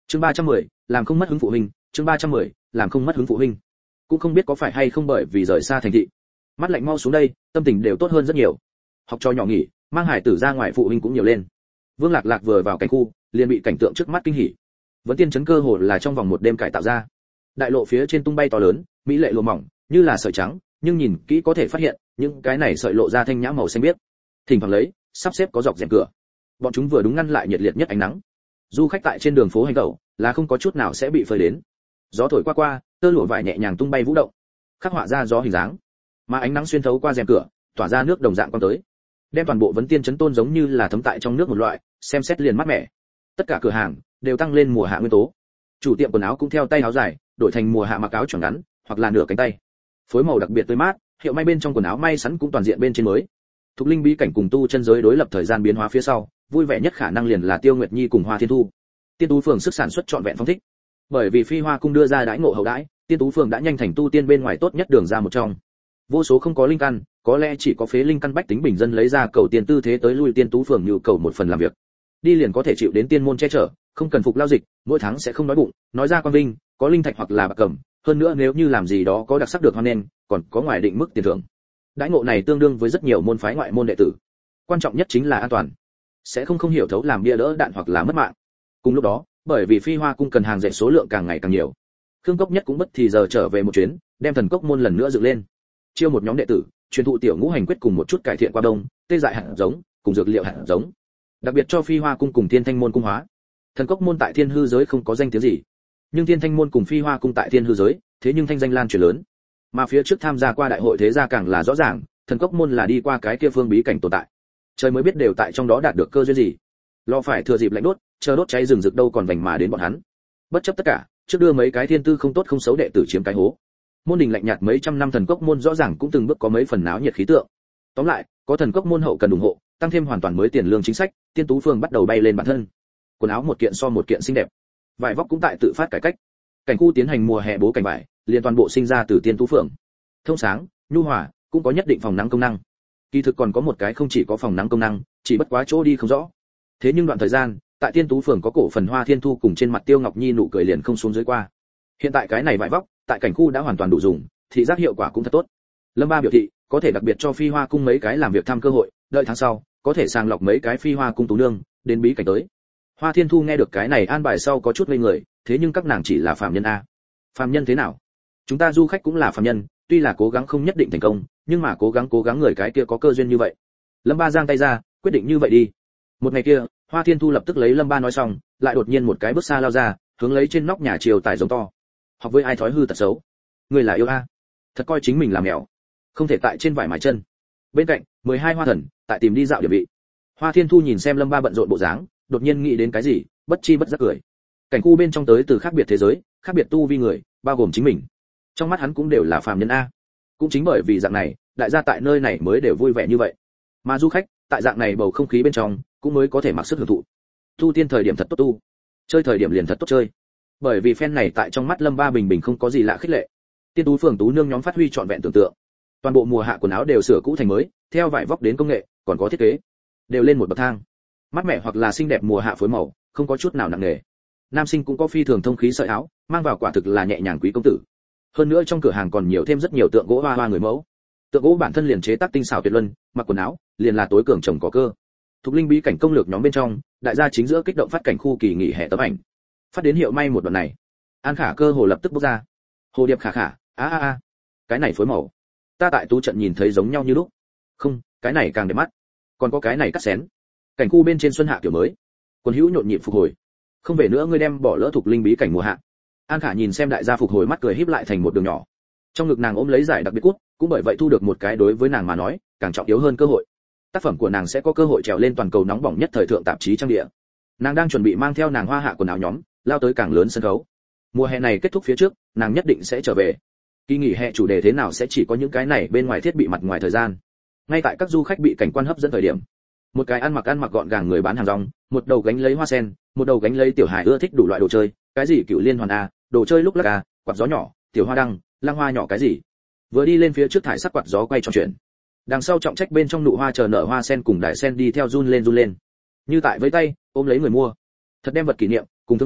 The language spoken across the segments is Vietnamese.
Chương 310, làm không mất hứng phụ huynh, chương 310, làm không mất hứng phụ huynh. Cũng không biết có phải hay không bởi vì rời xa thành thị. Mắt lạnh mau xuống đây, tâm tình đều tốt hơn rất nhiều. Học trò nhỏ nghỉ, mang hải tử ra ngoài phụ huynh cũng nhiều lên. Vương Lạc Lạc vừa vào cảnh khu, liền bị cảnh tượng trước mắt kinh hỉ. Vẫn tiên chấn cơ hồ là trong vòng một đêm cải tạo ra. Đại lộ phía trên tung bay to lớn, mỹ lệ lụa mỏng, như là sợi trắng, nhưng nhìn kỹ có thể phát hiện, những cái này sợi lộ ra thanh nhã màu xanh biếc. Thỉnh thoảng lấy, sắp xếp có dọc rèm cửa. Bọn chúng vừa đúng ngăn lại nhiệt liệt nhất ánh nắng. Du khách tại trên đường phố hành tẩu, là không có chút nào sẽ bị phơi đến. Gió thổi qua qua, tơ lụa vải nhẹ nhàng tung bay vũ động, khắc họa ra gió hình dáng. Mà ánh nắng xuyên thấu qua rèm cửa, tỏa ra nước đồng dạng quang tới, đem toàn bộ vấn tiên chấn tôn giống như là thấm tại trong nước một loại, xem xét liền mát mẻ. Tất cả cửa hàng đều tăng lên mùa hạ nguyên tố. Chủ tiệm quần áo cũng theo tay áo dài, đổi thành mùa hạ mặc áo choàng ngắn, hoặc là nửa cánh tay. Phối màu đặc biệt tươi mát, hiệu may bên trong quần áo may sẵn cũng toàn diện bên trên mới. Thục Linh bí cảnh cùng tu chân giới đối lập thời gian biến hóa phía sau, vui vẻ nhất khả năng liền là Tiêu Nguyệt Nhi cùng Hoa Thiên Thu. Tiên Tú Phường sức sản xuất trọn vẹn phong thích. Bởi vì Phi Hoa cung đưa ra đãi ngộ hậu đãi, Tiên Tú Phường đã nhanh thành tu tiên bên ngoài tốt nhất đường ra một trong. Vô số không có linh căn, có lẽ chỉ có phế linh căn bách tính bình dân lấy ra cầu tiền tư thế tới lui Tiên Tú Phường nhu cầu một phần làm việc. Đi liền có thể chịu đến tiên môn che chở, không cần phục lao dịch, mỗi tháng sẽ không đói bụng, nói ra quan vinh, có linh thạch hoặc là bạc cẩm, hơn nữa nếu như làm gì đó có đặc sắc được hoan nghênh, còn có ngoài định mức tiền thưởng. Đãi ngộ này tương đương với rất nhiều môn phái ngoại môn đệ tử. Quan trọng nhất chính là an toàn, sẽ không hiểu thấu làm bia đỡ đạn hoặc là mất mạng. Cùng lúc đó, bởi vì Phi Hoa cung cần hàng dệt số lượng càng ngày càng nhiều, Khương Cốc Nhất cũng bất thì giờ trở về một chuyến, đem thần cốc môn lần nữa dựng lên. Chiêu một nhóm đệ tử, truyền thụ tiểu ngũ hành quyết cùng một chút cải thiện qua đông, tê dại hạt giống, cùng dược liệu hạt giống. Đặc biệt cho Phi Hoa cung cùng Thiên Thanh môn cung hóa. Thần cốc môn tại Thiên hư giới không có danh tiếng gì, nhưng Thiên Thanh môn cùng Phi Hoa cung tại Thiên hư giới, thế nhưng thanh danh lan truyền lớn. Mà phía trước tham gia qua đại hội thế gia càng là rõ ràng, thần cốc môn là đi qua cái kia phương bí cảnh tồn tại. Trời mới biết đều tại trong đó đạt được cơ duyên gì. Lo phải thừa dịp lạnh đốt, chờ đốt cháy rừng rực đâu còn vành mà đến bọn hắn. Bất chấp tất cả, trước đưa mấy cái thiên tư không tốt không xấu đệ tử chiếm cái hố. Môn đình lạnh nhạt mấy trăm năm thần cốc môn rõ ràng cũng từng bước có mấy phần náo nhiệt khí tượng. Tóm lại, có thần cốc môn hậu cần ủng hộ, tăng thêm hoàn toàn mới tiền lương chính sách, Tiên Tú Phường bắt đầu bay lên bản thân. Quần áo một kiện so một kiện xinh đẹp, vải vóc cũng tại tự phát cải cách. Cảnh khu tiến hành mùa hè bố cảnh vải, liền toàn bộ sinh ra từ Tiên Tú Phường. Thông sáng, nhu hòa, cũng có nhất định phòng nắng công năng. Kỳ thực còn có một cái không chỉ có phòng nắng công năng, chỉ bất quá chỗ đi không rõ. Thế nhưng đoạn thời gian, tại Tiên Tú Phường có cổ phần Hoa Thiên Thu cùng trên mặt Tiêu Ngọc Nhi nụ cười liền không xuống dưới qua. Hiện tại cái này vải vóc, tại cảnh khu đã hoàn toàn đủ dùng, thị giác hiệu quả cũng thật tốt. Lâm Ba biểu thị, có thể đặc biệt cho Phi Hoa cung mấy cái làm việc thăm cơ hội, đợi tháng sau, có thể sàng lọc mấy cái Phi Hoa cung tú nương, đến bí cảnh tới. Hoa Thiên Thu nghe được cái này an bài sau có chút ngây người, thế nhưng các nàng chỉ là phàm nhân a. Phàm nhân thế nào? Chúng ta du khách cũng là phàm nhân, tuy là cố gắng không nhất định thành công, nhưng mà cố gắng người cái kia có cơ duyên như vậy. Lâm Ba giang tay ra, quyết định như vậy đi. Một ngày kia, Hoa Thiên Thu lập tức lấy Lâm Ba nói xong, lại đột nhiên một cái bước xa lao ra, hướng lấy trên nóc nhà chiều tải giống to. Học với ai thói hư tật xấu? Người là yêu a? Thật coi chính mình là mèo, không thể tại trên vải mài chân. Bên cạnh, 12 hoa thần, tại tìm đi dạo địa vị. Hoa Thiên Thu nhìn xem Lâm Ba bận rộn bộ dáng, đột nhiên nghĩ đến cái gì, bất chi bất giác cười. Cảnh khu bên trong tới từ khác biệt thế giới, khác biệt tu vi người, bao gồm chính mình. Trong mắt hắn cũng đều là phàm nhân a. Cũng chính bởi vì dạng này, đại gia tại nơi này mới đều vui vẻ như vậy. Mà du khách, tại dạng này bầu không khí bên trong, cũng mới có thể mặc sức hưởng thụ. Tu tiên thời điểm thật tốt tu, chơi thời điểm liền thật tốt chơi. Bởi vì phen này tại trong mắt Lâm Ba bình bình không có gì lạ khích lệ. Tiên Tú Phường tú nương nhóm phát huy trọn vẹn tưởng tượng. Toàn bộ mùa hạ quần áo đều sửa cũ thành mới, theo vải vóc đến công nghệ, còn có thiết kế, đều lên một bậc thang. Mát mẻ hoặc là xinh đẹp mùa hạ phối màu, không có chút nào nặng nề. Nam sinh cũng có phi thường thông khí sợi áo, mang vào quả thực là nhẹ nhàng quý công tử. Hơn nữa trong cửa hàng còn nhiều thêm rất nhiều tượng gỗ hoa hoa người mẫu. Tượng gỗ bản thân liền chế tác tinh xảo tuyệt luân, mặc quần áo liền là tối cường chồng có cơ. Thục Linh bí cảnh công lược nhóm bên trong, đại gia chính giữa kích động phát cảnh khu kỳ nghỉ hè tấm ảnh. Phát đến hiệu may một đoạn này. An Khả cơ hồ lập tức bốc ra. Hồ điệp khả khả, a, cái này phối màu, ta tại tú trận nhìn thấy giống nhau như lúc. Không, cái này càng đẹp mắt. Còn có cái này cắt xén. Cảnh khu bên trên xuân hạ kiểu mới. Quân hữu nhộn nhịp phục hồi. Không về nữa ngươi đem bỏ lỡ Thục Linh bí cảnh mùa hạ. An Khả nhìn xem đại gia phục hồi mắt cười híp lại thành một đường nhỏ. Trong ngực nàng ôm lấy giải đặc biệt cút, cũng bởi vậy thu được một cái đối với nàng mà nói, càng trọng yếu hơn cơ hội. Tác phẩm của nàng sẽ có cơ hội trèo lên toàn cầu nóng bỏng nhất thời thượng tạp chí trang địa. Nàng đang chuẩn bị mang theo nàng hoa hạ quần áo nhóm, lao tới càng lớn sân khấu. Mùa hè này kết thúc phía trước, nàng nhất định sẽ trở về. Kỳ nghỉ hè chủ đề thế nào sẽ chỉ có những cái này bên ngoài thiết bị mặt ngoài thời gian. Ngay tại các du khách bị cảnh quan hấp dẫn thời điểm, một cái ăn mặc gọn gàng người bán hàng rong, một đầu gánh lấy hoa sen, một đầu gánh lấy tiểu hài ưa thích đủ loại đồ chơi, cái gì cựu liên hoàn a, đồ chơi lúc lắc a, quạt gió nhỏ, tiểu hoa đăng, lăng hoa nhỏ cái gì. Vừa đi lên phía trước thải sắc quạt gió quay tròn chuyển. Đằng sau trọng trách bên trong nụ hoa chờ nở hoa sen cùng đại sen đi theo run lên. Như tại với tay, ôm lấy người mua. Thật đem vật kỷ niệm, cùng thương phẩm,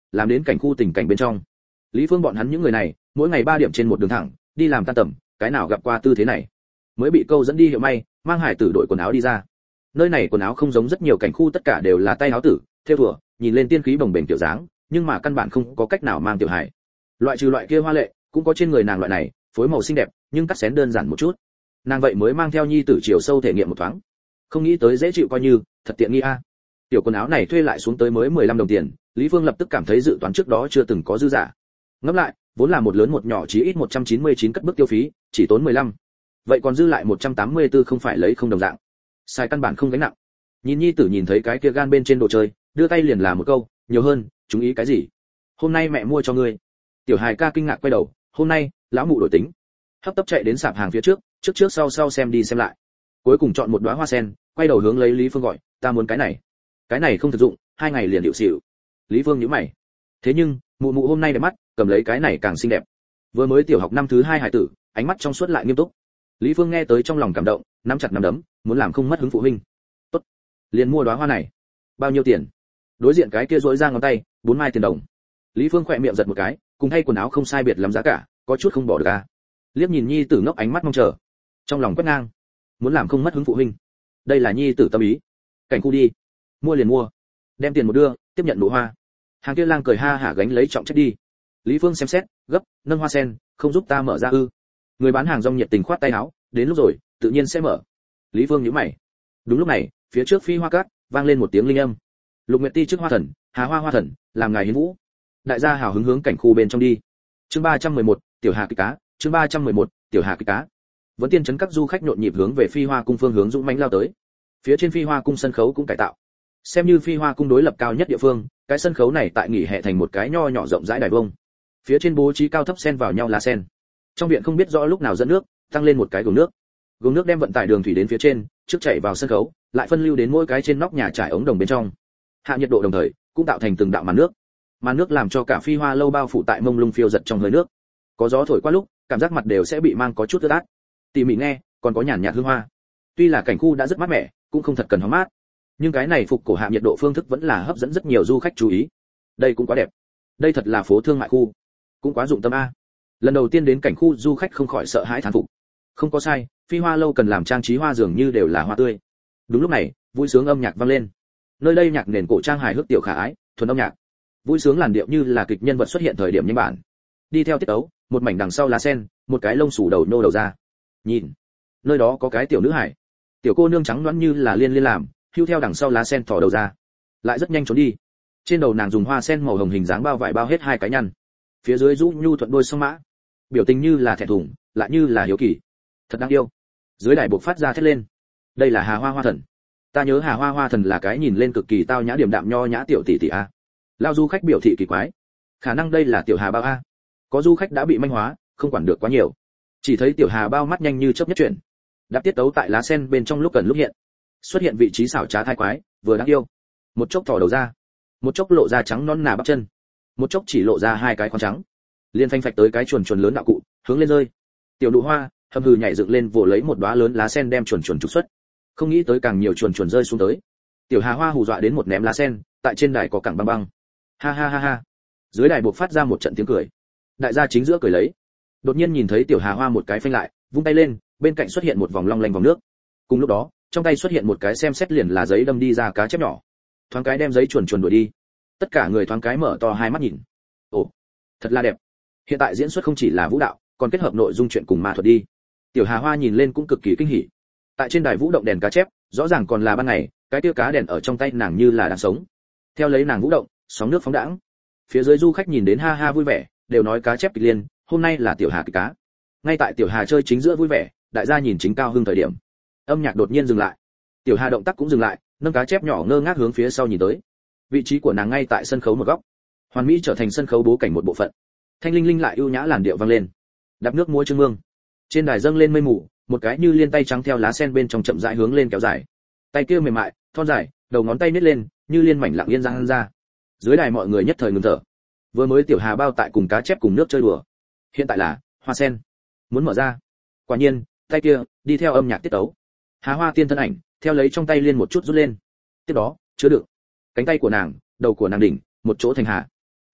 làm đến cảnh khu tình cảnh bên trong. Lý Phương bọn hắn những người này mỗi ngày 3 điểm trên một đường thẳng đi làm tan tầm, cái nào gặp qua tư thế này. Mới bị câu dẫn đi hiệu may, mang hải tử đội quần áo đi ra. Nơi này quần áo không giống rất nhiều cảnh khu, tất cả đều là tay áo tử theo thùa, nhìn lên tiên khí bồng bềnh tiểu dáng, nhưng mà căn bản không có cách nào mang tiểu hải. Loại trừ loại kia hoa lệ, cũng có trên người nàng loại này phối màu xinh đẹp nhưng cắt xén đơn giản một chút. Nàng vậy mới mang theo nhi tử chiều sâu thể nghiệm một thoáng, không nghĩ tới dễ chịu coi như thật tiện nghi a. Tiểu quần áo này thuê lại xuống tới mới 15 đồng tiền, Lý Phương lập tức cảm thấy dự toán trước đó chưa từng có dư giả. Ngẫm lại, vốn là một lớn một nhỏ chí ít 199 cất bước tiêu phí, chỉ tốn 15. Vậy còn dư lại 184 không phải lấy không đồng dạng. Sai căn bản không gánh nặng. Nhìn nhi tử nhìn thấy cái kia gan bên trên đồ chơi, đưa tay liền là một câu, nhiều hơn, chú ý cái gì? Hôm nay mẹ mua cho ngươi. Tiểu hài ca kinh ngạc quay đầu, hôm nay, lão mụ đổi tính. Hấp tấp chạy đến sạp hàng phía trước, trước sau xem đi xem lại. Cuối cùng chọn một đóa hoa sen, quay đầu hướng lấy Lý Phương gọi, ta muốn cái này. Cái này không thực dụng, 2 ngày liền điệu xỉu. Lý Phương nhíu mày. Thế nhưng, mụ mụ hôm nay đẹp mắt, cầm lấy cái này càng xinh đẹp. Vừa mới tiểu học năm thứ 2 hải tử, ánh mắt trong suốt lại nghiêm túc. Lý Phương nghe tới trong lòng cảm động, nắm chặt nắm đấm, muốn làm không mất hứng phụ huynh. Tốt, liền mua đóa hoa này. Bao nhiêu tiền? Đối diện cái kia rỗi ra ngón tay, 4 mai tiền đồng. Lý Phương khỏe miệng giật một cái, cùng thay quần áo không sai biệt lắm giá cả, có chút không bỏ được a. Liếc nhìn nhi tử ngốc ánh mắt mong chờ, trong lòng quét ngang, muốn làm không mất hứng phụ huynh. Đây là nhi tử tâm ý. Cảnh khu đi, mua liền mua, đem tiền một đưa, tiếp nhận nụ hoa. Hàng kia lang cười ha hả gánh lấy trọng trách đi. Lý Phương xem xét, gấp, nâng hoa sen, không giúp ta mở ra ư? Người bán hàng rong nhiệt tình khoát tay áo, đến lúc rồi, tự nhiên sẽ mở. Lý Phương nhíu mày. Đúng lúc này, phía trước phi hoa cát vang lên một tiếng linh âm. Lục Nguyệt Ti trước hoa thần, Hà Hoa hoa thần, làm ngài hiến vũ. Đại gia hào hứng hướng cảnh khu bên trong đi. Chương 311, tiểu hà kịch cá, chương 311, tiểu hà kịch cá. Vẫn tiên trấn các du khách nhộn nhịp hướng về phi hoa cung phương hướng dũng mãnh lao tới. Phía trên phi hoa cung sân khấu cũng cải tạo. Xem như phi hoa cung đối lập cao nhất địa phương, cái sân khấu này tại nghỉ hè thành một cái nho nhỏ rộng rãi đài vông. Phía trên bố trí cao thấp xen vào nhau lá sen. Trong viện không biết rõ lúc nào dẫn nước, tăng lên một cái gồm nước. Gồm nước đem vận tải đường thủy đến phía trên, trước chảy vào sân khấu, lại phân lưu đến mỗi cái trên nóc nhà trải ống đồng bên trong. Hạ nhiệt độ đồng thời, cũng tạo thành từng đạo màn nước. Màn nước làm cho cả phi hoa lâu bao phủ tại mông lung phiêu giật trong hơi nước. Có gió thổi qua lúc, cảm giác mặt đều sẽ bị mang có chút ướt át. Tỉ mỉ nghe, còn có nhàn nhạt hương hoa. Tuy là cảnh khu đã rất mát mẻ, cũng không thật cần hóng mát. Nhưng cái này phục cổ hạ nhiệt độ phương thức vẫn là hấp dẫn rất nhiều du khách chú ý. Đây cũng quá đẹp. Đây thật là phố thương mại khu. Cũng quá dụng tâm a. Lần đầu tiên đến cảnh khu, du khách không khỏi sợ hãi thán phục. Không có sai, phi hoa lâu cần làm trang trí hoa dường như đều là hoa tươi. Đúng lúc này, vui sướng âm nhạc vang lên. Nơi đây nhạc nền cổ trang hài hước tiểu khả ái, thuần âm nhạc. Vui sướng làn điệu như là kịch nhân vật xuất hiện thời điểm nhanh bản. Đi theo tiết tấu, một mảnh đằng sau lá sen, một cái lông xù đầu nô đầu ra. Nhìn, nơi đó có cái tiểu nữ hải. Tiểu cô nương trắng nõn như là liên làm, hưu theo đằng sau lá sen thò đầu ra, lại rất nhanh trốn đi. Trên đầu nàng dùng hoa sen màu hồng hình dáng bao vải bao hết 2 cái nhăn. Phía dưới rũ nhu thuận đôi song mã, biểu tình như là thẹn thùng, lại như là hiếu kỳ. Thật đáng yêu. Dưới đài buộc phát ra thét lên. Đây là Hà Hoa hoa thần. Ta nhớ Hà Hoa hoa thần là cái nhìn lên cực kỳ tao nhã điềm đạm nho nhã tiểu tỷ tỷ a. Lao du khách biểu thị kỳ quái. Khả năng đây là tiểu Hà bao a. Có du khách đã bị manh hóa, không quản được quá nhiều. Chỉ thấy tiểu Hà bao mắt nhanh như chớp nhất chuyển. Đáp tiết tấu tại lá sen bên trong lúc cần lúc hiện. Xuất hiện vị trí xảo trá thai quái, vừa đáng yêu. Một chốc thò đầu ra, một chốc lộ ra trắng non nà bắp chân, một chốc chỉ lộ ra 2 cái khoang trắng. Liên phanh phạch tới cái chuồn lớn đạo cụ, hướng lên rơi. Tiểu nụ hoa hầm hừ nhảy dựng lên vồ lấy một đóa lớn lá sen đem chuồn trục xuất. Không nghĩ tới càng nhiều chuồn rơi xuống tới. Tiểu Hà Hoa hù dọa đến một ném lá sen, tại trên đài có cẳng băng băng. Ha ha ha ha. Dưới đài buộc phát ra một trận tiếng cười. Đại gia chính giữa cười lấy. Đột nhiên nhìn thấy Tiểu Hà Hoa một cái phanh lại, vung tay lên, bên cạnh xuất hiện một vòng long lanh vòng nước. Cùng lúc đó, trong tay xuất hiện một cái xem xét liền là giấy đâm đi ra cá chép nhỏ. Thoáng cái đem giấy chuồn đuổi đi. Tất cả người thoáng cái mở to hai mắt nhìn. Ồ, thật là đẹp. Hiện tại diễn xuất không chỉ là vũ đạo, còn kết hợp nội dung chuyện cùng ma thuật đi. Tiểu Hà Hoa nhìn lên cũng cực kỳ kinh hỉ. Tại trên đài vũ động đèn cá chép, rõ ràng còn là ban ngày, cái tiêu cá đèn ở trong tay nàng như là đang sống. Theo lấy nàng vũ động, sóng nước phóng đãng. Phía dưới du khách nhìn đến ha ha vui vẻ, đều nói cá chép kịch liên, hôm nay là tiểu Hà kịch cá. Ngay tại tiểu Hà chơi chính giữa vui vẻ, đại gia nhìn chính cao hưng thời điểm. Âm nhạc đột nhiên dừng lại. Tiểu Hà động tác cũng dừng lại, nâng cá chép nhỏ ngơ ngác hướng phía sau nhìn tới. Vị trí của nàng ngay tại sân khấu một góc. Hoàn mỹ trở thành sân khấu bố cảnh một bộ phận. Thanh linh linh lại ưu nhã làn điệu vang lên. Đạp nước múa trương mương. Trên đài dâng lên mây mù, một cái như liên tay trắng theo lá sen bên trong chậm rãi hướng lên kéo dài. Tay kia mềm mại, thon dài, đầu ngón tay nít lên, như liên mảnh lặng yên giang ra. Dưới đài mọi người nhất thời ngừng thở. Vừa mới tiểu Hà bao tại cùng cá chép cùng nước chơi đùa. Hiện tại là hoa sen muốn mở ra. Quả nhiên, tay kia đi theo âm nhạc tiết tấu. Hà Hoa tiên thân ảnh, theo lấy trong tay liên một chút rút lên. Tiếp đó, chứa đựng. Cánh tay của nàng, đầu của nàng đỉnh, một chỗ thành hà.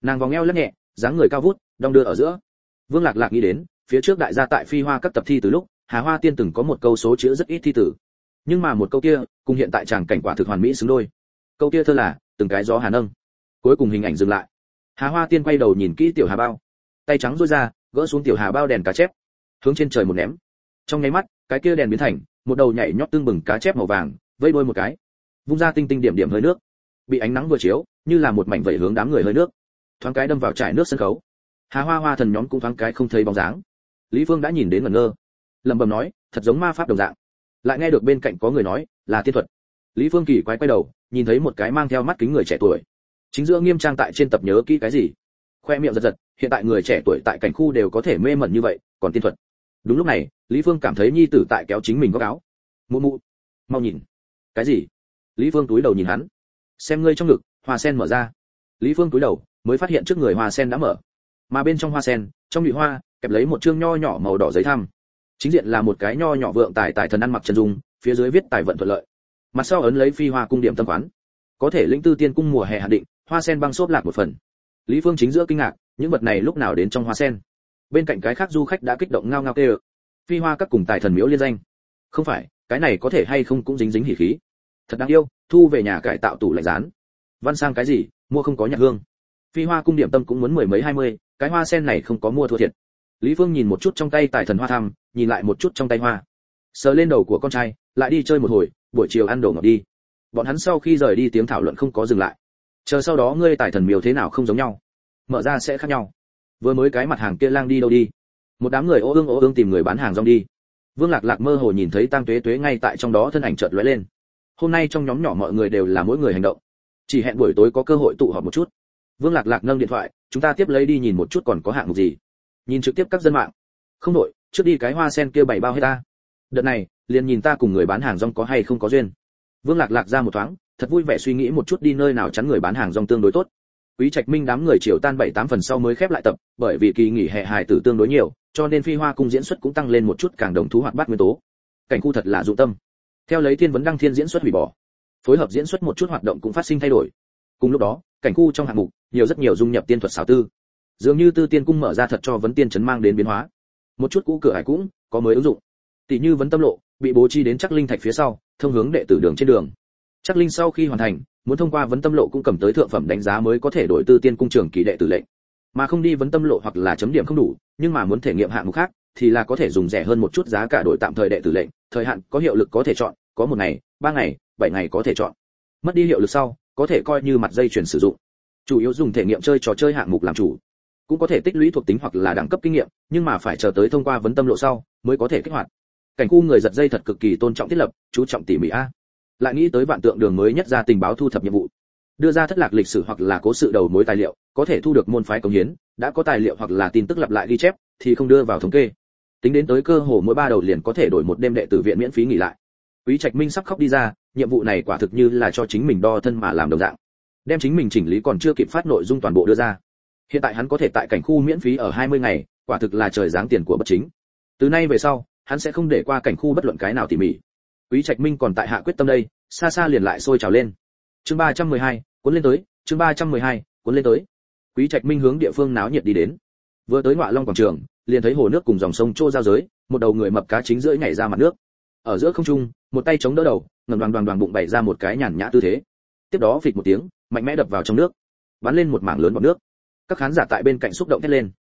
Nàng vòng eo lắc nhẹ, dáng người cao vút, đong đưa ở giữa. Vương Lạc Lạc nghĩ đến, phía trước đại gia tại Phi Hoa các tập thi từ lúc, Hà Hoa Tiên từng có một câu số chữ rất ít thi tử. Nhưng mà một câu kia, cùng hiện tại chàng cảnh quả thực hoàn mỹ xứng đôi. Câu kia thơ là, từng cái gió hà nâng. Cuối cùng hình ảnh dừng lại. Hà Hoa Tiên quay đầu nhìn kỹ tiểu hà bao, tay trắng duỗi ra, gỡ xuống tiểu hà bao đèn cá chép, hướng trên trời một ném. Trong nháy mắt, cái kia đèn biến thành một đầu nhảy nhót tương bừng cá chép màu vàng, vây đuôi một cái, vung ra tinh tinh điểm điểm hơi nước, bị ánh nắng vừa chiếu, như là một mảnh vẩy hướng đám người hơi nước, thoáng cái đâm vào trải nước sân khấu. Hà Hoa Hoa thần nhóm cũng thoáng cái không thấy bóng dáng. Lý Phương đã nhìn đến ngẩn ngơ, lẩm bẩm nói, thật giống ma pháp đồng dạng. Lại nghe được bên cạnh có người nói, là tiên thuật. Lý Phương kỳ quái quay đầu, nhìn thấy một cái mang theo mắt kính người trẻ tuổi, chính giữa nghiêm trang tại trên tập nhớ kỹ cái gì, khoe miệng giật giật. Hiện tại người trẻ tuổi tại cảnh khu đều có thể mê mẩn như vậy, còn tiên thuật. Đúng lúc này, Lý Phương cảm thấy nhi tử tại kéo chính mình góc áo. Mụ mụ, mau nhìn. Cái gì? Lý Phương túi đầu nhìn hắn. Xem ngươi trong ngực, hoa sen mở ra. Lý Phương túi đầu, mới phát hiện trước người hoa sen đã mở, mà bên trong hoa sen, trong nhụy hoa kẹp lấy một chương nho nhỏ màu đỏ giấy thăm. Chính diện là một cái nho nhỏ vượng tài tài thần ăn mặc chân dung, phía dưới viết tài vận thuận lợi. Mặt sau ấn lấy Phi Hoa cung điểm tâm quán, có thể lĩnh tư tiên cung mùa hè hạn định, hoa sen băng xốp lạc một phần. Lý Phương chính giữa kinh ngạc, những vật này lúc nào đến trong hoa sen? Bên cạnh cái khác du khách đã kích động ngao ngao kêu. Phi Hoa các cùng tài thần miếu liên danh. Không phải, cái này có thể hay không cũng dính dính hỉ khí. Thật đáng yêu, thu về nhà cải tạo tủ lạnh rán. Văn sang cái gì, mua không có nhạc hương. Phi Hoa cung điểm tâm cũng muốn 10 mấy 20, cái hoa sen này không có mua thua thiệt. Lý Phương nhìn một chút trong tay tài thần hoa thăm, nhìn lại một chút trong tay hoa, sờ lên đầu của con trai, lại đi chơi một hồi, buổi chiều ăn đồ ngọt đi. Bọn hắn sau khi rời đi tiếng thảo luận không có dừng lại. Chờ sau đó ngươi tài thần miếu thế nào không giống nhau, mở ra sẽ khác nhau. Vừa mới cái mặt hàng kia lang đi đâu đi? Một đám người ô ương tìm người bán hàng rong đi. Vương Lạc Lạc mơ hồ nhìn thấy Tăng Tuế Tuế ngay tại trong đó thân ảnh chợt lóe lên. Hôm nay trong nhóm nhỏ mọi người đều là mỗi người hành động, chỉ hẹn buổi tối có cơ hội tụ họp một chút. Vương Lạc Lạc nâng điện thoại, chúng ta tiếp lấy đi nhìn một chút còn có hạng mục gì. Nhìn trực tiếp các dân mạng. Không đổi, trước đi cái hoa sen kia 7 bao hết ta. Đợt này, liền nhìn ta cùng người bán hàng rong có hay không có duyên. Vương Lạc Lạc ra một thoáng, thật vui vẻ suy nghĩ một chút đi nơi nào chắn người bán hàng rong tương đối tốt. Quý Trạch Minh đám người chiều tan 7-8 phần sau mới khép lại tập, bởi vì kỳ nghỉ hè hài tử tương đối nhiều, cho nên Phi Hoa cung diễn xuất cũng tăng lên một chút càng đồng thú hoạt bát nguyên tố. Cảnh khu thật là dụng tâm. Theo lấy Thiên vấn đăng thiên diễn xuất hủy bỏ, phối hợp diễn xuất một chút hoạt động cũng phát sinh thay đổi. Cùng lúc đó, cảnh khu trong hạng mục, rất nhiều dung nhập tiên thuật xảo tư. Dường như Tư Tiên cung mở ra thật cho vấn tiên trấn mang đến biến hóa. Một chút cũ cửa ải cũng có mới ứng dụng. Tỷ như vấn tâm lộ, bị bố trí đến Trắc Linh thạch phía sau, thông hướng đệ tử đường trên đường. Trắc Linh sau khi hoàn thành, muốn thông qua vấn tâm lộ cũng cầm tới thượng phẩm đánh giá mới có thể đổi Tư Tiên cung trưởng kỳ đệ tử lệnh. Mà không đi vấn tâm lộ hoặc là chấm điểm không đủ, nhưng mà muốn thể nghiệm hạng mục khác, thì là có thể dùng rẻ hơn một chút giá cả đổi tạm thời đệ tử lệnh, thời hạn có hiệu lực có thể chọn, có 1 ngày, 3 ngày, 7 ngày có thể chọn. Mất đi hiệu lực sau, có thể coi như mặt dây chuyển sử dụng. Chủ yếu dùng thể nghiệm chơi trò chơi hạng mục làm chủ. Cũng có thể tích lũy thuộc tính hoặc là đẳng cấp kinh nghiệm, nhưng mà phải chờ tới thông qua vấn tâm lộ sau mới có thể kích hoạt. Cảnh khu người giật dây thật cực kỳ tôn trọng thiết lập, chú trọng tỉ mỉ a. Lại nghĩ tới Vạn Tượng Đường mới nhất ra tình báo thu thập nhiệm vụ, đưa ra thất lạc lịch sử hoặc là cố sự đầu mối tài liệu, có thể thu được môn phái cống hiến, đã có tài liệu hoặc là tin tức lặp lại ghi chép thì không đưa vào thống kê. Tính đến tới cơ hồ mỗi 3 đầu liền có thể đổi một đêm đệ tử viện miễn phí nghỉ lại. Quý Trạch Minh sắp khóc đi ra, nhiệm vụ này quả thực như là cho chính mình đo thân mà làm đồng dạng. Đem chính mình chỉnh lý còn chưa kịp phát nội dung toàn bộ đưa ra. Hiện tại hắn có thể tại cảnh khu miễn phí ở 20 ngày, quả thực là trời giáng tiền của bất chính. Từ nay về sau, hắn sẽ không để qua cảnh khu bất luận cái nào tỉ mỉ. Quý Trạch Minh còn tại hạ quyết tâm đây, xa xa liền lại sôi trào lên. Chương 312, cuốn lên tới, chương 312, cuốn lên tới. Quý Trạch Minh hướng địa phương náo nhiệt đi đến. Vừa tới Ngọa Long quảng trường, liền thấy hồ nước cùng dòng sông trô giao giới, một đầu người mập cá chính giữa nhảy ra mặt nước. Ở giữa không trung, một tay chống đỡ đầu, ngẩng đoàn bụng bày ra một cái nhàn nhã tư thế. Tiếp đó phịch một tiếng, mạnh mẽ đập vào trong nước, bắn lên một mảng lớn bọt nước. Các khán giả tại bên cạnh xúc động thét lên.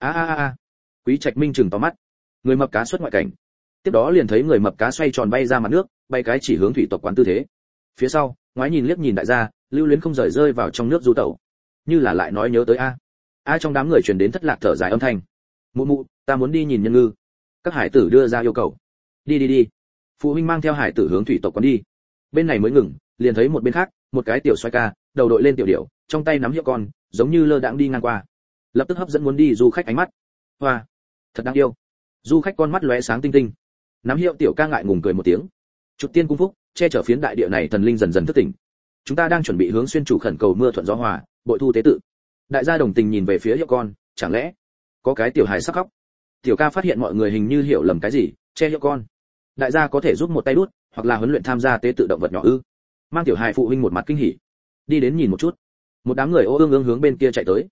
A. Quý Trạch Minh chừng to mắt. Người mập cá xuất ngoại cảnh. Tiếp đó liền thấy người mập cá xoay tròn bay ra mặt nước, bay cái chỉ hướng thủy tộc quán tư thế. Phía sau, ngoái nhìn liếc nhìn đại gia, lưu luyến không rời rơi vào trong nước du tẩu. Như là lại nói nhớ tới a. Trong đám người truyền đến thất lạc thở dài âm thanh. Mụ, ta muốn đi nhìn nhân ngư. Các hải tử đưa ra yêu cầu. Đi. Phụ huynh mang theo hải tử hướng thủy tộc quán đi. Bên này mới ngừng, liền thấy một bên khác, một cái tiểu xoay ca, đầu đội lên tiểu điểu, trong tay nắm hiệu con, giống như lơ đãng đi ngang qua. Lập tức hấp dẫn muốn đi du khách ánh mắt. Hoa, thật đáng yêu. Du khách con mắt lóe sáng tinh tinh. Nắm hiệu tiểu ca ngại ngùng cười một tiếng. Chụp tiên cung phúc, che chở phiến đại địa này thần linh dần dần thức tỉnh. Chúng ta đang chuẩn bị hướng xuyên chủ khẩn cầu mưa thuận gió hòa, bội thu tế tự. Đại gia đồng tình nhìn về phía hiệu con, chẳng lẽ có cái tiểu hài sắc khóc. Tiểu ca phát hiện mọi người hình như hiểu lầm cái gì, che hiệu con. Đại gia có thể giúp một tay đút, hoặc là huấn luyện tham gia tế tự động vật nhỏ ư? Mang tiểu hài phụ huynh một mặt kinh hỉ, đi đến nhìn một chút. Một đám người ô ương hướng bên kia chạy tới.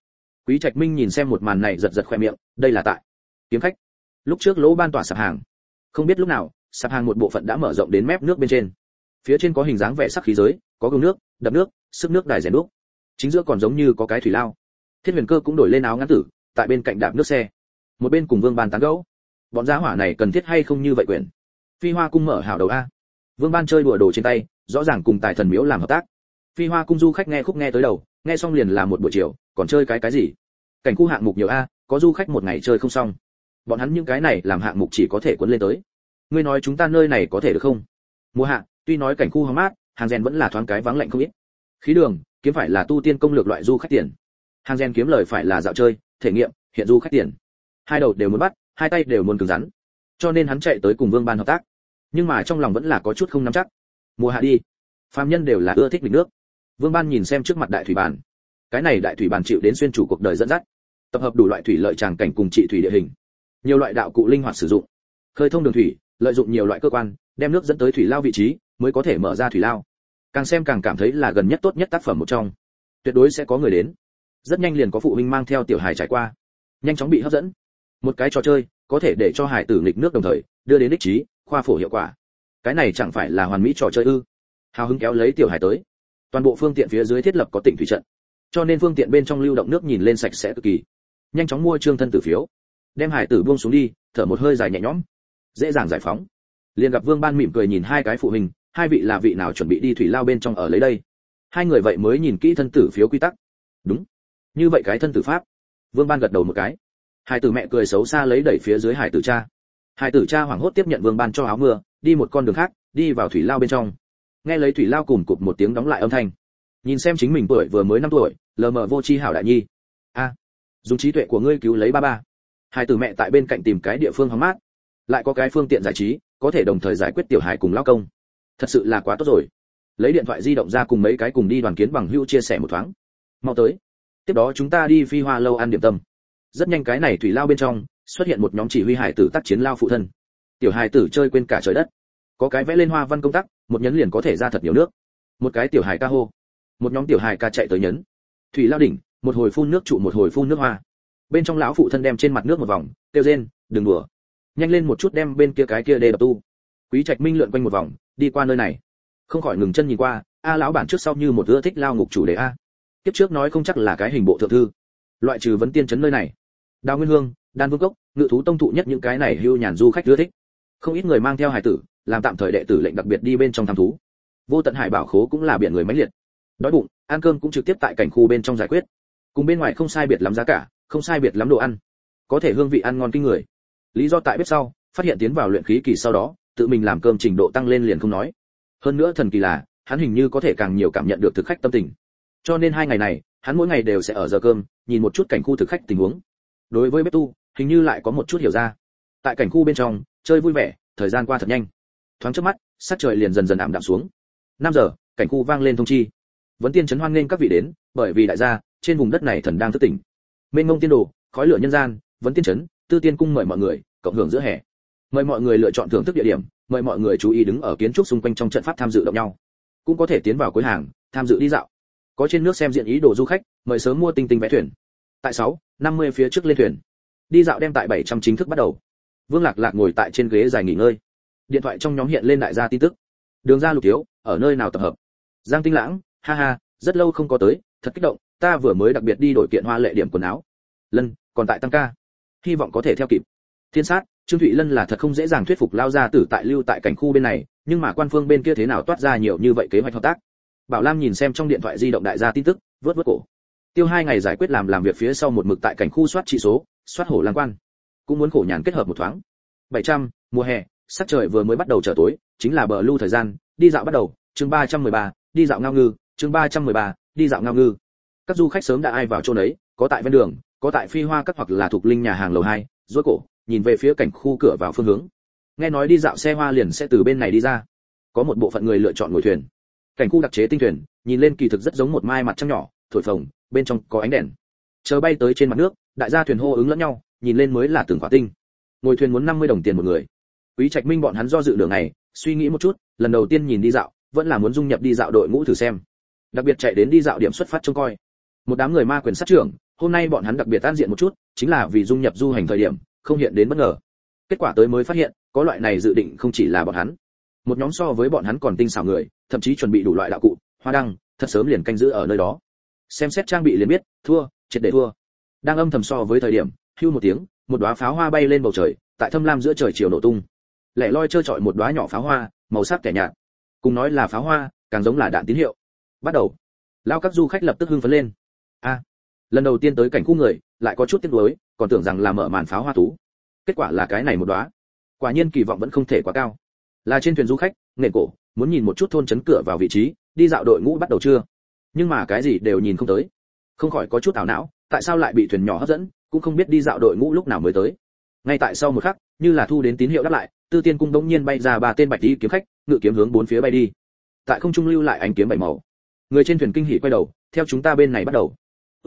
Quý Trạch Minh nhìn xem một màn này giật giật khoe miệng, đây là tại kiếm khách. Lúc trước lỗ ban tỏa sạp hàng, không biết lúc nào sạp hàng một bộ phận đã mở rộng đến mép nước bên trên. Phía trên có hình dáng vẽ sắc khí giới, có gương nước, đập nước, sức nước đài rèn đúc. Chính giữa còn giống như có cái thủy lao. Thiết Huyền Cơ cũng đổi lên áo ngắn tử, tại bên cạnh đạp nước xe. Một bên cùng Vương Ban tán gẫu. Bọn giá hỏa này cần thiết hay không như vậy quyển. Phi Hoa cung mở hảo đầu a. Vương Ban chơi đùa đồ trên tay, rõ ràng cùng Tài Thần Miếu làm hợp tác. Phi Hoa cung du khách nghe khúc nghe tới đầu, nghe xong liền làm một buổi chiều, còn chơi cái gì? Cảnh khu hạng mục nhiều a, có du khách một ngày chơi không xong. Bọn hắn những cái này làm hạng mục chỉ có thể cuốn lên tới. Ngươi nói chúng ta nơi này có thể được không? Mùa hạ, tuy nói cảnh khu hóng mát, hàng rèn vẫn là thoáng cái vắng lạnh không ít. Khí đường, kiếm phải là tu tiên công lược loại du khách tiền. Hàng rèn kiếm lời phải là dạo chơi, thể nghiệm, hiện du khách tiền. Hai đầu đều muốn bắt, hai tay đều muốn cứng rắn. Cho nên hắn chạy tới cùng Vương Ban hợp tác. Nhưng mà trong lòng vẫn là có chút không nắm chắc. Mùa hạ đi, phàm nhân đều là ưa thích nghịch nước. Vương Ban nhìn xem trước mặt đại thủy bàn. Cái này đại thủy bàn chịu đến xuyên chủ cuộc đời dẫn dắt, tập hợp đủ loại thủy lợi tràng cảnh cùng trị thủy địa hình, nhiều loại đạo cụ linh hoạt sử dụng, khơi thông đường thủy, lợi dụng nhiều loại cơ quan, đem nước dẫn tới thủy lao vị trí, mới có thể mở ra thủy lao. Càng xem càng cảm thấy là gần nhất tốt nhất tác phẩm một trong. Tuyệt đối sẽ có người đến. Rất nhanh liền có phụ huynh mang theo tiểu hài trải qua, nhanh chóng bị hấp dẫn. Một cái trò chơi, có thể để cho hài tử nghịch nước đồng thời đưa đến đích trí, khoa phổ hiệu quả. Cái này chẳng phải là hoàn mỹ trò chơi ư? Hào hứng kéo lấy tiểu hài tới. Toàn bộ phương tiện phía dưới thiết lập có tỉnh thủy trận, cho nên phương tiện bên trong lưu động nước nhìn lên sạch sẽ cực kỳ. Nhanh chóng mua trương thân tử phiếu, đem hải tử buông xuống đi, thở một hơi dài nhẹ nhõm, dễ dàng giải phóng. Liền gặp Vương Ban mỉm cười nhìn hai cái phụ huynh, hai vị là vị nào chuẩn bị đi thủy lao bên trong ở lấy đây. Hai người vậy mới nhìn kỹ thân tử phiếu quy tắc. Đúng, như vậy cái thân tử pháp. Vương Ban gật đầu một cái. Hải tử mẹ cười xấu xa lấy đẩy phía dưới hải tử cha. Hải tử cha hoảng hốt tiếp nhận Vương Ban cho áo mưa, đi một con đường khác, đi vào thủy lao bên trong. Nghe lấy thủy lao cùm cụp một tiếng đóng lại âm thanh. Nhìn xem chính mình tuổi vừa mới 5 tuổi, lờ mờ vô tri hảo đại nhi. A, dùng trí tuệ của ngươi cứu lấy ba ba. Hai tử mẹ tại bên cạnh tìm cái địa phương hóng mát, lại có cái phương tiện giải trí, có thể đồng thời giải quyết tiểu hài cùng lao công. Thật sự là quá tốt rồi. Lấy điện thoại di động ra cùng mấy cái cùng đi đoàn kiến bằng hữu chia sẻ một thoáng. Mau tới. Tiếp đó chúng ta đi Phi Hoa lâu ăn điểm tâm. Rất nhanh cái này thủy lao bên trong xuất hiện một nhóm chỉ huy hải tử tác chiến lao phụ thân. Tiểu hài tử chơi quên cả trời đất. Có cái vẽ lên hoa văn công tắc, một nhấn liền có thể ra thật nhiều nước. Một cái tiểu hài ca hô, một nhóm tiểu hài ca chạy tới nhấn. Thủy lao đỉnh, một hồi phun nước trụ một hồi phun nước hoa. Bên trong lão phụ thân đem trên mặt nước một vòng, kêu rên, đừng đùa, nhanh lên một chút đem bên kia cái kia đê đập tu. Quý Trạch Minh lượn quanh một vòng, đi qua nơi này, không khỏi ngừng chân nhìn qua. A lão bản trước sau như một ưa thích lao ngục chủ đề a. Kiếp trước nói không chắc là cái hình bộ thượng thư. Loại trừ vấn tiên trấn nơi này, Đào Nguyên Hương, Đan Vương Cốc, Ngự thú tông thụ nhất những cái này hưu nhàn du khách ưa thích. Không ít người mang theo hải tử, làm tạm thời đệ tử lệnh đặc biệt đi bên trong thăm thú. Vô Tận Hải Bảo Khố cũng là biển người mãnh liệt. Đói bụng, ăn cơm cũng trực tiếp tại cảnh khu bên trong giải quyết. Cùng bên ngoài không sai biệt lắm giá cả, không sai biệt lắm đồ ăn, có thể hương vị ăn ngon kinh người. Lý do tại bếp sau, phát hiện tiến vào luyện khí kỳ sau đó, tự mình làm cơm trình độ tăng lên liền không nói. Hơn nữa thần kỳ là, hắn hình như có thể càng nhiều cảm nhận được thực khách tâm tình. Cho nên 2 ngày này, hắn mỗi ngày đều sẽ ở giờ cơm, nhìn một chút cảnh khu thực khách tình huống. Đối với bếp tu, hình như lại có một chút hiểu ra. Tại cảnh khu bên trong, chơi vui vẻ, thời gian qua thật nhanh. Thoáng chớp mắt, sắc trời liền dần dần ảm đạm xuống. 5 giờ, cảnh khu vang lên thông chi. Vấn Tiên trấn hoan nghênh các vị đến, bởi vì đại gia, trên vùng đất này thần đang thức tỉnh. Mênh mông tiên đồ, khói lửa nhân gian, Vấn Tiên trấn, Tư Tiên cung mời mọi người, cộng hưởng giữa hè. Mời mọi người lựa chọn thưởng thức địa điểm, mời mọi người chú ý đứng ở kiến trúc xung quanh trong trận pháp tham dự động nhau. Cũng có thể tiến vào cuối hàng, tham dự đi dạo. Có trên nước xem diện ý đồ du khách, mời sớm mua tinh tinh vé thuyền. Tại 6:50 phía trước lên thuyền. Đi dạo đem tại 700 chính thức bắt đầu. Vương Lạc Lạc ngồi tại trên ghế dài nghỉ ngơi. Điện thoại trong nhóm hiện lên đại gia tin tức. Đường Gia Lục Thiếu, ở nơi nào tập hợp? Giang Tinh Lãng, ha ha, rất lâu không có tới, thật kích động, ta vừa mới đặc biệt đi đổi kiện hoa lệ điểm quần áo. Lân, còn tại tăng ca. Hy vọng có thể theo kịp. Thiên Sát, Trương Thụy Lân là thật không dễ dàng thuyết phục lao gia tử tại lưu tại cảnh khu bên này, nhưng mà quan phương bên kia thế nào toát ra nhiều như vậy kế hoạch hợp tác. Bảo Lam nhìn xem trong điện thoại di động đại gia tin tức, vớt vớt cổ. Tiêu 2 ngày giải quyết làm việc phía sau một mực tại cảnh khu soát trị số, soát hổ lang quan. Cũng muốn khổ nhàn kết hợp một thoáng. 700, mùa hè, sắc trời vừa mới bắt đầu trở tối, chính là bờ lưu thời gian, đi dạo bắt đầu, chương 313, đi dạo ngao ngư, chương 313, đi dạo ngao ngư. Các du khách sớm đã ai vào chỗ đấy, có tại ven đường, có tại Phi Hoa Các hoặc là thuộc linh nhà hàng lầu 2, rối cổ, nhìn về phía cảnh khu cửa vào phương hướng. Nghe nói đi dạo xe hoa liền sẽ từ bên này đi ra. Có một bộ phận người lựa chọn ngồi thuyền. Cảnh khu đặc chế tinh thuyền, nhìn lên kỳ thực rất giống một mai mặt trăng nhỏ, thổi phồng, bên trong có ánh đèn. Chờ bay tới trên mặt nước, đại gia thuyền hô ứng lẫn nhau, nhìn lên mới là từng khỏa tinh. Ngồi thuyền muốn 50 đồng tiền một người. Quý Trạch Minh bọn hắn do dự đường này, suy nghĩ một chút, lần đầu tiên nhìn đi dạo, vẫn là muốn dung nhập đi dạo đội ngũ thử xem. Đặc biệt chạy đến đi dạo điểm xuất phát trông coi. Một đám người ma quyền sát trưởng, hôm nay bọn hắn đặc biệt an diện một chút, chính là vì dung nhập du hành thời điểm, không hiện đến bất ngờ. Kết quả tới mới phát hiện, có loại này dự định không chỉ là bọn hắn. Một nhóm so với bọn hắn còn tinh xảo người, thậm chí chuẩn bị đủ loại đạo cụ, hoa đăng, thật sớm liền canh giữ ở nơi đó. Xem xét trang bị liền biết, thua, triệt để thua. Đang âm thầm so với thời điểm, hưu một tiếng, một đóa pháo hoa bay lên bầu trời, tại thâm lam giữa trời chiều nổ tung. Lẻ loi trơ trọi một đóa nhỏ pháo hoa, màu sắc kẻ nhạt. Cùng nói là pháo hoa, càng giống là đạn tín hiệu. Bắt đầu. Lao các du khách lập tức hưng phấn lên. Lần đầu tiên tới cảnh khu người, lại có chút tiếc nuối, còn tưởng rằng là mở màn pháo hoa tú. Kết quả là cái này một đóa. Quả nhiên kỳ vọng vẫn không thể quá cao. Là trên thuyền du khách, nền cổ, muốn nhìn một chút thôn trấn cửa vào vị trí, đi dạo đội ngũ bắt đầu chưa? Nhưng mà cái gì đều nhìn không tới. Không khỏi có chút ảo não, tại sao lại bị thuyền nhỏ hấp dẫn, cũng không biết đi dạo đội ngũ lúc nào mới tới. Ngay tại sau một khắc, như là thu đến tín hiệu đáp lại, Tư Tiên cung đống nhiên bay ra ba tên bạch y kiếm khách, ngự kiếm hướng bốn phía bay đi. Tại không trung lưu lại ánh kiếm bảy màu. Người trên thuyền kinh hỉ quay đầu, theo chúng ta bên này bắt đầu.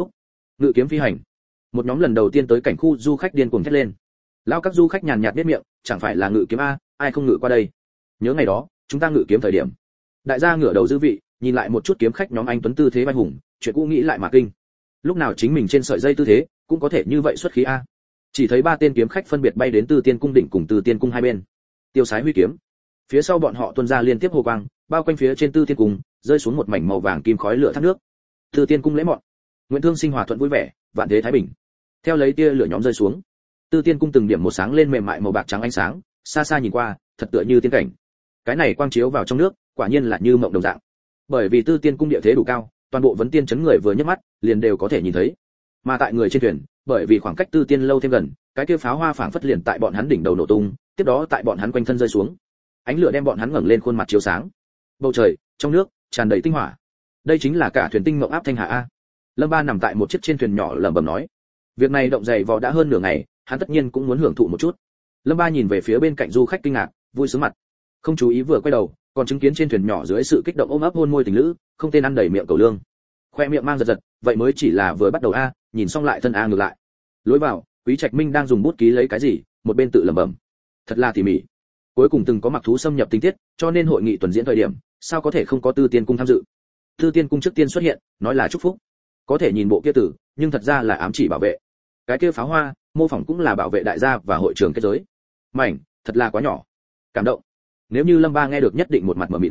Ngự kiếm phi hành. Một nhóm lần đầu tiên tới cảnh khu du khách điên cuồng thét lên. Lao các du khách nhàn nhạt biết miệng, chẳng phải là ngự kiếm a, ai không ngự qua đây. Nhớ ngày đó, chúng ta ngự kiếm thời điểm. Đại gia ngửa đầu dư vị, nhìn lại một chút kiếm khách nhóm anh tuấn tư thế bay hùng, chuyện cũ nghĩ lại mà kinh. Lúc nào chính mình trên sợi dây tư thế, cũng có thể như vậy xuất khí a. Chỉ thấy ba tên kiếm khách phân biệt bay đến Tư Tiên cung đỉnh cùng Tư Tiên cung hai bên. Tiêu sái huy kiếm. Phía sau bọn họ tuôn ra liên tiếp hồ quang, bao quanh phía trên Tư Tiên cung, rơi xuống một mảnh màu vàng kim khói lửa thác nước. Tư Tiên cung lễ mọn. Nguyện thương sinh hòa thuận vui vẻ, vạn thế thái bình. Theo lấy tia lửa nhóm rơi xuống, Tư Tiên cung từng điểm một sáng lên mềm mại màu bạc trắng ánh sáng, xa xa nhìn qua, thật tựa như tiên cảnh. Cái này quang chiếu vào trong nước, quả nhiên là như mộng đồng dạng. Bởi vì Tư Tiên cung địa thế đủ cao, toàn bộ vấn tiên chấn người vừa nhấc mắt, liền đều có thể nhìn thấy. Mà tại người trên thuyền, bởi vì khoảng cách Tư Tiên lâu thêm gần, cái kia pháo hoa phảng phất liền tại bọn hắn đỉnh đầu nổ tung, tiếp đó tại bọn hắn quanh thân rơi xuống. Ánh lửa đem bọn hắn ngẩng lên khuôn mặt chiếu sáng. Bầu trời, trong nước, tràn đầy tinh hỏa. Đây chính là cả thuyền tinh mộng áp thanh hà a. Lâm Ba nằm tại một chiếc trên thuyền nhỏ lẩm bẩm nói, việc này động dày vò đã hơn nửa ngày, hắn tất nhiên cũng muốn hưởng thụ một chút. Lâm Ba nhìn về phía bên cạnh du khách kinh ngạc, vui sướng mặt, không chú ý vừa quay đầu, còn chứng kiến trên thuyền nhỏ dưới sự kích động ôm ấp hôn môi tình lữ, không tên ăn đầy miệng cầu lương, khoe miệng mang giật giật, vậy mới chỉ là vừa bắt đầu a, nhìn xong lại thân a ngược lại. Lối vào, Quý Trạch Minh đang dùng bút ký lấy cái gì, một bên tự lẩm bẩm, thật là tỉ mỉ. Cuối cùng từng có mặc thú xâm nhập tình tiết, cho nên hội nghị tuần diễn thời điểm, sao có thể không có Tư Tiên cung tham dự. Tư Tiên cung trước tiên xuất hiện, nói là chúc phúc. Có thể nhìn bộ kia tử, nhưng thật ra là ám chỉ bảo vệ. Cái kia pháo hoa, mô phỏng cũng là bảo vệ đại gia và hội trường kết giới. Mảnh, thật là quá nhỏ. Cảm động. Nếu như Lâm Ba nghe được nhất định một mặt mở mịt.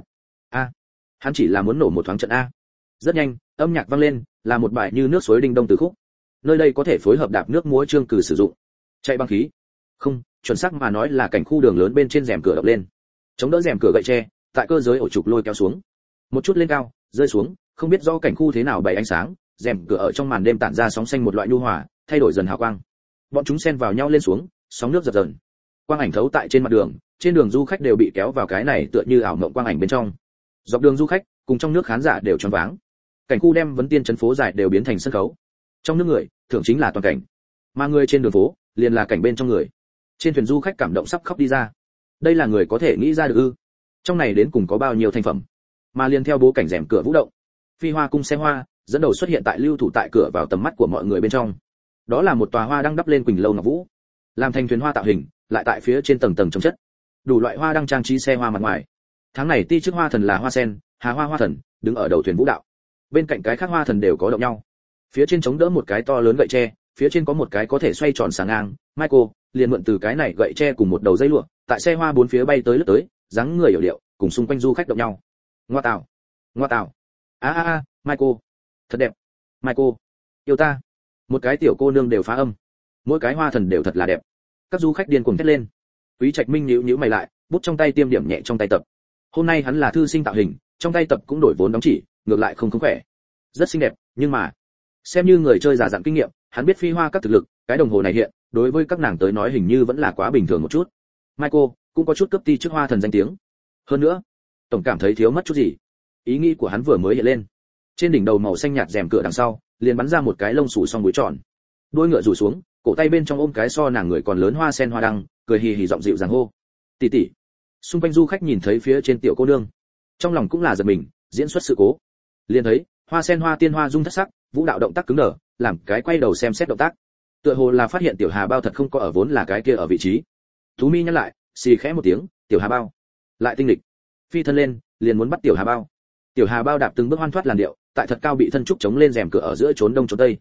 Hắn chỉ là muốn nổ một thoáng trận a. Rất nhanh, âm nhạc vang lên, là một bài như nước suối đinh đông từ khúc. Nơi đây có thể phối hợp đạp nước múa chương cử sử dụng. Chạy băng khí. Không, chuẩn xác mà nói là cảnh khu đường lớn bên trên rèm cửa đập lên. Chống đỡ rèm cửa gậy tre, tại cơ giới ổ trục lôi kéo xuống. Một chút lên cao, rơi xuống, không biết do cảnh khu thế nào bày ánh sáng, rèm cửa ở trong màn đêm tản ra sóng xanh một loại nhu hòa, thay đổi dần hào quang. Bọn chúng xen vào nhau lên xuống, sóng nước dập dờn. Quang ảnh thấu tại trên mặt đường, trên đường du khách đều bị kéo vào cái này tựa như ảo mộng quang ảnh bên trong. Dọc đường du khách, cùng trong nước khán giả đều choáng váng. Cảnh khu đem vấn tiên trấn phố dài đều biến thành sân khấu. Trong nước người, thường chính là toàn cảnh, mà người trên đường phố, liền là cảnh bên trong người. Trên thuyền du khách cảm động sắp khóc đi ra. Đây là người có thể nghĩ ra được ư? Trong này đến cùng có bao nhiêu thành phẩm? Mà liền theo bố cảnh rèm cửa vũ động, phi hoa cung xe hoa dẫn đầu xuất hiện tại lưu thủ tại cửa vào tầm mắt của mọi người bên trong. Đó là một tòa hoa đang đắp lên quỳnh lâu ngọc vũ, làm thành thuyền hoa tạo hình, lại tại phía trên tầng tầng trồng chất, đủ loại hoa đang trang trí xe hoa mặt ngoài. Tháng này ti trước hoa thần là hoa sen, hà hoa hoa thần đứng ở đầu thuyền vũ đạo. Bên cạnh cái khác hoa thần đều có động nhau. Phía trên chống đỡ một cái to lớn gậy tre, phía trên có một cái có thể xoay tròn sáng ngang. Michael liền mượn từ cái này gậy tre cùng một đầu dây lụa, tại xe hoa bốn phía bay tới lướt tới, dáng người hiểu điệu, cùng xung quanh du khách động nhau. Ngoa tào, Michael, thật đẹp, Michael, yêu ta. Một cái tiểu cô nương đều phá âm, mỗi cái hoa thần đều thật là đẹp. Các du khách điên cuồng thét lên. Quý Trạch Minh nhíu nhíu mày lại, bút trong tay tiêm điểm nhẹ trong tay tập. Hôm nay hắn là thư sinh tạo hình, trong tay tập cũng đổi vốn đóng chỉ, ngược lại không khỏe. Rất xinh đẹp, nhưng mà xem như người chơi giả dặn kinh nghiệm, hắn biết phi hoa các thực lực, cái đồng hồ này hiện, đối với các nàng tới nói hình như vẫn là quá bình thường một chút. Michael cũng có chút cấp ti trước hoa thần danh tiếng. Hơn nữa, tổng cảm thấy thiếu mất chút gì. Ý nghĩ của hắn vừa mới hiện lên. Trên đỉnh đầu màu xanh nhạt rèm cửa đằng sau, liền bắn ra một cái lông xù song búi tròn. Đuôi ngựa rủ xuống, cổ tay bên trong ôm cái so nàng người còn lớn hoa sen hoa đăng, cười hì hì giọng dịu dàng hô. Tỷ tỷ. Xung quanh du khách nhìn thấy phía trên tiểu cô nương, trong lòng cũng là giật mình, diễn xuất sự cố. Liền thấy, hoa sen hoa tiên hoa dung thất sắc, vũ đạo động tác cứng đờ, làm cái quay đầu xem xét động tác. Tựa hồ là phát hiện tiểu Hà Bao thật không có ở vốn là cái kia ở vị trí. Thú Mi nhắc lại, xì khẽ một tiếng, tiểu Hà Bao. Lại tinh lịch. Phi thân lên, liền muốn bắt tiểu Hà Bao. Tiểu Hà Bao đạp từng bước hoan thoát làn điệu, tại thật cao bị thân trúc chống lên rèm cửa ở giữa trốn đông trốn tây.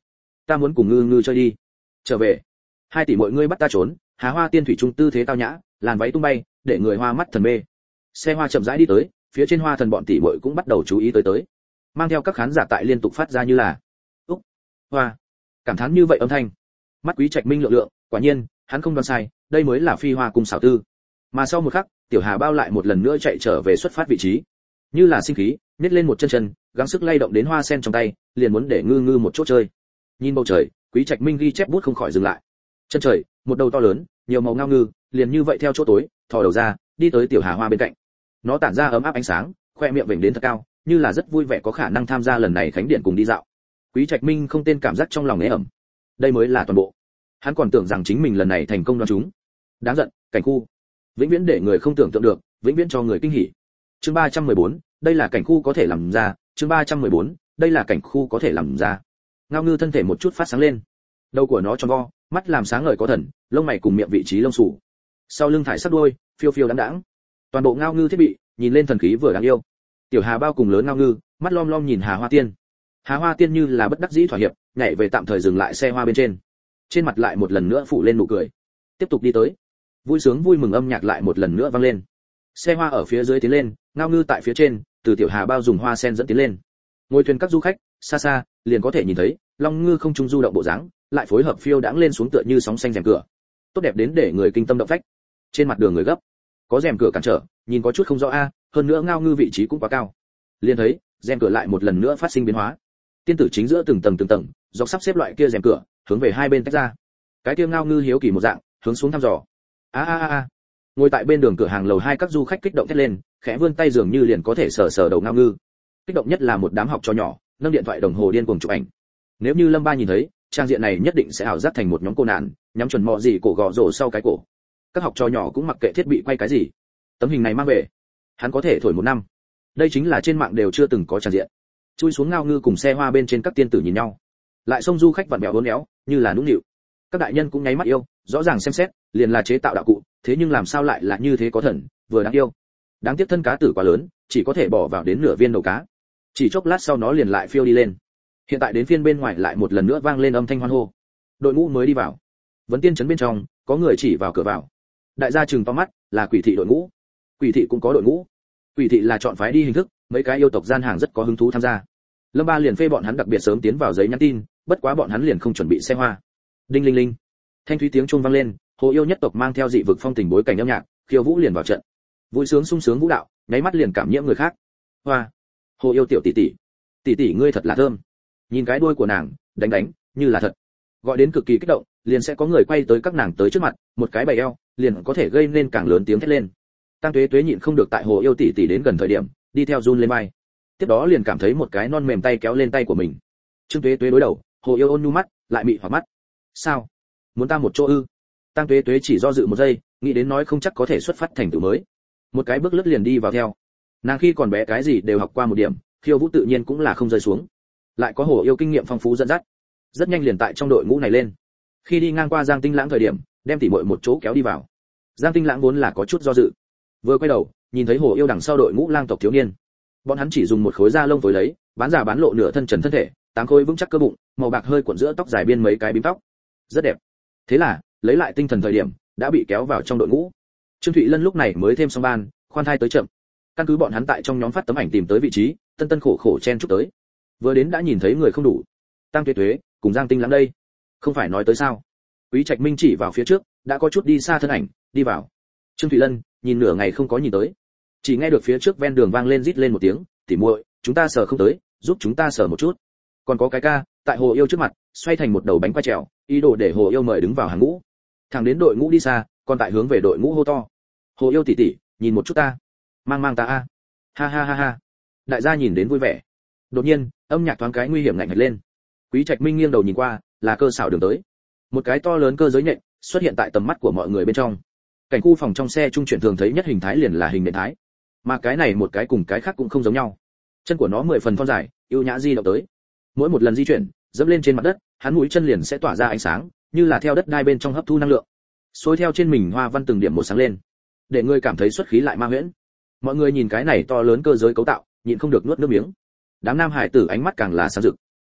ta muốn cùng ngư ngư chơi đi. Trở về. Hai tỷ muội ngươi bắt ta trốn. Hà Hoa Tiên thủy trung tư thế tao nhã, làn váy tung bay, để người hoa mắt thần mê. Xe hoa chậm rãi đi tới, phía trên hoa thần bọn tỷ muội cũng bắt đầu chú ý tới. Mang theo các khán giả tại liên tục phát ra như là úc, hoa, cảm thán như vậy âm thanh. Mắt Quý Trạch Minh lượng, quả nhiên, hắn không đoán sai, đây mới là phi hoa cung xảo tư. Mà sau một khắc, Tiểu Hà Bao lại một lần nữa chạy trở về xuất phát vị trí. Như là sinh khí, nhét lên một chân, gắng sức lay động đến hoa sen trong tay, liền muốn để ngư ngư một chỗ chơi. Nhìn bầu trời, Quý Trạch Minh ghi chép bút không khỏi dừng lại. Chân trời, một đầu to lớn, nhiều màu ngao ngư, liền như vậy theo chỗ tối, thò đầu ra, đi tới Tiểu Hà Hoa bên cạnh. Nó tản ra ấm áp ánh sáng, khoe miệng vểnh đến thật cao, như là rất vui vẻ có khả năng tham gia lần này khánh điện cùng đi dạo. Quý Trạch Minh không tên cảm giác trong lòng ế ẩm. Đây mới là toàn bộ. Hắn còn tưởng rằng chính mình lần này thành công đoán chúng. Đáng giận, cảnh khu. Vĩnh viễn để người không tưởng tượng được, vĩnh viễn cho người kinh hỉ. Chương 314, đây là cảnh khu có thể làm ra, chương 314, đây là cảnh khu có thể làm ra. Ngao ngư thân thể một chút phát sáng lên. Đầu của nó tròn vo, mắt làm sáng ngời có thần, lông mày cùng miệng vị trí lông xù. Sau lưng thải sắc đuôi, phiêu phiêu đãng đãng. Toàn bộ ngao ngư thiết bị, nhìn lên thần khí vừa đáng yêu. Tiểu Hà Bao cùng lớn ngao ngư, mắt lom lom nhìn Hà Hoa Tiên. Hà Hoa Tiên như là bất đắc dĩ thỏa hiệp, nhảy về tạm thời dừng lại xe hoa bên trên. Trên mặt lại một lần nữa phủ lên nụ cười. Tiếp tục đi tới. Vui sướng vui mừng âm nhạc lại một lần nữa vang lên. Xe hoa ở phía dưới tiến lên, ngao ngư tại phía trên, từ Tiểu Hà Bao dùng hoa sen dẫn tiến lên. Ngồi thuyền các du khách, xa xa liền có thể nhìn thấy, long ngư không trung du động bộ dáng, lại phối hợp phiêu đãng lên xuống tựa như sóng xanh rèm cửa. Tốt đẹp đến để người kinh tâm động phách. Trên mặt đường người gấp, có rèm cửa cản trở, nhìn có chút không rõ a, hơn nữa ngao ngư vị trí cũng quá cao. Liền thấy, rèm cửa lại một lần nữa phát sinh biến hóa. Tiên tử chính giữa từng tầng, dọc sắp xếp loại kia rèm cửa, hướng về hai bên tách ra. Cái kia ngao ngư hiếu kỳ một dạng, hướng xuống thăm dò. A. Ngồi tại bên đường cửa hàng lầu 2 các du khách kích động thét lên, khẽ vươn tay dường như liền có thể sờ đầu ngao ngư. Kích động nhất là một đám học trò nhỏ, nâng điện thoại đồng hồ điên cuồng chụp ảnh. Nếu như Lâm Ba nhìn thấy, trang diện này nhất định sẽ ảo giác thành một nhóm cô nạn, nhắm chuẩn mọ gì cổ gò rổ sau cái cổ. Các học trò nhỏ cũng mặc kệ thiết bị quay cái gì. Tấm hình này mang về, hắn có thể thổi một năm. Đây chính là trên mạng đều chưa từng có trang diện. Chui xuống ngao ngư cùng xe hoa bên trên các tiên tử nhìn nhau. Lại xông du khách vặn vẹo uốn éo, như là nũng nịu. Các đại nhân cũng nháy mắt yêu, rõ ràng xem xét, liền là chế tạo đạo cụ, thế nhưng làm sao lại là như thế có thần, vừa đáng yêu. Đáng tiếc thân cá tử quá lớn, chỉ có thể bỏ vào đến nửa viên đầu cá. Chỉ chốc lát sau nó liền lại phiêu đi lên. Hiện tại đến phiên bên ngoài lại một lần nữa vang lên âm thanh hoan hô. Đội ngũ mới đi vào. Vấn tiên trấn bên trong, có người chỉ vào cửa vào. Đại gia trừng to mắt, là Quỷ thị đội ngũ. Quỷ thị cũng có đội ngũ. Quỷ thị là chọn phái đi hình thức, mấy cái yêu tộc gian hàng rất có hứng thú tham gia. Lâm Ba liền phê bọn hắn đặc biệt sớm tiến vào giấy nhắn tin, bất quá bọn hắn liền không chuẩn bị xe hoa. Đinh linh linh. Thanh thúy tiếng chuông vang lên, Hồ Yêu nhất tộc mang theo dị vực phong tình bối cảnh âm nhạc, khiêu vũ liền vào trận. Vui sướng sung sướng vũ đạo, nháy mắt liền cảm nhiễm người khác. Hoa. Hồ Yêu tiểu tỷ tỷ. Tỷ tỷ ngươi thật là thơm. Nhìn cái đuôi của nàng, đánh, như là thật. Gọi đến cực kỳ kích động, liền sẽ có người quay tới các nàng tới trước mặt, một cái bày eo, liền có thể gây nên càng lớn tiếng thét lên. Tăng Tuế Tuế nhịn không được tại Hồ Yêu tỷ tỷ đến gần thời điểm, đi theo run lên vai. Tiếp đó liền cảm thấy một cái non mềm tay kéo lên tay của mình. Trương Tuế Tuế đối đầu, Hồ Yêu ôn nhu mắt, lại mị hoặc mắt. Sao? Muốn ta một chỗ ư? Tăng Tuế Tuế chỉ do dự một giây, nghĩ đến nói không chắc có thể xuất phát thành tựu mới. Một cái bước lướt liền đi vào theo. Nàng khi còn bé cái gì đều học qua một điểm, khiêu vũ tự nhiên cũng là không rơi xuống. Lại có Hồ Yêu kinh nghiệm phong phú dẫn dắt, rất nhanh liền tại trong đội ngũ này lên. Khi đi ngang qua Giang Tinh Lãng thời điểm, đem tỉ muội một chỗ kéo đi vào. Giang Tinh Lãng vốn là có chút do dự, vừa quay đầu, nhìn thấy Hồ Yêu đằng sau đội ngũ lang tộc thiếu niên. Bọn hắn chỉ dùng một khối da lông phối lấy, bán giả bán lộ nửa thân trần thân thể, 8 khối vững chắc cơ bụng, màu bạc hơi cuộn giữa tóc dài biên mấy cái bím tóc, rất đẹp. Thế là, lấy lại tinh thần thời điểm, đã bị kéo vào trong đội ngũ. Trương Thụy Lân lúc này mới thêm xong ban, khoan thai tới chậm. Căn cứ bọn hắn tại trong nhóm phát tấm ảnh tìm tới vị trí, tân khổ chen chúc tới. Vừa đến đã nhìn thấy người không đủ. Tăng Tuế Tuế cùng Giang Tinh Lãng đây, không phải nói tới sao? Quý Trạch Minh chỉ vào phía trước, đã có chút đi xa thân ảnh, đi vào. Trương Thụy Lân nhìn nửa ngày không có nhìn tới, chỉ nghe được phía trước ven đường vang lên rít lên một tiếng, "Tỉ muội, chúng ta sờ không tới, giúp chúng ta sờ một chút." Còn có cái ca, tại Hồ Yêu trước mặt, xoay thành một đầu bánh quay trèo, ý đồ để Hồ Yêu mời đứng vào hàng ngũ. Thẳng đến đội ngũ đi xa, còn tại hướng về đội ngũ hô to, "Hồ Yêu tỷ tỷ, nhìn một chút ta, mang ta a." Ha ha. Đại gia nhìn đến vui vẻ. Đột nhiên, âm nhạc thoáng cái nguy hiểm ngạnh hệt lên. Quý Trạch Minh nghiêng đầu nhìn qua, là cơ xảo đường tới. Một cái to lớn cơ giới nhện xuất hiện tại tầm mắt của mọi người bên trong. Cảnh khu phòng trong xe trung chuyển thường thấy nhất hình thái liền là hình nện thái, mà cái này một cái cùng cái khác cũng không giống nhau. Chân của nó 10 phần thon dài, ưu nhã di động tới. Mỗi một lần di chuyển, dẫm lên trên mặt đất, hắn mũi chân liền sẽ tỏa ra ánh sáng, như là theo đất đai bên trong hấp thu năng lượng. Xôi theo trên mình hoa văn từng điểm một sáng lên, để người cảm thấy xuất khí lại ma huyễn. Mọi người nhìn cái này to lớn cơ giới cấu tạo, nhịn không được nuốt nước miếng. Đám nam hải tử ánh mắt càng là sáng rực.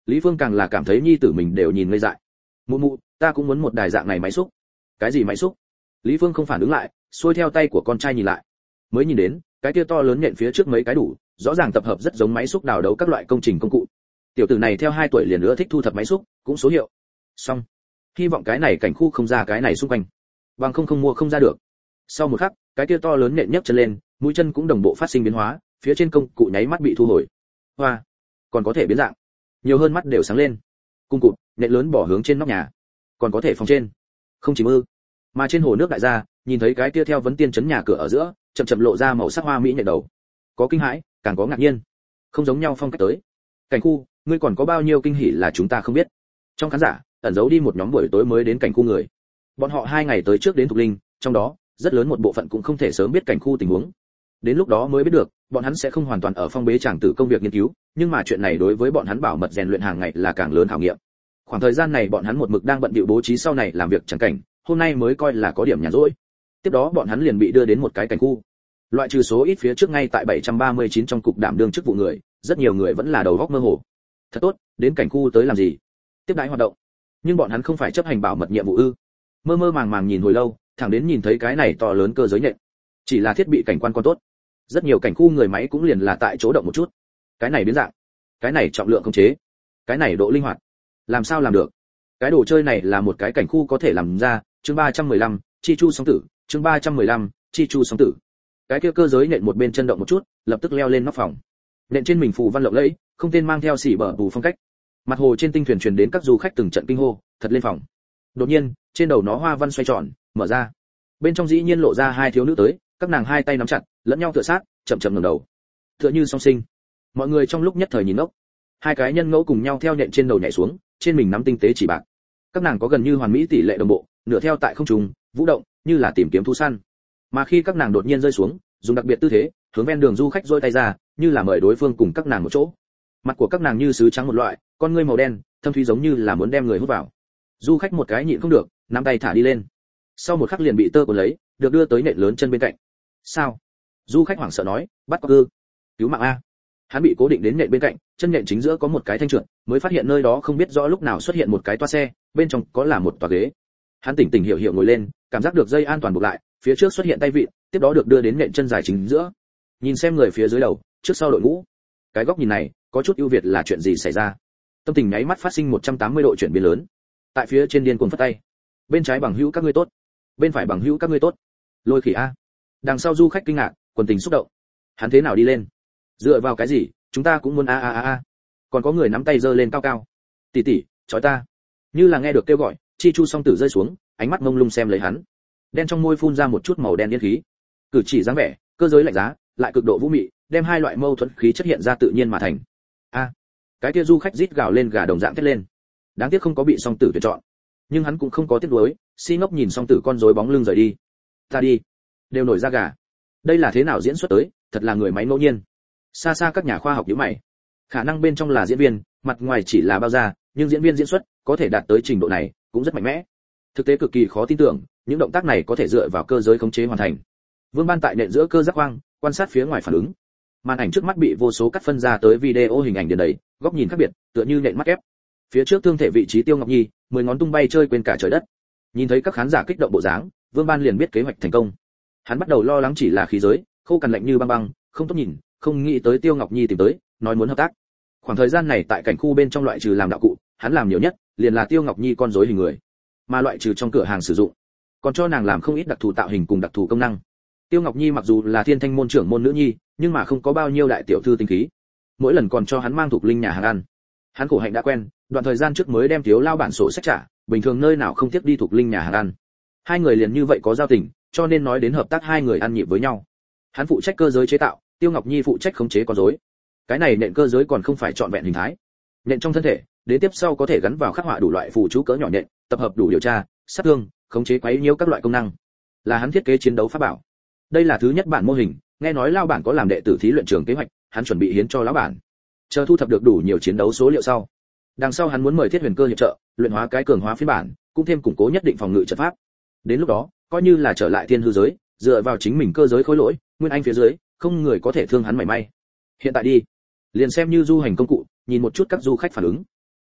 Lý Phương càng là cảm thấy nhi tử mình đều nhìn ngây dại. Mụ mụ, ta cũng muốn một đài dạng này máy xúc. Cái gì máy xúc? Lý Phương không phản ứng lại, xuôi theo tay của con trai nhìn lại. Mới nhìn đến, cái kia to lớn nhện phía trước mấy cái đủ, rõ ràng tập hợp rất giống máy xúc đào đấu các loại công trình công cụ. Tiểu tử này theo 2 tuổi liền nữa thích thu thập máy xúc, cũng số hiệu. Xong. Hy vọng cái này cảnh khu không ra cái này xung quanh. Bằng không mua không ra được. Sau một khắc, cái kia to lớn nhện nhấc chân lên, mũi chân cũng đồng bộ phát sinh biến hóa, phía trên công cụ nháy mắt bị thu hồi. Hoa, còn có thể biến dạng. Nhiều hơn mắt đều sáng lên. Cung cụt, nhện lớn bỏ hướng trên nóc nhà. Còn có thể phòng trên. Không chỉ mơ. Mà trên hồ nước đại gia, nhìn thấy cái kia theo vấn tiên chấn nhà cửa ở giữa, chậm chậm lộ ra màu sắc hoa mỹ nhện đầu. Có kinh hãi, càng có ngạc nhiên. Không giống nhau phong cách tới. Cảnh khu, ngươi còn có bao nhiêu kinh hỉ là chúng ta không biết. Trong khán giả, ẩn giấu đi một nhóm buổi tối mới đến cảnh khu người. Bọn họ 2 ngày tới trước đến Thục Linh, trong đó, rất lớn một bộ phận cũng không thể sớm biết cảnh khu tình huống. Đến lúc đó mới biết được, bọn hắn sẽ không hoàn toàn ở phong bế tràng tử công việc nghiên cứu, nhưng mà chuyện này đối với bọn hắn bảo mật rèn luyện hàng ngày là càng lớn khảo nghiệm. Khoảng thời gian này bọn hắn một mực đang bận bịu bố trí sau này làm việc chẳng cảnh, hôm nay mới coi là có điểm nhàn rỗi. Tiếp đó bọn hắn liền bị đưa đến một cái cảnh khu. Loại trừ số ít phía trước ngay tại 739 trong cục đảm đương chức vụ người, rất nhiều người vẫn là đầu óc mơ hồ. Thật tốt, đến cảnh khu tới làm gì? Tiếp đãi hoạt động. Nhưng bọn hắn không phải chấp hành bảo mật nhiệm vụ ư? Mơ mơ màng màng nhìn hồi lâu, thẳng đến nhìn thấy cái này to lớn cơ giới nhện. Chỉ là thiết bị cảnh quan còn tốt. Rất nhiều cảnh khu người máy cũng liền là tại chỗ động một chút. Cái này biến dạng, cái này trọng lượng khống chế, cái này độ linh hoạt. Làm sao làm được? Cái đồ chơi này là một cái cảnh khu có thể làm ra, chương 315, Chi Chu song tử, chương 315, Chi Chu song tử. Cái kia cơ giới nện một bên chân động một chút, lập tức leo lên nóc phòng. Nện trên mình phù văn lộng lẫy, không tên mang theo xỉ bờ bù phong cách. Mặt hồ trên tinh thuyền truyền đến các du khách từng trận kinh hô, thật lên phòng. Đột nhiên, trên đầu nó hoa văn xoay tròn, mở ra. Bên trong dĩ nhiên lộ ra 2 thiếu nữ tới, các nàng 2 tay nắm chặt, lẫn nhau tựa sát, chậm chậm ngẩng đầu. Tựa như song sinh. Mọi người trong lúc nhất thời nhìn ngốc. 2 cái nhân ngẫu cùng nhau theo nện trên đầu nhảy xuống, trên mình nắm tinh tế chỉ bạc. Các nàng có gần như hoàn mỹ tỷ lệ đồng bộ, nửa theo tại không trung, vũ động, như là tìm kiếm thú săn. Mà khi các nàng đột nhiên rơi xuống, dùng đặc biệt tư thế, hướng ven đường du khách giơ tay ra, như là mời đối phương cùng các nàng một chỗ. Mặt của các nàng như sứ trắng một loại, con ngươi màu đen, thâm thúy giống như là muốn đem người hút vào. Du khách một cái nhịn không được, nắm tay thả đi lên. Sau một khắc liền bị tơ cuốn lấy, được đưa tới nện lớn chân bên cạnh. Sao? Du khách hoảng sợ nói, bắt cóc ư? Cứu mạng a! Hắn bị cố định đến nện bên cạnh, chân nện chính giữa có một cái thanh trượt, mới phát hiện nơi đó không biết rõ lúc nào xuất hiện một cái toa xe, bên trong có là một tòa ghế. Hắn tỉnh tỉnh hiểu hiểu ngồi lên, cảm giác được dây an toàn buộc lại, phía trước xuất hiện tay vịn, tiếp đó được đưa đến nện chân dài chính giữa. Nhìn xem người phía dưới đầu, trước sau đội ngũ. Cái góc nhìn này, có chút ưu việt là chuyện gì xảy ra? Tâm tình nháy mắt phát sinh 180 độ chuyển biến lớn. Tại phía trên điên cuồng phất tay. Bên trái bằng hữu các ngươi tốt, bên phải bằng hữu các ngươi tốt. Lôi khỉ a. Đằng sau du khách kinh ngạc, quần tình xúc động. Hắn thế nào đi lên? Dựa vào cái gì? Chúng ta cũng muốn a. Còn có người nắm tay giơ lên cao cao. Tỷ tỷ, chói ta. Như là nghe được kêu gọi, Chi Chu song tử rơi xuống, ánh mắt mông lung xem lấy hắn. Đen trong môi phun ra một chút màu đen yên khí. Cử chỉ dáng vẻ, cơ giới lạnh giá, lại cực độ vũ mị, đem 2 loại mâu thuẫn khí chất hiện ra tự nhiên mà thành. A. Cái kia du khách rít gào lên gà đồng dạng thét lên. Đáng tiếc không có bị song tử tuyển chọn. Nhưng hắn cũng không có tiếc nuối, si ngốc nhìn song tử con rối bóng lưng rời đi. Ta đi. Đều nổi da gà. Đây là thế nào diễn xuất tới, thật là người máy ngẫu nhiên. Xa xa các nhà khoa học nhíu mày. Khả năng bên trong là diễn viên, mặt ngoài chỉ là bao da, nhưng diễn viên diễn xuất có thể đạt tới trình độ này, cũng rất mạnh mẽ. Thực tế cực kỳ khó tin tưởng, những động tác này có thể dựa vào cơ giới khống chế hoàn thành. Vương Ban tại nện giữa cơ giác quang, quan sát phía ngoài phản ứng. Màn ảnh trước mắt bị vô số cắt phân ra tới video hình ảnh điền đầy, góc nhìn khác biệt, tựa như nện mắt ép. Phía trước thương thể vị trí Tiêu Ngọc Nhi, 10 ngón tung bay chơi quên cả trời đất. Nhìn thấy các khán giả kích động bộ dáng, Vương Ban liền biết kế hoạch thành công. Hắn bắt đầu lo lắng chỉ là khí giới, khô cằn lạnh như băng băng, không tốt nhìn, không nghĩ tới Tiêu Ngọc Nhi tìm tới, nói muốn hợp tác. Khoảng thời gian này tại cảnh khu bên trong loại trừ làm đạo cụ, hắn làm nhiều nhất liền là Tiêu Ngọc Nhi con rối hình người, mà loại trừ trong cửa hàng sử dụng, còn cho nàng làm không ít đặc thù tạo hình cùng đặc thù công năng. Tiêu Ngọc Nhi mặc dù là thiên thanh môn trưởng môn nữ nhi, nhưng mà không có bao nhiêu đại tiểu thư tinh khí. Mỗi lần còn cho hắn mang thuộc linh nhà hàng ăn. Hắn khổ hạnh đã quen, đoạn thời gian trước mới đem thiếu lao bản sổ sách trả, bình thường nơi nào không tiếc đi thuộc linh nhà hàng ăn. 2 người liền như vậy có giao tình, cho nên nói đến hợp tác 2 người ăn nhịp với nhau. Hắn phụ trách cơ giới chế tạo, Tiêu Ngọc Nhi phụ trách khống chế con rối. Cái này nện cơ giới còn không phải trọn vẹn hình thái. Nện trong thân thể, đến tiếp sau có thể gắn vào khắc họa đủ loại phù chú cỡ nhỏ nện, tập hợp đủ điều tra, sát thương, khống chế quấy nhiễu các loại công năng. Là hắn thiết kế chiến đấu pháp bảo. Đây là thứ nhất bản mô hình, nghe nói lao bản có làm đệ tử thí luyện trường kế hoạch, hắn chuẩn bị hiến cho lão bản. Chờ thu thập được đủ nhiều chiến đấu số liệu sau, đằng sau hắn muốn mời Thiết Huyền Cơ hiệp trợ, luyện hóa cái cường hóa phiên bản, cũng thêm củng cố nhất định phòng ngự trận pháp. Đến lúc đó, coi như là trở lại thiên hư giới, dựa vào chính mình cơ giới khối lỗi, nguyên anh phía dưới, không người có thể thương hắn mảy may. Hiện tại đi, liền xem như du hành công cụ, nhìn một chút các du khách phản ứng.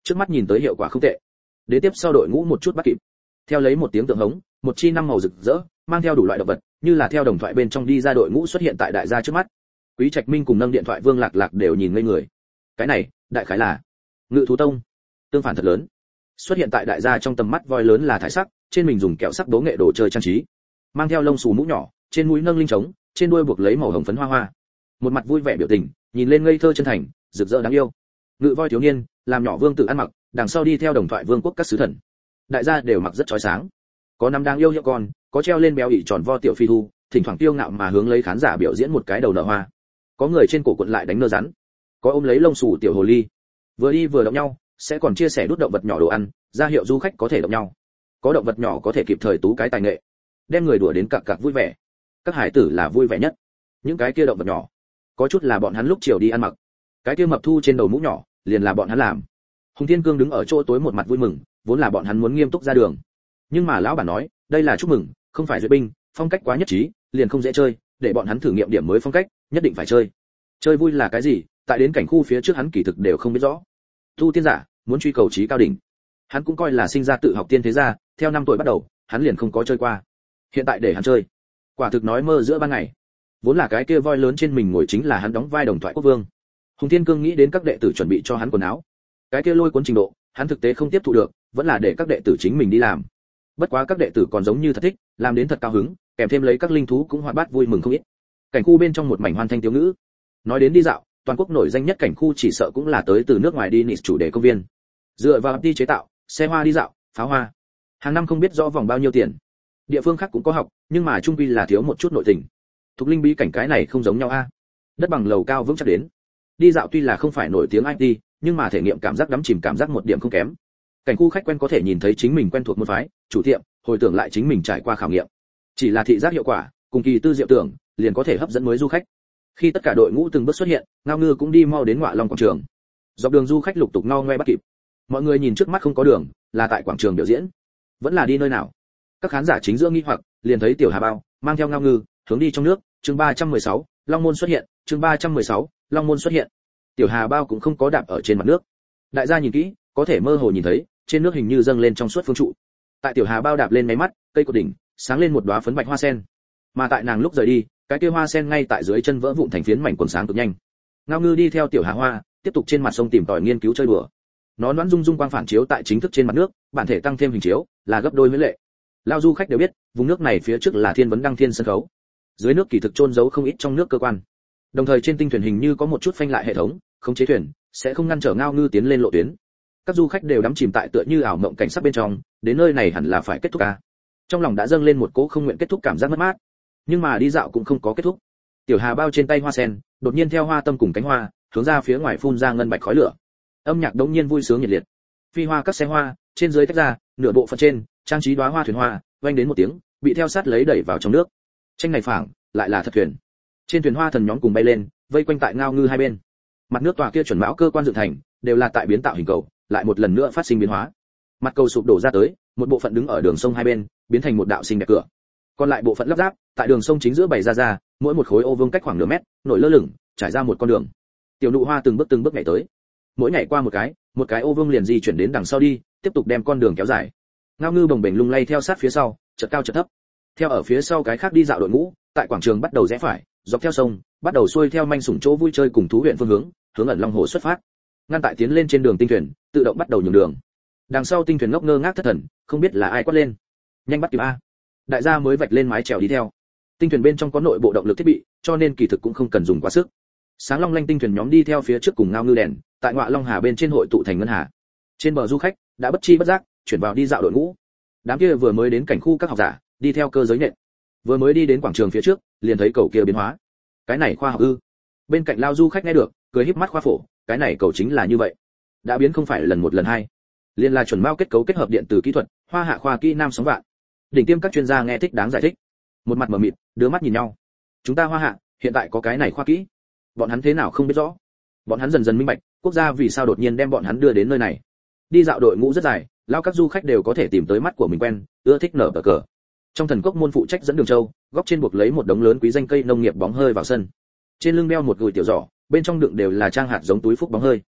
Trước mắt nhìn tới hiệu quả không tệ. Đến tiếp sau đội ngũ một chút bắt kịp. Theo lấy một tiếng tượng hống, một chi năm màu rực rỡ, mang theo đủ loại động vật, như là theo đồng thoại bên trong đi ra đội ngũ xuất hiện tại đại gia trước mắt. Quý Trạch Minh cùng nâng điện thoại Vương Lạc Lạc đều nhìn ngây người. Cái này, đại khái là Ngự thú tông. Tương phản thật lớn. Xuất hiện tại đại gia trong tầm mắt voi lớn là thải sắc, trên mình dùng kẹo sắc đố nghệ đồ chơi trang trí. Mang theo lông xù mũ nhỏ, trên mũi nâng linh trống, trên đuôi buộc lấy màu hồng phấn hoa hoa. Một mặt vui vẻ biểu tình, nhìn lên ngây thơ chân thành, rực rỡ đáng yêu. Ngự voi thiếu niên, làm nhỏ vương tử ăn mặc, đằng sau đi theo đồng thoại vương quốc các sứ thần. Đại gia đều mặc rất chói sáng. Có năm đáng yêu hiệu con, có treo lên béo ị tròn vo tiểu phi thu, thỉnh thoảng tiêu ngạo mà hướng lấy khán giả biểu diễn một cái đầu nở hoa. Có người trên cổ cuộn lại đánh nơ rắn, có ôm lấy lông xù tiểu hồ ly, vừa đi vừa động nhau, sẽ còn chia sẻ đút động vật nhỏ đồ ăn, ra hiệu du khách có thể động nhau. Có động vật nhỏ có thể kịp thời tú cái tài nghệ, đem người đùa đến cặc cặc vui vẻ. Các hải tử là vui vẻ nhất. Những cái kia động vật nhỏ, có chút là bọn hắn lúc chiều đi ăn mặc. Cái kia mập thu trên đầu mũ nhỏ, liền là bọn hắn làm. Hùng Thiên Cương đứng ở chỗ tối một mặt vui mừng, vốn là bọn hắn muốn nghiêm túc ra đường. Nhưng mà lão bản nói, đây là chúc mừng, không phải duyệt binh, phong cách quá nhất trí, liền không dễ chơi, để bọn hắn thử nghiệm điểm mới phong cách, nhất định phải chơi. Chơi vui là cái gì, tại đến cảnh khu phía trước hắn kỳ thực đều không biết rõ. Tu tiên giả, muốn truy cầu trí cao đỉnh. Hắn cũng coi là sinh ra tự học tiên thế gia, theo 5 tuổi bắt đầu, hắn liền không có chơi qua. Hiện tại để hắn chơi, quả thực nói mơ giữa ban ngày. Vốn là cái kia voi lớn trên mình ngồi chính là hắn đóng vai đồng thoại quốc vương. Hùng Thiên Cương nghĩ đến các đệ tử chuẩn bị cho hắn quần áo. Cái kia lôi cuốn trình độ, hắn thực tế không tiếp thu được, vẫn là để các đệ tử chính mình đi làm. Bất quá các đệ tử còn giống như thật thích, làm đến thật cao hứng, kèm thêm lấy các linh thú cũng hoạt bát vui mừng không ít. Cảnh khu bên trong một mảnh hoan thanh thiếu ngữ. Nói đến đi dạo, toàn quốc nổi danh nhất cảnh khu chỉ sợ cũng là tới từ nước ngoài đi Nice chủ đề công viên. Dựa vào đi chế tạo, xe hoa đi dạo, pháo hoa. Hàng năm không biết rõ vòng bao nhiêu tiền. Địa phương khác cũng có học, nhưng mà trung quy là thiếu một chút nội tình. Thục linh bí cảnh cái này không giống nhau a. Đất bằng lầu cao vững chắc đến. Đi dạo tuy là không phải nổi tiếng IT, nhưng mà thể nghiệm cảm giác đắm chìm cảm giác một điểm không kém. Cảnh khu khách quen có thể nhìn thấy chính mình quen thuộc một phái, chủ tiệm, hồi tưởng lại chính mình trải qua khảo nghiệm. Chỉ là thị giác hiệu quả, cùng kỳ tư diệu tưởng, liền có thể hấp dẫn mới du khách. Khi tất cả đội ngũ từng bước xuất hiện, Ngao Ngư cũng đi mau đến Ngọa Long quảng trường. Dọc đường du khách lục tục ngao ngoe bắt kịp. Mọi người nhìn trước mắt không có đường, là tại quảng trường biểu diễn, vẫn là đi nơi nào? Các khán giả chính giữa nghi hoặc, liền thấy Tiểu Hà Bao mang theo Ngao Ngư, hướng đi trong nước. Chương 316, Long môn xuất hiện. Chương 316, Long môn xuất hiện. Tiểu Hà Bao cũng không có đạp ở trên mặt nước. Đại gia nhìn kỹ, có thể mơ hồ nhìn thấy, trên nước hình như dâng lên trong suốt phương trụ. Tại Tiểu Hà Bao đạp lên máy mắt, cây cột đỉnh sáng lên một đóa phấn bạch hoa sen. Mà tại nàng lúc rời đi, cái kia hoa sen ngay tại dưới chân vỡ vụn thành phiến mảnh quần sáng cực nhanh. Ngao Ngư đi theo Tiểu Hà Hoa, tiếp tục trên mặt sông tìm tòi nghiên cứu chơi đùa. Nó loãng rung rung quang phản chiếu tại chính thức trên mặt nước, bản thể tăng thêm hình chiếu, là gấp đôi mỹ lệ. Lao du khách đều biết, vùng nước này phía trước là Thiên Vấn Đăng Thiên sân khấu. Dưới nước kỳ thực chôn giấu không ít trong nước cơ quan. Đồng thời trên tinh thuyền hình như có một chút phanh lại hệ thống, khống chế thuyền sẽ không ngăn trở Ngao Ngư tiến lên lộ tuyến. Các du khách đều đắm chìm tại tựa như ảo mộng cảnh sắc bên trong, đến nơi này hẳn là phải kết thúc a. Trong lòng đã dâng lên một cỗ không nguyện kết thúc cảm giác mất mát. Nhưng mà đi dạo cũng không có kết thúc. Tiểu Hà Bao trên tay hoa sen, đột nhiên theo hoa tâm cùng cánh hoa, hướng ra phía ngoài phun ra ngân bạch khói lửa. Âm nhạc đống nhiên vui sướng nhiệt liệt. Phi hoa các xe hoa, trên dưới tách ra, nửa bộ phận trên, trang trí đóa hoa thuyền hoa, vang đến một tiếng, bị theo sát lấy đẩy vào trong nước. Tranh này phảng, lại là thật thuyền. Trên thuyền hoa thần nhóm cùng bay lên, vây quanh tại Ngao Ngư hai bên. Mặt nước tòa kia chuẩn mão cơ quan dựng thành, đều là tại biến tạo hình cầu, lại một lần nữa phát sinh biến hóa. Mặt cầu sụp đổ ra tới, một bộ phận đứng ở đường sông hai bên, biến thành một đạo xinh đẹp cửa. Còn lại bộ phận lắp ráp, tại đường sông chính giữa bày ra, mỗi một khối ô vuông cách khoảng nửa mét, nổi lơ lửng, trải ra một con đường. Tiểu nụ hoa từng bước nhảy tới. Mỗi nhảy qua một cái ô vuông liền di chuyển đến đằng sau đi, tiếp tục đem con đường kéo dài. Ngao Ngư bồng bềnh lung lay theo sát phía sau, chợt cao chợt thấp. Theo ở phía sau cái khác đi dạo đội ngũ, tại quảng trường bắt đầu rẽ phải, dọc theo sông, bắt đầu xuôi theo manh sủng chỗ vui chơi cùng thú huyện phương hướng, hướng ẩn Long Hồ xuất phát. Ngăn tại tiến lên trên đường tinh thuyền, tự động bắt đầu nhường đường. Đằng sau tinh thuyền ngốc ngơ ngác thất thần, không biết là ai quát lên. Nhanh bắt kịp a. Đại gia mới vạch lên mái chèo đi theo. Tinh thuyền bên trong có nội bộ động lực thiết bị, cho nên kỳ thực cũng không cần dùng quá sức. Sáng long lanh tinh thuyền nhóm đi theo phía trước cùng Ngao Ngư đèn, tại Ngọa Long Hà bên trên hội tụ thành ngân hà. Trên bờ du khách đã bất chi bất giác chuyển vào đi dạo đội ngũ. Đám kia vừa mới đến cảnh khu các học giả, đi theo cơ giới nện. Vừa mới đi đến quảng trường phía trước, liền thấy cầu kia biến hóa. Cái này khoa học ư? Bên cạnh lao du khách nghe được, cười híp mắt khoa phổ, cái này cầu chính là như vậy. Đã biến không phải lần một lần hai, liền là chuẩn mao kết cấu kết hợp điện từ kỹ thuật, hoa hạ khoa kỹ nam sóng vạn. Đỉnh tiêm các chuyên gia nghe thích đáng giải thích. Một mặt mở mịt, đưa mắt nhìn nhau. Chúng ta hoa hạ, hiện tại có cái này khoa kỹ. Bọn hắn thế nào không biết rõ. Bọn hắn dần dần minh bạch, quốc gia vì sao đột nhiên đem bọn hắn đưa đến nơi này. Đi dạo đội ngũ rất dài, lao các du khách đều có thể tìm tới mắt của mình quen, ưa thích nở cờ. Trong thần cốc môn phụ trách dẫn đường châu, góc trên buộc lấy một đống lớn quý danh cây nông nghiệp bóng hơi vào sân. Trên lưng đeo một gùi tiểu giỏ, bên trong đựng đều là trang hạt giống túi phúc bóng hơi.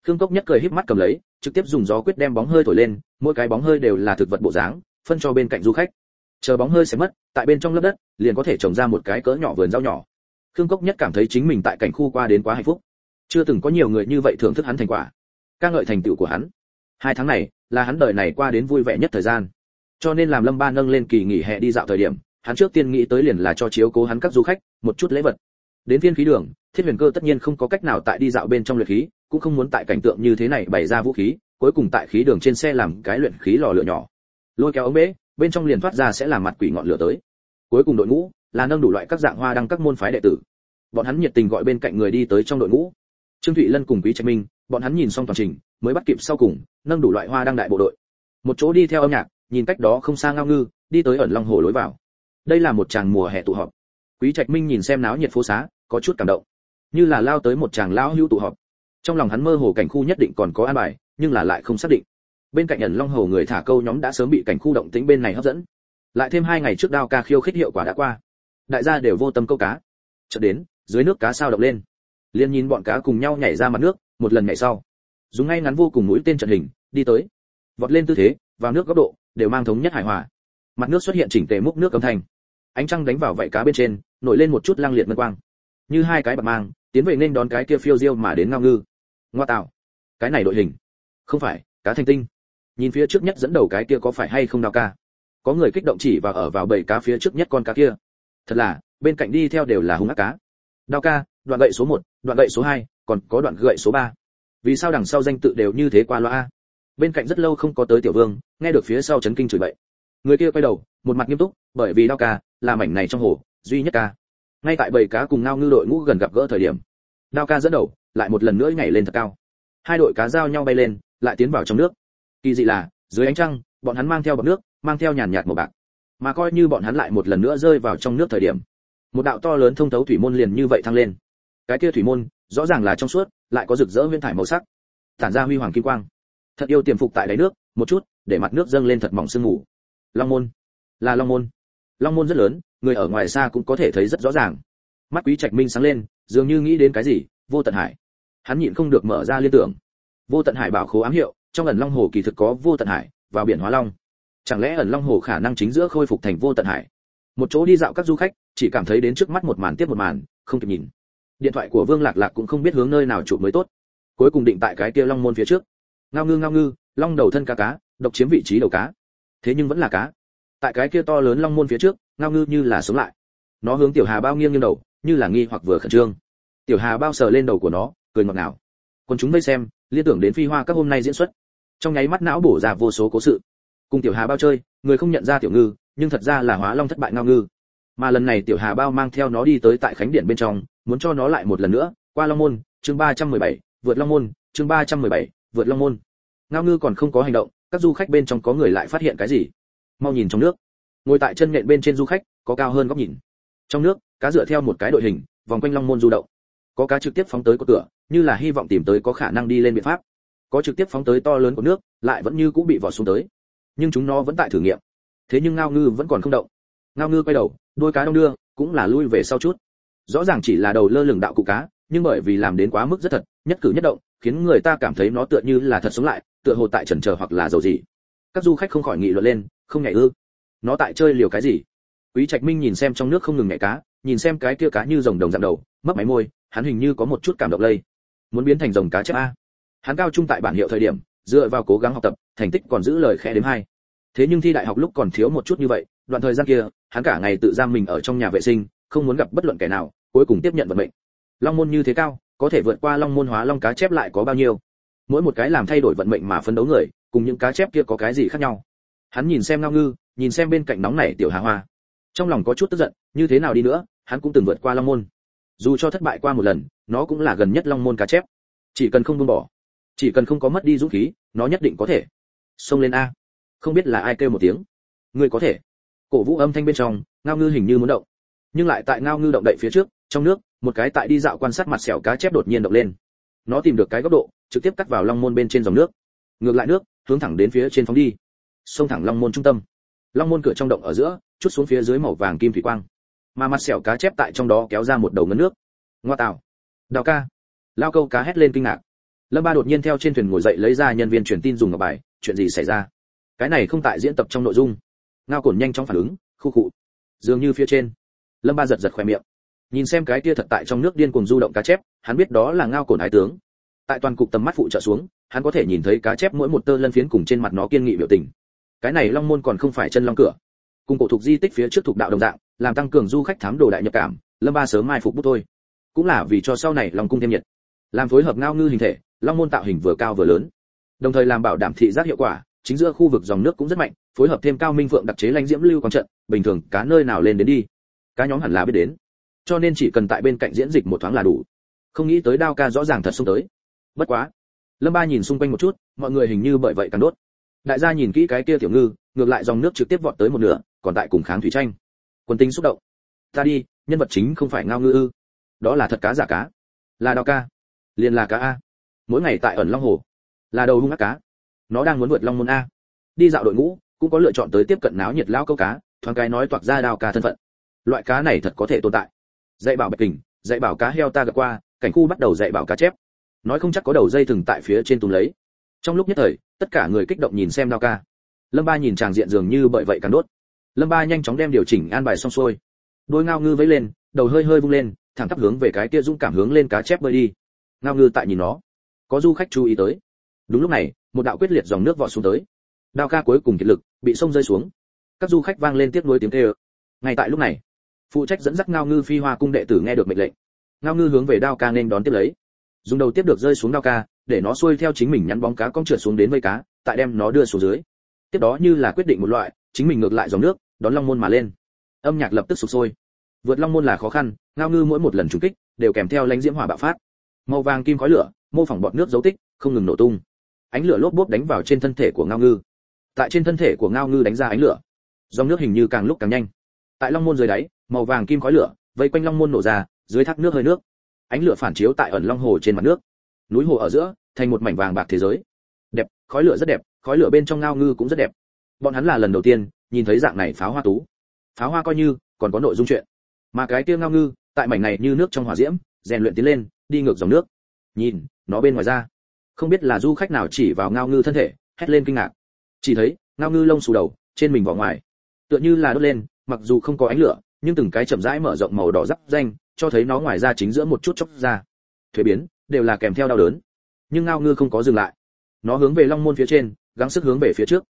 Khương Cốc Nhất cười híp mắt cầm lấy, trực tiếp dùng gió quyết đem bóng hơi thổi lên, mỗi cái bóng hơi đều là thực vật bộ dáng, phân cho bên cạnh du khách. Chờ bóng hơi sẽ mất, tại bên trong lớp đất, liền có thể trồng ra một cái cỡ nhỏ vườn rau nhỏ. Khương Cốc Nhất cảm thấy chính mình tại cảnh khu qua đến quá hạnh phúc. Chưa từng có nhiều người như vậy thưởng thức hắn thành quả, ca ngợi thành tựu của hắn. 2 tháng này là hắn đời này qua đến vui vẻ nhất thời gian. Cho nên làm Lâm Ba nâng lên kỳ nghỉ hè đi dạo thời điểm, hắn trước tiên nghĩ tới liền là cho chiếu cố hắn các du khách một chút lễ vật. Đến phiên khí đường, Thiết Huyền Cơ tất nhiên không có cách nào tại đi dạo bên trong luyện khí, cũng không muốn tại cảnh tượng như thế này bày ra vũ khí, cuối cùng tại khí đường trên xe làm cái luyện khí lò lửa nhỏ, lôi kéo ống bể, bên trong liền thoát ra sẽ làm mặt quỷ ngọn lửa tới. Cuối cùng đội ngũ là nâng đủ loại các dạng hoa đăng các môn phái đệ tử. Bọn hắn nhiệt tình gọi bên cạnh người đi tới trong đội ngũ. Trương Thụy Lân cùng Quý Trạch Minh, bọn hắn nhìn xong toàn trình, mới bắt kịp sau cùng, nâng đủ loại hoa đăng đại bộ đội. Một chỗ đi theo âm nhạc, nhìn cách đó không xa Ngao Ngư, đi tới ẩn Long Hồ lối vào. Đây là một tràng mùa hè tụ họp. Quý Trạch Minh nhìn xem náo nhiệt phố xá, có chút cảm động, như là lao tới một tràng lão hữu tụ họp. Trong lòng hắn mơ hồ cảnh khu nhất định còn có an bài, nhưng là lại không xác định. Bên cạnh ẩn Long Hồ người thả câu nhóm đã sớm bị cảnh khu động tĩnh bên này hấp dẫn. Lại thêm 2 ngày trước đao ca khiêu khích hiệu quả đã qua, đại gia đều vô tâm câu cá. Chợt đến, dưới nước cá sao động lên. Liên nhìn bọn cá cùng nhau nhảy ra mặt nước, một lần nhảy sau, dùng ngay ngắn vô cùng mũi tên trận hình, đi tới. Vọt lên tư thế, vào nước góc độ đều mang thống nhất hài hòa. Mặt nước xuất hiện chỉnh tề múc nước âm thanh. Ánh trăng đánh vào vảy cá bên trên, nổi lên một chút lăng liệt ngân quang. Như 2 cái bạc mang, tiến về nên đón cái kia phiêu diêu mà đến Ngao Ngư. Ngoa tạo, cái này đội hình, không phải cá thành tinh. Nhìn phía trước nhất dẫn đầu cái kia có phải hay không Đao ca? Có người kích động chỉ vào vào bầy cá phía trước nhất con cá kia. Thật là, bên cạnh đi theo đều là hung ác cá. Đao ca, đoạn gậy số 1, đoạn gậy số 2, còn có đoạn gậy số 3. Vì sao đằng sau danh tự đều như thế qua loa a? Bên cạnh rất lâu không có tới Tiểu Vương, nghe được phía sau chấn kinh chửi bậy. Người kia quay đầu, một mặt nghiêm túc, bởi vì Đao ca là mảnh này trong hồ duy nhất ca. Ngay tại bầy cá cùng Ngao Ngư đội ngũ gần gặp gỡ thời điểm, Đao ca dẫn đầu, lại một lần nữa nhảy lên thật cao. 2 đội cá giao nhau bay lên, lại tiến vào trong nước. Kỳ dị là, dưới ánh trăng, bọn hắn mang theo bọt nước, mang theo nhàn nhạt màu bạc. Mà coi như bọn hắn lại một lần nữa rơi vào trong nước thời điểm, một đạo to lớn thông thấu thủy môn liền như vậy thăng lên. Cái kia thủy môn, rõ ràng là trong suốt, lại có rực rỡ huyễn thải màu sắc, tản ra huy hoàng kim quang. Thật yêu tiềm phục tại đáy nước, một chút, để mặt nước dâng lên thật mỏng sương mù. Long môn, là Long môn. Long môn rất lớn, người ở ngoài xa cũng có thể thấy rất rõ ràng. Mắt Quý Trạch Minh sáng lên, dường như nghĩ đến cái gì, Vô Tận Hải. Hắn nhịn không được mở ra liên tưởng. Vô Tận Hải bảo khố ám hiệu, trong ẩn Long Hồ kỳ thực có Vô Tận Hải, vào biển hóa long. Chẳng lẽ ẩn Long Hồ khả năng chính giữa khôi phục thành Vô Tận Hải? Một chỗ đi dạo các du khách, chỉ cảm thấy đến trước mắt một màn tiếp một màn, không kịp nhìn. Điện thoại của Vương Lạc Lạc cũng không biết hướng nơi nào chụp mới tốt. Cuối cùng định tại cái kia Long môn phía trước. Ngao Ngư, long đầu thân cá, độc chiếm vị trí đầu cá. Thế nhưng vẫn là cá. Tại cái kia to lớn Long môn phía trước, Ngao Ngư như là sống lại. Nó hướng Tiểu Hà Bao nghiêng đầu, như là nghi hoặc vừa khẩn trương. Tiểu Hà Bao sờ lên đầu của nó, cười ngọt ngào. Còn chúng vây xem, liên tưởng đến Phi Hoa các hôm nay diễn xuất. Trong nháy mắt não bổ ra vô số cố sự. Cùng Tiểu Hà Bao chơi, người không nhận ra Tiểu Ngư, nhưng thật ra là Hóa Long thất bại Ngao Ngư. Mà lần này Tiểu Hà Bao mang theo nó đi tới tại Khánh Điện bên trong, muốn cho nó lại một lần nữa, qua Long môn, chương 317, vượt Long môn, chương 317, vượt Long môn. Ngao Ngư còn không có hành động, các du khách bên trong có người lại phát hiện cái gì? Mau nhìn trong nước. Ngồi tại chân nhện bên trên du khách, có cao hơn góc nhìn. Trong nước, cá dựa theo một cái đội hình, vòng quanh Long môn du động. Có cá trực tiếp phóng tới cột cửa, như là hy vọng tìm tới có khả năng đi lên biện pháp. Có trực tiếp phóng tới to lớn của nước, lại vẫn như cũ bị vọt xuống tới. Nhưng chúng nó vẫn tại thử nghiệm. Thế nhưng Ngao Ngư vẫn còn không động. Ngao Ngư quay đầu, đuôi cá đong đưa, cũng là lui về sau chút. Rõ ràng chỉ là đầu lơ lửng đạo cụ cá, nhưng bởi vì làm đến quá mức rất thật, nhất cử nhất động, khiến người ta cảm thấy nó tựa như là thật sống lại, tựa hồ tại chần chờ hoặc là dầu gì. Các du khách không khỏi nghị luận lên, không nhảy ư? Nó tại chơi liều cái gì? Quý Trạch Minh nhìn xem trong nước không ngừng nhảy cá, nhìn xem cái kia cá như rồng đồng dạng đầu, mấp máy môi, hắn hình như có một chút cảm động lây. Muốn biến thành rồng cá chép a. Hắn cao trung tại bản hiệu thời điểm, dựa vào cố gắng học tập, thành tích còn giữ lời khẽ đếm 2. Thế nhưng thi đại học lúc còn thiếu một chút như vậy, đoạn thời gian kia, hắn cả ngày tự giam mình ở trong nhà vệ sinh, không muốn gặp bất luận kẻ nào, cuối cùng tiếp nhận vận mệnh. Long môn như thế cao, có thể vượt qua Long môn Hóa Long cá chép lại có bao nhiêu? Mỗi một cái làm thay đổi vận mệnh mà phấn đấu người, cùng những cá chép kia có cái gì khác nhau? Hắn nhìn xem Ngao Ngư, nhìn xem bên cạnh nóng nảy Tiểu Hà Hoa, trong lòng có chút tức giận, như thế nào đi nữa, hắn cũng từng vượt qua Long môn. Dù cho thất bại qua một lần, nó cũng là gần nhất Long môn cá chép. Chỉ cần không buông bỏ, chỉ cần không có mất đi dũng khí, nó nhất định có thể. Xông lên a! Không biết là ai kêu một tiếng. Ngươi có thể. Cổ vũ âm thanh bên trong, Ngao Ngư hình như muốn động. Nhưng lại tại Ngao Ngư động đậy phía trước, trong nước, một cái tại đi dạo quan sát mặt sẹo cá chép đột nhiên động lên. Nó tìm được cái góc độ, trực tiếp cắt vào Long môn bên trên dòng nước. Ngược lại nước, hướng thẳng đến phía trên phóng đi. Xông thẳng Long môn trung tâm. Long môn cửa trong động ở giữa, chút xuống phía dưới màu vàng kim thủy quang. Mà mặt sẹo cá chép tại trong đó kéo ra một đầu ngấn nước. Ngoa tạo! Đào ca! Lao câu cá hét lên kinh ngạc. Lâm Ba đột nhiên theo trên thuyền ngồi dậy lấy ra nhân viên truyền tin dùng ngọc bài, chuyện gì xảy ra? Cái này không tại diễn tập trong nội dung. Ngao Cổn nhanh chóng phản ứng, khu khụ. Dường như phía trên. Lâm Ba giật giật khóe miệng. Nhìn xem cái kia thật tại trong nước điên cuồng du động cá chép, hắn biết đó là Ngao Cổn ái tướng. Tại toàn cục tầm mắt phụ trợ xuống, hắn có thể nhìn thấy cá chép mỗi một tơ lân phiến cùng trên mặt nó kiên nghị biểu tình. Cái này long môn còn không phải chân long cửa. Cùng cổ thuộc di tích phía trước thuộc đạo đồng dạng, làm tăng cường du khách thám đồ đại nhập cảm, Lâm Ba sớm mai phục bút thôi. Cũng là vì cho sau này long cung thêm nhiệt. Làm phối hợp ngao ngư hình thể, long môn tạo hình vừa cao vừa lớn. Đồng thời làm bảo đảm thị giác hiệu quả, chính giữa khu vực dòng nước cũng rất mạnh, phối hợp thêm cao minh phượng đặc chế lãnh diễm lưu quang trận, bình thường cá nơi nào lên đến đi. Cá nhóm hẳn là biết đến. Cho nên chỉ cần tại bên cạnh diễn dịch một thoáng là đủ. Không nghĩ tới Đao Ca rõ ràng thật xông tới. Bất quá, Lâm Ba nhìn xung quanh một chút, mọi người hình như bởi vậy càng đốt. Đại gia nhìn kỹ cái kia tiểu ngư, ngược lại dòng nước trực tiếp vọt tới một nửa, còn tại cùng kháng thủy tranh. Quân tinh xúc động. Ta đi, nhân vật chính không phải ngao ngư ư? Đó là thật cá giả cá. Là Đao Ca. Liền là cá a. Mỗi ngày tại ẩn long hồ, là đầu hung ác cá. Nó đang muốn vượt long môn a. Đi dạo đội ngũ, cũng có lựa chọn tới tiếp cận náo nhiệt lão câu cá, thoáng cái nói toạc ra Đao Ca thân phận. Loại cá này thật có thể tồn tại. Dạy bảo bạch kình, dạy bảo cá heo ta gặp qua, cảnh khu bắt đầu dạy bảo cá chép. Nói không chắc có đầu dây thừng tại phía trên túm lấy. Trong lúc nhất thời, tất cả người kích động nhìn xem Đao Ca. Lâm Ba nhìn tràng diện dường như bởi vậy càng đốt. Lâm Ba nhanh chóng đem điều chỉnh an bài xong xuôi. Đôi ngao ngư vẫy lên, đầu hơi hơi vung lên, thẳng tắp hướng về cái kia dũng cảm hướng lên cá chép bơi đi. Ngao ngư tại nhìn nó. Có du khách chú ý tới. Đúng lúc này, một đạo quyết liệt dòng nước vọt xuống tới. Đao Ca cuối cùng kiệt lực, bị sông rơi xuống. Các du khách vang lên tiếc nuối tiếng kêu. Ngay tại lúc này, phụ trách dẫn dắt ngao ngư phi hoa cung đệ tử nghe được mệnh lệnh. Ngao ngư hướng về Đao Ca nên đón tiếp lấy. Dùng đầu tiếp được rơi xuống Đao Ca, để nó xuôi theo chính mình nhắn bóng cá cong trượt xuống đến vây cá, tại đem nó đưa xuống dưới. Tiếp đó như là quyết định một loại, chính mình ngược lại dòng nước, đón long môn mà lên. Âm nhạc lập tức sục sôi. Vượt long môn là khó khăn, ngao ngư mỗi một lần trùng kích đều kèm theo lãnh diễm hỏa bạo phát. Màu vàng kim khói lửa, mô phỏng bọt nước dấu tích, không ngừng nổ tung. Ánh lửa lốp bốp đánh vào trên thân thể của ngao ngư. Tại trên thân thể của ngao ngư đánh ra ánh lửa. Dòng nước hình như càng lúc càng nhanh. Tại long môn dưới đáy, màu vàng kim khói lửa vây quanh long môn nổ ra, dưới thác nước hơi nước. Ánh lửa phản chiếu tại ẩn long hồ trên mặt nước. Núi hồ ở giữa thành một mảnh vàng bạc thế giới. Đẹp, khói lửa rất đẹp, khói lửa bên trong ngao ngư cũng rất đẹp. Bọn hắn là lần đầu tiên nhìn thấy dạng này pháo hoa tú. Pháo hoa coi như còn có nội dung chuyện. Mà cái kia ngao ngư, tại mảnh này như nước trong hỏa diễm, rèn luyện tiến lên, đi ngược dòng nước. Nhìn, nó bên ngoài ra, không biết là du khách nào chỉ vào ngao ngư thân thể, hét lên kinh ngạc. Chỉ thấy, ngao ngư lông xù đầu, trên mình vỏ ngoài, tựa như là đốt lên, mặc dù không có ánh lửa, nhưng từng cái chậm rãi mở rộng màu đỏ rắp danh, cho thấy nó ngoài ra chính giữa một chút chốc ra. Thuế biến, đều là kèm theo đau đớn. Nhưng ngao ngư không có dừng lại. Nó hướng về long môn phía trên, gắng sức hướng về phía trước.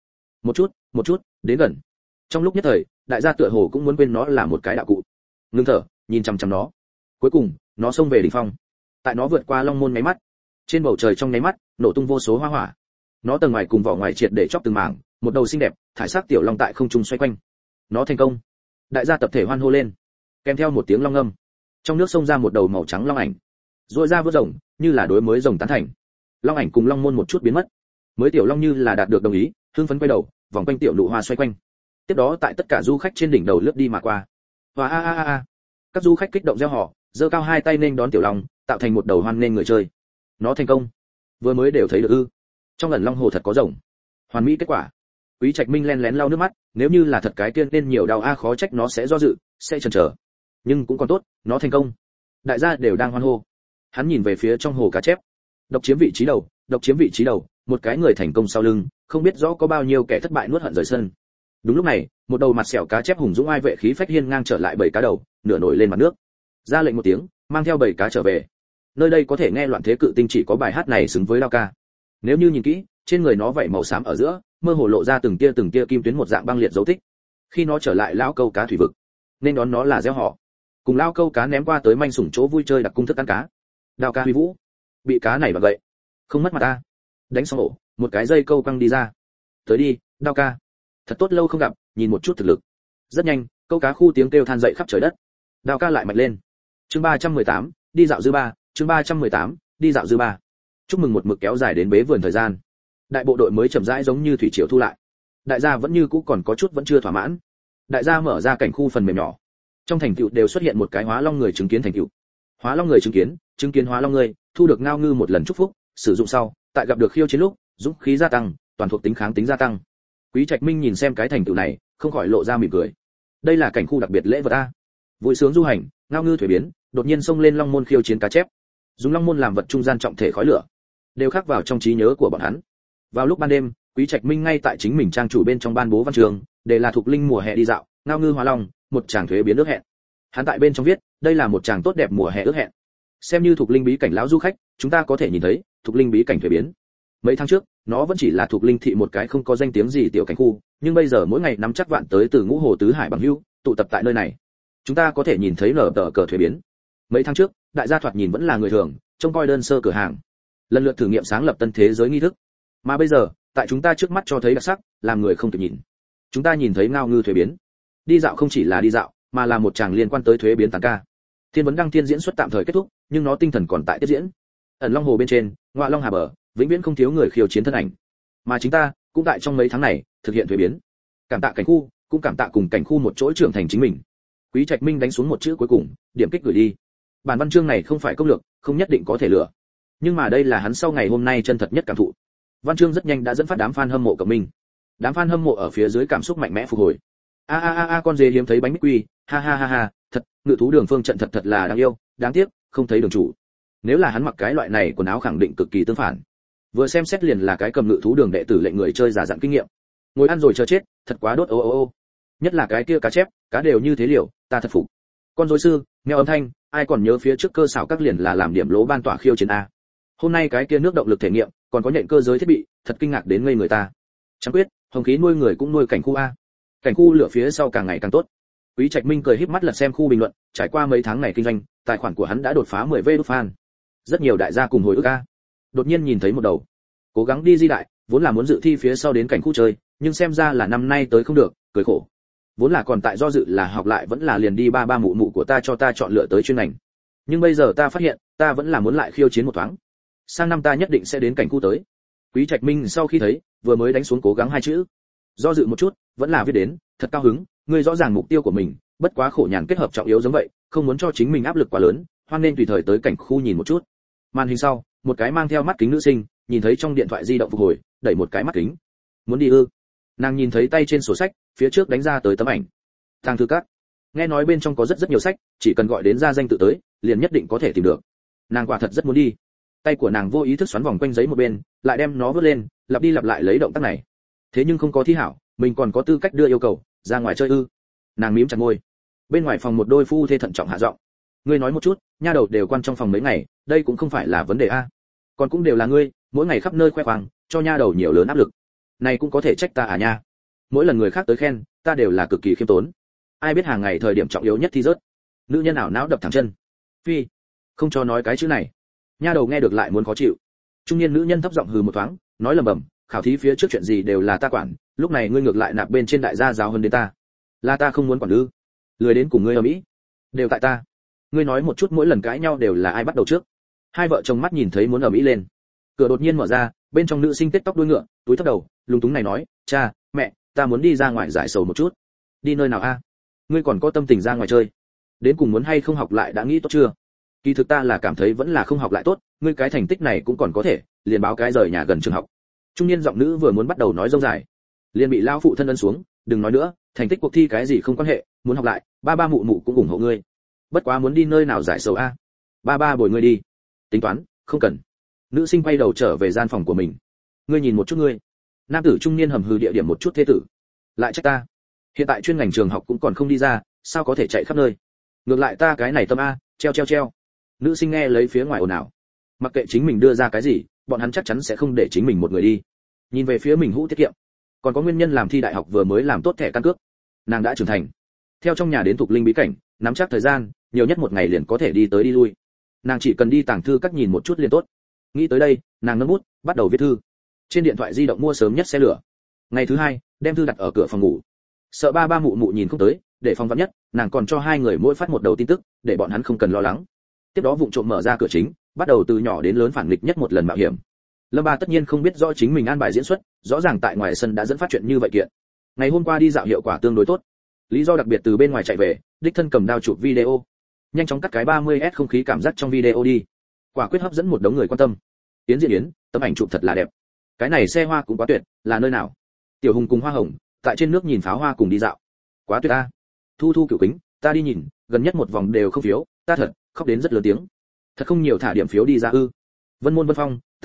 Một chút, đến gần. Trong lúc nhất thời, đại gia tựa hồ cũng muốn quên nó là một cái đạo cụ. Ngưng thở, nhìn chằm chằm nó. Cuối cùng, nó xông về đỉnh phong. Tại nó vượt qua long môn nháy mắt, trên bầu trời trong nháy mắt, nổ tung vô số hoa hỏa. Nó tầng ngoài cùng vỏ ngoài triệt để chóc từng mảng, một đầu xinh đẹp, thải sắc tiểu long tại không trung xoay quanh. Nó thành công. Đại gia tập thể hoan hô lên. Kèm theo một tiếng long ngâm, trong nước xông ra một đầu màu trắng long ảnh. Rũa ra vớt rồng, như là đối mới rồng tán thành. Long ảnh cùng long môn một chút biến mất. Mới tiểu long như là đạt được đồng ý, hưng phấn quay đầu, vòng quanh tiểu nụ hoa xoay quanh. Tiếp đó tại tất cả du khách trên đỉnh đầu lướt đi mà qua. Và a. Các du khách kích động reo hò, giơ cao hai tay nên đón tiểu long, tạo thành một đầu hoan nên người chơi. Nó thành công. Vừa mới đều thấy được ư? Trong ẩn long hồ thật có rồng. Hoàn mỹ kết quả. Quý Trạch Minh len lén lau nước mắt, nếu như là thật cái kia nên nhiều đau a khó trách nó sẽ do dự, sẽ chần chờ. Nhưng cũng còn tốt, nó thành công. Đại gia đều đang hoan hô. Hắn nhìn về phía trong hồ cá chép. Độc chiếm vị trí đầu, một cái người thành công sau lưng, không biết rõ có bao nhiêu kẻ thất bại nuốt hận rời sân. Đúng lúc này, một đầu mặt sẹo cá chép hùng dũng ai vệ khí phách hiên ngang trở lại bầy cá đầu, nửa nổi lên mặt nước. Ra lệnh một tiếng, mang theo bầy cá trở về. Nơi đây có thể nghe loạn thế cự tinh chỉ có bài hát này xứng với Đao Ca. Nếu như nhìn kỹ, trên người nó vảy màu xám ở giữa, mơ hồ lộ ra từng tia kim tuyến một dạng băng liệt dấu tích. Khi nó trở lại lão câu cá thủy vực, nên đón nó là reo hò. Cùng lão câu cá ném qua tới manh sủng chỗ vui chơi đặc cung thức ăn cá. Đao Ca huy vũ, bị cá này bật gậy, không mất mặt ta. Đánh xong ổ, một cái dây câu căng đi ra. Tới đi, Đao Ca. Thật tốt lâu không gặp, nhìn một chút thực lực. Rất nhanh, câu cá khu tiếng kêu than dậy khắp trời đất. Đao Ca lại mạnh lên. Chương 318, đi dạo dư ba, chương 318, đi dạo dư ba. Chúc mừng một mực kéo dài đến bế vườn thời gian. Đại bộ đội mới chậm rãi giống như thủy triều thu lại. Đại gia vẫn như cũ còn có chút vẫn chưa thỏa mãn. Đại gia mở ra cảnh khu phần mềm nhỏ. Trong thành tựu đều xuất hiện một cái hóa long người chứng kiến thành tựu. Hóa long người chứng kiến hóa long người, thu được ngao ngư một lần chúc phúc, sử dụng sau, tại gặp được khiêu chiến lúc, dũng khí gia tăng, toàn thuộc tính kháng tính gia tăng. Quý Trạch Minh nhìn xem cái thành tựu này, không khỏi lộ ra mỉm cười. Đây là cảnh khu đặc biệt lễ vật a. Vui sướng du hành, ngao ngư thủy biến, đột nhiên xông lên long môn khiêu chiến cá chép. Dùng long môn làm vật trung gian trọng thể khói lửa. đều khắc vào trong trí nhớ của bọn hắn. Vào lúc ban đêm, Quý Trạch Minh ngay tại chính mình trang chủ bên trong ban bố văn trường, để là Thục Linh mùa hè đi dạo, ngao ngư hóa long, một chàng thuế biến ước hẹn. Hắn tại bên trong viết, đây là một chàng tốt đẹp mùa hè ước hẹn. Xem như Thục Linh bí cảnh lão du khách, chúng ta có thể nhìn thấy Thục Linh bí cảnh thuế biến. Mấy tháng trước, nó vẫn chỉ là Thục Linh thị một cái không có danh tiếng gì tiểu cảnh khu, nhưng bây giờ mỗi ngày nắm chắc vạn tới từ ngũ hồ tứ hải bằng hữu, tụ tập tại nơi này. Chúng ta có thể nhìn thấy nở tờ cờ thuế biến. Mấy tháng trước, đại gia thoạt nhìn vẫn là người thường, trông coi đơn sơ cửa hàng, lần lượt thử nghiệm sáng lập tân thế giới nghi thức. Mà bây giờ, tại chúng ta trước mắt cho thấy đặc sắc, làm người không kịp nhìn. Chúng ta nhìn thấy ngao ngư thuế biến. Đi dạo không chỉ là đi dạo, mà là một chàng liên quan tới thuế biến tán ca. Thiên vấn đăng thiên diễn xuất tạm thời kết thúc, nhưng nó tinh thần còn tại tiếp diễn. Ẩn Long Hồ bên trên, Ngọa Long Hà bờ, vĩnh viễn không thiếu người khiêu chiến thân ảnh. Mà chính ta, cũng tại trong mấy tháng này, thực hiện thuế biến. Cảm tạ cảnh khu, cũng cảm tạ cùng cảnh khu một chỗ trưởng thành chính mình. Quý Trạch Minh đánh xuống một chữ cuối cùng, điểm kích gửi đi. Bản văn chương này không phải công lược, không nhất định có thể lựa. Nhưng mà đây là hắn sau ngày hôm nay chân thật nhất cảm thụ. Văn chương rất nhanh đã dẫn phát đám fan hâm mộ của mình. Đám fan hâm mộ ở phía dưới cảm xúc mạnh mẽ phục hồi. A con dê hiếm thấy bánh bích quy, ha ha ha ha, thật, ngự thú đường phương trận thật thật là đáng yêu, đáng tiếc, không thấy đường chủ. Nếu là hắn mặc cái loại này quần áo khẳng định cực kỳ tương phản. Vừa xem xét liền là cái cầm ngự thú đường đệ tử lệnh người chơi giả dạng kinh nghiệm. Ngồi ăn rồi chờ chết, thật quá đốt ô. Nhất là cái kia cá chép, cá đều như thế liều, ta thật phục. Con rối sư, mèo âm thanh, ai còn nhớ phía trước cơ xảo các liền là làm điểm lỗ ban tỏa khiêu chiến a. Hôm nay cái kia nước động lực thể nghiệm, còn có nhện cơ giới thiết bị, thật kinh ngạc đến ngây người ta. Chẳng quyết, hồng khí nuôi người cũng nuôi cảnh khu a. Cảnh khu lửa phía sau càng ngày càng tốt. Quý Trạch Minh cười híp mắt lật xem khu bình luận, trải qua mấy tháng này kinh doanh, tài khoản của hắn đã đột phá 10V đốt fan. Rất nhiều đại gia cùng hồi ức a. Đột nhiên nhìn thấy một đầu. Cố gắng đi di đại, vốn là muốn dự thi phía sau đến cảnh khu chơi, nhưng xem ra là năm nay tới không được, cười khổ. Vốn là còn tại do dự là học lại vẫn là liền đi ba mụ mụ của ta cho ta chọn lựa tới chuyên ngành. Nhưng bây giờ ta phát hiện, ta vẫn là muốn lại khiêu chiến một thoáng. Sang năm ta nhất định sẽ đến cảnh khu tới. Quý Trạch Minh sau khi thấy, vừa mới đánh xuống cố gắng hai chữ. Do dự một chút, vẫn là viết đến, thật cao hứng, ngươi rõ ràng mục tiêu của mình, bất quá khổ nhàn kết hợp trọng yếu giống vậy, không muốn cho chính mình áp lực quá lớn, hoan nên tùy thời tới cảnh khu nhìn một chút. Màn hình sau, một cái mang theo mắt kính nữ sinh, nhìn thấy trong điện thoại di động phục hồi, đẩy một cái mắt kính. Muốn đi ư? Nàng nhìn thấy tay trên sổ sách, phía trước đánh ra tới tấm ảnh. Tàng thư các. Nghe nói bên trong có rất nhiều sách, chỉ cần gọi đến ra danh tự tới, liền nhất định có thể tìm được. Nàng quả thật rất muốn đi. Tay của nàng vô ý thức xoắn vòng quanh giấy một bên, lại đem nó vớt lên, lặp đi lặp lại lấy động tác này. Thế nhưng không có thi hảo, mình còn có tư cách đưa yêu cầu, ra ngoài chơi ư? Nàng mím chặt môi. Bên ngoài phòng một đôi phu thê thận trọng hạ giọng. Ngươi nói một chút, nha đầu đều quan trong phòng mấy ngày, đây cũng không phải là vấn đề a. Còn cũng đều là ngươi, mỗi ngày khắp nơi khoe khoang, cho nha đầu nhiều lớn áp lực. Này cũng có thể trách ta à nha. Mỗi lần người khác tới khen, ta đều là cực kỳ khiêm tốn. Ai biết hàng ngày thời điểm trọng yếu nhất thì rớt. Nữ nhân ảo não đập thẳng chân. Phi, không cho nói cái chữ này. Nha đầu nghe được lại muốn khó chịu. Trung niên nữ nhân thấp giọng hừ một thoáng, nói lầm bầm, khảo thí phía trước chuyện gì đều là ta quản, lúc này ngươi ngược lại nạp bên trên đại gia giáo hơn đến ta. Là ta không muốn quản ư? Lười đến cùng ngươi ở mỹ, đều tại ta. Ngươi nói một chút mỗi lần cãi nhau đều là ai bắt đầu trước. Hai vợ chồng mắt nhìn thấy muốn ở mỹ lên. Cửa đột nhiên mở ra, bên trong nữ sinh tết tóc đuôi ngựa, túi thấp đầu, lúng túng này nói, cha, mẹ, ta muốn đi ra ngoài giải sầu một chút. Đi nơi nào a? Ngươi còn có tâm tình ra ngoài chơi? Đến cùng muốn hay không học lại đã nghĩ tốt chưa? Kỳ thực ta là cảm thấy vẫn là không học lại tốt, ngươi cái thành tích này cũng còn có thể, liền báo cái rời nhà gần trường học. Trung niên giọng nữ vừa muốn bắt đầu nói rông dài, liền bị lão phụ thân ấn xuống, đừng nói nữa, thành tích cuộc thi cái gì không quan hệ, muốn học lại, ba mụ mụ cũng ủng hộ ngươi. Bất quá muốn đi nơi nào giải sầu a? Ba bồi ngươi đi. Tính toán, không cần. Nữ sinh quay đầu trở về gian phòng của mình. Ngươi nhìn một chút ngươi. Nam tử trung niên hầm hừ địa điểm một chút thế tử. Lại trách ta. Hiện tại chuyên ngành trường học cũng còn không đi ra, sao có thể chạy khắp nơi. Ngược lại ta cái này tâm a, treo. Nữ sinh nghe lấy phía ngoài ồn ào. Mặc kệ chính mình đưa ra cái gì, bọn hắn chắc chắn sẽ không để chính mình một người đi. Nhìn về phía mình hũ tiết kiệm. Còn có nguyên nhân làm thi đại học vừa mới làm tốt thẻ căn cước. Nàng đã trưởng thành. Theo trong nhà đến Thục Linh bí cảnh, nắm chắc thời gian, nhiều nhất một ngày liền có thể đi tới đi lui. Nàng chỉ cần đi tàng thư các nhìn một chút liền tốt. Nghĩ tới đây, nàng nâng bút, bắt đầu viết thư. Trên điện thoại di động mua sớm nhất xe lửa. Ngày thứ hai, đem thư đặt ở cửa phòng ngủ. Sợ ba mụ mụ nhìn không tới, để phòng vắn nhất, nàng còn cho hai người mỗi phát một đầu tin tức, để bọn hắn không cần lo lắng. Tiếp đó vụng trộm mở ra cửa chính, bắt đầu từ nhỏ đến lớn phản nghịch nhất một lần mạo hiểm. Lâm Ba tất nhiên không biết rõ chính mình an bài diễn xuất, rõ ràng tại ngoài sân đã dẫn phát chuyện như vậy kiện. Ngày hôm qua đi dạo hiệu quả tương đối tốt. Lý do đặc biệt từ bên ngoài chạy về, đích thân cầm đao chụp video. Nhanh chóng cắt cái 30S không khí cảm giác trong video đi. Quả quyết hấp dẫn một đống người quan tâm. Yến Diễn Yến, tấm ảnh chụp thật là đẹp. Cái này xe hoa cũng quá tuyệt, là nơi nào? Tiểu Hùng cùng Hoa Hồng, tại trên nước nhìn pháo hoa cùng đi dạo. Quá tuyệt a. Thu cửu kính, ta đi nhìn, gần nhất một vòng đều không phiếu, ta thật, khóc đến rất lớn tiếng. Thật không nhiều thả điểm phiếu đi ra ư? Vân Môn Vân Phong,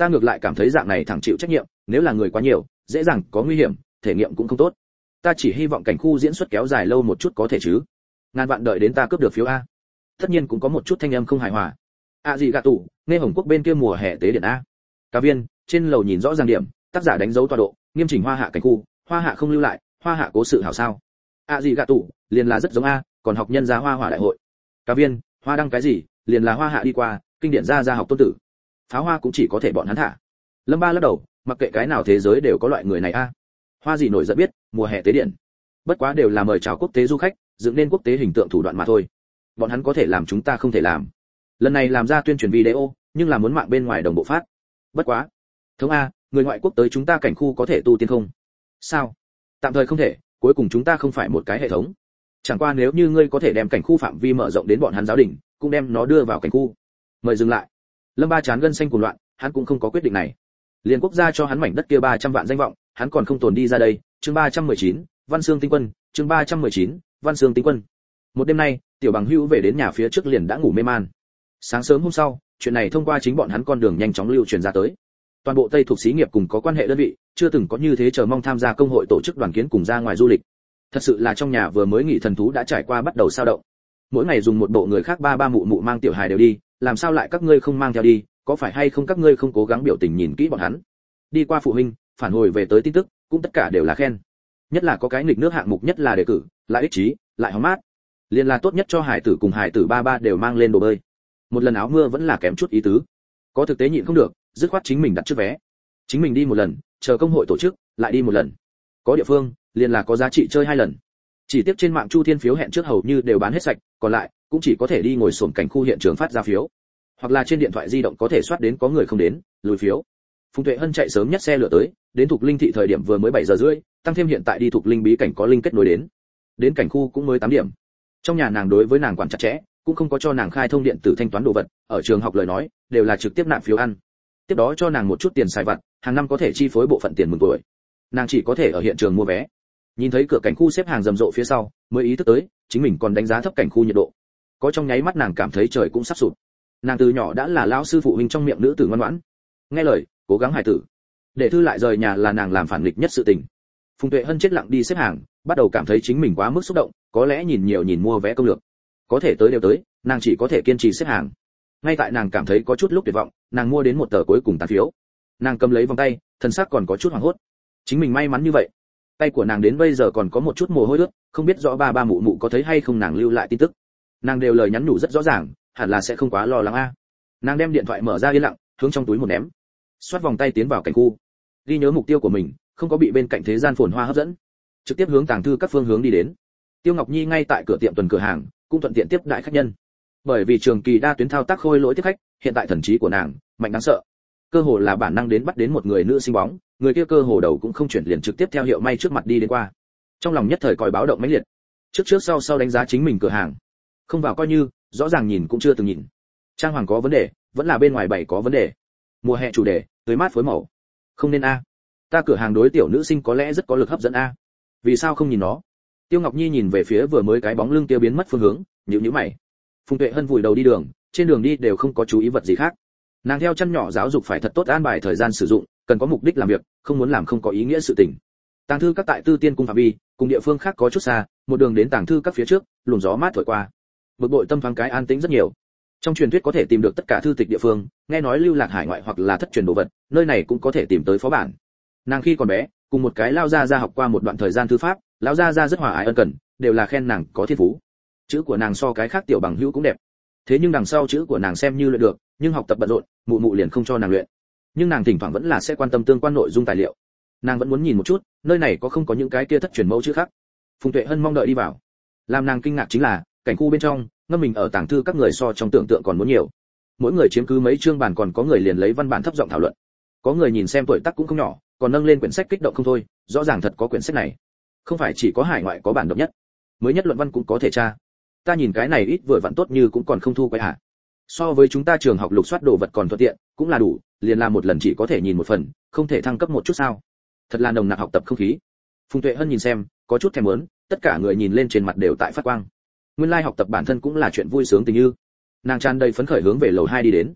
ta ngược lại cảm thấy dạng này thẳng chịu trách nhiệm, nếu là người quá nhiều dễ dàng có nguy hiểm, thể nghiệm cũng không tốt. Ta chỉ hy vọng cảnh khu diễn xuất kéo dài lâu một chút có thể chứ. Ngàn vạn đợi đến ta cướp được phiếu a. Tất nhiên cũng có một chút thanh âm không hài hòa. Gì gạ tủ, nghe Hồng Quốc bên kia mùa hè tế điện a. Cá viên, trên lầu nhìn rõ ràng điểm, tác giả đánh dấu tọa độ, nghiêm chỉnh hoa hạ cảnh khu, hoa hạ không lưu lại, hoa hạ cố sự hảo sao. Gì gạ tủ, liền là rất giống a, còn học nhân gia hoa hỏa đại hội. Cá viên, hoa đăng cái gì, liền là hoa hạ đi qua, kinh điển ra học tôn tử. Pháo hoa cũng chỉ có thể bọn hắn thả. Lâm Ba lắc đầu, mặc kệ cái nào thế giới đều có loại người này a. Hoa gì nổi giận biết, mùa hè tế điện. Bất quá đều là mời chào quốc tế du khách, dựng nên quốc tế hình tượng thủ đoạn mà thôi. Bọn hắn có thể làm chúng ta không thể làm. Lần này làm ra tuyên truyền video, nhưng là muốn mạng bên ngoài đồng bộ phát. Bất quá, thống a, người ngoại quốc tới chúng ta cảnh khu có thể tu tiên không? Sao? Tạm thời không thể, cuối cùng chúng ta không phải một cái hệ thống. Chẳng qua nếu như ngươi có thể đem cảnh khu phạm vi mở rộng đến bọn hắn giáo đình, cũng đem nó đưa vào cảnh khu. Mời dừng lại. Lâm Ba chán gân xanh cuồng loạn, hắn cũng không có quyết định này. Liên quốc gia cho hắn mảnh đất kia 300 vạn danh vọng, hắn còn không tồn đi ra đây. Chương 319, Văn Xương Tinh Quân, chương 319, Văn Xương Tinh Quân. Một đêm nay, Tiểu Bằng Hữu về đến nhà phía trước liền đã ngủ mê man. Sáng sớm hôm sau, chuyện này thông qua chính bọn hắn con đường nhanh chóng lưu truyền ra tới. Toàn bộ Tây thuộc xí nghiệp cùng có quan hệ đơn vị, chưa từng có như thế chờ mong tham gia công hội tổ chức đoàn kiến cùng ra ngoài du lịch. Thật sự là trong nhà vừa mới nghỉ thần thú đã trải qua bắt đầu sao động. Mỗi ngày dùng một bộ người khác ba mụ mụ mang tiểu hài đều đi, làm sao lại các ngươi không mang theo đi, có phải hay không các ngươi không cố gắng biểu tình nhìn kỹ bọn hắn. Đi qua phụ huynh, phản hồi về tới tin tức, cũng tất cả đều là khen. Nhất là có cái nghịch nước hạng mục nhất là đề cử, lại ích trí, lại hóng mát. Liên là tốt nhất cho hải tử cùng hải tử ba đều mang lên đồ bơi. Một lần áo mưa vẫn là kém chút ý tứ. Có thực tế nhịn không được, dứt khoát chính mình đặt trước vé. Chính mình đi một lần, chờ công hội tổ chức, lại đi một lần. Có địa phương, liền là có giá trị chơi 2 lần. Chỉ tiếp trên mạng Chu Thiên phiếu hẹn trước hầu như đều bán hết sạch, còn lại cũng chỉ có thể đi ngồi xổm cảnh khu hiện trường phát ra phiếu, hoặc là trên điện thoại di động có thể soát đến có người không đến, lùi phiếu. Phùng Tuệ Hân chạy sớm nhất xe lửa tới, đến Thục Linh thị thời điểm vừa mới 7 giờ rưỡi, tăng thêm hiện tại đi Thục Linh bí cảnh có linh kết nối đến cảnh khu cũng mới 8 điểm. Trong nhà nàng đối với nàng quản chặt chẽ, cũng không có cho nàng khai thông điện tử thanh toán đồ vật, ở trường học lời nói, đều là trực tiếp nạp phiếu ăn. Tiếp đó cho nàng một chút tiền xài vặt, hàng năm có thể chi phối bộ phận tiền mừng tuổi. Nàng chỉ có thể ở hiện trường mua vé. Nhìn thấy cửa cảnh khu xếp hàng rầm rộ phía sau, mới ý thức tới, chính mình còn đánh giá thấp cảnh khu nhiệt độ. Có trong nháy mắt nàng cảm thấy trời cũng sắp sụp. Nàng từ nhỏ đã là lão sư phụ huynh trong miệng nữ tử ngoan ngoãn, nghe lời, cố gắng hài tử. Để thư lại rời nhà là nàng làm phản nghịch nhất sự tình. Phùng Tuệ Hân chết lặng đi xếp hàng, bắt đầu cảm thấy chính mình quá mức xúc động, có lẽ nhìn nhiều nhìn mua vé công lược, có thể tới đều tới, nàng chỉ có thể kiên trì xếp hàng. Ngay tại nàng cảm thấy có chút lúc tuyệt vọng, nàng mua đến một tờ cuối cùng tàn phiếu. Nàng cầm lấy vòng tay, thân xác còn có chút hoảng hốt. Chính mình may mắn như vậy. Tay của nàng đến bây giờ còn có một chút mồ hôi ướt, không biết rõ ba mụ mụ có thấy hay không nàng lưu lại tin tức. Nàng đều lời nhắn nhủ rất rõ ràng, hẳn là sẽ không quá lo lắng a. Nàng đem điện thoại mở ra yên lặng, hướng trong túi một ném. Xoát vòng tay tiến vào cảnh khu. Ghi nhớ mục tiêu của mình, không có bị bên cạnh thế gian phồn hoa hấp dẫn, trực tiếp hướng tàng thư các phương hướng đi đến. Tiêu Ngọc Nhi ngay tại cửa tiệm tuần cửa hàng, cũng thuận tiện tiếp đại khách nhân. Bởi vì trường kỳ đa tuyến thao tác khôi lỗi tiếp khách, hiện tại thần trí của nàng mạnh đáng sợ. Cơ hồ là bản năng đến bắt đến một người nữ sinh bóng, người kia cơ hồ đầu cũng không chuyển liền trực tiếp theo hiệu may trước mặt đi đến qua. Trong lòng nhất thời còi báo động mãnh liệt. Trước sau đánh giá chính mình cửa hàng. Không vào coi như, rõ ràng nhìn cũng chưa từng nhìn. Trang hoàng có vấn đề, vẫn là bên ngoài bày có vấn đề. Mùa hè chủ đề, tươi mát phối màu. Không nên a. Ta cửa hàng đối tiểu nữ sinh có lẽ rất có lực hấp dẫn a. Vì sao không nhìn nó? Tiêu Ngọc Nhi nhìn về phía vừa mới cái bóng lưng kia biến mất phương hướng, nhíu mày. Phùng Tuệ Hân vùi đầu đi đường, trên đường đi đều không có chú ý vật gì khác. Nàng theo chân nhỏ giáo dục phải thật tốt an bài thời gian sử dụng, cần có mục đích làm việc, không muốn làm không có ý nghĩa sự tình. Tàng thư các tại Tư Tiên cung phạm vi, cùng địa phương khác có chút xa, một đường đến tàng thư các phía trước, luồng gió mát thổi qua. Bực bội tâm thoáng cái an tĩnh rất nhiều. Trong truyền thuyết có thể tìm được tất cả thư tịch địa phương, nghe nói lưu lạc hải ngoại hoặc là thất truyền đồ vật, nơi này cũng có thể tìm tới phó bản. Nàng khi còn bé, cùng một cái lao gia học qua một đoạn thời gian thư pháp, lão gia rất hòa ái ân cần, đều là khen nàng có thiên phú. Chữ của nàng so cái khác tiểu bằng hữu cũng đẹp. Thế nhưng đằng sau chữ của nàng xem như luyện được, nhưng học tập bận rộn, mụ mụ liền không cho nàng luyện. Nhưng nàng thỉnh thoảng vẫn là sẽ quan tâm tương quan nội dung tài liệu. Nàng vẫn muốn nhìn một chút, nơi này có không có những cái kia thất truyền mẫu chữ khác. Phùng Tuệ Hân mong đợi đi vào. Làm nàng kinh ngạc chính là, cảnh khu bên trong, ngâm mình ở tàng thư các người so trong tưởng tượng còn muốn nhiều. Mỗi người chiếm cứ mấy chương bàn, còn có người liền lấy văn bản thấp giọng thảo luận. Có người nhìn xem tuổi tác cũng không nhỏ, còn nâng lên quyển sách kích động không thôi, rõ ràng thật có quyển sách này. Không phải chỉ có hải ngoại có bản độc nhất, mới nhất luận văn cũng có thể tra. Ta nhìn cái này ít vừa vặn tốt như cũng còn không thu quay hả? So với chúng ta trường học lục soát đồ vật còn thuận tiện, cũng là đủ, liền làm một lần chỉ có thể nhìn một phần, không thể thăng cấp một chút sao? Thật là nồng nặc học tập không khí. Phùng Tuệ Hân nhìn xem, có chút thèm muốn, tất cả người nhìn lên trên mặt đều tại phát quang. Nguyên lai học tập bản thân cũng là chuyện vui sướng tình như. Nàng tràn đầy phấn khởi hướng về lầu 2 đi đến.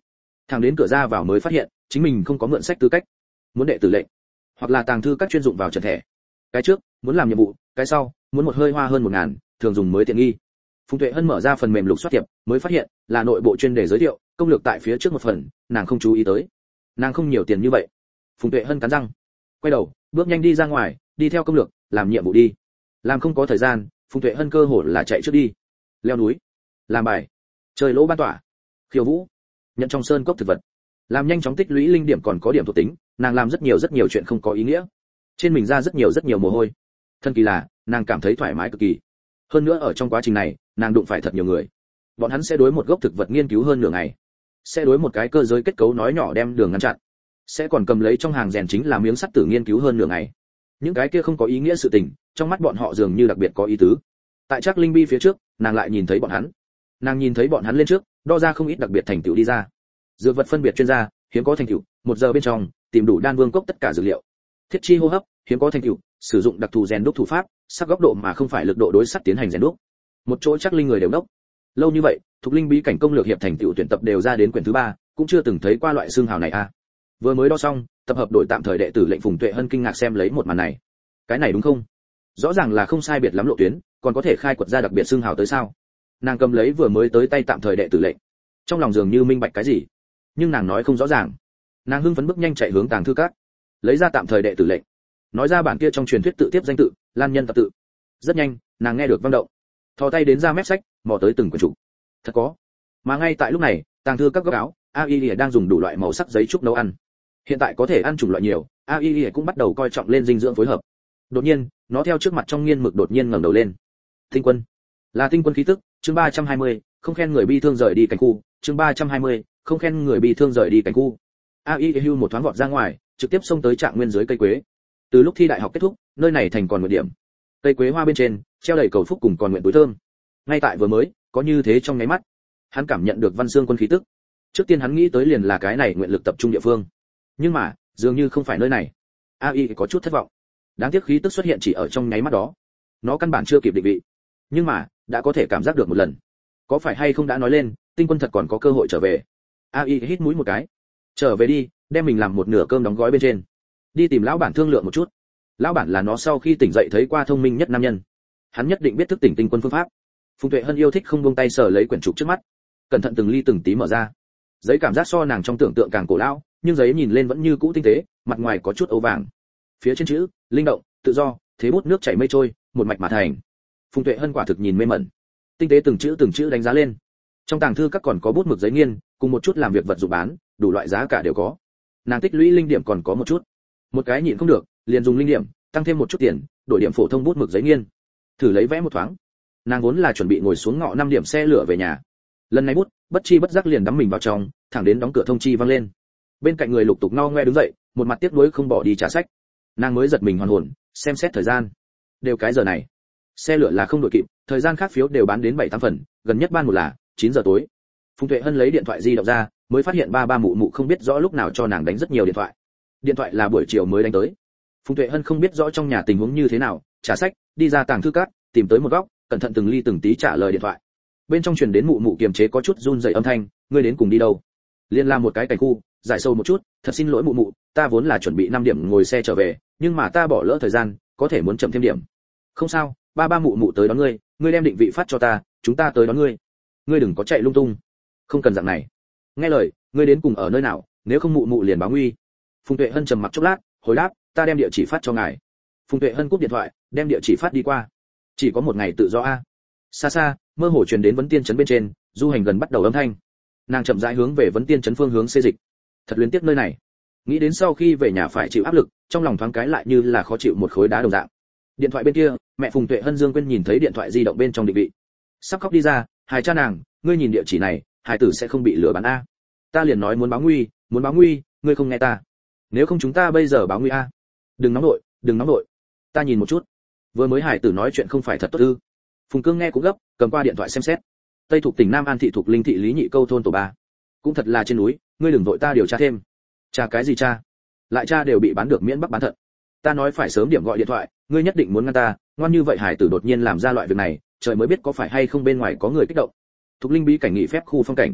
Thằng đến cửa ra vào mới phát hiện chính mình không có mượn sách tư cách, muốn đệ tử lệnh hoặc là tàng thư các chuyên dụng vào trần thẻ. Cái trước muốn làm nhiệm vụ, cái sau muốn một hơi hoa hơn 1000, thường dùng mới tiện nghi. Phùng Tuệ Hân mở ra phần mềm lục soát tiệp, mới phát hiện là nội bộ chuyên đề giới thiệu, công lược tại phía trước một phần, nàng không chú ý tới. Nàng không nhiều tiền như vậy. Phùng Tuệ Hân cắn răng, quay đầu, bước nhanh đi ra ngoài, đi theo công lược, làm nhiệm vụ đi. Làm không có thời gian, Phùng Tuệ Hân cơ hội là chạy trước đi. Leo núi, làm bài, chơi lỗ ban tỏa, khiêu vũ, nhận trong sơn cốc thực vật. Làm nhanh chóng tích lũy linh điểm còn có điểm thuộc tính, nàng làm rất nhiều chuyện không có ý nghĩa. Trên mình ra rất nhiều mồ hôi. Thân kỳ là, nàng cảm thấy thoải mái cực kỳ. Hơn nữa ở trong quá trình này, nàng đụng phải thật nhiều người. Bọn hắn sẽ đối một gốc thực vật nghiên cứu hơn nửa ngày, sẽ đối một cái cơ giới kết cấu nói nhỏ đem đường ngăn chặn, sẽ còn cầm lấy trong hàng rèn chính là miếng sắt tử nghiên cứu hơn nửa ngày. Những cái kia không có ý nghĩa sự tình, trong mắt bọn họ dường như đặc biệt có ý tứ. Tại Trác Linh Bi phía trước, nàng lại nhìn thấy bọn hắn. Nàng nhìn thấy bọn hắn lên trước, đo ra không ít đặc biệt thành tựu đi ra. Dược vật phân biệt chuyên gia, hiếm có thành tựu, 1 giờ bên trong tìm đủ đan vương cốc tất cả dược liệu. Thiết chi hô hấp, hiếm có thành tựu, sử dụng đặc thù rèn đúc thủ pháp, sắc góc độ mà không phải lực độ đối sắt tiến hành rèn đúc. Một chỗ Trác Linh người đều đốc. Lâu như vậy, Thục Linh bí cảnh công lược hiệp thành tựu tuyển tập đều ra đến quyển thứ 3, cũng chưa từng thấy qua loại xương hào này a. Vừa mới đo xong, tập hợp đội tạm thời đệ tử lệnh Phùng Tuệ Hân kinh ngạc xem lấy một màn này. Cái này đúng không? Rõ ràng là không sai biệt lắm lộ tuyến, còn có thể khai quật ra đặc biệt xương hào tới sao? Nàng cầm lấy vừa mới tới tay tạm thời đệ tử lệnh, trong lòng dường như minh bạch cái gì, nhưng nàng nói không rõ ràng. Nàng hưng phấn bước nhanh chạy hướng tàng thư các, lấy ra tạm thời đệ tử lệnh, nói ra bản kia trong truyền thuyết tự tiếp danh tự, Lan Nhân tập tự. Rất nhanh, nàng nghe được vang động, thò tay đến ra mép sách, mò tới từng quyển trục. Thật có. Mà ngay tại lúc này, tàng thư các góc áo, AI đang dùng đủ loại màu sắc giấy trúc nấu ăn. Hiện tại có thể ăn chủng loại nhiều, AI cũng bắt đầu coi trọng lên dinh dưỡng phối hợp. Đột nhiên, nó theo trước mặt trong nghiên mực đột nhiên ngẩng đầu lên. Tinh quân, là tinh quân khí tức. Chương 320, không khen người bi thương rời đi cảnh khu. Chương 320, không khen người bi thương rời đi cảnh khu. AI hưu một thoáng vọt ra ngoài, trực tiếp xông tới Trạng Nguyên dưới cây quế. Từ lúc thi đại học kết thúc, nơi này thành còn nguyện điểm. Cây quế hoa bên trên treo đầy cầu phúc cùng còn nguyện túi thơm. Ngay tại vừa mới, có như thế trong nháy mắt, hắn cảm nhận được Văn Xương quân khí tức. Trước tiên hắn nghĩ tới liền là cái này nguyện lực tập trung địa phương. Nhưng mà, dường như không phải nơi này. AI có chút thất vọng. Đáng tiếc khí tức xuất hiện chỉ ở trong nháy mắt đó. Nó căn bản chưa kịp định vị. Nhưng mà, đã có thể cảm giác được một lần. Có phải hay không đã nói lên, tinh quân thật còn có cơ hội trở về. AI hít mũi một cái. Trở về đi, đem mình làm một nửa cơm đóng gói bên trên. Đi tìm lão bản thương lượng một chút. Lão bản là nó sau khi tỉnh dậy thấy qua thông minh nhất nam nhân. Hắn nhất định biết thức tỉnh tinh quân phương pháp. Phùng Tuệ Hân yêu thích không buông tay sờ lấy quyển trục trước mắt, cẩn thận từng ly từng tí mở ra. Giấy cảm giác so nàng trong tưởng tượng càng cổ lão, nhưng giấy nhìn lên vẫn như cũ tinh tế, mặt ngoài có chút ấu vàng. Phía trên chữ, linh động, tự do, thế bút nước chảy mây trôi, một mạch mà thành. Phùng Tuệ Hân quả thực nhìn mê mẩn. Tinh tế từng chữ đánh giá lên. Trong tàng thư các còn có bút mực giấy nghiên, cùng một chút làm việc vật dụng bán, đủ loại giá cả đều có. Nàng tích lũy linh điểm còn có một chút. Một cái nhịn không được, liền dùng linh điểm, tăng thêm một chút tiền, đổi điểm phổ thông bút mực giấy nghiên. Thử lấy vẽ một thoáng. Nàng vốn là chuẩn bị ngồi xuống ngọ 5 điểm xe lửa về nhà. Lần này bút, bất chi bất giác liền đắm mình vào trong, thẳng đến đóng cửa thông chi vang lên. Bên cạnh người lục tục ngao ngoe đứng dậy, một mặt tiếc nuối không bỏ đi trả sách. Nàng mới giật mình hoàn hồn, xem xét thời gian. Đều cái giờ này, xe lửa là không đội kịp, thời gian khác phiếu đều bán đến 7-8 phần, gần nhất ban một là 9 giờ tối. Phùng Tuệ Hân lấy điện thoại di động ra, mới phát hiện ba mụ mụ không biết rõ lúc nào cho nàng đánh rất nhiều điện thoại. Điện thoại là buổi chiều mới đánh tới. Phùng Tuệ Hân không biết rõ trong nhà tình huống như thế nào, trả sách, đi ra tàng thư các, tìm tới một góc, cẩn thận từng ly từng tí trả lời điện thoại. Bên trong truyền đến mụ mụ kiềm chế có chút run rẩy âm thanh, ngươi đến cùng đi đâu? Liên làm một cái cảnh khu, giải sâu một chút, thật xin lỗi mụ mụ, ta vốn là chuẩn bị 5 điểm ngồi xe trở về, nhưng mà ta bỏ lỡ thời gian, có thể muốn chậm thêm điểm. Không sao, ba mụ mụ tới đón ngươi, ngươi đem định vị phát cho ta, chúng ta tới đón ngươi. Ngươi đừng có chạy lung tung. Không cần dạng này. Nghe lời, ngươi đến cùng ở nơi nào, nếu không mụ mụ liền báo nguy. Phùng Tuệ Hân trầm mặc chốc lát, hồi đáp, ta đem địa chỉ phát cho ngài. Phùng Tuệ Hân cúp điện thoại, đem địa chỉ phát đi qua. Chỉ có một ngày tự do a. Xa xa, mơ hồ truyền đến Vấn Tiên trấn bên trên, du hành gần bắt đầu âm thanh. Nàng chậm rãi hướng về Vấn Tiên trấn phương hướng xê dịch. Thật luyến tiếc nơi này. Nghĩ đến sau khi về nhà phải chịu áp lực, trong lòng thoáng cái lại như là khó chịu một khối đá đồng dạng. Điện thoại bên kia, mẹ Phùng Tuệ Hân Dương quên nhìn thấy điện thoại di động bên trong định vị. Sắp khóc đi ra, hài cha nàng, ngươi nhìn địa chỉ này, hài tử sẽ không bị lừa bán a. Ta liền nói muốn báo nguy, ngươi không nghe ta. Nếu không chúng ta bây giờ báo nguy a. Đừng nóng nội, ta nhìn một chút. Vừa mới hài tử nói chuyện không phải thật tốt ư? Phùng Cương nghe cũng gấp, cầm qua điện thoại xem xét. Tây thuộc tỉnh Nam An thị thuộc Linh thị Lý Nhị Câu thôn tổ 3. Cũng thật là trên núi, ngươi đừng vội ta điều tra thêm. Tra cái gì tra? Lại tra đều bị bán được miễn bắc bán thận. Ta nói phải sớm điểm gọi điện thoại, ngươi nhất định muốn ngăn ta, ngoan như vậy hải tử đột nhiên làm ra loại việc này, trời mới biết có phải hay không bên ngoài có người kích động. Thuộc Linh bí cảnh nghỉ phép khu phong cảnh.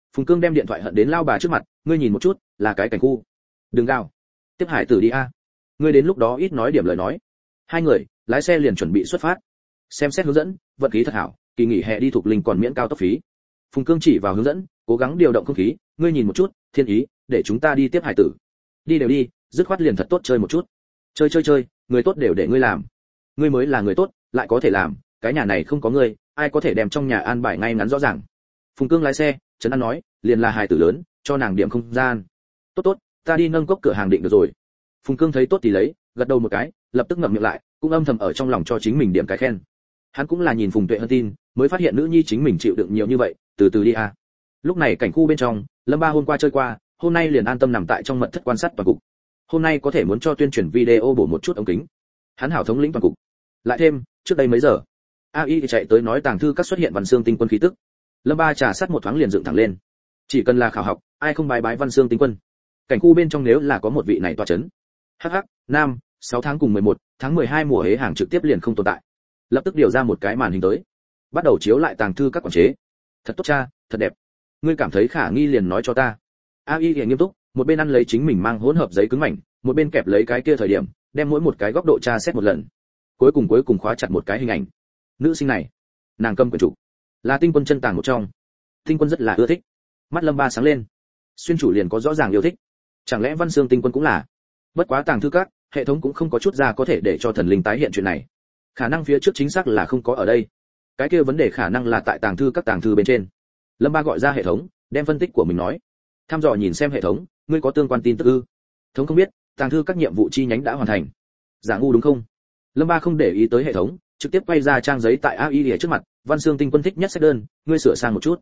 Phùng Cương đem điện thoại hận đến lao bà trước mặt, ngươi nhìn một chút, là cái cảnh khu. Đừng gào. Tiếp Hải Tử đi a. Ngươi đến lúc đó ít nói điểm lời nói. Hai người lái xe liền chuẩn bị xuất phát. Xem xét hướng dẫn, vận khí thật hảo, kỳ nghỉ hè đi thuộc linh còn miễn cao tốc phí. Phùng Cương chỉ vào hướng dẫn, cố gắng điều động không khí, ngươi nhìn một chút, Thiên Ý, để chúng ta đi tiếp Hải Tử. Đi đều đi, dứt khoát liền thật tốt chơi một chút. Chơi, người tốt đều để ngươi làm. Ngươi mới là người tốt, lại có thể làm, cái nhà này không có ngươi, ai có thể đem trong nhà an bài ngay ngắn rõ ràng. Phùng Cương lái xe, Trấn An nói, liền là Hải Tử lớn, cho nàng điểm không gian. Tốt, ta đi nâng cốc cửa hàng định được rồi. Phùng Cương thấy tốt thì lấy, gật đầu một cái, lập tức ngậm miệng lại, cũng âm thầm ở trong lòng cho chính mình điểm cái khen. Hắn cũng là nhìn Phùng Tuệ Hân tin, mới phát hiện nữ nhi chính mình chịu đựng nhiều như vậy, từ từ đi a. Lúc này cảnh khu bên trong, Lâm Ba hôm qua chơi qua, hôm nay liền an tâm nằm tại trong mật thất quan sát toàn cục. Hôm nay có thể muốn cho tuyên truyền video bổ một chút ống kính. Hắn hảo thống lĩnh toàn cục. Lại thêm, trước đây mấy giờ, AI chạy tới nói tàng thư các xuất hiện Văn Xương Tinh Quân khí tức. Lâm Ba trà sát một thoáng liền dựng thẳng lên. Chỉ cần là khảo học, ai không bái Văn Xương Tinh Quân. Cảnh khu bên trong nếu là có một vị này tọa chấn. Hắc, nam, 6 tháng cùng 11, tháng 12 mùa hế hàng trực tiếp liền không tồn tại. Lập tức điều ra một cái màn hình tới, bắt đầu chiếu lại tàng thư các quản chế. Thật tốt cha, thật đẹp. Ngươi cảm thấy khả nghi liền nói cho ta. AI thì nghiêm túc, một bên ăn lấy chính mình mang hỗn hợp giấy cứng mảnh, một bên kẹp lấy cái kia thời điểm, đem mỗi một cái góc độ tra xét một lần. Cuối cùng khóa chặt một cái hình ảnh. Nữ sinh này, nàng cầm quyển trục, là Tinh Quân chân tàng một trong. Tinh Quân rất là ưa thích. Mắt Lâm Ba sáng lên. Xuyên chủ liền có rõ ràng yêu thích. Chẳng lẽ Văn Xương Tinh Quân cũng là? Bất quá tàng thư các, hệ thống cũng không có chút ra có thể để cho thần linh tái hiện chuyện này. Khả năng phía trước chính xác là không có ở đây. Cái kia vấn đề khả năng là tại tàng thư các tàng thư bên trên. Lâm Ba gọi ra hệ thống, đem phân tích của mình nói. Tham dò nhìn xem hệ thống, ngươi có tương quan tin tức ư? Thống không biết, tàng thư các nhiệm vụ chi nhánh đã hoàn thành. Giả ngu đúng không? Lâm Ba không để ý tới hệ thống, trực tiếp quay ra trang giấy tại AI ở trước mặt, Văn Xương Tinh Quân thích nhất sách đơn, ngươi sửa sang một chút.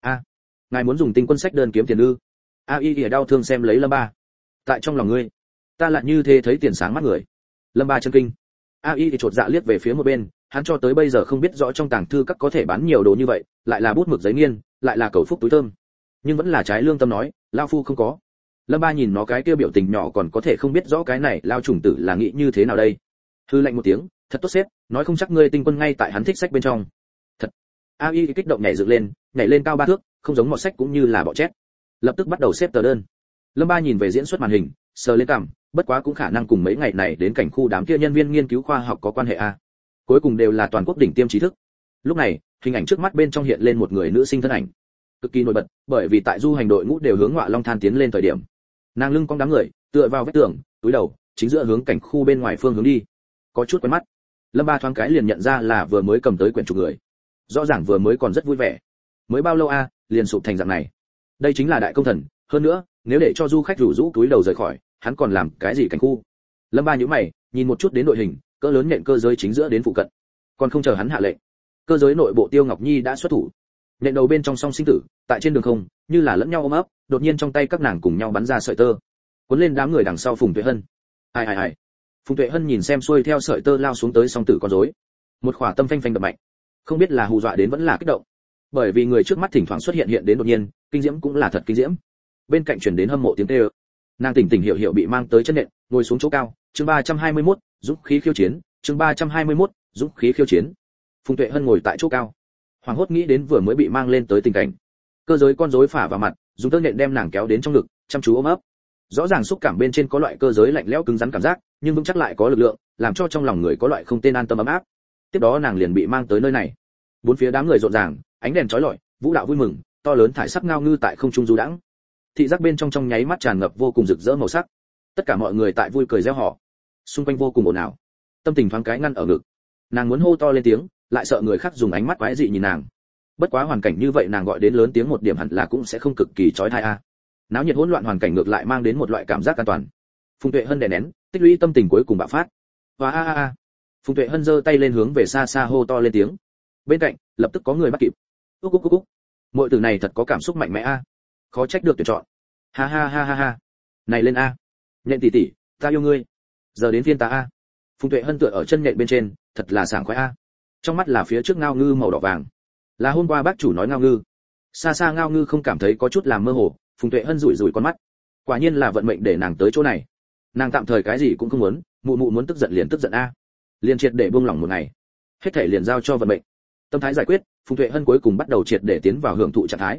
Ngài muốn dùng Tinh Quân sách đơn kiếm tiền ư? AI đau thương xem lấy Lâm Ba. Tại trong lòng ngươi, ta lại như thế thấy tiền sáng mắt người. Lâm Ba chân kinh. AI thì chột dạ liếc về phía một bên, hắn cho tới bây giờ không biết rõ trong tàng thư các có thể bán nhiều đồ như vậy, lại là bút mực giấy nghiên, lại là cầu phúc túi thơm. Nhưng vẫn là trái lương tâm nói, lao phu không có. Lâm Ba nhìn nó cái kia biểu tình nhỏ còn có thể không biết rõ cái này lao trùng tử là nghĩ như thế nào đây. Hư lạnh một tiếng, thật tốt xếp, nói không chắc ngươi Tinh Quân ngay tại hắn thích sách bên trong. Thật. AI kích động nhảy dựng lên, nhảy lên cao 3 thước, không giống một sách cũng như là bọ chét. Lập tức bắt đầu xếp tờ đơn. Lâm Ba nhìn về diễn xuất màn hình, sờ lên cằm, bất quá cũng khả năng cùng mấy ngày này đến cảnh khu đám kia nhân viên nghiên cứu khoa học có quan hệ a. Cuối cùng đều là toàn quốc đỉnh tiêm trí thức. Lúc này, hình ảnh trước mắt bên trong hiện lên một người nữ sinh thân ảnh, cực kỳ nổi bật, bởi vì tại du hành đội ngũ đều hướng Ngọa Long Than tiến lên thời điểm, nàng lưng cong đám người, tựa vào vách tường, túi đầu, chính giữa hướng cảnh khu bên ngoài phương hướng đi. Có chút quen mắt. Lâm Ba thoáng cái liền nhận ra là vừa mới cầm tới quyển trục người. Rõ ràng vừa mới còn rất vui vẻ. Mới bao lâu a, liền sụp thành dạng này. Đây chính là đại công thần, hơn nữa, nếu để cho du khách rủ rũ túi đầu rời khỏi, hắn còn làm cái gì cảnh khu? Lâm Ba nhíu mày, nhìn một chút đến đội hình, cỡ lớn nện cơ giới chính giữa đến phụ cận. Còn không chờ hắn hạ lệnh, cơ giới nội bộ Tiêu Ngọc Nhi đã xuất thủ. Nện đầu bên trong song sinh tử, tại trên đường không, như là lẫn nhau ôm ấp, đột nhiên trong tay các nàng cùng nhau bắn ra sợi tơ, cuốn lên đám người đằng sau Phùng Tuệ Hân. Ai. Phùng Tuệ Hân nhìn xem xuôi theo sợi tơ lao xuống tới song tử con rối, một khỏa tâm phanh phanh đập mạnh, không biết là hù dọa đến vẫn là kích động, bởi vì người trước mắt thỉnh thoảng xuất hiện đến đột nhiên, kinh diễm cũng là thật kinh diễm. Bên cạnh truyền đến hâm mộ tiếng kêu. Nàng tỉnh hiểu bị mang tới chân nện, ngồi xuống chỗ cao. Chương 321, dũng khí khiêu chiến. Chương 321, dũng khí khiêu chiến. Phùng Tuệ Hân ngồi tại chỗ cao, hoàng hốt nghĩ đến vừa mới bị mang lên tới tình cảnh. Cơ giới con rối phả vào mặt, dùng tơ nện đem nàng kéo đến trong ngực, chăm chú ôm ấp. Rõ ràng xúc cảm bên trên có loại cơ giới lạnh lẽo cứng rắn cảm giác, nhưng vững chắc lại có lực lượng, làm cho trong lòng người có loại không tên an tâm ấm áp. Tiếp đó nàng liền bị mang tới nơi này. Bốn phía đám người rộn ràng, ánh đèn chói lọi, vũ đạo vui mừng, to lớn thải sắc ngao ngư tại không trung du đãng. Thị giác bên trong nháy mắt tràn ngập vô cùng rực rỡ màu sắc. Tất cả mọi người tại vui cười reo hò. Xung quanh vô cùng ồn ào. Tâm tình thoáng cái ngăn ở ngực. Nàng muốn hô to lên tiếng, lại sợ người khác dùng ánh mắt quái dị nhìn nàng. Bất quá hoàn cảnh như vậy nàng gọi đến lớn tiếng một điểm hẳn là cũng sẽ không cực kỳ chói tai a. Náo nhiệt hỗn loạn hoàn cảnh ngược lại mang đến một loại cảm giác an toàn. Phùng Tuệ Hân đè nén, tích lũy tâm tình cuối cùng bạo phát. Hoa. Phùng Tuệ Hân giơ tay lên hướng về xa xa hô to lên tiếng. Bên cạnh, lập tức có người bắt kịp. Cúc. Muội tử này thật có cảm xúc mạnh mẽ a. Khó trách được tuyển chọn. Ha. Này lên a. Nhện tỷ, ta yêu ngươi. Giờ đến phiên ta a. Phùng Tuệ Hân tựa ở chân nhện bên trên, thật là sảng khoái a. Trong mắt là phía trước ngao ngư màu đỏ vàng. Là hôm qua bác chủ nói ngao ngư. Xa xa ngao ngư không cảm thấy có chút làm mơ hồ, Phùng Tuệ Hân rủi con mắt. Quả nhiên là vận mệnh để nàng tới chỗ này. Nàng tạm thời cái gì cũng không muốn, mụ muốn tức giận liền tức giận a. Liền triệt để buông lỏng một ngày. Hết thể liền giao cho vận mệnh. Tâm thái giải quyết, Phùng Tuệ Hân cuối cùng bắt đầu triệt để tiến vào hưởng thụ trạng thái.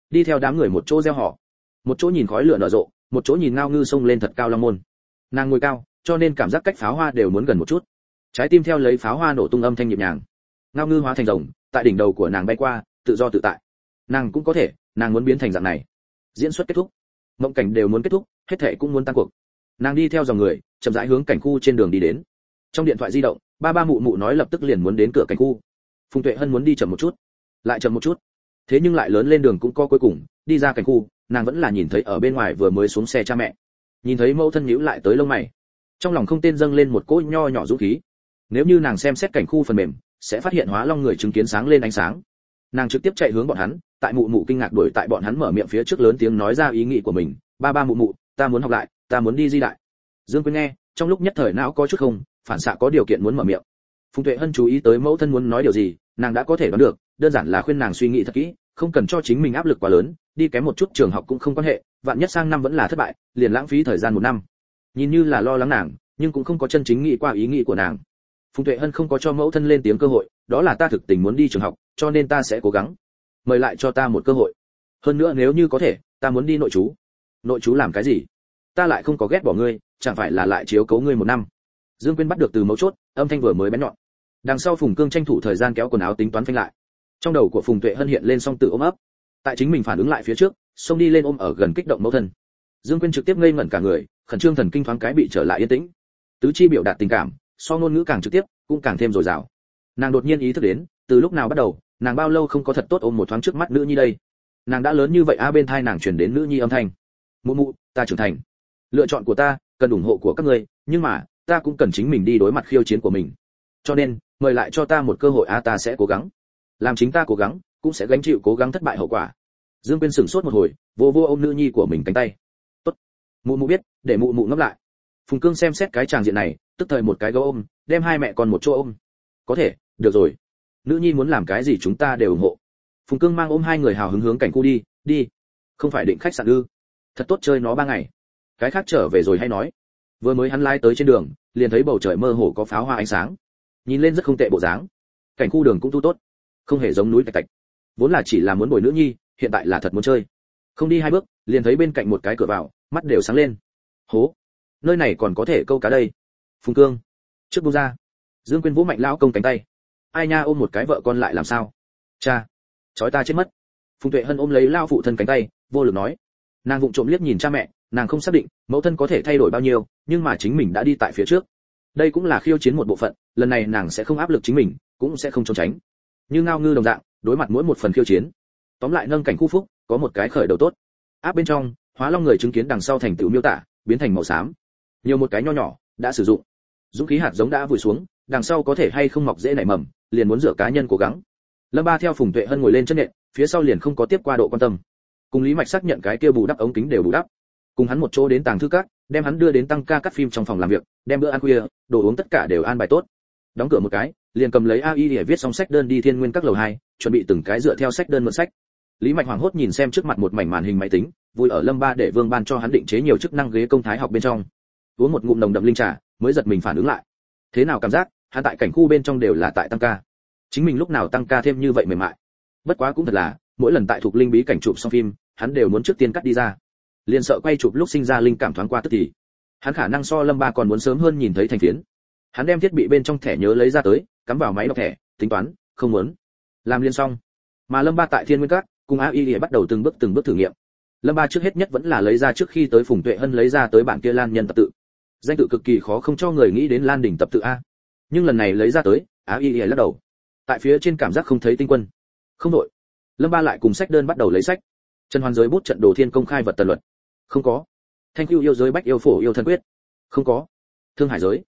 đi theo đám người một chỗ reo hò, một chỗ nhìn khói lửa nở rộ, một chỗ nhìn ngao ngư sông lên thật cao long môn. Nàng ngồi cao, cho nên cảm giác cách pháo hoa đều muốn gần một chút. Trái tim theo lấy pháo hoa nổ tung âm thanh nhịp nhàng. Ngao ngư hóa thành rồng, tại đỉnh đầu của nàng bay qua, tự do tự tại. Nàng cũng có thể, nàng muốn biến thành dạng này. Diễn xuất kết thúc, mộng cảnh đều muốn kết thúc, hết thảy cũng muốn tan cuộc. Nàng đi theo dòng người, chậm rãi hướng cảnh khu trên đường đi đến. Trong điện thoại di động, ba mụ mụ nói lập tức liền muốn đến cửa cảnh khu. Phùng Tuệ Hân muốn đi chậm một chút, lại chậm một chút. Thế nhưng lại lớn lên đường cũng có cuối cùng, đi ra cảnh khu, nàng vẫn là nhìn thấy ở bên ngoài vừa mới xuống xe cha mẹ. Nhìn thấy mẫu thân nhíu lại tới lông mày, trong lòng không tên dâng lên một cỗ nho nhỏ dũng khí. Nếu như nàng xem xét cảnh khu phần mềm, sẽ phát hiện Hóa Long người chứng kiến sáng lên ánh sáng. Nàng trực tiếp chạy hướng bọn hắn, tại mụ mụ kinh ngạc đuổi tại bọn hắn mở miệng phía trước lớn tiếng nói ra ý nghĩ của mình, ba mụ mụ, ta muốn học lại, ta muốn đi di đại. Dương Quyên nghe, trong lúc nhất thời não có chút không, phản xạ có điều kiện muốn mở miệng. Phùng Tuệ Hân chú ý tới mẫu thân muốn nói điều gì, nàng đã có thể đoán được, đơn giản là khuyên nàng suy nghĩ thật kỹ, không cần cho chính mình áp lực quá lớn, đi kém một chút trường học cũng không quan hệ, vạn nhất sang năm vẫn là thất bại, liền lãng phí thời gian một năm. Nhìn như là lo lắng nàng, nhưng cũng không có chân chính nghĩ qua ý nghĩ của nàng. Phùng Tuệ Hân không có cho mẫu thân lên tiếng cơ hội, đó là ta thực tình muốn đi trường học, cho nên ta sẽ cố gắng. Mời lại cho ta một cơ hội. Hơn nữa nếu như có thể, ta muốn đi nội trú. Nội trú làm cái gì? Ta lại không có ghét bỏ ngươi, chẳng phải là lại chiếu cố ngươi một năm. Dương Quyên bắt được từ mấu chốt, âm thanh vừa mới bén nhọn. Đằng sau Phùng Cương tranh thủ thời gian kéo quần áo tính toán phanh lại. Trong đầu của Phùng Tuệ Hân hiện lên song tự ôm ấp. Tại chính mình phản ứng lại phía trước, xông đi lên ôm ở gần kích động mẫu thân. Dương Quyên trực tiếp ngây ngẩn cả người, khẩn trương thần kinh thoáng cái bị trở lại yên tĩnh. Tứ chi biểu đạt tình cảm, so ngôn ngữ càng trực tiếp, cũng càng thêm dồi dào. Nàng đột nhiên ý thức đến, từ lúc nào bắt đầu, nàng bao lâu không có thật tốt ôm một thoáng trước mắt nữ nhi đây. Nàng đã lớn như vậy bên thai nàng truyền đến nữ nhi âm thanh. Mụ mụ, ta trưởng thành. Lựa chọn của ta, cần ủng hộ của các ngươi, nhưng mà, ta cũng cần chính mình đi đối mặt khiêu chiến của mình. Cho nên, mời lại cho ta một cơ hội ta sẽ cố gắng. Làm chính ta cố gắng, cũng sẽ gánh chịu cố gắng thất bại hậu quả. Dương Quyên sững sốt một hồi, vô ôm nữ nhi của mình cánh tay. Tốt, mụ mụ biết, để mụ mụ ngấp lại. Phùng Cương xem xét cái tràng diện này, tức thời một cái gấu ôm, đem hai mẹ con một chỗ ôm. Có thể, được rồi. Nữ nhi muốn làm cái gì chúng ta đều ủng hộ. Phùng Cương mang ôm hai người hào hứng hướng cảnh khu đi. Không phải định khách sạn ư? Thật tốt chơi nó 3 ngày. Cái khác trở về rồi hay nói. Vừa mới hắn lái tới trên đường, liền thấy bầu trời mơ hồ có pháo hoa ánh sáng. Nhìn lên rất không tệ bộ dáng. Cảnh khu đường cũng tu tốt, không hề giống núi tạch tạch. Vốn là chỉ là muốn bồi nữ nhi, hiện tại là thật muốn chơi. Không đi 2 bước, liền thấy bên cạnh một cái cửa vào, mắt đều sáng lên. Hố, nơi này còn có thể câu cá đây. Phùng Cương, trước buông ra. Dương Quyên vỗ mạnh lão công cánh tay. Ai nha, ôm một cái vợ con lại làm sao? Cha, chói ta chết mất. Phùng Tuệ Hân ôm lấy lao phụ thân cánh tay, vô lực nói. Nàng vụng trộm liếc nhìn cha mẹ, nàng không xác định mẫu thân có thể thay đổi bao nhiêu, nhưng mà chính mình đã đi tại phía trước. Đây cũng là khiêu chiến một bộ phận, lần này nàng sẽ không áp lực chính mình, cũng sẽ không trốn tránh. Như ngao ngư đồng dạng, đối mặt mỗi một phần khiêu chiến. Tóm lại nâng cảnh khu phúc, có một cái khởi đầu tốt. Áp bên trong, Hóa Long người chứng kiến đằng sau thành tựu miêu tả, biến thành màu xám. Nhiều một cái nho nhỏ, đã sử dụng. Dũng khí hạt giống đã vùi xuống, đằng sau có thể hay không mọc dễ nảy mầm, liền muốn dựa cá nhân cố gắng. Lâm Ba theo Phùng Tuệ Hân ngồi lên chân nện, phía sau liền không có tiếp qua độ quan tâm. Cùng Lý Mạch xác nhận cái kia bù đắp ống kính đều bù đắp. Cùng hắn một chỗ đến tàng thư các, đem hắn đưa đến tăng ca cắt phim trong phòng làm việc, đem bữa ăn khuya, đồ uống tất cả đều an bài tốt. Đóng cửa một cái, liền cầm lấy AI để viết xong sách đơn đi Thiên Nguyên các lầu 2, chuẩn bị từng cái dựa theo sách đơn mượn sách. Lý Mạch hoảng hốt nhìn xem trước mặt một mảnh màn hình máy tính, vui ở Lâm Ba để Vương ban cho hắn định chế nhiều chức năng ghế công thái học bên trong. Uống một ngụm nồng đậm linh trà, mới giật mình phản ứng lại. Thế nào cảm giác, hắn tại cảnh khu bên trong đều là tại tăng ca. Chính mình lúc nào tăng ca thêm như vậy mềm mại. Bất quá cũng thật là, mỗi lần tại thuộc linh bí cảnh chụp xong phim, hắn đều muốn trước tiên cắt đi ra. Liền sợ quay chụp lúc sinh ra linh cảm thoáng qua tức thì. Hắn khả năng so Lâm Ba còn muốn sớm hơn nhìn thấy thành phiến. Hắn đem thiết bị bên trong thẻ nhớ lấy ra tới, cắm vào máy đọc thẻ, tính toán, không muốn. Làm liền xong. Mà Lâm Ba tại Thiên Nguyên Các, cùng AI bắt đầu từng bước thử nghiệm. Lâm Ba trước hết nhất vẫn là lấy ra trước khi tới Phùng Tuệ Hân lấy ra tới bản kia Lan Nhân tập tự. Danh tự cực kỳ khó không cho người nghĩ đến Lan đỉnh tập tự a. Nhưng lần này lấy ra tới, AI lắc đầu. Tại phía trên cảm giác không thấy tinh quân. Không đổi. Lâm Ba lại cùng sách đơn bắt đầu lấy sách. Trần Hoàn giới bút trận đồ thiên công khai vật tần luật. Không có. Thanh Cưu yêu giới bách yêu phổ yêu thân quyết. Không có. Thương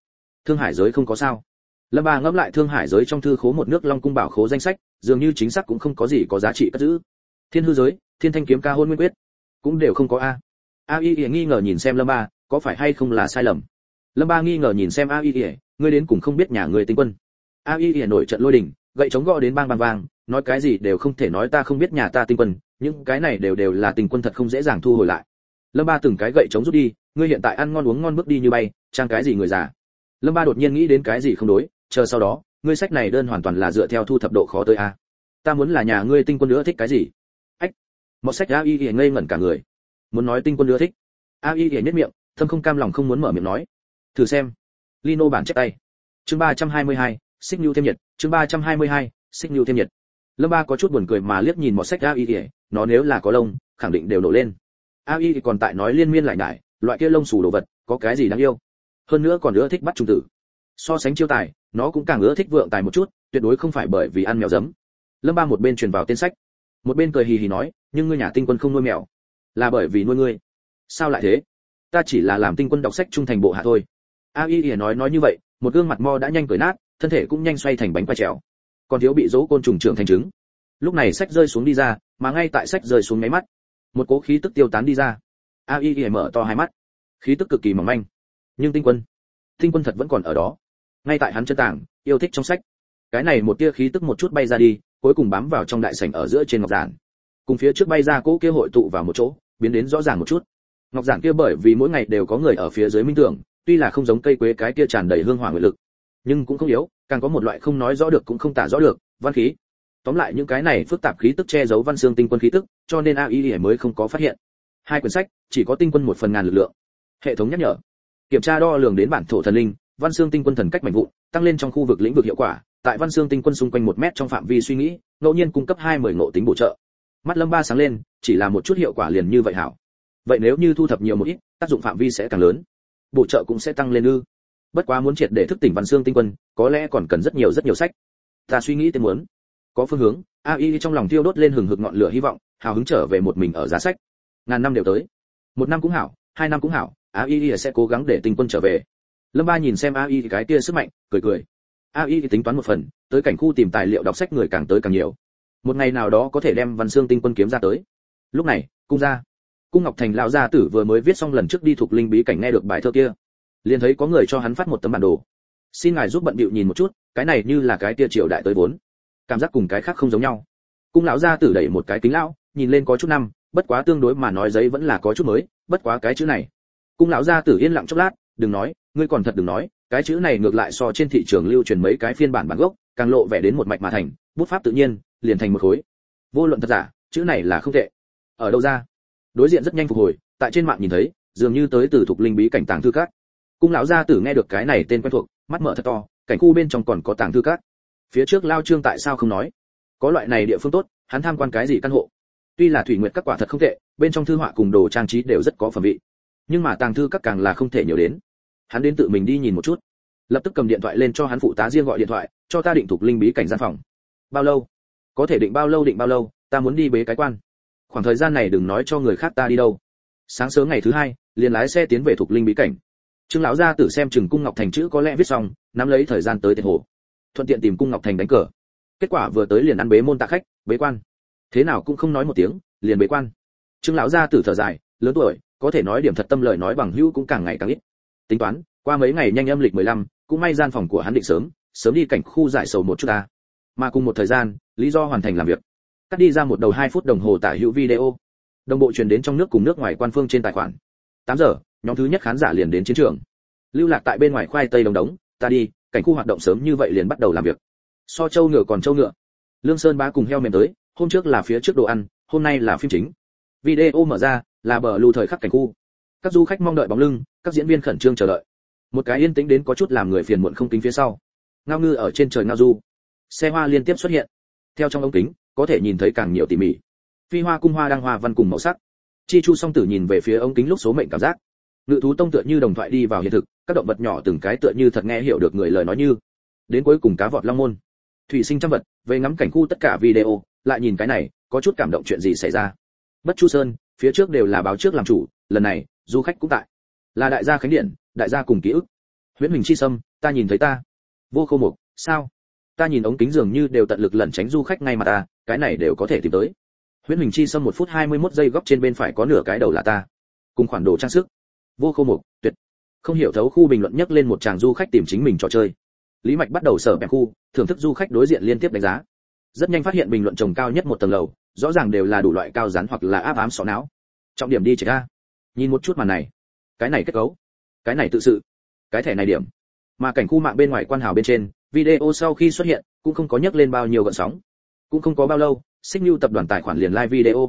Hải giới không có sao? Lâm Ba ngẫm lại Thương Hải giới trong thư khố một nước Long cung bảo khố danh sách, dường như chính xác cũng không có gì có giá trị cất giữ. Thiên hư giới, Thiên thanh kiếm ca hôn nguyên quyết, cũng đều không có a. AI nghi ngờ nhìn xem Lâm Ba, có phải hay không là sai lầm? Lâm Ba nghi ngờ nhìn xem AI, ngươi đến cùng không biết nhà ngươi tinh quân. AI nổi trận lôi đình, gậy chống gõ đến bang bang vang, nói cái gì đều không thể nói ta không biết nhà ta tinh quân, những cái này đều là tinh quân thật không dễ dàng thu hồi lại. Lâm Ba từng cái gậy chống rút đi, ngươi hiện tại ăn ngon uống ngon bước đi như bay, trang cái gì người già. Lâm Ba đột nhiên nghĩ đến cái gì không đối, chờ sau đó, ngươi sách này đơn hoàn toàn là dựa theo thu thập độ khó tới a. Ta muốn là nhà ngươi tinh quân nữa thích cái gì? Ách, Một sách AI thì ngây ngẩn cả người. Muốn nói tinh quân ưa thích. AI thì nhếch miệng, thâm không cam lòng không muốn mở miệng nói. Thử xem. Lino bản chép tay. Chương 322, xích nhu thêm nhiệt, chương 322, xích nhu thêm nhiệt. Lâm Ba có chút buồn cười mà liếc nhìn một sách AI thì, nó nếu là có lông, khẳng định đều nổ lên. AI thì còn tại nói liên miên lại nhải, loại kia lông xù đồ vật, có cái gì đáng yêu? Hơn nữa còn ưa thích bắt trùng tử. So sánh chiêu tài, nó cũng càng ưa thích vượng tài một chút, tuyệt đối không phải bởi vì ăn mèo giấm. Lâm Ba một bên truyền vào tên sách, một bên cười hì hì nói, nhưng ngươi nhà tinh quân không nuôi mèo, là bởi vì nuôi ngươi. Sao lại thế? Ta chỉ là làm tinh quân đọc sách trung thành bộ hạ thôi. AI thì nói như vậy, một gương mặt mo đã nhanh cười nát, thân thể cũng nhanh xoay thành bánh quay trèo, còn thiếu bị dỗ côn trùng trưởng thành trứng. Lúc này sách rơi xuống đi ra, mà ngay tại sách rơi xuống mấy mắt, một cỗ khí tức tiêu tán đi ra. AI thì mở to hai mắt, khí tức cực kỳ mỏng manh, nhưng tinh quân thật vẫn còn ở đó, ngay tại hắn chân tảng yêu thích trong sách. Cái này một tia khí tức một chút bay ra đi, cuối cùng bám vào trong đại sảnh ở giữa trên ngọc giản, cùng phía trước bay ra cỗ kia hội tụ vào một chỗ, biến đến rõ ràng một chút. Ngọc giản kia bởi vì mỗi ngày đều có người ở phía dưới minh tưởng, tuy là không giống cây quế cái kia tràn đầy hương hỏa nguyện lực, nhưng cũng không yếu, càng có một loại không nói rõ được cũng không tả rõ được văn khí. Tóm lại những cái này phức tạp khí tức che giấu văn xương tinh quân khí tức, cho nên AI mới không có phát hiện. Hai quyển sách chỉ có tinh quân 1/1000 lực lượng. Hệ thống nhắc nhở, kiểm tra đo lường đến bản thổ thần linh, văn xương tinh quân thần cách mạnh vụn, tăng lên trong khu vực lĩnh vực hiệu quả, tại văn xương tinh quân xung quanh 1 mét trong phạm vi suy nghĩ, ngẫu nhiên cung cấp 20 ngộ tính bổ trợ. Mắt Lâm Ba sáng lên, chỉ là một chút hiệu quả liền như vậy hảo. Vậy nếu như thu thập nhiều một ít, tác dụng phạm vi sẽ càng lớn, bổ trợ cũng sẽ tăng lên ư? Bất quá muốn triệt để thức tỉnh văn xương tinh quân, có lẽ còn cần rất nhiều sách. Ta suy nghĩ tên muốn có phương hướng. AI trong lòng thiêu đốt lên hừng hực ngọn lửa hy vọng, hào hứng trở về một mình ở giá sách. Ngàn năm đều tới, 1 năm cũng hảo, 2 năm cũng hảo, AI sẽ cố gắng để tinh quân trở về. Lâm Ba nhìn xem AI cái kia sức mạnh, cười. AI tính toán một phần, tới cảnh khu tìm tài liệu đọc sách người càng tới càng nhiều. Một ngày nào đó có thể đem văn xương tinh quân kiếm ra tới. Lúc này, cung Ngọc Thành lão gia tử vừa mới viết xong lần trước đi thuộc linh bí cảnh nghe được bài thơ kia, liền thấy có người cho hắn phát một tấm bản đồ. Xin ngài giúp bận bịu nhìn một chút, cái này như là cái tia triều đại tới vốn, cảm giác cùng cái khác không giống nhau. Cung lão gia tử đẩy một cái kính lão, nhìn lên có chút năm, bất quá tương đối mà nói giấy vẫn là có chút mới, bất quá cái chữ này. Cung lão gia tử yên lặng chốc lát, đừng nói, ngươi còn thật đừng nói, cái chữ này ngược lại so trên thị trường lưu truyền mấy cái phiên bản bản gốc, càng lộ vẻ đến một mạch mà thành, bút pháp tự nhiên, liền thành một khối. Vô luận thật giả, chữ này là không tệ. Ở đâu ra? Đối diện rất nhanh phục hồi, tại trên mạng nhìn thấy, dường như tới từ thuộc linh bí cảnh tàng thư các. Cung lão gia tử nghe được cái này tên quen thuộc, mắt mở thật to, cảnh khu bên trong còn có tàng thư các. Phía trước lao trương tại sao không nói? Có loại này địa phương tốt, hắn tham quan cái gì căn hộ? Tuy là thủy nguyệt các quả thật không tệ, bên trong thư họa cùng đồ trang trí đều rất có phẩm vị, nhưng mà tàng thư các càng là không thể nhiều đến. Hắn đến tự mình đi nhìn một chút, lập tức cầm điện thoại lên cho hắn phụ tá riêng gọi điện thoại, cho ta định thuộc linh bí cảnh gian phòng. Bao lâu? Có thể định bao lâu, ta muốn đi bế cái quan. Khoảng thời gian này đừng nói cho người khác ta đi đâu. Sáng sớm ngày thứ 2, liền lái xe tiến về thuộc linh bí cảnh. Trương lão gia tử xem chừng cung Ngọc Thành chữ có lẽ viết xong, nắm lấy thời gian tới tiền hồ, thuận tiện tìm cung Ngọc Thành đánh cờ. Kết quả vừa tới liền ăn bế môn tạ khách, bế quan. Thế nào cũng không nói một tiếng, liền bế quan. Trương lão gia tử thở dài, lớn tuổi, có thể nói điểm thật tâm lời nói bằng hữu cũng càng ngày càng ít. Tính toán, qua mấy ngày nhanh âm lịch 15, cũng may gian phòng của hắn định sớm đi cảnh khu giải sầu một chút ta. Mà cùng một thời gian, lý do hoàn thành làm việc. Cắt đi ra một đầu 2 phút đồng hồ tả hữu video. Đồng bộ truyền đến trong nước cùng nước ngoài quan phương trên tài khoản. 8 giờ, nhóm thứ nhất khán giả liền đến chiến trường. Lưu Lạc tại bên ngoài khoai tây đống, ta đi, cảnh khu hoạt động sớm như vậy liền bắt đầu làm việc. So châu ngựa còn châu ngựa. Lương Sơn Bá cùng heo mềm tới, hôm trước là phía trước đồ ăn, hôm nay là phim chính. Video mở ra, là bờ lưu thời khắc cảnh khu. Các du khách mong đợi bóng lưng, các diễn viên khẩn trương chờ đợi. Một cái yên tĩnh đến có chút làm người phiền muộn không kính phía sau. Ngao ngư ở trên trời ngao du. Xe hoa liên tiếp xuất hiện. Theo trong ống kính, có thể nhìn thấy càng nhiều tỉ mỉ. Phi hoa cung hoa đăng hoa văn cùng màu sắc. Chi Chu song tử nhìn về phía ống kính lúc số mệnh cảm giác. Ngự thú tông tựa như đồng thoại đi vào hiện thực, các động vật nhỏ từng cái tựa như thật nghe hiểu được người lời nói như. Đến cuối cùng cá vọt long môn. Thủy sinh trăm vật, về ngắm cảnh khu tất cả video, lại nhìn cái này, có chút cảm động chuyện gì xảy ra. Bất Chu Sơn, phía trước đều là báo trước làm chủ, lần này, du khách cũng tại. Là đại gia khánh điện, đại gia cùng ký ức. Huyễn Huỳnh Chi Sâm, ta nhìn thấy ta. Vô Khâu Mục, sao? Ta nhìn ống kính dường như đều tận lực lẩn tránh du khách ngay mà ta, cái này đều có thể tìm tới. Huyễn Huỳnh Chi Sâm 1 phút 21 giây góc trên bên phải có nửa cái đầu là ta. Cùng khoản đồ trang sức. Vô Khâu Mục, tuyệt. Không hiểu thấu khu bình luận nhắc lên một chàng du khách tìm chính mình trò chơi. Lý Mạch bắt đầu sở bẹp khu, thưởng thức du khách đối diện liên tiếp đánh giá. Rất nhanh phát hiện bình luận trồng cao nhất một tầng lầu, rõ ràng đều là đủ loại cao rắn hoặc là áp ám sọ não. Trọng điểm đi chỉ ra. Nhìn một chút màn này, cái này kết cấu, cái này tự sự, cái thẻ này điểm. Mà cảnh khu mạng bên ngoài quan hào bên trên, video sau khi xuất hiện, cũng không có nhắc lên bao nhiêu gợn sóng. Cũng không có bao lâu, Xích Nưu tập đoàn tài khoản liền live video.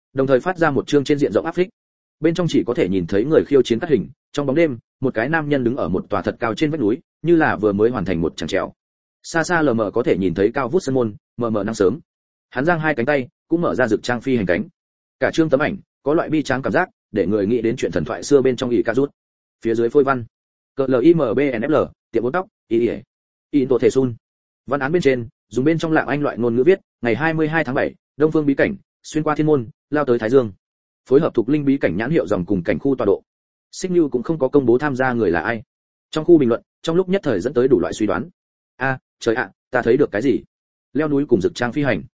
đồng thời phát ra một chương trên diện rộng áp phích. Bên trong chỉ có thể nhìn thấy người khiêu chiến cắt hình, trong bóng đêm, một cái nam nhân đứng ở một tòa thật cao trên vách núi, như là vừa mới hoàn thành một chàng trèo. Xa xa lờ mờ có thể nhìn thấy cao vút sân môn, mờ mờ nắng sớm. Hắn giang hai cánh tay, cũng mở ra rực trang phi hành cánh. Cả chương tấm ảnh, có loại bi tráng cảm giác, để người nghĩ đến chuyện thần thoại xưa bên trong ỷ ca rút. Phía dưới phôi văn, CLIMBNFL, tiệm bốn tóc, Into thể sun. Văn án bên trên, dùng bên trong lạng anh loại ngôn ngữ viết, ngày 22 tháng 7, Đông Phương bí cảnh, xuyên qua thiên môn, lao tới Thái Dương. Phối hợp thuộc linh bí cảnh nhãn hiệu dòng cùng cảnh khu tọa độ. Xích Nưu cũng không có công bố tham gia người là ai. Trong khu bình luận, trong lúc nhất thời dẫn tới đủ loại suy đoán. Trời ạ, ta thấy được cái gì? Leo núi cùng rực trang phi hành.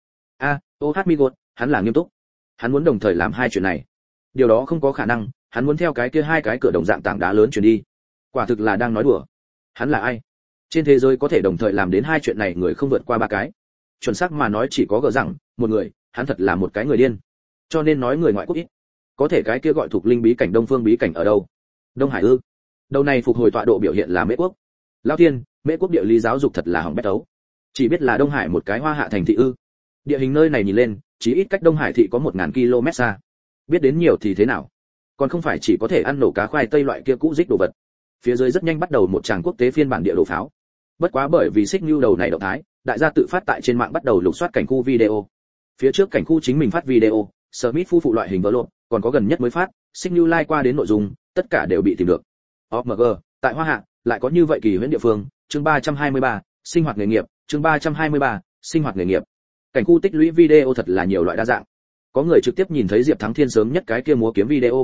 OH Migot, hắn là nghiêm túc. Hắn muốn đồng thời làm hai chuyện này. Điều đó không có khả năng, hắn muốn theo cái kia hai cái cửa đồng dạng tảng đá lớn chuyển đi. Quả thực là đang nói đùa. Hắn là ai? Trên thế giới có thể đồng thời làm đến hai chuyện này người không vượt qua ba cái. Chuẩn xác mà nói chỉ có gờ rằng, một người, hắn thật là một cái người điên. Cho nên nói người ngoại quốc ít. Có thể cái kia gọi thuộc linh bí cảnh Đông Phương bí cảnh ở đâu? Đông Hải ư? Đầu này phục hồi tọa độ biểu hiện là Mễ quốc. Lão Thiên, Mễ quốc địa lý giáo dục thật là hỏng bét ấu. Chỉ biết là Đông Hải một cái hoa hạ thành thị ư? Địa hình nơi này nhìn lên, chỉ ít cách Đông Hải thị có 1000 km xa. Biết đến nhiều thì thế nào? Còn không phải chỉ có thể ăn nổ cá khoai tây loại kia cũ rích đồ vật. Phía dưới rất nhanh bắt đầu một tràng quốc tế phiên bản địa đồ pháo. Bất quá bởi vì Xích Nưu đầu này động thái, đại gia tự phát tại trên mạng bắt đầu lục soát cảnh khu video. Phía trước cảnh khu chính mình phát video, Smith phu phụ loại hình vlog, còn có gần nhất mới phát, Xích Nưu like qua đến nội dung, tất cả đều bị tìm được. OMG, tại Hoa Hạ, lại có như vậy kỳ huyễn địa phương, chương 323, sinh hoạt nghề nghiệp, chương 323, sinh hoạt nghề nghiệp. Cảnh khu tích lũy video thật là nhiều loại đa dạng. Có người trực tiếp nhìn thấy Diệp Thắng Thiên sớm nhất cái kia múa kiếm video.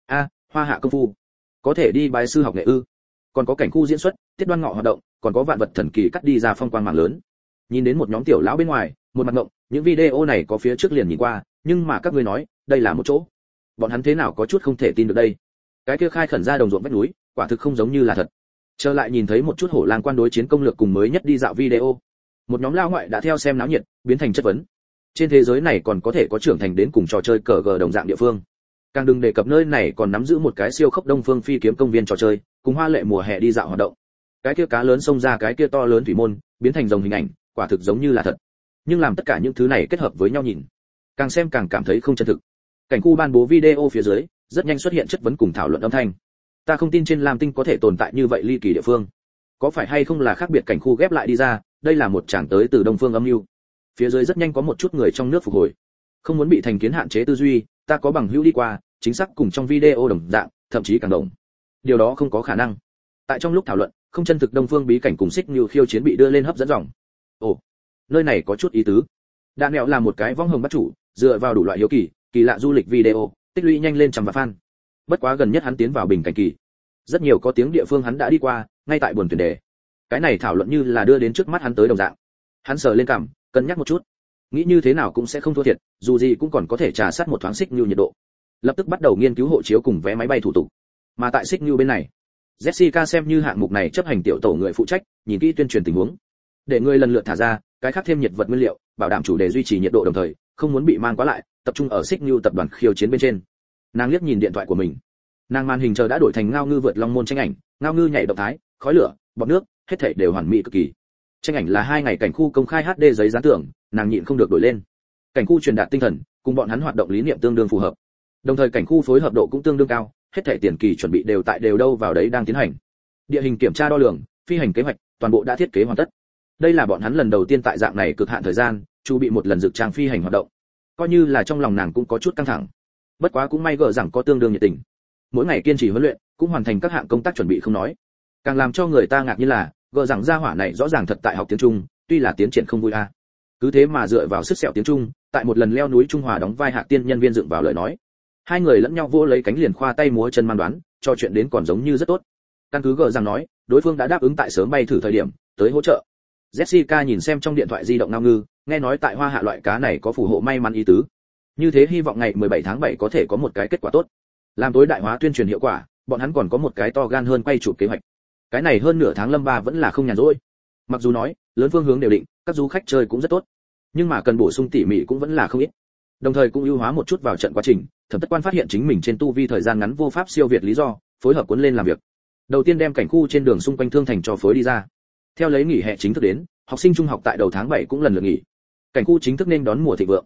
Hoa Hạ công phu. Có thể đi bái sư học nghệ ư? Còn có cảnh khu diễn xuất, tiết đoan ngọ hoạt động, còn có vạn vật thần kỳ cắt đi ra phong quang mảng lớn. Nhìn đến một nhóm tiểu lão bên ngoài, một mặt ngộng, những video này có phía trước liền nhìn qua, nhưng mà các ngươi nói, đây là một chỗ. Bọn hắn thế nào có chút không thể tin được đây. Cái kia khai khẩn ra đồng ruộng vách núi, quả thực không giống như là thật. Trở lại nhìn thấy một chút hổ lang quan đối chiến công lược cùng mới nhất đi dạo video. Một nhóm lao ngoại đã theo xem náo nhiệt, biến thành chất vấn. Trên thế giới này còn có thể có trưởng thành đến cùng trò chơi cờ gờ đồng dạng địa phương. Càng đừng đề cập nơi này còn nắm giữ một cái siêu khốc Đông Phương phi kiếm công viên trò chơi, cùng hoa lệ mùa hè đi dạo hoạt động. Cái kia cá lớn xông ra cái kia to lớn thủy môn, biến thành rồng hình ảnh, quả thực giống như là thật. Nhưng làm tất cả những thứ này kết hợp với nhau nhìn, càng xem càng cảm thấy không chân thực. Cảnh khu ban bố video phía dưới, rất nhanh xuất hiện chất vấn cùng thảo luận âm thanh. Ta không tin trên Lam Tinh có thể tồn tại như vậy ly kỳ địa phương. Có phải hay không là khác biệt cảnh khu ghép lại đi ra, đây là một tràng tới từ Đông Phương âm mưu. Phía dưới rất nhanh có một chút người trong nước phục hồi. Không muốn bị thành kiến hạn chế tư duy, ta có bằng hữu đi qua, chính xác cùng trong video đồng dạng, thậm chí càng đồng. Điều đó không có khả năng. Tại trong lúc thảo luận, không chân thực Đông Phương bí cảnh cùng Xích Nưu khiêu chiến bị đưa lên hấp dẫn dòng. Ồ, nơi này có chút ý tứ. Đạn Mẹo là một cái võng hồng bắt chủ, dựa vào đủ loại hiếu kỳ, kỳ lạ du lịch video, tích lũy nhanh lên trăm vạn fan. Bất quá gần nhất hắn tiến vào bình cảnh kỳ. Rất nhiều có tiếng địa phương hắn đã đi qua, ngay tại buồn tuyển đề. Cái này thảo luận như là đưa đến trước mắt hắn tới đồng dạng. Hắn sờ lên cằm, cân nhắc một chút. Nghĩ như thế nào cũng sẽ không thua thiệt, dù gì cũng còn có thể trà sát một thoáng Xích Nưu nhiệt độ. Lập tức bắt đầu nghiên cứu hộ chiếu cùng vé máy bay thủ tục. Mà tại Xích Nưu bên này, Jessica xem như hạng mục này chấp hành tiểu tổ người phụ trách, nhìn kỹ tuyên truyền tình huống. Để người lần lượt thả ra, cái khác thêm nhiệt vật nguyên liệu, bảo đảm chủ đề duy trì nhiệt độ đồng thời, không muốn bị mang quá lại, tập trung ở Xích Nưu tập đoàn khiêu chiến bên trên. Nàng liếc nhìn điện thoại của mình. Nàng màn hình chờ đã đổi thành ngao ngư vượt long môn tranh ảnh, ngao ngư nhảy động thái, khói lửa, bọt nước, hết thảy đều hoàn mỹ cực kỳ. Tranh ảnh là 2 ngày cảnh khu công khai HD giấy dán tưởng, nàng nhịn không được đổi lên. Cảnh khu truyền đạt tinh thần, cùng bọn hắn hoạt động lý niệm tương đương phù hợp. Đồng thời cảnh khu phối hợp độ cũng tương đương cao, hết thảy tiền kỳ chuẩn bị đều tại đều đâu vào đấy đang tiến hành. Địa hình kiểm tra đo lường, phi hành kế hoạch, toàn bộ đã thiết kế hoàn tất. Đây là bọn hắn lần đầu tiên tại dạng này cực hạn thời gian, chu bị một lần dược trang phi hành hoạt động. Coi như là trong lòng nàng cũng có chút căng thẳng. Bất quá cũng may gỡ rằng có tương đương nhiệt tình. Mỗi ngày kiên trì huấn luyện, cũng hoàn thành các hạng công tác chuẩn bị không nói. Càng làm cho người ta ngạc nhiên là, gỡ rằng gia hỏa này rõ ràng thật tại học tiếng Trung, tuy là tiến triển không vui a. Cứ thế mà dựa vào sức sẹo tiếng Trung, tại một lần leo núi Trung Hòa đóng vai Hạc Tiên nhân viên dựng vào lời nói. Hai người lẫn nhau vỗ lấy cánh liền khoa tay múa chân man đoán, trò chuyện đến còn giống như rất tốt. Căn cứ gỡ rằng nói, đối phương đã đáp ứng tại sớm bay thử thời điểm, tới hỗ trợ. Jessica nhìn xem trong điện thoại di động ngao ngư, nghe nói tại Hoa Hạ loại cá này có phù hộ may mắn ý tứ. Như thế hy vọng ngày 17 tháng 7 có thể có một cái kết quả tốt. Làm tối đại hóa tuyên truyền hiệu quả, bọn hắn còn có một cái to gan hơn quay chụp kế hoạch. Cái này hơn nửa tháng Lâm Ba vẫn là không nhàn rỗi. Mặc dù nói, lớn phương hướng đều định, các du khách chơi cũng rất tốt, nhưng mà cần bổ sung tỉ mỉ cũng vẫn là không ít. Đồng thời cũng ưu hóa một chút vào trận quá trình, thẩm tất quan phát hiện chính mình trên tu vi thời gian ngắn vô pháp siêu việt lý do, phối hợp cuốn lên làm việc. Đầu tiên đem cảnh khu trên đường xung quanh thương thành cho phối đi ra. Theo lấy nghỉ hè chính thức đến, học sinh trung học tại đầu tháng 7 cũng lần lượt nghỉ. Cảnh khu chính thức nên đón mùa thịnh vượng.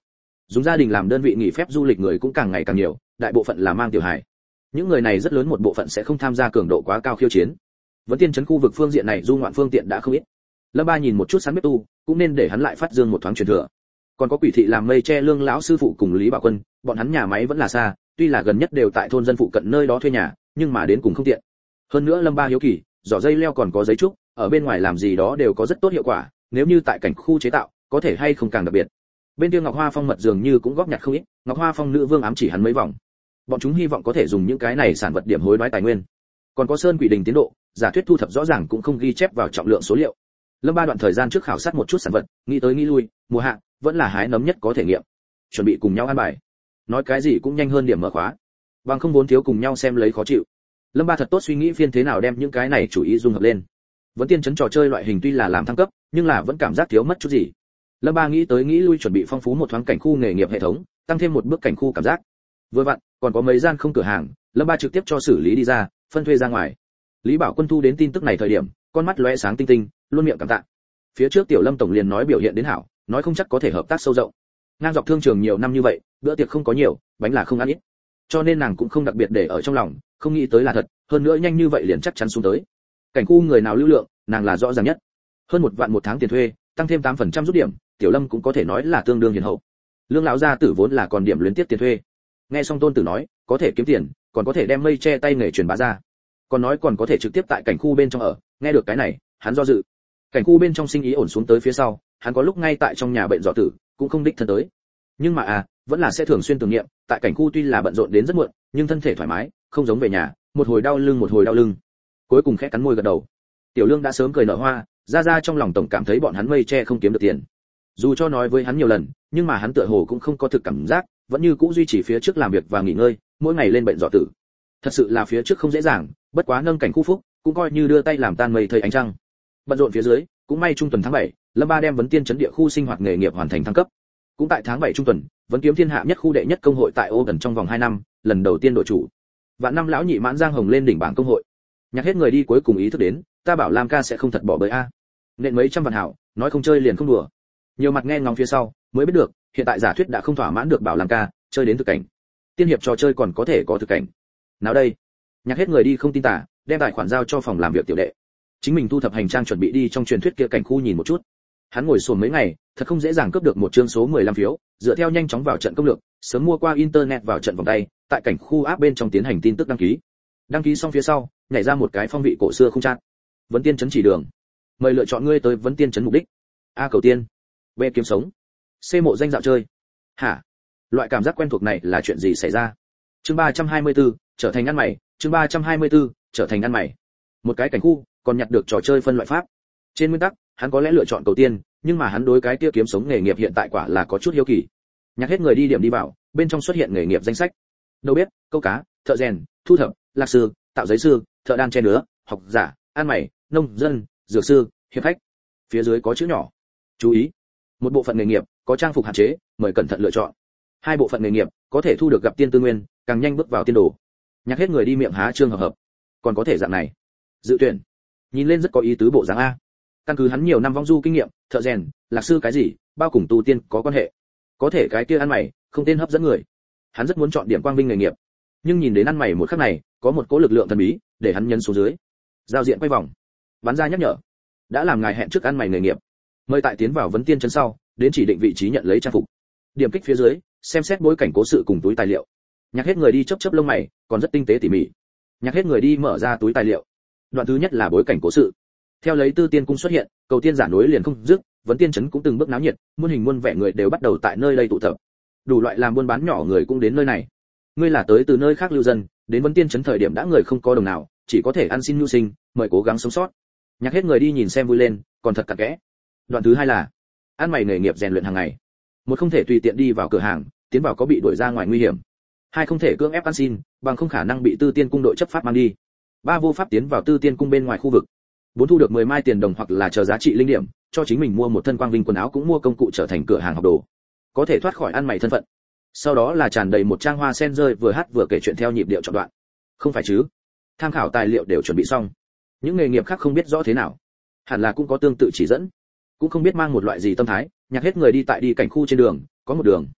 Dùng gia đình làm đơn vị nghỉ phép du lịch người cũng càng ngày càng nhiều, đại bộ phận là mang tiểu hài. Những người này rất lớn một bộ phận sẽ không tham gia cường độ quá cao khiêu chiến. Vẫn tiên trấn khu vực phương diện này du ngoạn phương tiện đã không ít. Lâm Ba nhìn một chút sán bếp tu, cũng nên để hắn lại phát dương một thoáng truyền thừa. Còn có Quỷ thị làm mây che lương lão sư phụ cùng Lý Bảo Quân, bọn hắn nhà máy vẫn là xa, tuy là gần nhất đều tại thôn dân phụ cận nơi đó thuê nhà, nhưng mà đến cùng không tiện. Hơn nữa Lâm Ba hiếu kỳ, giỏ dây leo còn có giấy trúc, ở bên ngoài làm gì đó đều có rất tốt hiệu quả, nếu như tại cảnh khu chế tạo, có thể hay không càng đặc biệt. Bên kia Ngọc Hoa Phong mật dường như cũng góp nhặt không ít, Ngọc Hoa Phong nữ vương ám chỉ hắn mấy vòng. Bọn chúng hy vọng có thể dùng những cái này sản vật điểm hối đoái tài nguyên. Còn có Sơn Quỷ Đình tiến độ, giả thuyết thu thập rõ ràng cũng không ghi chép vào trọng lượng số liệu. Lâm Ba đoạn thời gian trước khảo sát một chút sản vật, nghĩ tới nghĩ lui, mùa hạ vẫn là hái nấm nhất có thể nghiệm. Chuẩn bị cùng nhau ăn bài. Nói cái gì cũng nhanh hơn điểm mở khóa. Bằng không vốn thiếu cùng nhau xem lấy khó chịu. Lâm Ba thật tốt suy nghĩ phiên thế nào đem những cái này chủ ý dung hợp lên. Vẫn tiên trấn trò chơi loại hình tuy là làm thăng cấp, nhưng là vẫn cảm giác thiếu mất chút gì. Lâm Ba nghĩ tới nghĩ lui chuẩn bị phong phú một thoáng cảnh khu nghề nghiệp hệ thống, tăng thêm một bước cảnh khu cảm giác. Vừa vặn, còn có mấy gian không cửa hàng, Lâm Ba trực tiếp cho xử lý đi ra, phân thuê ra ngoài. Lý Bảo Quân thu đến tin tức này thời điểm, con mắt lóe sáng tinh tinh, luôn miệng cảm tạ. Phía trước Tiểu Lâm tổng liền nói biểu hiện đến hảo, nói không chắc có thể hợp tác sâu rộng. Ngang dọc thương trường nhiều năm như vậy, bữa tiệc không có nhiều, bánh là không ăn ít. Cho nên nàng cũng không đặc biệt để ở trong lòng, không nghĩ tới là thật, hơn nữa nhanh như vậy liền chắc chắn xuống tới. Cảnh khu người nào lưu lượng, nàng là rõ ràng nhất. Hơn 1 vạn một tháng tiền thuê, tăng thêm 8% rút điểm, Tiểu Lâm cũng có thể nói là tương đương hiền hậu. Lương lão gia tử vốn là còn điểm luyến tiếp tiền thuê. Nghe xong Tôn Tử nói, có thể kiếm tiền, còn có thể đem mây che tay nghề truyền bá ra. Còn nói còn có thể trực tiếp tại cảnh khu bên trong ở, nghe được cái này, hắn do dự. Cảnh khu bên trong sinh ý ổn xuống tới phía sau, hắn có lúc ngay tại trong nhà bệnh dọ tử, cũng không đích thân tới. Nhưng mà vẫn là sẽ thường xuyên tưởng niệm, tại cảnh khu tuy là bận rộn đến rất muộn, nhưng thân thể thoải mái, không giống về nhà, một hồi đau lưng một hồi đau lưng. Cuối cùng khẽ cắn môi gật đầu. Tiểu Lương đã sớm cười nở hoa, ra trong lòng tổng cảm thấy bọn hắn mây che không kiếm được tiền. Dù cho nói với hắn nhiều lần, nhưng mà hắn tựa hồ cũng không có thực cảm giác, vẫn như cũ duy trì phía trước làm việc và nghỉ ngơi, mỗi ngày lên bệnh dọ tử. Thật sự là phía trước không dễ dàng, bất quá nâng cảnh khu phúc, cũng coi như đưa tay làm tan mây thời ánh trăng. Bận rộn phía dưới, cũng may trung tuần tháng 7, Lâm Ba đem vấn tiên trấn địa khu sinh hoạt nghề nghiệp hoàn thành thăng cấp. Cũng tại tháng 7 trung tuần, vấn kiếm thiên hạ nhất khu đệ nhất công hội tại Ô gần trong vòng 2 năm, lần đầu tiên đội chủ. Vạn năm lão nhị mãn giang hồng lên đỉnh bảng công hội. Nhạc hết người đi cuối cùng ý thức đến, ta bảo Lam ca sẽ không thật bỏ bơi a. Nện mấy trăm vạn hảo, nói không chơi liền không đùa. Nhiều mặt nghe ngóng phía sau, mới biết được, hiện tại giả thuyết đã không thỏa mãn được bảo Lam ca, chơi đến thực cảnh. Tiên hiệp trò chơi còn có thể có thực cảnh. Nào đây? Nhạc hết người đi không tin tả, đem tài khoản giao cho phòng làm việc tiểu đệ. Chính mình thu thập hành trang chuẩn bị đi trong truyền thuyết kia cảnh khu nhìn một chút. Hắn ngồi xổm mấy ngày, thật không dễ dàng cướp được một chương số 15 phiếu, dựa theo nhanh chóng vào trận công lược, sớm mua qua internet vào trận vòng tay, tại cảnh khu áp bên trong tiến hành tin tức đăng ký. Đăng ký xong phía sau, nhảy ra một cái phong vị cổ xưa không chat. Vấn tiên trấn chỉ đường. Mời lựa chọn ngươi tới vấn tiên trấn mục đích. A cầu tiên. B kiếm sống. C mộ danh dạo chơi. Hả? Loại cảm giác quen thuộc này là chuyện gì xảy ra? Chương 324, trở thành ăn mày, chương 324, trở thành ăn mày. Một cái cảnh khu, còn nhặt được trò chơi phân loại pháp. Trên nguyên tắc, hắn có lẽ lựa chọn cầu tiên, nhưng mà hắn đối cái kia kiếm sống nghề nghiệp hiện tại quả là có chút hiếu kỳ. Nhạc hết người đi điểm đi vào, bên trong xuất hiện nghề nghiệp danh sách. Đầu bếp, câu cá, thợ rèn, thu thập, lạc sư, tạo giấy sư, thợ đan che nứa, học giả, ăn mày, nông dân, dược sư, hiệp khách. Phía dưới có chữ nhỏ. Chú ý, một bộ phận nghề nghiệp có trang phục hạn chế, mời cẩn thận lựa chọn. 2 bộ phận nghề nghiệp có thể thu được gặp tiên tư nguyên, càng nhanh bước vào tiên đồ. Nhạc hết người đi miệng há trương hợp. Còn có thể dạng này. Dự tuyển. Nhìn lên rất có ý tứ bộ dáng a. Căn cứ hắn nhiều năm vong du kinh nghiệm, thợ rèn, lạc sư cái gì, bao cùng tu tiên có quan hệ. Có thể cái kia ăn mày, không tên hấp dẫn người. Hắn rất muốn chọn điểm quang vinh nghề nghiệp, nhưng nhìn đến ăn mày một khắc này, có một cỗ lực lượng thần bí, để hắn nhấn xuống dưới. Giao diện quay vòng, bắn ra nhắc nhở. Đã làm ngài hẹn trước ăn mày nghề nghiệp. Mời tại tiến vào vấn tiên trấn sau, đến chỉ định vị trí nhận lấy trang phục. Điểm kích phía dưới, xem xét bối cảnh cố sự cùng túi tài liệu. Nhạc hết người đi chớp chớp lông mày, còn rất tinh tế tỉ mỉ. Nhạc hết người đi mở ra túi tài liệu. Đoạn thứ nhất là bối cảnh cố sự. Theo lấy Tư Tiên cung xuất hiện, cầu tiên giả nối liền không dứt, vấn tiên trấn cũng từng bước náo nhiệt, muôn hình muôn vẻ người đều bắt đầu tại nơi đây tụ tập. Đủ loại làm buôn bán nhỏ người cũng đến nơi này. Ngươi là tới từ nơi khác lưu dân, đến vấn tiên trấn thời điểm đã người không có đồng nào, chỉ có thể ăn xin nhu sinh, mời cố gắng sống sót. Nhạc hết người đi nhìn xem vui lên, còn thật cặn kẽ. Đoạn thứ hai là ăn mày nghề nghiệp rèn luyện hàng ngày. Một không thể tùy tiện đi vào cửa hàng, tiến vào có bị đuổi ra ngoài nguy hiểm. 2 không thể cưỡng ép ăn xin, bằng không khả năng bị Tư Tiên cung đội chấp pháp mang đi. 3 vô pháp tiến vào Tư Tiên cung bên ngoài khu vực. 4 thu được 10 mai tiền đồng hoặc là chờ giá trị linh điểm, cho chính mình mua một thân quang vinh quần áo cũng mua công cụ trở thành cửa hàng học đồ. Có thể thoát khỏi ăn mày thân phận. Sau đó là tràn đầy một trang hoa sen rơi vừa hát vừa kể chuyện theo nhịp điệu chọn đoạn. Không phải chứ? Tham khảo tài liệu đều chuẩn bị xong. Những nghề nghiệp khác không biết rõ thế nào, hẳn là cũng có tương tự chỉ dẫn. Cũng không biết mang một loại gì tâm thái, nhạc hết người đi tại đi cảnh khu trên đường, có một đường.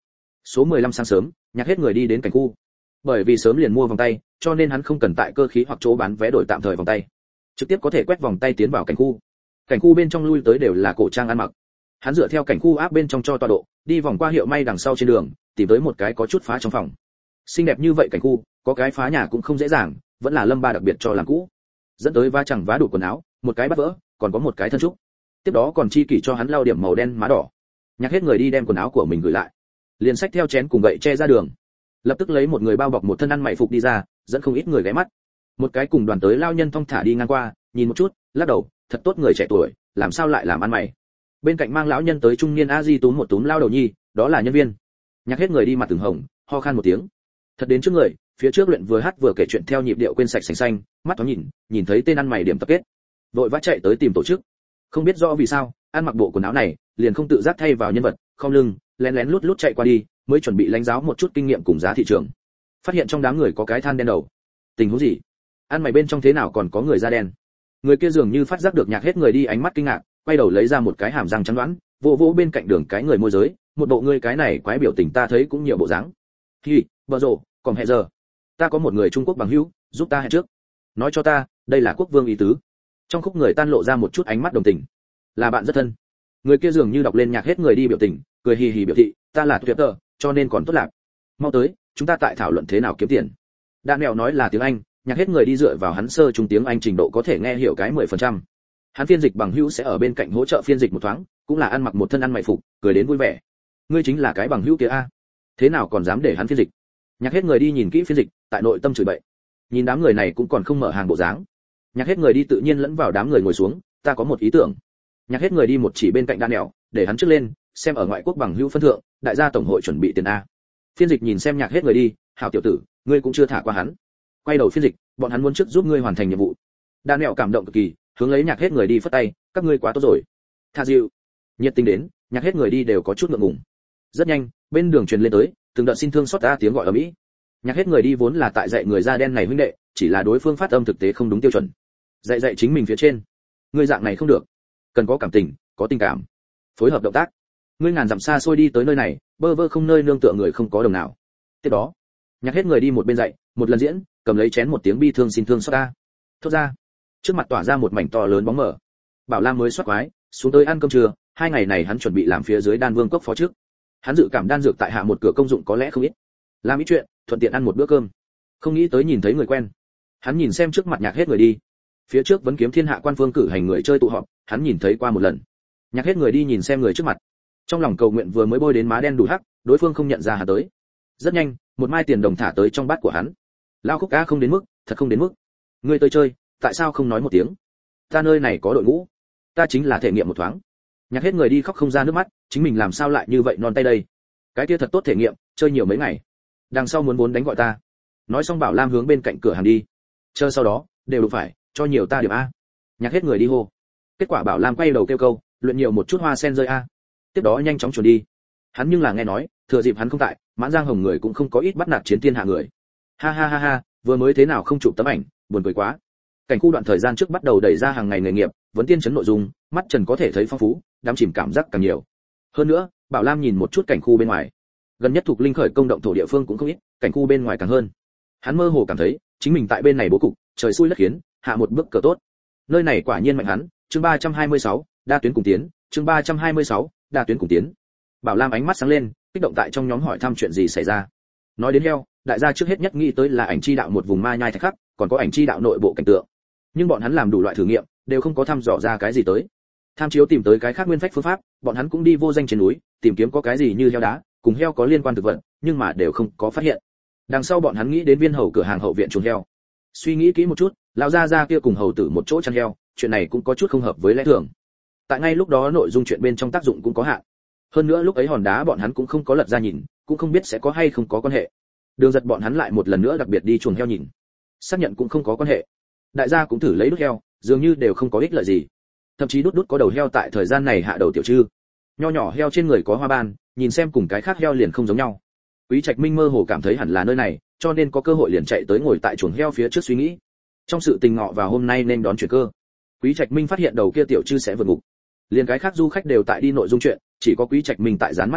Số 15 sáng sớm, Nhạc Hết Người đi đến cảnh khu. Bởi vì sớm liền mua vòng tay, cho nên hắn không cần tại cơ khí hoặc chỗ bán vé đổi tạm thời vòng tay, trực tiếp có thể quét vòng tay tiến vào cảnh khu. Cảnh khu bên trong lui tới đều là cổ trang ăn mặc. Hắn dựa theo cảnh khu áp bên trong cho tọa độ, đi vòng qua hiệu may đằng sau trên đường, tìm tới một cái có chút phá trong phòng. Xinh đẹp như vậy cảnh khu, có cái phá nhà cũng không dễ dàng, vẫn là Lâm Ba đặc biệt cho làm cũ. Dẫn tới va chẳng vá đủ quần áo, một cái bắt vỡ, còn có một cái thân trúc. Tiếp đó còn chi kỷ cho hắn lau điểm màu đen má đỏ. Nhạc Hết Người đi đem quần áo của mình gửi lại, liền xách theo chén cùng gậy che ra đường. Lập tức lấy một người bao bọc một thân ăn mày phục đi ra, dẫn không ít người ghé mắt. Một cái cùng đoàn tới lao nhân thong thả đi ngang qua, nhìn một chút, lắc đầu, thật tốt người trẻ tuổi, làm sao lại làm ăn mày. Bên cạnh mang lão nhân tới trung niên a di túm một túm lao đầu nhi, đó là nhân viên. Nhạc Hết Người đi mặt từng hồng, ho khan một tiếng. Thật đến trước người, phía trước luyện vừa hát vừa kể chuyện theo nhịp điệu quên sạch sành xanh, mắt thoáng nhìn thấy tên ăn mày điểm tập kết, vội vã chạy tới tìm tổ chức. Không biết rõ vì sao, ăn mặc bộ quần áo này, liền không tự giác thay vào nhân vật, không lưng, lén lén lút lút chạy qua đi, mới chuẩn bị lãnh giáo một chút kinh nghiệm cùng giá thị trường. Phát hiện trong đám người có cái than đen đầu. Tình huống gì? Ăn mày bên trong thế nào còn có người da đen? Người kia dường như phát giác được Nhạc Hết Người đi ánh mắt kinh ngạc, quay đầu lấy ra một cái hàm răng trắng đoán, vỗ vỗ bên cạnh đường cái người môi giới, một bộ ngươi cái này quái biểu tình ta thấy cũng nhiều bộ dáng. Hi, bờ rồ, còn hẹn giờ. Ta có một người Trung Quốc bằng hữu, giúp ta hẹn trước. Nói cho ta, đây là quốc vương ý tứ. Trong khúc người tan lộ ra một chút ánh mắt đồng tình. Là bạn rất thân. Người kia dường như đọc lên Nhạc Hết Người đi biểu tình, cười hì hì biểu thị, ta là tuyệt tờ, cho nên còn tốt lạc. Mau tới, chúng ta tại thảo luận thế nào kiếm tiền. Đan mèo nói là tiếng Anh, Nhạc Hết Người đi dựa vào hắn sơ trung tiếng Anh trình độ có thể nghe hiểu cái 10%. Hắn phiên dịch bằng hữu sẽ ở bên cạnh hỗ trợ phiên dịch một thoáng, cũng là ăn mặc một thân ăn mày phục, cười đến vui vẻ. Ngươi chính là cái bằng hữu kia a? Thế nào còn dám để hắn phiên dịch? Nhạc Hết Người đi nhìn kỹ phiên dịch, tại nội tâm chửi bậy. Nhìn đám người này cũng còn không mở hàng bộ dáng. Nhạc Hết Người đi tự nhiên lẫn vào đám người ngồi xuống, ta có một ý tưởng. Nhạc Hết Người đi một chỉ bên cạnh đan nẻo, để hắn trước lên, xem ở ngoại quốc bằng hữu phân thượng, đại gia tổng hội chuẩn bị tiền a. Phiên dịch nhìn xem Nhạc Hết Người đi, hảo tiểu tử, ngươi cũng chưa thả qua hắn. Quay đầu phiên dịch, bọn hắn muốn trước giúp ngươi hoàn thành nhiệm vụ. Đan nẻo cảm động cực kỳ, hướng lấy Nhạc Hết Người đi phất tay, các ngươi quá tốt rồi. Tha dịu. Nhiệt tình đến, Nhạc Hết Người đi đều có chút ngượng ngùng. Rất nhanh, bên đường truyền lên tới, từng đợt xin thương xót ta tiếng gọi ở mỹ. Nhạc Hết Người đi vốn là tại dạy người da đen này huynh đệ, chỉ là đối phương phát âm thực tế không đúng tiêu chuẩn. Dạy chính mình phía trên. Ngươi dạng này không được, cần có cảm tình, có tình cảm, phối hợp động tác. Ngươi ngàn dặm xa xôi đi tới nơi này, bơ vơ không nơi nương tựa người không có đồng nào. Tiếp đó, Nhạc Hết Người đi một bên dạy, một lần diễn, cầm lấy chén một tiếng bi thương xin thương xót ta. Thốt ra, trước mặt tỏa ra một mảnh to lớn bóng mờ. Bảo Lam mới soát quái, xuống tới ăn cơm trưa, 2 ngày này hắn chuẩn bị làm phía dưới Đan Vương cốc phó trước. Hắn dự cảm đan dược tại hạ một cửa công dụng có lẽ không ít. Làm ít chuyện, thuận tiện ăn một bữa cơm. Không nghĩ tới nhìn thấy người quen. Hắn nhìn xem trước mặt Nhạc Hết Người đi. Phía trước vẫn kiếm thiên hạ quan phương cử hành người chơi tụ họp, hắn nhìn thấy qua một lần. Nhạc Hết Người đi nhìn xem người trước mặt. Trong lòng cầu nguyện vừa mới bôi đến má đen đủ hắc, đối phương không nhận ra hắn tới. Rất nhanh, một mai tiền đồng thả tới trong bát của hắn. Lao Khúc Ca không đến mức, thật không đến mức. Ngươi tới chơi, tại sao không nói một tiếng? Ta nơi này có đội ngũ, ta chính là thể nghiệm một thoáng. Nhạc Hết Người đi khóc không ra nước mắt, chính mình làm sao lại như vậy non tay đây? Cái kia thật tốt thể nghiệm, chơi nhiều mấy ngày. Đằng sau muốn vốn đánh gọi ta. Nói xong Bảo Lam hướng bên cạnh cửa hàng đi. Chờ sau đó, đều đủ phải, cho nhiều ta điểm a. Nhạc Hết Người đi hô. Kết quả Bảo Lam quay đầu kêu câu, luyện nhiều một chút hoa sen rơi a. Tiếp đó nhanh chóng chuẩn đi. Hắn nhưng là nghe nói, thừa dịp hắn không tại, Mãn Giang Hồng người cũng không có ít bắt nạt chiến thiên hạ người. Ha ha ha ha, vừa mới thế nào không chụp tấm ảnh, buồn cười quá. Cảnh khu đoạn thời gian trước bắt đầu đẩy ra hàng ngày nghề nghiệp, vẫn tiên chấn nội dung, mắt Trần có thể thấy phong phú, đám chìm cảm giác càng nhiều. Hơn nữa, Bảo Lam nhìn một chút cảnh khu bên ngoài. Gần nhất thuộc linh khởi công động thổ địa phương cũng không ít, cảnh khu bên ngoài càng hơn. Hắn mơ hồ cảm thấy, chính mình tại bên này bố cục, trời xui đất khiến, hạ một bước cờ tốt. Nơi này quả nhiên mạnh hắn, chương 326, đa tuyến cùng tiến, chương 326, đa tuyến cùng tiến. Bảo Lam ánh mắt sáng lên, kích động tại trong nhóm hỏi thăm chuyện gì xảy ra. Nói đến heo, đại gia trước hết nhất nghĩ tới là ảnh chi đạo một vùng ma nhai thạch khắc, còn có ảnh chi đạo nội bộ cảnh tượng. Nhưng bọn hắn làm đủ loại thử nghiệm, đều không có thăm dò ra cái gì tới. Tham chiếu tìm tới cái khác nguyên phách phương pháp, bọn hắn cũng đi vô danh trên núi, tìm kiếm có cái gì như heo đá, cùng heo có liên quan thực vật, nhưng mà đều không có phát hiện. Đằng sau bọn hắn nghĩ đến viên hầu cửa hàng hậu viện chuồng heo. Suy nghĩ kỹ một chút, lão gia kia cùng hầu tử một chỗ chăn heo, chuyện này cũng có chút không hợp với lẽ thường. Tại ngay lúc đó nội dung chuyện bên trong tác dụng cũng có hạn. Hơn nữa lúc ấy hòn đá bọn hắn cũng không có lật ra nhìn, cũng không biết sẽ có hay không có quan hệ. Đường giật bọn hắn lại một lần nữa đặc biệt đi chuồng heo nhìn, xác nhận cũng không có quan hệ. Đại gia cũng thử lấy đút heo, dường như đều không có ích lợi gì. Thậm chí đút có đầu heo tại thời gian này hạ đầu tiểu trư. Nho nhỏ heo trên người có hoa ban, nhìn xem cùng cái khác heo liền không giống nhau. Quý Trạch Minh mơ hồ cảm thấy hẳn là nơi này, cho nên có cơ hội liền chạy tới ngồi tại chuồng heo phía trước suy nghĩ. Trong sự tình ngọ vào hôm nay nên đón chuyển cơ. Quý Trạch Minh phát hiện đầu kia tiểu trư sẽ vượt ngục. Liền cái khác du khách đều tại đi nội dung chuyện, chỉ có Quý Trạch Minh tại dán mắt heo,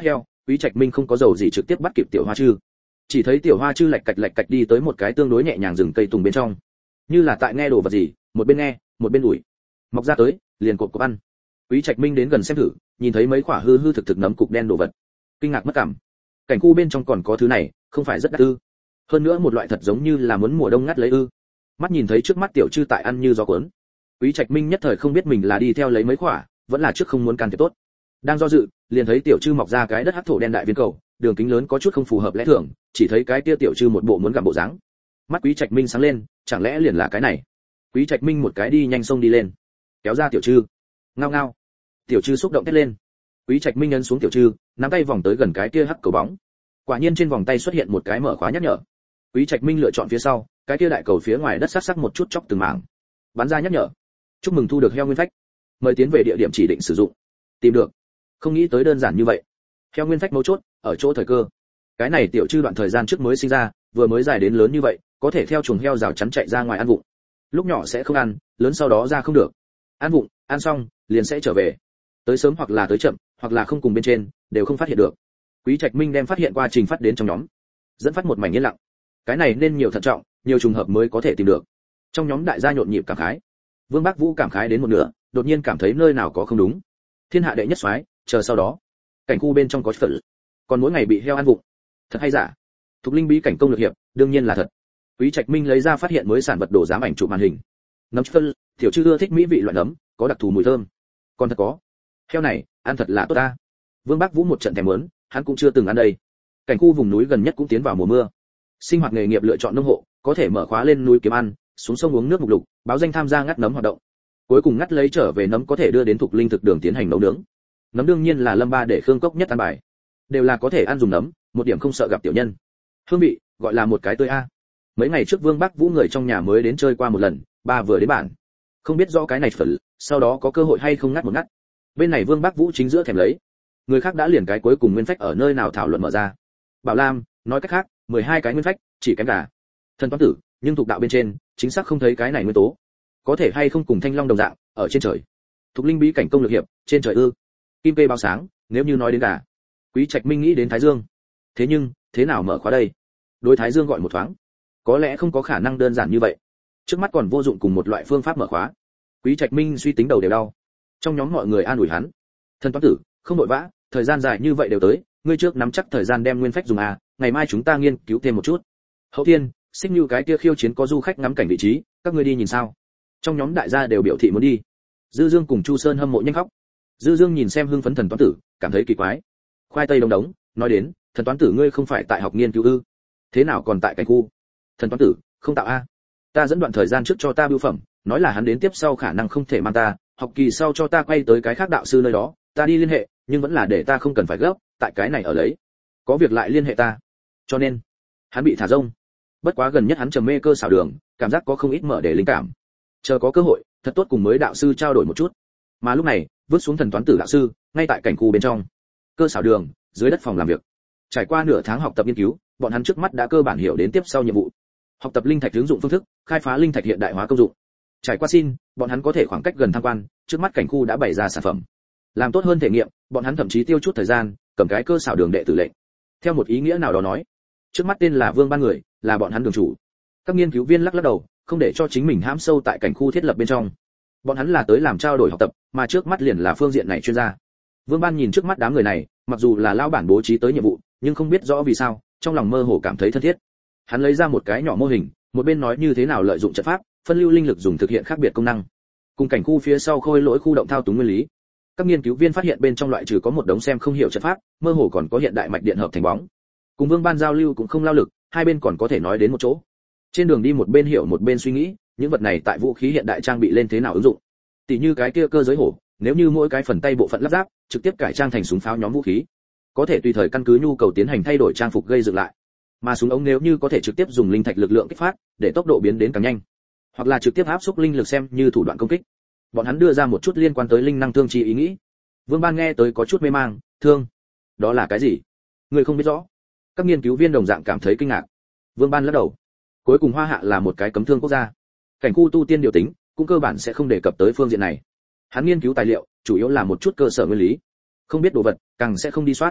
Quý Trạch Minh không có dầu gì trực tiếp bắt kịp tiểu hoa chư. Chỉ thấy tiểu hoa chư lạch cạch đi tới một cái tương đối nhẹ nhàng rừng cây tùng bên trong, như là tại nghe đồ vật gì, một bên nghe một bên ủi, mọc ra tới liền cột cộp ăn. Quý Trạch Minh đến gần xem thử, nhìn thấy mấy quả hư hư thực nấm cục đen đồ vật, kinh ngạc mất cảm. Cảnh khu bên trong còn có thứ này, không phải rất đắt ư? Hơn nữa một loại thật giống như là muốn mùa đông ngắt lấy ư? Mắt nhìn thấy trước mắt tiểu chư tại ăn như gió cuốn, Quý Trạch Minh nhất thời không biết mình là đi theo lấy mấy quả, vẫn là trước không muốn can thiệp tốt. Đang do dự, liền thấy tiểu chư mọc ra cái đất hắc thổ đen đại viên cầu, đường kính lớn có chút không phù hợp lẽ thường, chỉ thấy cái kia tiểu chư một bộ muốn gặm bộ dáng. Mắt Quý Trạch Minh sáng lên, chẳng lẽ liền là cái này? Quý Trạch Minh một cái đi nhanh xông đi lên, kéo ra tiểu chư. Ngao ngao. Tiểu chư xúc động thét lên. Quý Trạch Minh ấn xuống tiểu chư, nắm tay vòng tới gần cái kia hắc cầu bóng. Quả nhiên trên vòng tay xuất hiện một cái mở khóa nhắc nhở. Quý Trạch Minh lựa chọn phía sau, cái kia đại cầu phía ngoài đất sắc sắc một chút chóc từng mảng. Bắn ra nhắc nhở. Chúc mừng thu được heo nguyên phách. Mời tiến về địa điểm chỉ định sử dụng. Tìm được. Không nghĩ tới đơn giản như vậy. Heo nguyên phách mấu chốt ở chỗ thời cơ. Cái này tiểu chư đoạn thời gian trước mới sinh ra, vừa mới dài đến lớn như vậy, có thể theo chuồng heo rào chắn chạy ra ngoài ăn vụng. Lúc nhỏ sẽ không ăn, lớn sau đó ra không được. Ăn vụng, ăn xong, liền sẽ trở về. Tới sớm hoặc là tới chậm, hoặc là không cùng bên trên, đều không phát hiện được. Quý Trạch Minh đem phát hiện qua trình phát đến trong nhóm, dẫn phát một mảnh yên lặng. Cái này nên nhiều thận trọng, nhiều trùng hợp mới có thể tìm được. Trong nhóm đại gia nhộn nhịp cảm khái. Vương Bác Vũ cảm khái đến một nửa, đột nhiên cảm thấy nơi nào có không đúng. Thiên hạ đệ nhất soái, chờ sau đó. Cảnh khu bên trong có phật, còn mỗi ngày bị heo ăn vụng. Thật hay giả? Thục Linh bí cảnh công lược hiệp, đương nhiên là thật. Quý Trạch Minh lấy ra phát hiện mới sản vật đồ giám ảnh chụp màn hình. Nấm phân, tiểu chư ưa thích mỹ vị loại nấm, có đặc thù mùi thơm. Còn thật có. Heo này, ăn thật là tốt ta. Vương Bác Vũ một trận thèm muốn, hắn cũng chưa từng ăn đây. Cảnh khu vùng núi gần nhất cũng tiến vào mùa mưa. Sinh hoạt nghề nghiệp lựa chọn nông hộ, có thể mở khóa lên núi kiếm ăn, xuống sông uống nước mục lục, báo danh tham gia ngắt nấm hoạt động. Cuối cùng ngắt lấy trở về nấm có thể đưa đến Thục Linh thực đường tiến hành nấu nướng. Nấm đương nhiên là Lâm Ba để Khương Cốc nhất ăn bài. Đều là có thể ăn dùng nấm, một điểm không sợ gặp tiểu nhân. Hương vị, gọi là một cái tươi a. Mấy ngày trước Vương Bác Vũ người trong nhà mới đến chơi qua một lần, ba vừa đến bản. Không biết rõ cái này phở, sau đó có cơ hội hay không ngắt một ngắt. Bên này Vương Bác Vũ chính giữa thèm lấy. Người khác đã liền cái cuối cùng nguyên phách ở nơi nào thảo luận mở ra. Bảo Lam, nói cách khác, 12 cái nguyên phách, chỉ kém gà. Thần toán tử, nhưng thuộc đạo bên trên, chính xác không thấy cái này nguyên tố. Có thể hay không cùng Thanh Long đồng dạng, ở trên trời. Thục Linh bí cảnh công lược hiệp, trên trời ư? Kim kê báo sáng, nếu như nói đến gà. Quý Trạch Minh nghĩ đến Thái Dương. Thế nhưng, thế nào mở khóa đây? Đối Thái Dương gọi một thoáng. Có lẽ không có khả năng đơn giản như vậy. Trước mắt còn vô dụng cùng một loại phương pháp mở khóa. Quý Trạch Minh suy tính đầu đều đau. Trong nhóm mọi người an ủi hắn. Thần toán tử, không nội vã, thời gian dài như vậy đều tới, ngươi trước nắm chắc thời gian đem nguyên phách dùng à, ngày mai chúng ta nghiên cứu thêm một chút. Hậu thiên, xích như cái kia khiêu chiến có du khách ngắm cảnh vị trí, các ngươi đi nhìn sao? Trong nhóm đại gia đều biểu thị muốn đi. Dư Dương cùng Chu Sơn hâm mộ nhanh khóc. Dư Dương nhìn xem hưng phấn thần toán tử, cảm thấy kỳ quái. Khoai tây đống đống, nói đến, thần toán tử ngươi không phải tại học nghiên cứu ư? Thế nào còn tại cảnh khu? Thần toán tử, không tạo a. Ta dẫn đoạn thời gian trước cho ta bưu phẩm, nói là hắn đến tiếp sau khả năng không thể mang ta, học kỳ sau cho ta quay tới cái khác đạo sư nơi đó, ta đi liên hệ, nhưng vẫn là để ta không cần phải gấp, tại cái này ở lấy. Có việc lại liên hệ ta. Cho nên, hắn bị thả rông. Bất quá gần nhất hắn trầm mê cơ xảo đường, cảm giác có không ít mở để linh cảm. Chờ có cơ hội, thật tốt cùng mới đạo sư trao đổi một chút. Mà lúc này, vứt xuống thần toán tử đạo sư, ngay tại cảnh khu bên trong. Cơ xảo đường, dưới đất phòng làm việc. Trải qua nửa tháng học tập nghiên cứu, bọn hắn trước mắt đã cơ bản hiểu đến tiếp sau nhiệm vụ. Học tập linh thạch ứng dụng phương thức, khai phá linh thạch hiện đại hóa công dụng. Trải qua xin, bọn hắn có thể khoảng cách gần tham quan, trước mắt cảnh khu đã bày ra sản phẩm. Làm tốt hơn thể nghiệm, bọn hắn thậm chí tiêu chút thời gian, cầm cái cơ xảo đường đệ tử lệnh. Theo một ý nghĩa nào đó nói, trước mắt tên là Vương Ban người, là bọn hắn đường chủ. Các nghiên cứu viên lắc lắc đầu, không để cho chính mình hãm sâu tại cảnh khu thiết lập bên trong. Bọn hắn là tới làm trao đổi học tập, mà trước mắt liền là phương diện này chuyên gia. Vương Ban nhìn trước mắt đám người này, mặc dù là lao bản bố trí tới nhiệm vụ, nhưng không biết rõ vì sao, trong lòng mơ hồ cảm thấy thân thiết. Hắn lấy ra một cái nhỏ mô hình, một bên nói như thế nào lợi dụng trận pháp, phân lưu linh lực dùng thực hiện khác biệt công năng. Cùng cảnh khu phía sau khôi lỗi khu động thao túng nguyên lý. Các nghiên cứu viên phát hiện bên trong loại trừ có một đống xem không hiểu trận pháp, mơ hồ còn có hiện đại mạch điện hợp thành bóng. Cùng Vương Ban giao lưu cũng không lao lực, hai bên còn có thể nói đến một chỗ. Trên đường đi một bên hiểu một bên suy nghĩ, những vật này tại vũ khí hiện đại trang bị lên thế nào ứng dụng. Tỷ như cái kia cơ giới hổ, nếu như mỗi cái phần tay bộ phận lắp ráp, trực tiếp cải trang thành súng pháo nhóm vũ khí, có thể tùy thời căn cứ nhu cầu tiến hành thay đổi trang phục gây dựng lại. Mà súng ống nếu như có thể trực tiếp dùng linh thạch lực lượng kích phát, để tốc độ biến đến càng nhanh, hoặc là trực tiếp áp xúc linh lực xem như thủ đoạn công kích. Bọn hắn đưa ra một chút liên quan tới linh năng thương chi ý nghĩ. Vương Ban nghe tới có chút mê mang, thương, đó là cái gì? Người không biết rõ. Các nghiên cứu viên đồng dạng cảm thấy kinh ngạc. Vương Ban lắc đầu. Cuối cùng Hoa Hạ là một cái cấm thương quốc gia. Cảnh khu tu tiên điều tính, cũng cơ bản sẽ không đề cập tới phương diện này. Hắn nghiên cứu tài liệu, chủ yếu là một chút cơ sở nguyên lý. Không biết đồ vật, càng sẽ không đi soát.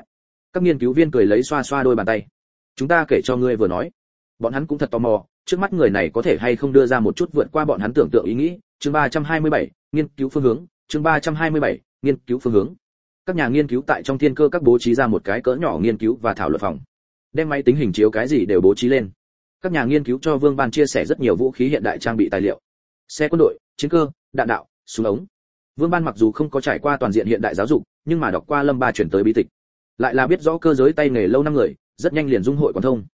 Các nghiên cứu viên cười lấy xoa xoa đôi bàn tay. Chúng ta kể cho ngươi vừa nói. Bọn hắn cũng thật tò mò, trước mắt người này có thể hay không đưa ra một chút vượt qua bọn hắn tưởng tượng ý nghĩ. Chương 327, nghiên cứu phương hướng. Chương 327, nghiên cứu phương hướng. Các nhà nghiên cứu tại trong thiên cơ các bố trí ra một cái cỡ nhỏ nghiên cứu và thảo luận phòng, đem máy tính hình chiếu cái gì đều bố trí lên. Các nhà nghiên cứu cho Vương Ban chia sẻ rất nhiều vũ khí hiện đại trang bị tài liệu, xe quân đội, chiến cơ, đạn đạo, súng ống. Vương Ban mặc dù không có trải qua toàn diện hiện đại giáo dục, nhưng mà đọc qua Lâm Ba chuyển tới bí tịch, lại là biết rõ cơ giới tay nghề lâu năm người, rất nhanh liền dung hội quán thông.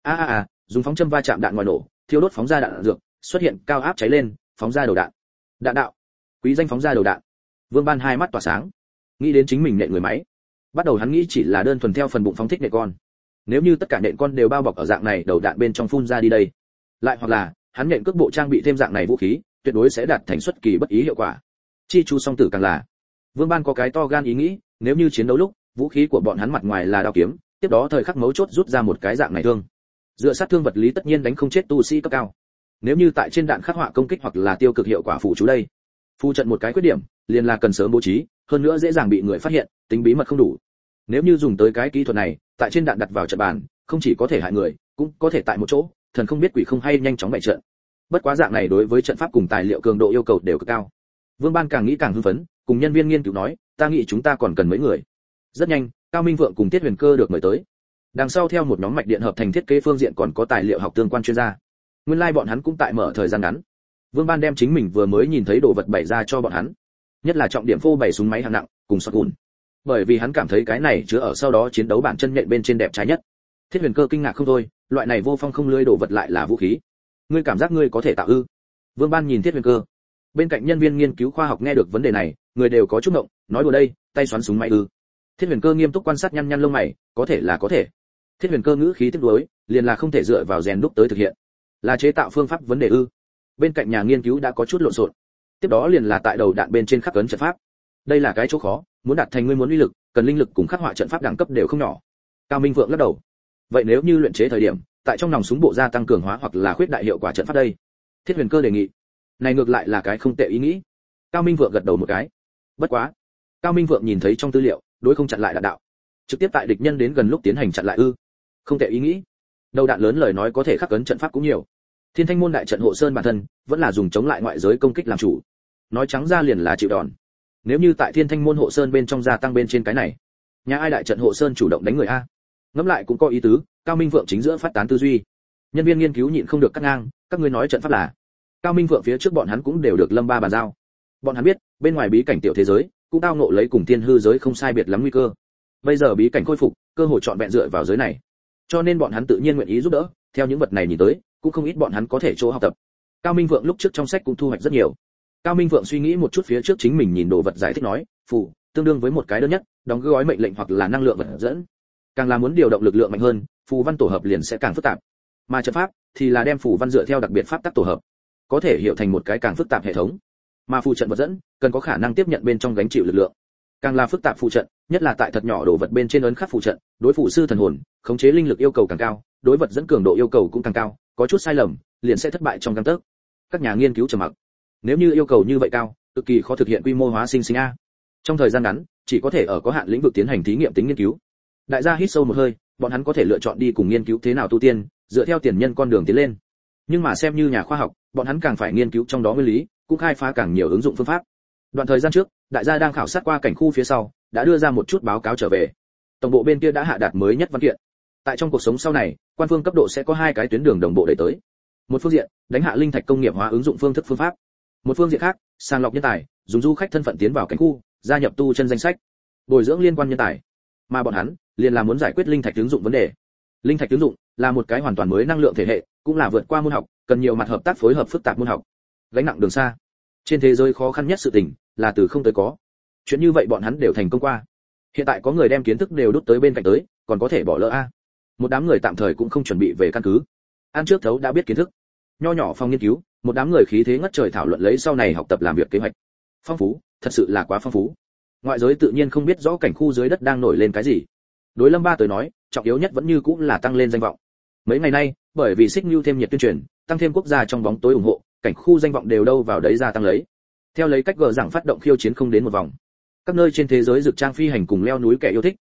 Dùng phóng châm va chạm đạn ngoài nổ, thiêu đốt phóng ra đạn dược, xuất hiện cao áp cháy lên, phóng ra đầu đạn. Đạn đạo, quý danh phóng ra đầu đạn. Vương Ban hai mắt tỏa sáng, nghĩ đến chính mình nện người máy. Bắt đầu hắn nghĩ chỉ là đơn thuần theo phần bụng phóng thích nện con. Nếu như tất cả nện con đều bao bọc ở dạng này đầu đạn bên trong phun ra đi đây, lại hoặc là hắn nện cước bộ trang bị thêm dạng này vũ khí, tuyệt đối sẽ đạt thành xuất kỳ bất ý hiệu quả. Chi chu song tử càng là. Vương Ban có cái to gan ý nghĩ, nếu như chiến đấu lúc, vũ khí của bọn hắn mặt ngoài là đao kiếm, tiếp đó thời khắc mấu chốt rút ra một cái dạng này thương. Dựa sát thương vật lý tất nhiên đánh không chết tu sĩ cấp cao. Nếu như tại trên đạn khắc họa công kích hoặc là tiêu cực hiệu quả phụ chú đây, phụ trận một cái khuyết điểm, liền là cần sớm bố trí, hơn nữa dễ dàng bị người phát hiện, tính bí mật không đủ. Nếu như dùng tới cái kỹ thuật này, tại trên đạn đặt vào trận bàn, không chỉ có thể hại người, cũng có thể tại một chỗ, thần không biết quỷ không hay nhanh chóng bày trận. Bất quá dạng này đối với trận pháp cùng tài liệu cường độ yêu cầu đều cực cao. Vương Ban càng nghĩ càng hưng phấn, cùng nhân viên nghiên cứu nói, ta nghĩ chúng ta còn cần mấy người. Rất nhanh, Cao Minh Vượng cùng Tiết Huyền Cơ được mời tới. Đằng sau theo một nhóm mạch điện hợp thành thiết kế phương diện còn có tài liệu học tương quan chuyên gia. Nguyên lai bọn hắn cũng tại mở thời gian ngắn. Vương Ban đem chính mình vừa mới nhìn thấy đồ vật bày ra cho bọn hắn, nhất là trọng điểm phô bày súng máy hạng nặng cùng shotgun, bởi vì hắn cảm thấy cái này chứa ở sau đó chiến đấu bản chân nhện bên trên đẹp trái nhất. Thiết Huyền Cơ kinh ngạc không thôi, loại này vô phong không lưới đồ vật lại là vũ khí. Ngươi cảm giác ngươi có thể tạo ư? Vương Ban nhìn Thiết Huyền Cơ. Bên cạnh nhân viên nghiên cứu khoa học nghe được vấn đề này, người đều có chút ngộng, nói đùa đây, tay xoắn súng máy ư? Thiết Huyền Cơ nghiêm túc quan sát nhăn nhăn lông mày, có thể là có thể. Thiết Huyền Cơ ngữ khí tiếp đối, liền là không thể dựa vào rèn đúc tới thực hiện, là chế tạo phương pháp vấn đề ư? Bên cạnh nhà nghiên cứu đã có chút lộn xộn. Tiếp đó liền là tại đầu đạn bên trên khắc ấn trận pháp. Đây là cái chỗ khó, muốn đạt thành ngươi muốn uy lực, cần linh lực cùng khắc họa trận pháp đẳng cấp đều không nhỏ. Cao Minh Vượng lắc đầu. Vậy nếu như luyện chế thời điểm, tại trong nòng súng bộ gia tăng cường hóa hoặc là khuyết đại hiệu quả trận pháp đây? Thiết Huyền Cơ đề nghị. Này ngược lại là cái không tệ ý nghĩ. Cao Minh Vượng gật đầu một cái. Bất quá, Cao Minh Vượng nhìn thấy trong tư liệu, đối không chặn lại đạn đạo, trực tiếp tại địch nhân đến gần lúc tiến hành chặn lại ư? Không tệ ý nghĩ. Đầu đạn lớn lời nói có thể khắc ấn trận pháp cũng nhiều. Thiên Thanh môn đại trận hộ sơn bản thân vẫn là dùng chống lại ngoại giới công kích làm chủ. Nói trắng ra liền là chịu đòn. Nếu như tại Thiên Thanh môn hộ sơn bên trong gia tăng bên trên cái này, nhà ai đại trận hộ sơn chủ động đánh người a? Ngẫm lại cũng có ý tứ. Cao Minh Vượng chính giữa phát tán tư duy. Nhân viên nghiên cứu nhịn không được cắt ngang, các ngươi nói trận pháp là? Cao Minh Vượng phía trước bọn hắn cũng đều được Lâm Ba bàn giao. Bọn hắn biết, bên ngoài bí cảnh tiểu thế giới, cũng tao ngộ lấy cùng tiên hư giới không sai biệt lắm nguy cơ. Bây giờ bí cảnh khôi phục, cơ hội chọn vẹn dựa vào giới này. Cho nên bọn hắn tự nhiên nguyện ý giúp đỡ, theo những vật này nhìn tới, cũng không ít bọn hắn có thể chỗ học tập. Cao Minh Vượng lúc trước trong sách cũng thu hoạch rất nhiều. Cao Minh Vượng suy nghĩ một chút phía trước chính mình nhìn đồ vật giải thích nói, phù tương đương với một cái đơn nhất, đóng gói mệnh lệnh hoặc là năng lượng vật dẫn. Càng là muốn điều động lực lượng mạnh hơn, phù văn tổ hợp liền sẽ càng phức tạp. Mà trận pháp thì là đem phù văn dựa theo đặc biệt pháp tắc tổ hợp, có thể hiểu thành một cái càng phức tạp hệ thống. Mà phù trận vật dẫn cần có khả năng tiếp nhận bên trong gánh chịu lực lượng. Càng là phức tạp phù trận, nhất là tại thật nhỏ đồ vật bên trên ấn khắc phù trận, đối phù sư thần hồn, khống chế linh lực yêu cầu càng cao, đối vật dẫn cường độ yêu cầu cũng càng cao, có chút sai lầm, liền sẽ thất bại trong gang tấc. Các nhà nghiên cứu trầm mặc. Nếu như yêu cầu như vậy cao, cực kỳ khó thực hiện quy mô hóa sinh sinh a. Trong thời gian ngắn, chỉ có thể ở có hạn lĩnh vực tiến hành thí nghiệm tính nghiên cứu. Đại gia hít sâu một hơi, bọn hắn có thể lựa chọn đi cùng nghiên cứu thế nào tu tiên, dựa theo tiền nhân con đường tiến lên. Nhưng mà xem như nhà khoa học, bọn hắn càng phải nghiên cứu trong đó nguyên lý, cũng khai phá càng nhiều ứng dụng phương pháp. Đoạn thời gian trước, đại gia đang khảo sát qua cảnh khu phía sau, đã đưa ra một chút báo cáo trở về. Tổng bộ bên kia đã hạ đạt mới nhất văn kiện. Tại trong cuộc sống sau này, quan phương cấp độ sẽ có hai cái tuyến đường đồng bộ đẩy tới. Một phương diện, đánh hạ linh thạch công nghiệp hóa ứng dụng phương thức phương pháp. Một phương diện khác, sàng lọc nhân tài, dùng du khách thân phận tiến vào cảnh khu, gia nhập tu chân danh sách, bồi dưỡng liên quan nhân tài. Mà bọn hắn liền là muốn giải quyết linh thạch ứng dụng vấn đề. Linh thạch ứng dụng là một cái hoàn toàn mới năng lượng thể hệ, cũng là vượt qua môn học, cần nhiều mặt hợp tác phối hợp phức tạp môn học. Gánh nặng đường xa. Trên thế giới khó khăn nhất sự tình là từ không tới có. Chuyện như vậy bọn hắn đều thành công qua. Hiện tại có người đem kiến thức đều đút tới bên cạnh tới, còn có thể bỏ lỡ a. Một đám người tạm thời cũng không chuẩn bị về căn cứ. Ăn trước thấu đã biết kiến thức. Nho nhỏ phòng nghiên cứu, một đám người khí thế ngất trời thảo luận lấy sau này học tập làm việc kế hoạch. Phong phú, thật sự là quá phong phú. Ngoại giới tự nhiên không biết rõ cảnh khu dưới đất đang nổi lên cái gì. Đối Lâm Ba tới nói, trọng yếu nhất vẫn như cũng là tăng lên danh vọng. Mấy ngày nay, bởi vì Xích Nưu thêm nhiệt tuyên truyền, tăng thêm quốc gia trong bóng tối ủng hộ, cảnh khu danh vọng đều đâu vào đấy gia tăng lấy. Theo lấy cách gờ rằng phát động khiêu chiến không đến một vòng. Các nơi trên thế giới dược trang phi hành cùng leo núi kẻ yêu thích,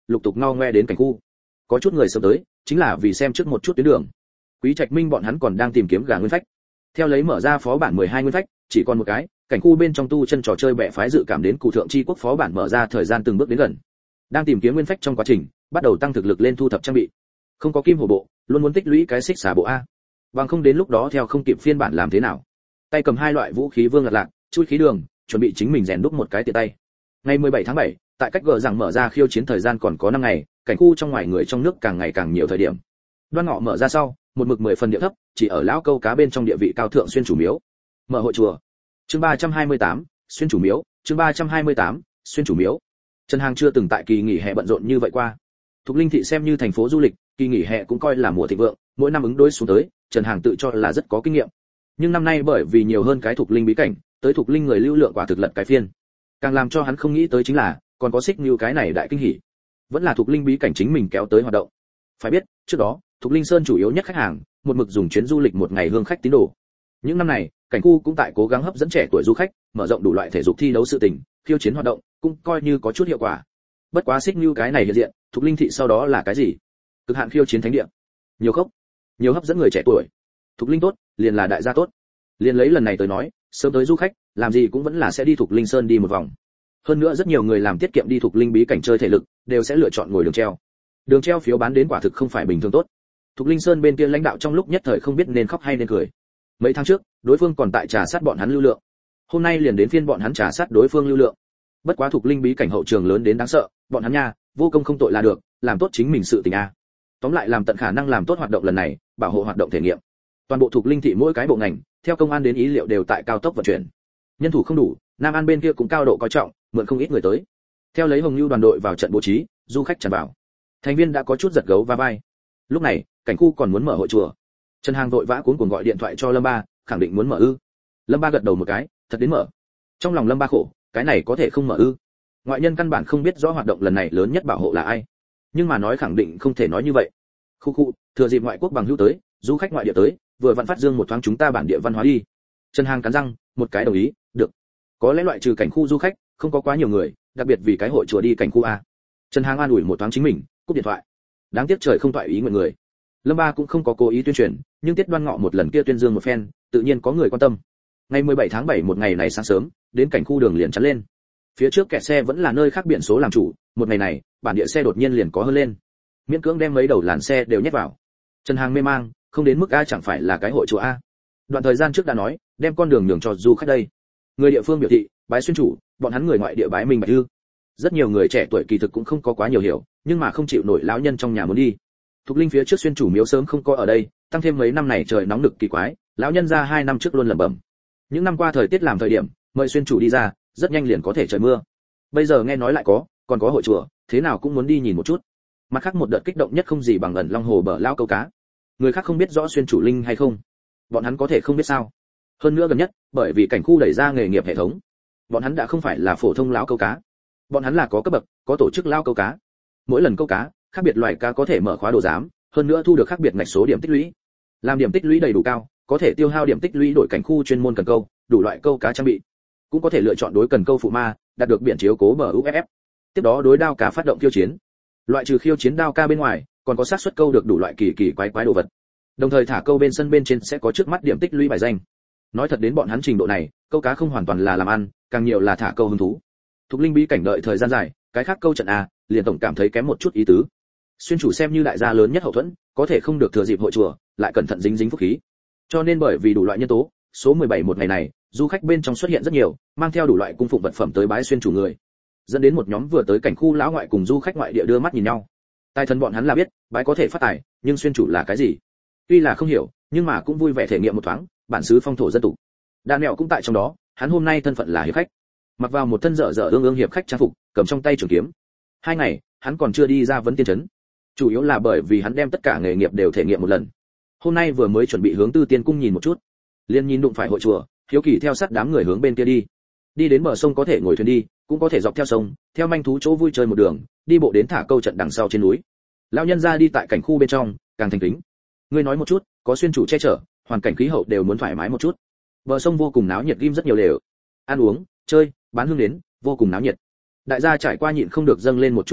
lục tục ngo ngoe đến cảnh khu. Có chút người sớm tới, chính là vì xem trước một chút tuyến đường. Quý Trạch Minh bọn hắn còn đang tìm kiếm gà nguyên phách. Theo lấy mở ra phó bản 12 nguyên phách, chỉ còn một cái, cảnh khu bên trong tu chân trò chơi bẻ phái dự cảm đến cụ thượng chi quốc phó bản mở ra thời gian từng bước đến gần. Đang tìm kiếm nguyên phách trong quá trình, bắt đầu tăng thực lực lên thu thập trang bị. Không có kim hổ bộ, luôn muốn tích lũy cái xích xà bộ a. Bằng không đến lúc đó theo không kịp phiên bản làm thế nào. Tay cầm hai loại vũ khí Vương Lạc, chui khí đường, chuẩn bị chính mình rèn đúc một cái tiện tay. Ngày 17 tháng 7, tại cách gờ rằng mở ra khiêu chiến thời gian còn có 5 ngày, cảnh khu trong ngoài người trong nước càng ngày càng nhiều thời điểm. Đoan Ngọ mở ra sau, một mực 10 phần địa thấp, chỉ ở lão câu cá bên trong địa vị cao thượng xuyên chủ miếu. Mở hội chùa. Chương 328, xuyên chủ miếu, chương 328, xuyên chủ miếu. Trần Hàng chưa từng tại kỳ nghỉ hè bận rộn như vậy qua. Thục Linh thị xem như thành phố du lịch, kỳ nghỉ hè cũng coi là mùa thịnh vượng, mỗi năm ứng đối xuống tới, Trần Hàng tự cho là rất có kinh nghiệm. Nhưng năm nay bởi vì nhiều hơn cái Thục Linh bí cảnh, tới Thục Linh người lưu lượng quả thực lật cái phiên. Càng làm cho hắn không nghĩ tới chính là, còn có xích như cái này đại kinh hỉ. Vẫn là Thục Linh bí cảnh chính mình kéo tới hoạt động. Phải biết, trước đó, Thục Linh Sơn chủ yếu nhất khách hàng, một mực dùng chuyến du lịch một ngày hương khách tín đồ. Những năm này, cảnh khu cũng tại cố gắng hấp dẫn trẻ tuổi du khách, mở rộng đủ loại thể dục thi đấu sự tình, khiêu chiến hoạt động, cũng coi như có chút hiệu quả. Bất quá xích như cái này hiện diện, Thục Linh thị sau đó là cái gì? Cực hạn khiêu chiến thánh địa. Nhiều khốc, nhiều hấp dẫn người trẻ tuổi. Thục Linh tốt, liền là đại gia tốt. Liền lấy lần này tới nói, sớm tới du khách, làm gì cũng vẫn là sẽ đi Thục Linh Sơn đi một vòng. Hơn nữa rất nhiều người làm tiết kiệm đi Thục Linh bí cảnh chơi thể lực, đều sẽ lựa chọn ngồi đường treo. Đường treo phiếu bán đến quả thực không phải bình thường tốt. Thục Linh Sơn bên kia lãnh đạo trong lúc nhất thời không biết nên khóc hay nên cười. Mấy tháng trước, đối phương còn tại trà sát bọn hắn lưu lượng. Hôm nay liền đến phiên bọn hắn trà sát đối phương lưu lượng. Bất quá Thục Linh bí cảnh hậu trường lớn đến đáng sợ, bọn hắn nha, vô công không tội là được, làm tốt chính mình sự tình a. Tóm lại làm tận khả năng làm tốt hoạt động lần này, bảo hộ hoạt động thể nghiệm. Toàn bộ Thục Linh thị mỗi cái bộ ngành, theo công an đến ý liệu đều tại cao tốc vận chuyển. Nhân thủ không đủ, Nam An bên kia cũng cao độ coi trọng, mượn không ít người tới. Theo lấy Hồng Nưu đoàn đội vào trận bố trí, du khách tràn vào. Thành viên đã có chút giật gấu va vai. Lúc này, cảnh khu còn muốn mở hội chùa. Trần Hàng vội vã cuống cuồng gọi điện thoại cho Lâm Ba, khẳng định muốn mở ư. Lâm Ba gật đầu một cái, thật đến mở. Trong lòng Lâm Ba khổ, cái này có thể không mở ư? Ngoại nhân căn bản không biết rõ hoạt động lần này lớn nhất bảo hộ là ai. Nhưng mà nói khẳng định không thể nói như vậy. Khu, thừa dịp ngoại quốc bằng hữu tới, du khách ngoại địa tới, vừa vặn phát dương một thoáng chúng ta bản địa văn hóa đi. Trần Hàng cắn răng, một cái đồng ý, được. Có lẽ loại trừ cảnh khu du khách, không có quá nhiều người, đặc biệt vì cái hội chùa đi cảnh khu a. Trần Hàng an ủi một thoáng chính mình, cúp điện thoại. Đáng tiếc trời không toại ý nguyện người. Lâm Ba cũng không có cố ý tuyên truyền, nhưng Tiết Đoan Ngọ một lần kia tuyên dương một phen, tự nhiên có người quan tâm. Ngày 17 tháng 7 một ngày này sáng sớm, đến cảnh khu đường liền chắn lên. Phía trước kẹt xe vẫn là nơi khác biển số làm chủ, một ngày này, bản địa xe đột nhiên liền có hơn lên. Miễn cưỡng đem mấy đầu làn xe đều nhét vào. Trần Hàng mê mang, không đến mức a chẳng phải là cái hội chùa a. Đoạn thời gian trước đã nói, đem con đường nhường cho du khách đây. Người địa phương biểu thị, bái xuyên chủ, bọn hắn người ngoại địa bái mình bạch ư. Rất nhiều người trẻ tuổi kỳ thực cũng không có quá nhiều hiểu, nhưng mà không chịu nổi lão nhân trong nhà muốn đi. Thục Linh phía trước xuyên chủ miếu sớm không có ở đây, tăng thêm mấy năm này trời nóng nực kỳ quái, lão nhân ra 2 năm trước luôn lẩm bẩm. Những năm qua thời tiết làm thời điểm, mời xuyên chủ đi ra, rất nhanh liền có thể trời mưa. Bây giờ nghe nói lại còn có hội chùa, thế nào cũng muốn đi nhìn một chút. Mặt khác một đợt kích động nhất không gì bằng ẩn Long Hồ bờ lao câu cá. Người khác không biết rõ xuyên chủ linh hay không, bọn hắn có thể không biết sao? Hơn nữa gần nhất, bởi vì cảnh khu đẩy ra nghề nghiệp hệ thống, bọn hắn đã không phải là phổ thông lão câu cá, bọn hắn là có cấp bậc, có tổ chức lao câu cá. Mỗi lần câu cá, khác biệt loài cá có thể mở khóa đồ giám, hơn nữa thu được khác biệt ngạch số điểm tích lũy. Làm điểm tích lũy đầy đủ cao, có thể tiêu hao điểm tích lũy đổi cảnh khu chuyên môn cần câu, đủ loại câu cá trang bị. Cũng có thể lựa chọn đối cần câu phụ ma, đạt được biển chiếu cố bờ UFF. Tiếp đó đối đao cá phát động khiêu chiến. Loại trừ khiêu chiến đao ca bên ngoài, còn có xác suất câu được đủ loại kỳ kỳ quái quái đồ vật. Đồng thời thả câu bên sân bên trên sẽ có trước mắt điểm tích lũy bài danh. Nói thật đến bọn hắn trình độ này, câu cá không hoàn toàn là làm ăn, càng nhiều là thả câu hứng thú. Thục Linh bí cảnh đợi thời gian dài, cái khác câu trận a, liền tổng cảm thấy kém một chút ý tứ. Xuyên chủ xem như đại gia lớn nhất hậu thuẫn, có thể không được thừa dịp hội chùa, lại cẩn thận dính phúc khí. Cho nên bởi vì đủ loại nhân tố, số 17 một ngày này, du khách bên trong xuất hiện rất nhiều, mang theo đủ loại cung phụng vật phẩm tới bái xuyên chủ người. Dẫn đến một nhóm vừa tới cảnh khu lão ngoại cùng du khách ngoại địa đưa mắt nhìn nhau. Tài thần bọn hắn là biết, bái có thể phát tài, nhưng xuyên chủ là cái gì? Tuy là không hiểu, nhưng mà cũng vui vẻ thể nghiệm một thoáng, bản xứ phong thổ dân tục. Đan Mẹo cũng tại trong đó, hắn hôm nay thân phận là hiệp khách, mặc vào một thân dở dở ương hiệp khách trang phục, cầm trong tay trường kiếm. 2 ngày, hắn còn chưa đi ra vấn tiên trấn. Chủ yếu là bởi vì hắn đem tất cả nghề nghiệp đều thể nghiệm một lần. Hôm nay vừa mới chuẩn bị hướng Tư Tiên cung nhìn một chút, liền nhìn đụng phải hội chùa, hiếu kỳ theo sát đám người hướng bên kia đi. Đi đến bờ sông có thể ngồi thuyền đi, cũng có thể dọc theo sông, theo manh thú chỗ vui chơi một đường, đi bộ đến thả câu trận đằng sau trên núi. Lão nhân gia đi tại cảnh khu bên trong, càng thành kính. Ngươi nói một chút, có xuyên chủ che chở, hoàn cảnh khí hậu đều muốn thoải mái một chút. Bờ sông vô cùng náo nhiệt, ghim rất nhiều lều, ăn uống, chơi, bán hương đến, vô cùng náo nhiệt. Đại gia trải qua nhịn không được dâng lên một chút hoài niệm,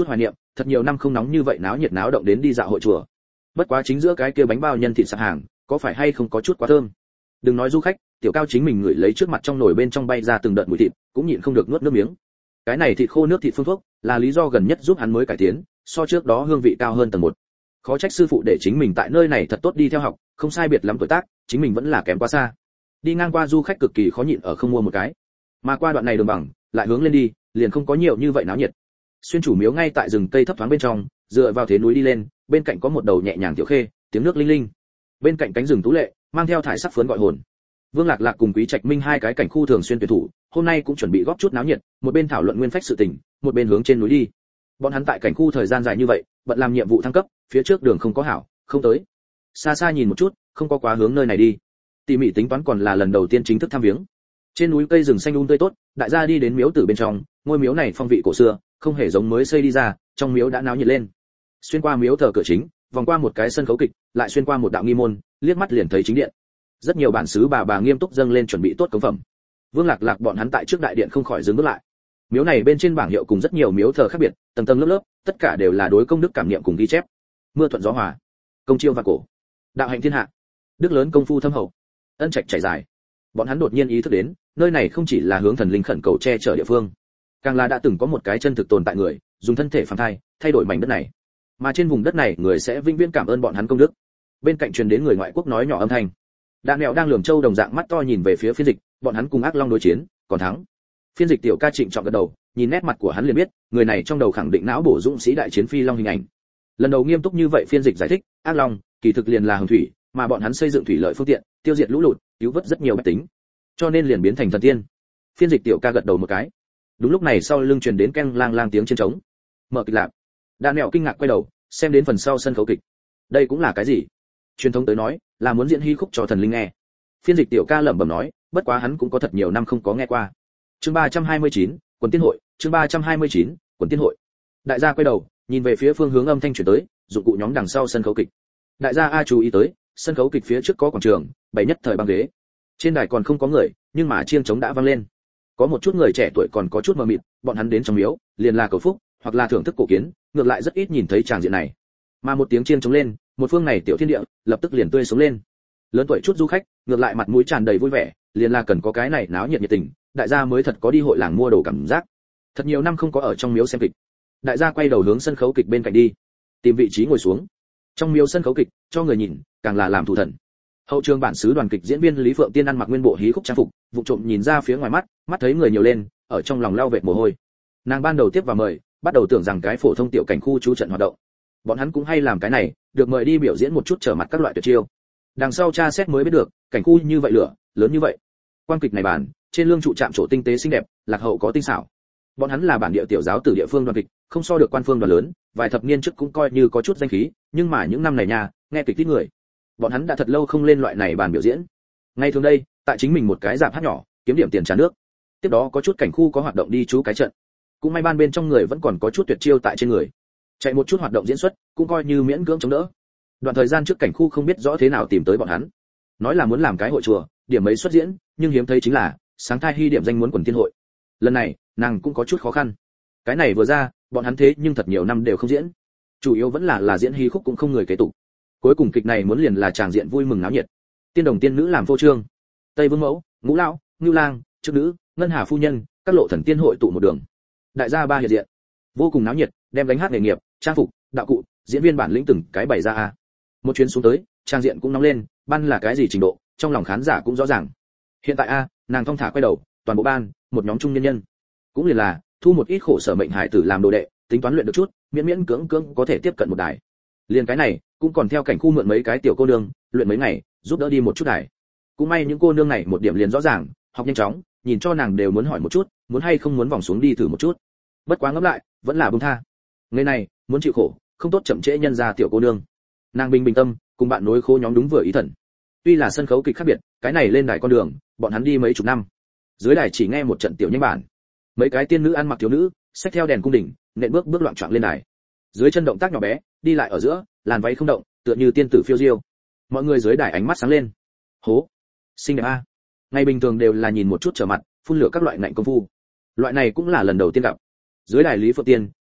thật nhiều năm không nóng như vậy náo nhiệt náo động đến đi dạo hội chùa. Bất quá chính giữa cái kia bánh bao nhân thịt sạp hàng, có phải hay không có chút quá thơm. Đừng nói du khách, Tiểu Cao chính mình ngửi lấy trước mặt trong nồi bên trong bay ra từng đợt mùi thịt, cũng nhịn không được nuốt nước miếng. Cái này thịt khô nước thịt phương thuốc, là lý do gần nhất giúp hắn mới cải tiến, so trước đó hương vị cao hơn tầng 1. Khó trách sư phụ để chính mình tại nơi này thật tốt đi theo học, không sai biệt lắm tuổi tác, chính mình vẫn là kém quá xa. Đi ngang qua du khách cực kỳ khó nhịn ở không mua một cái. Mà qua đoạn này đường bằng, lại hướng lên đi, liền không có nhiều như vậy náo nhiệt. Xuyên chủ miếu ngay tại rừng cây thấp thoáng bên trong, dựa vào thế núi đi lên, bên cạnh có một đầu nhẹ nhàng tiểu khê, tiếng nước linh linh. Bên cạnh cánh rừng tú lệ, mang theo thải sắc phấn gọi hồn. Vương Lạc Lạc cùng Quý Trạch Minh hai cái cảnh khu thường xuyên tuyển thủ, hôm nay cũng chuẩn bị góp chút náo nhiệt, một bên thảo luận nguyên phách sự tình, một bên hướng trên núi đi. Bọn hắn tại cảnh khu thời gian dài như vậy, bận làm nhiệm vụ thăng cấp, phía trước đường không có hảo, không tới. Xa xa nhìn một chút, không có quá hướng nơi này đi. Tỉ mỉ tính toán còn là lần đầu tiên chính thức thăm viếng. Trên núi cây rừng xanh tươi tốt, đại gia đi đến miếu tử bên trong, ngôi miếu này phong vị cổ xưa, không hề giống mới xây đi ra, trong miếu đã náo nhiệt lên. Xuyên qua miếu thờ cửa chính, vòng qua một cái sân khấu kịch, lại xuyên qua một đạo nghi môn, liếc mắt liền thấy chính điện. Rất nhiều bản xứ bà nghiêm túc dâng lên chuẩn bị tốt cống phẩm. Vương Lạc Lạc bọn hắn tại trước đại điện không khỏi dừng bước lại. Miếu này bên trên bảng hiệu cùng rất nhiều miếu thờ khác biệt, tầng tầng lớp lớp, tất cả đều là đối công đức cảm niệm cùng ghi chép. Mưa thuận gió hòa, công chiêu và cổ, đạo hạnh thiên hạ, đức lớn công phu thâm hậu, ân trạch chảy dài. Bọn hắn đột nhiên ý thức đến, nơi này không chỉ là hướng thần linh khẩn cầu che chở địa phương, càng là đã từng có một cái chân thực tồn tại người, dùng thân thể phàm thai, thay đổi mảnh đất này. Mà trên vùng đất này, người sẽ vĩnh viễn cảm ơn bọn hắn công đức. Bên cạnh truyền đến người ngoại quốc nói nhỏ âm thanh. Đạn Mẹo đang lườm châu đồng dạng mắt to nhìn về phía phiên dịch, bọn hắn cùng ác long đối chiến, còn thắng. Phiên dịch Tiểu Ca trịnh trọng gật đầu, nhìn nét mặt của hắn liền biết, người này trong đầu khẳng định não bổ dũng sĩ đại chiến phi long hình ảnh. Lần đầu nghiêm túc như vậy phiên dịch giải thích, ác long kỳ thực liền là hồng thủy, mà bọn hắn xây dựng thủy lợi phương tiện, tiêu diệt lũ lụt, cứu vớt rất nhiều bách tính, cho nên liền biến thành thần tiên. Phiên dịch Tiểu Ca gật đầu một cái. Đúng lúc này sau lưng truyền đến keng lang lang tiếng trên trống. Mở kịch lạc. Đạn Mẹo kinh ngạc quay đầu, xem đến phần sau sân khấu kịch. Đây cũng là cái gì? Truyền thống tới nói, là muốn diễn hí khúc cho thần linh nghe. Phiên dịch Tiểu Ca lẩm bẩm nói, bất quá hắn cũng có thật nhiều năm không có nghe qua. Chương 329, quần tiên hội, chương 329, quần tiên hội. Đại gia quay đầu, nhìn về phía phương hướng âm thanh truyền tới, dụng cụ nhóm đằng sau sân khấu kịch. Đại gia a chú ý tới, sân khấu kịch phía trước có quảng trường, bày nhất thời băng ghế. Trên đài còn không có người, nhưng mà chiêng trống đã vang lên. Có một chút người trẻ tuổi còn có chút mờ mịt, bọn hắn đến trong miếu, liền là cầu phúc, hoặc là thưởng thức cổ kiến, ngược lại rất ít nhìn thấy tràng diện này. Mà một tiếng chiêng trống lên, một phương này tiểu thiên địa lập tức liền tươi sống lên. Lớn tuổi chút du khách, ngược lại mặt mũi tràn đầy vui vẻ, liền là cần có cái này náo nhiệt nhiệt tình, đại gia mới thật có đi hội làng mua đồ cảm giác. Thật nhiều năm không có ở trong miếu xem kịch. Đại gia quay đầu hướng sân khấu kịch bên cạnh đi, tìm vị trí ngồi xuống. Trong miếu sân khấu kịch, cho người nhìn, càng là làm thủ thần. Hậu trường bản xứ đoàn kịch diễn viên Lý Phượng Tiên ăn mặc nguyên bộ hí khúc trang phục, vụ trộm nhìn ra phía ngoài mắt, mắt thấy người nhiều lên, ở trong lòng lau vệt mồ hôi. Nàng ban đầu tiếp và mời, bắt đầu tưởng rằng cái phổ thông tiểu cảnh khu chú trận hoạt động. Bọn hắn cũng hay làm cái này, được mời đi biểu diễn một chút trở mặt các loại tuyệt chiêu. Đằng sau tra xét mới biết được, cảnh khu như vậy lửa, lớn như vậy. Quan kịch này bản, trên lương trụ chạm trổ tinh tế xinh đẹp, lạc hậu có tinh xảo. Bọn hắn là bản địa tiểu giáo từ địa phương đoàn kịch, không so được quan phương đoàn lớn, vài thập niên trước cũng coi như có chút danh khí, nhưng mà những năm này nha, nghe kịch ít người. Bọn hắn đã thật lâu không lên loại này bản biểu diễn. Ngay thường đây, tại chính mình một cái rạp hát nhỏ, kiếm điểm tiền trả nước. Tiếp đó có chút cảnh khu có hoạt động đi chú cái trận. Cũng may ban bên trong người vẫn còn có chút tuyệt chiêu tại trên người. Chạy một chút hoạt động diễn xuất, cũng coi như miễn cưỡng chống đỡ. Đoạn thời gian trước cảnh khu không biết rõ thế nào tìm tới bọn hắn. Nói là muốn làm cái hội chùa, điểm mấy xuất diễn, nhưng hiếm thấy chính là sáng thai hy điểm danh muốn quần tiên hội. Lần này, nàng cũng có chút khó khăn. Cái này vừa ra, bọn hắn thế nhưng thật nhiều năm đều không diễn. Chủ yếu vẫn là diễn hí khúc cũng không người kế tục. Cuối cùng kịch này muốn liền là tràng diện vui mừng náo nhiệt. Tiên đồng tiên nữ làm phô trương, Tây Vương mẫu, Ngũ lão, Ngưu lang, Trước nữ, Ngân Hà phu nhân, các lộ thần tiên hội tụ một đường. Đại gia ba hiện diện, vô cùng náo nhiệt, đem gánh hát nghề nghiệp, trang phục, đạo cụ, diễn viên bản lĩnh từng cái bày ra a. Một chuyến xuống tới, trang diện cũng nóng lên, ban là cái gì trình độ, trong lòng khán giả cũng rõ ràng. Hiện tại a, nàng thong thả quay đầu, toàn bộ ban, một nhóm trung nhân nhân, cũng liền là thu một ít khổ sở mệnh hải tử làm đồ đệ, tính toán luyện được chút, miễn miễn cưỡng cưỡng có thể tiếp cận một đài. Liền cái này, cũng còn theo cảnh khu mượn mấy cái tiểu cô nương, luyện mấy ngày, giúp đỡ đi một chút đài. Cũng may những cô nương này một điểm liền rõ ràng, học nhanh chóng, nhìn cho nàng đều muốn hỏi một chút, muốn hay không muốn vòng xuống đi thử một chút. Bất quá ngẫm lại, vẫn là buông tha. Người này, muốn chịu khổ, không tốt chậm trễ nhân ra tiểu cô nương. Nàng bình bình tâm, cùng bạn nối khô nhóm đúng vừa ý thần. Tuy là sân khấu kịch khác biệt, cái này lên đài con đường, bọn hắn đi mấy chục năm. Dưới đài chỉ nghe một trận tiểu nhanh bản. Mấy cái tiên nữ ăn mặc thiếu nữ, xách theo đèn cung đình, nện bước bước loạn choạng lên đài. Dưới chân động tác nhỏ bé, đi lại ở giữa, làn váy không động, tựa như tiên tử phiêu diêu. Mọi người dưới đài ánh mắt sáng lên. Hố, xinh đẹp a. Ngày bình thường đều là nhìn một chút trở mặt, phun lửa các loại ngạnh công phu. Loại này cũng là lần đầu tiên gặp. Dưới đài Lý Phượng Tiên,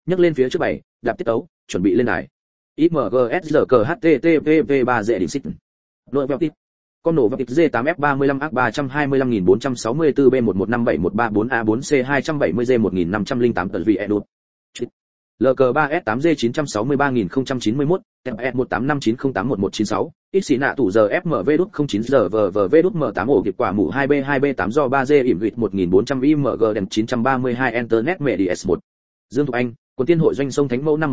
nhấc lên phía trước bảy, đạp tiết tấu, chuẩn bị lên đài. IMGSRKHTTP 3 dễ đỉnh xích. Nội vẹo tít. Con nổ vẹo tít G8F35A324B11574A4C270G1508 tờ vì edit. LK3S8G963091, TF18590811196, ít xì nạ tủ giờ FMV đút 09 giờ VV đút M8 ổ kịp quả mũ 2B2B8 do 3G ỉm gịt 1400 IMG đèn 932 Internet Media S1. Dương Thục Anh, Quần Tiên hội doanh sông Thánh Mẫu năm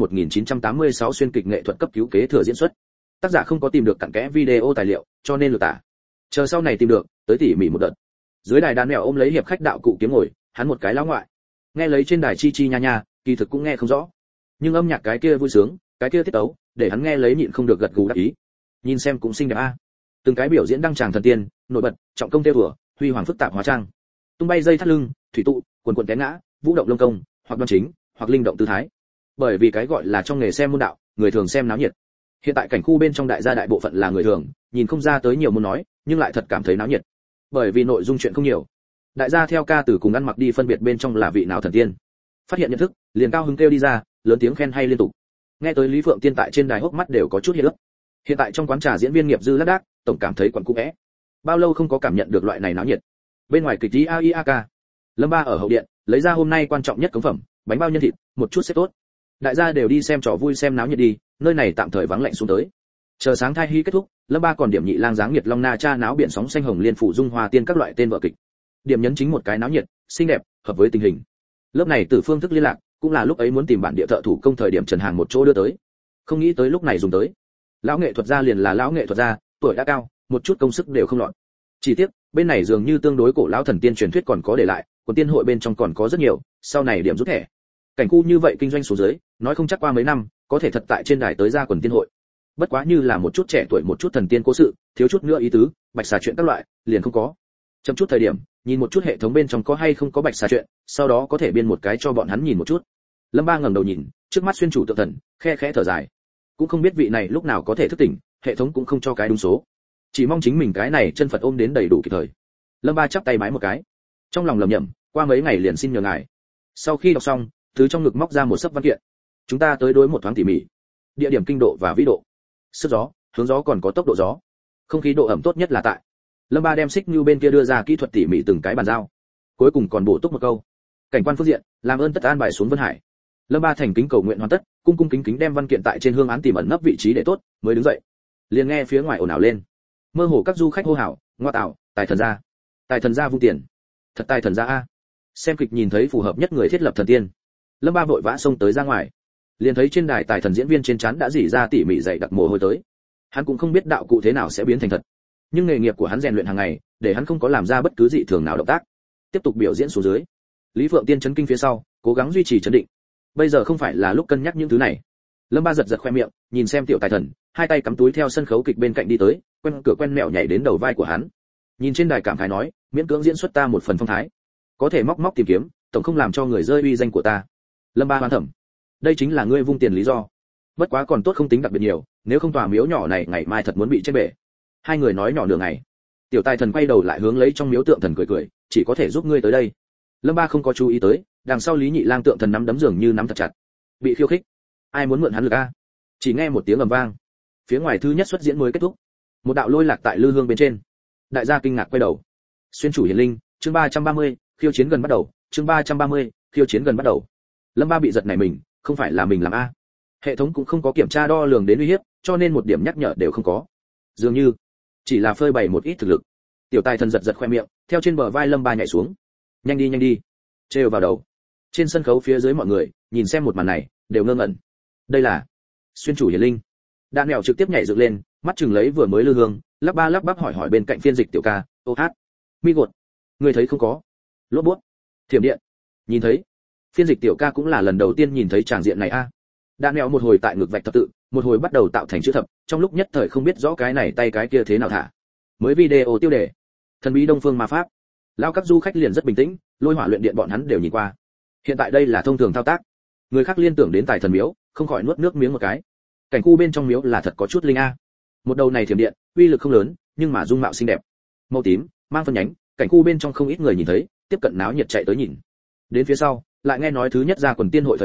1986 xuyên kịch nghệ thuật cấp cứu kế thừa diễn xuất. Tác giả không có tìm được cặn kẽ video tài liệu, cho nên lược tả. Chờ sau này tìm được, tới tỉ mỉ một đợt. Dưới đài đàn mèo ôm lấy hiệp khách đạo cụ kiếm ngồi, hắn một cái lão ngoại. Nghe lấy trên đài chi chi nha nha, kỳ thực cũng nghe không rõ. Nhưng âm nhạc cái kia vui sướng, cái kia tiết tấu, để hắn nghe lấy nhịn không được gật gù đáp ý. Nhìn xem cũng xinh đẹp a. Từng cái biểu diễn đăng tràng thần tiên, nổi bật, trọng công tiêu vừa, huy hoàng phức tạp hóa trang. Tung bay dây thắt lưng, thủy tụ, quần quần té ngã, vũ động lông công, hoặc đoan chính, hoặc linh động tư thái. Bởi vì cái gọi là trong nghề xem môn đạo, người thường xem náo nhiệt. Hiện tại cảnh khu bên trong đại gia đại bộ phận là người thường, nhìn không ra tới nhiều muốn nói, nhưng lại thật cảm thấy náo nhiệt. Bởi vì nội dung chuyện không nhiều. Đại gia theo ca từ cùng ăn mặc đi phân biệt bên trong là vị nào thần tiên. Phát hiện nhận thức, liền cao hứng kêu đi ra, lớn tiếng khen hay liên tục. Nghe tới Lý Phượng Tiên tại trên đài hốc mắt đều có chút hiện ướt. Hiện tại trong quán trà diễn viên nghiệp dư lác đác, tổng cảm thấy quẩn cũ é. Bao lâu không có cảm nhận được loại này náo nhiệt. Bên ngoài kịch IAK, Lâm Ba ở hậu điện, lấy ra hôm nay quan trọng nhất cống phẩm, bánh bao nhân thịt, một chút sẽ tốt. Đại gia đều đi xem trò vui xem náo nhiệt đi, nơi này tạm thời vắng lạnh xuống tới. Chờ sáng thai hy kết thúc, Lâm Ba còn điểm nhị lang dáng nhiệt long na cha náo biển sóng xanh hồng liên phủ dung hoa tiên các loại tên vở kịch. Điểm nhấn chính một cái náo nhiệt, xinh đẹp, hợp với tình hình. Lớp này từ phương thức liên lạc, cũng là lúc ấy muốn tìm bản địa thợ thủ công thời điểm Trần Hàng một chỗ đưa tới. Không nghĩ tới lúc này dùng tới. Lão nghệ thuật gia liền là lão nghệ thuật gia, tuổi đã cao, một chút công sức đều không lọt. Chỉ tiếc, bên này dường như tương đối cổ lão thần tiên truyền thuyết còn có để lại, còn tiên hội bên trong còn có rất nhiều, sau này điểm rút thẻ. Cảnh khu như vậy kinh doanh số dưới, nói không chắc qua mấy năm, có thể thật tại trên đài tới ra quần tiên hội. Bất quá như là một chút trẻ tuổi một chút thần tiên cố sự, thiếu chút nữa ý tứ, bạch xà chuyện các loại, liền không có. Chậm chút thời điểm, nhìn một chút hệ thống bên trong có hay không có bạch xà chuyện, sau đó có thể biên một cái cho bọn hắn nhìn một chút. Lâm Ba ngẩng đầu nhìn, trước mắt xuyên chủ tượng thần, khe khẽ thở dài. Cũng không biết vị này lúc nào có thể thức tỉnh, hệ thống cũng không cho cái đúng số. Chỉ mong chính mình cái này chân Phật ôm đến đầy đủ kịp thời. Lâm Ba chắp tay bái một cái, trong lòng lẩm nhẩm, qua mấy ngày liền xin nhờ ngài. Sau khi đọc xong, từ trong ngực móc ra một sấp văn kiện. Chúng ta tới đối một thoáng tỉ mỉ. Địa điểm kinh độ và vĩ độ, sức gió, hướng gió còn có tốc độ gió, không khí độ ẩm tốt nhất là tại. Lâm Ba đem xích như bên kia đưa ra kỹ thuật tỉ mỉ từng cái bàn giao. Cuối cùng còn bổ túc một câu. Cảnh quan phương diện, làm ơn tất an bài xuống Vân Hải. Lâm Ba thành kính cầu nguyện hoàn tất, cung cung kính kính đem văn kiện tại trên hương án tìm ẩn nấp vị trí để tốt, mới đứng dậy. Liền nghe phía ngoài ồn ào lên. Mơ hồ các du khách hô hào, ngoa tạo, tài thần gia vung tiền. Thật tài thần gia a. Xem kịch nhìn thấy phù hợp nhất người thiết lập thần tiên. Lâm Ba vội vã xông tới ra ngoài. Liền thấy trên đài tài thần diễn viên trên trán đã rỉ ra tỉ mỉ dày đặc mồ hôi tới. Hắn cũng không biết đạo cụ thế nào sẽ biến thành thật, nhưng nghề nghiệp của hắn rèn luyện hàng ngày, để hắn không có làm ra bất cứ dị thường nào động tác. Tiếp tục biểu diễn xuống dưới. Lý Phượng Tiên chấn kinh phía sau, cố gắng duy trì trấn định. Bây giờ không phải là lúc cân nhắc những thứ này. Lâm Ba giật giật khoe miệng, nhìn xem tiểu tài thần, hai tay cắm túi theo sân khấu kịch bên cạnh đi tới, quen cửa quen mẹo nhảy đến đầu vai của hắn. Nhìn trên đài cảm khái nói, miễn cưỡng diễn xuất ta một phần phong thái, có thể móc móc tìm kiếm, tổng không làm cho người rơi uy danh của ta. Lâm Ba hoán thẩm, đây chính là ngươi vung tiền lý do. Bất quá còn tốt không tính đặc biệt nhiều, nếu không tòa miếu nhỏ này ngày mai thật muốn bị chết bể. Hai người nói nhỏ nửa ngày. Tiểu tài thần quay đầu lại hướng lấy trong miếu tượng thần cười cười, chỉ có thể giúp ngươi tới đây. Lâm Ba không có chú ý tới, đằng sau Lý Nhị Lang tượng thần nắm đấm dường như nắm thật chặt. Bị khiêu khích. Ai muốn mượn hắn lực a? Chỉ nghe một tiếng ầm vang. Phía ngoài thứ nhất xuất diễn mới kết thúc. Một đạo lôi lạc tại lư hương bên trên. Đại gia kinh ngạc quay đầu. Xuyên chủ hiển linh, chương 330, khiêu chiến gần bắt đầu, chương 330, khiêu chiến gần bắt đầu. Lâm Ba bị giật nảy mình, không phải là mình làm a? Hệ thống cũng không có kiểm tra đo lường đến uy hiếp, cho nên một điểm nhắc nhở đều không có. Dường như chỉ là phơi bày một ít thực lực. Tiểu tài thần giật giật khoe miệng, theo trên bờ vai Lâm Ba nhảy xuống. Nhanh đi, trêu vào đầu. Trên sân khấu phía dưới mọi người nhìn xem một màn này, đều ngơ ngẩn. Đây là xuyên chủ hiển linh. Đạn mèo trực tiếp nhảy dựng lên, mắt chừng lấy vừa mới lư hương, lắp ba lắp bắp hỏi bên cạnh phiên dịch tiểu ca, ô hát, mi gột, người thấy không có? Lốp bút, thiểm điện, nhìn thấy. Phiên dịch tiểu ca cũng là lần đầu tiên nhìn thấy tràng diện này a. Đạn mèo một hồi tại ngực vạch thập tự, một hồi bắt đầu tạo thành chữ thập, trong lúc nhất thời không biết rõ cái này tay cái kia thế nào thả. Mới video tiêu đề, thần bí đông phương ma pháp. Lao các du khách liền rất bình tĩnh, lôi hỏa luyện điện bọn hắn đều nhìn qua. Hiện tại đây là thông thường thao tác. Người khác liên tưởng đến tài thần miếu, không khỏi nuốt nước miếng một cái. Cảnh khu bên trong miếu là thật có chút linh a. Một đầu này thiểm điện, uy lực không lớn, nhưng mà dung mạo xinh đẹp. Màu tím, mang phân nhánh, cảnh khu bên trong không ít người nhìn thấy, tiếp cận náo nhiệt chạy tới nhìn. Đến phía sau, lại nghe nói thứ nhất ra quần tiên hội thời điểm,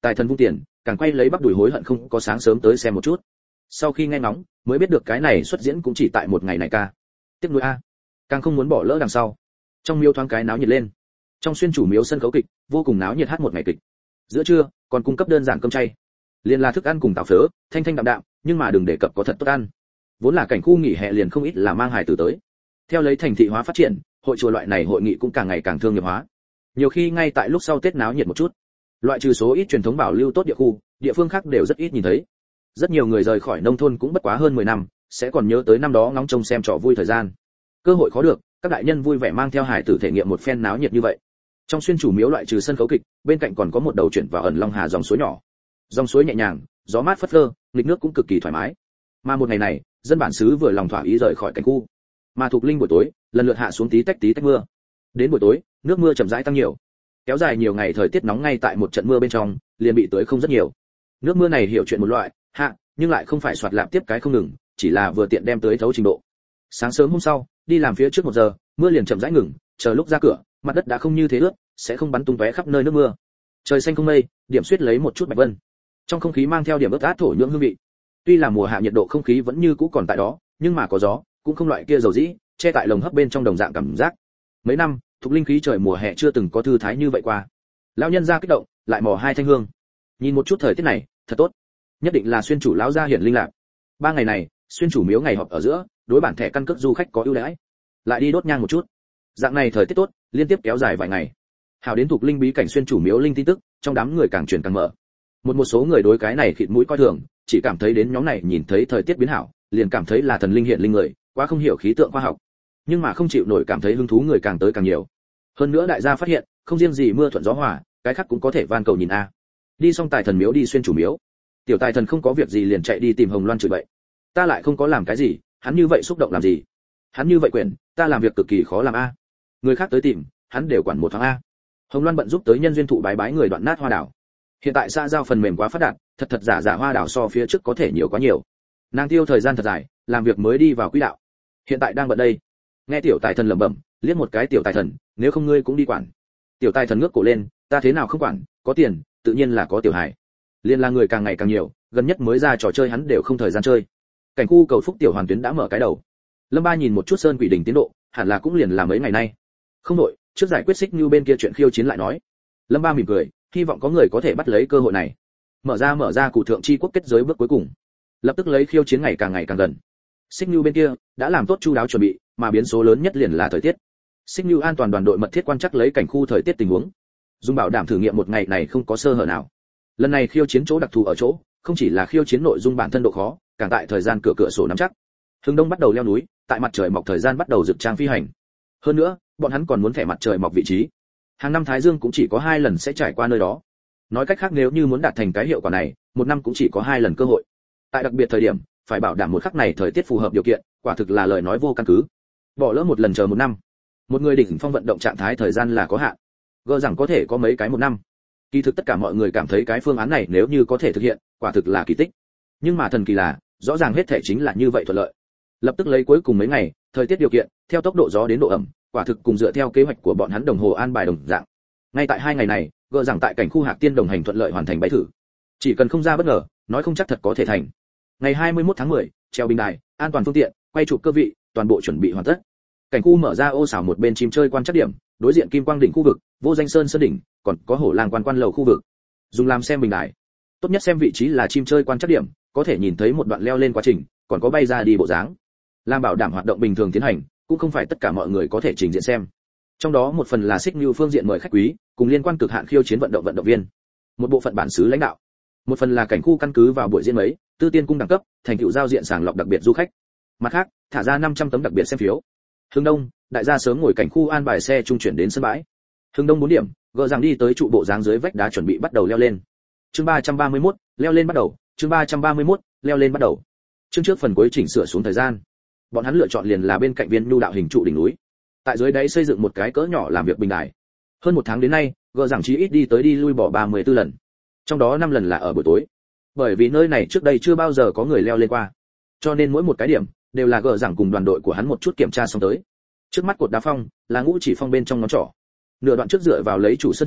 Tài thần vung tiền, càng quay lấy bắp đùi hối hận không có sáng sớm tới xem một chút. Sau khi nghe ngóng, mới biết được cái này xuất diễn cũng chỉ tại một ngày này ca. Tiếc nuối a, càng không muốn bỏ lỡ đằng sau. Trong miếu thoáng cái náo nhiệt lên. Trong xuyên chủ miếu sân khấu kịch, vô cùng náo nhiệt hát một ngày kịch. Giữa trưa, còn cung cấp đơn giản cơm chay. Liền là thức ăn cùng tảo phớ, thanh thanh đạm đạm, nhưng mà đừng đề cập có thật tốt ăn. Vốn là cảnh khu nghỉ hè liền không ít là mang hài tử tới. Theo lấy thành thị hóa phát triển, hội chùa loại này hội nghị cũng càng ngày càng thương nghiệp hóa. Nhiều khi ngay tại lúc sau Tết náo nhiệt một chút. Loại trừ số ít truyền thống bảo lưu tốt địa khu, địa phương khác đều rất ít nhìn thấy. Rất nhiều người rời khỏi nông thôn cũng bất quá hơn 10 năm, sẽ còn nhớ tới năm đó ngóng trông xem trò vui thời gian. Cơ hội khó được, các đại nhân vui vẻ mang theo hài tử thể nghiệm một phen náo nhiệt như vậy. Trong xuyên chủ miếu loại trừ sân khấu kịch, bên cạnh còn có một đầu chuyển vào ẩn Long Hà dòng suối nhỏ. Dòng suối nhẹ nhàng, gió mát phất phơ, nghịch nước cũng cực kỳ thoải mái. Mà một ngày này, dân bản xứ vừa lòng thỏa ý rời khỏi cảnh khu. Mà Thục Linh buổi tối, lần lượt hạ xuống tí tách mưa. Đến buổi tối, nước mưa chậm rãi tăng nhiều. Kéo dài nhiều ngày thời tiết nóng ngay tại một trận mưa bên trong, liền bị tưới không rất nhiều. Nước mưa này hiểu chuyện một loại, hạ, nhưng lại không phải xoạt lạp tiếp cái không ngừng, chỉ là vừa tiện đem tưới thấu trình độ. Sáng sớm hôm sau, đi làm phía trước 1 giờ, mưa liền chậm rãi ngừng, chờ lúc ra cửa, mặt đất đã không như thế ướt, sẽ không bắn tung tóe khắp nơi nước mưa. Trời xanh không mây, điểm xuyết lấy một chút bạch vân. Trong không khí mang theo điểm ướt át thổ nhưỡng hương vị. Tuy là mùa hạ nhiệt độ không khí vẫn như cũ còn tại đó, nhưng mà có gió, cũng không loại kia dầu dĩ, che tại lồng hấp bên trong đồng dạng cảm giác. Mấy năm, Thục Linh khí trời mùa hè chưa từng có thư thái như vậy qua. Lão nhân gia kích động, lại mò 2 thanh hương. Nhìn một chút thời tiết này, thật tốt. Nhất định là xuyên chủ lão gia hiển linh lạc. 3 ngày này, xuyên chủ miếu ngày họp ở giữa, đối bản thẻ căn cước du khách có ưu đãi. Lại đi đốt nhang một chút. Dạng này thời tiết tốt, liên tiếp kéo dài vài ngày. Hảo đến Thục Linh bí cảnh xuyên chủ miếu linh tin tức, trong đám người càng truyền càng mở. Một số người đối cái này khịt mũi coi thường, chỉ cảm thấy đến nhóm này nhìn thấy thời tiết biến hảo, liền cảm thấy là thần linh hiện linh người, quá không hiểu khí tượng khoa học. Nhưng mà không chịu nổi cảm thấy hứng thú người càng tới càng nhiều. Hơn nữa đại gia phát hiện, không riêng gì mưa thuận gió hòa, cái khác cũng có thể van cầu nhìn a. Đi xong tài thần miếu đi xuyên chủ miếu. Tiểu tài thần không có việc gì liền chạy đi tìm Hồng Loan chửi bậy. Ta lại không có làm cái gì, hắn như vậy xúc động làm gì? Hắn như vậy quyền, ta làm việc cực kỳ khó làm a. Người khác tới tìm, hắn đều quản một tháng a. Hồng Loan bận giúp tới nhân duyên thụ bái bái người đoạn nát hoa đảo. Hiện tại xã giao phần mềm quá phát đạt, thật giả hoa đảo so phía trước có thể nhiều quá nhiều. Nàng tiêu thời gian thật dài, làm việc mới đi vào quỹ đạo. Hiện tại đang bận đây. Nghe tiểu tài thần lẩm bẩm, liếc một cái tiểu tài thần, nếu không ngươi cũng đi quản. Tiểu tài thần ngước cổ lên, ta thế nào không quản, có tiền, tự nhiên là có tiểu hải. Liên là người càng ngày càng nhiều, gần nhất mới ra trò chơi hắn đều không thời gian chơi. Cảnh khu cầu phúc tiểu hoàn tuyến đã mở cái đầu. Lâm Ba nhìn một chút sơn quỷ đỉnh tiến độ, hẳn là cũng liền là mấy ngày nay. Không đổi, trước giải quyết xích như bên kia chuyện khiêu chiến lại nói. Lâm Ba mỉm cười, hy vọng có người có thể bắt lấy cơ hội này. Mở ra cụ thượng chi quốc kết giới bước cuối cùng. Lập tức lấy khiêu chiến ngày càng gần. Xích như bên kia đã làm tốt chu đáo chuẩn bị, mà biến số lớn nhất liền là thời tiết. Xích như an toàn đoàn đội mật thiết quan trắc lấy cảnh khu thời tiết tình huống, dùng bảo đảm thử nghiệm một ngày này không có sơ hở nào. Lần này khiêu chiến chỗ đặc thù ở chỗ, không chỉ là khiêu chiến nội dung bản thân độ khó, càng tại thời gian cửa sổ nắm chắc. Hướng đông bắt đầu leo núi, tại mặt trời mọc thời gian bắt đầu rực trang phi hành. Hơn nữa, bọn hắn còn muốn thẻ mặt trời mọc vị trí. Hàng năm Thái Dương cũng chỉ có 2 lần sẽ trải qua nơi đó. Nói cách khác nếu như muốn đạt thành cái hiệu quả này, một năm cũng chỉ có 2 lần cơ hội. Tại đặc biệt thời điểm, phải bảo đảm một khắc này thời tiết phù hợp điều kiện, quả thực là lời nói vô căn cứ. Bỏ lỡ một lần chờ một năm. Một người đỉnh phong vận động trạng thái thời gian là có hạn. Gỡ rằng có thể có mấy cái một năm. Kỳ thực tất cả mọi người cảm thấy cái phương án này nếu như có thể thực hiện, quả thực là kỳ tích. Nhưng mà thần kỳ là, rõ ràng hết thể chính là như vậy thuận lợi. Lập tức lấy cuối cùng mấy ngày, thời tiết điều kiện, theo tốc độ gió đến độ ẩm, quả thực cùng dựa theo kế hoạch của bọn hắn đồng hồ an bài đồng dạng. Ngay tại 2 ngày này, gỡ rằng tại cảnh khu Hạc Tiên đồng hành thuận lợi hoàn thành bay thử. Chỉ cần không ra bất ngờ, nói không chắc thật có thể thành. Ngày 21 tháng 10, treo bình đài, an toàn phương tiện, quay chụp cơ vị, toàn bộ chuẩn bị hoàn tất. Cảnh khu mở ra ô xảo một bên chim chơi quan trắc điểm, đối diện Kim Quang đỉnh khu vực, Vô Danh Sơn sơn đỉnh, còn có Hổ Lang quan lầu khu vực. Dùng làm xem bình đài. Tốt nhất xem vị trí là chim chơi quan trắc điểm, có thể nhìn thấy một đoạn leo lên quá trình, còn có bay ra đi bộ dáng. Làm bảo đảm hoạt động bình thường tiến hành, cũng không phải tất cả mọi người có thể trình diện xem. Trong đó một phần là xích như phương diện mời khách quý, cùng liên quan cực hạn khiêu chiến vận động viên. Một bộ phận bản xứ lãnh đạo. Một phần là cảnh khu căn cứ vào buổi diễn mấy, tư tiên cung đẳng cấp, thành tựu giao diện sàng lọc đặc biệt du khách. Mặt khác, thả ra 500 tấm đặc biệt xem phiếu. Hướng đông, đại gia sớm ngồi cảnh khu an bài xe trung chuyển đến sân bãi. Hướng đông 4 điểm, gỡ rằng đi tới trụ bộ dáng dưới vách đá chuẩn bị bắt đầu leo lên. Chương 331, leo lên bắt đầu, chương 331, leo lên bắt đầu. Chương trước phần cuối chỉnh sửa xuống thời gian. Bọn hắn lựa chọn liền là bên cạnh viên nhu đạo hình trụ đỉnh núi. Tại dưới đáy xây dựng một cái cỡ nhỏ làm việc bình đài. Hơn 1 tháng đến nay, gỡ rằng chí ít đi tới đi lui bỏ 34 lần. Trong đó 5 lần là ở buổi tối. Bởi vì nơi này trước đây chưa bao giờ có người leo lên qua, cho nên mỗi một cái điểm đều là gỡ rằng cùng đoàn đội của hắn một chút kiểm tra xong tới. Trước mắt cột đá phong là ngũ chỉ phong bên trong ngón trỏ. Nửa đoạn trước dựa vào lấy chủ sơn thể,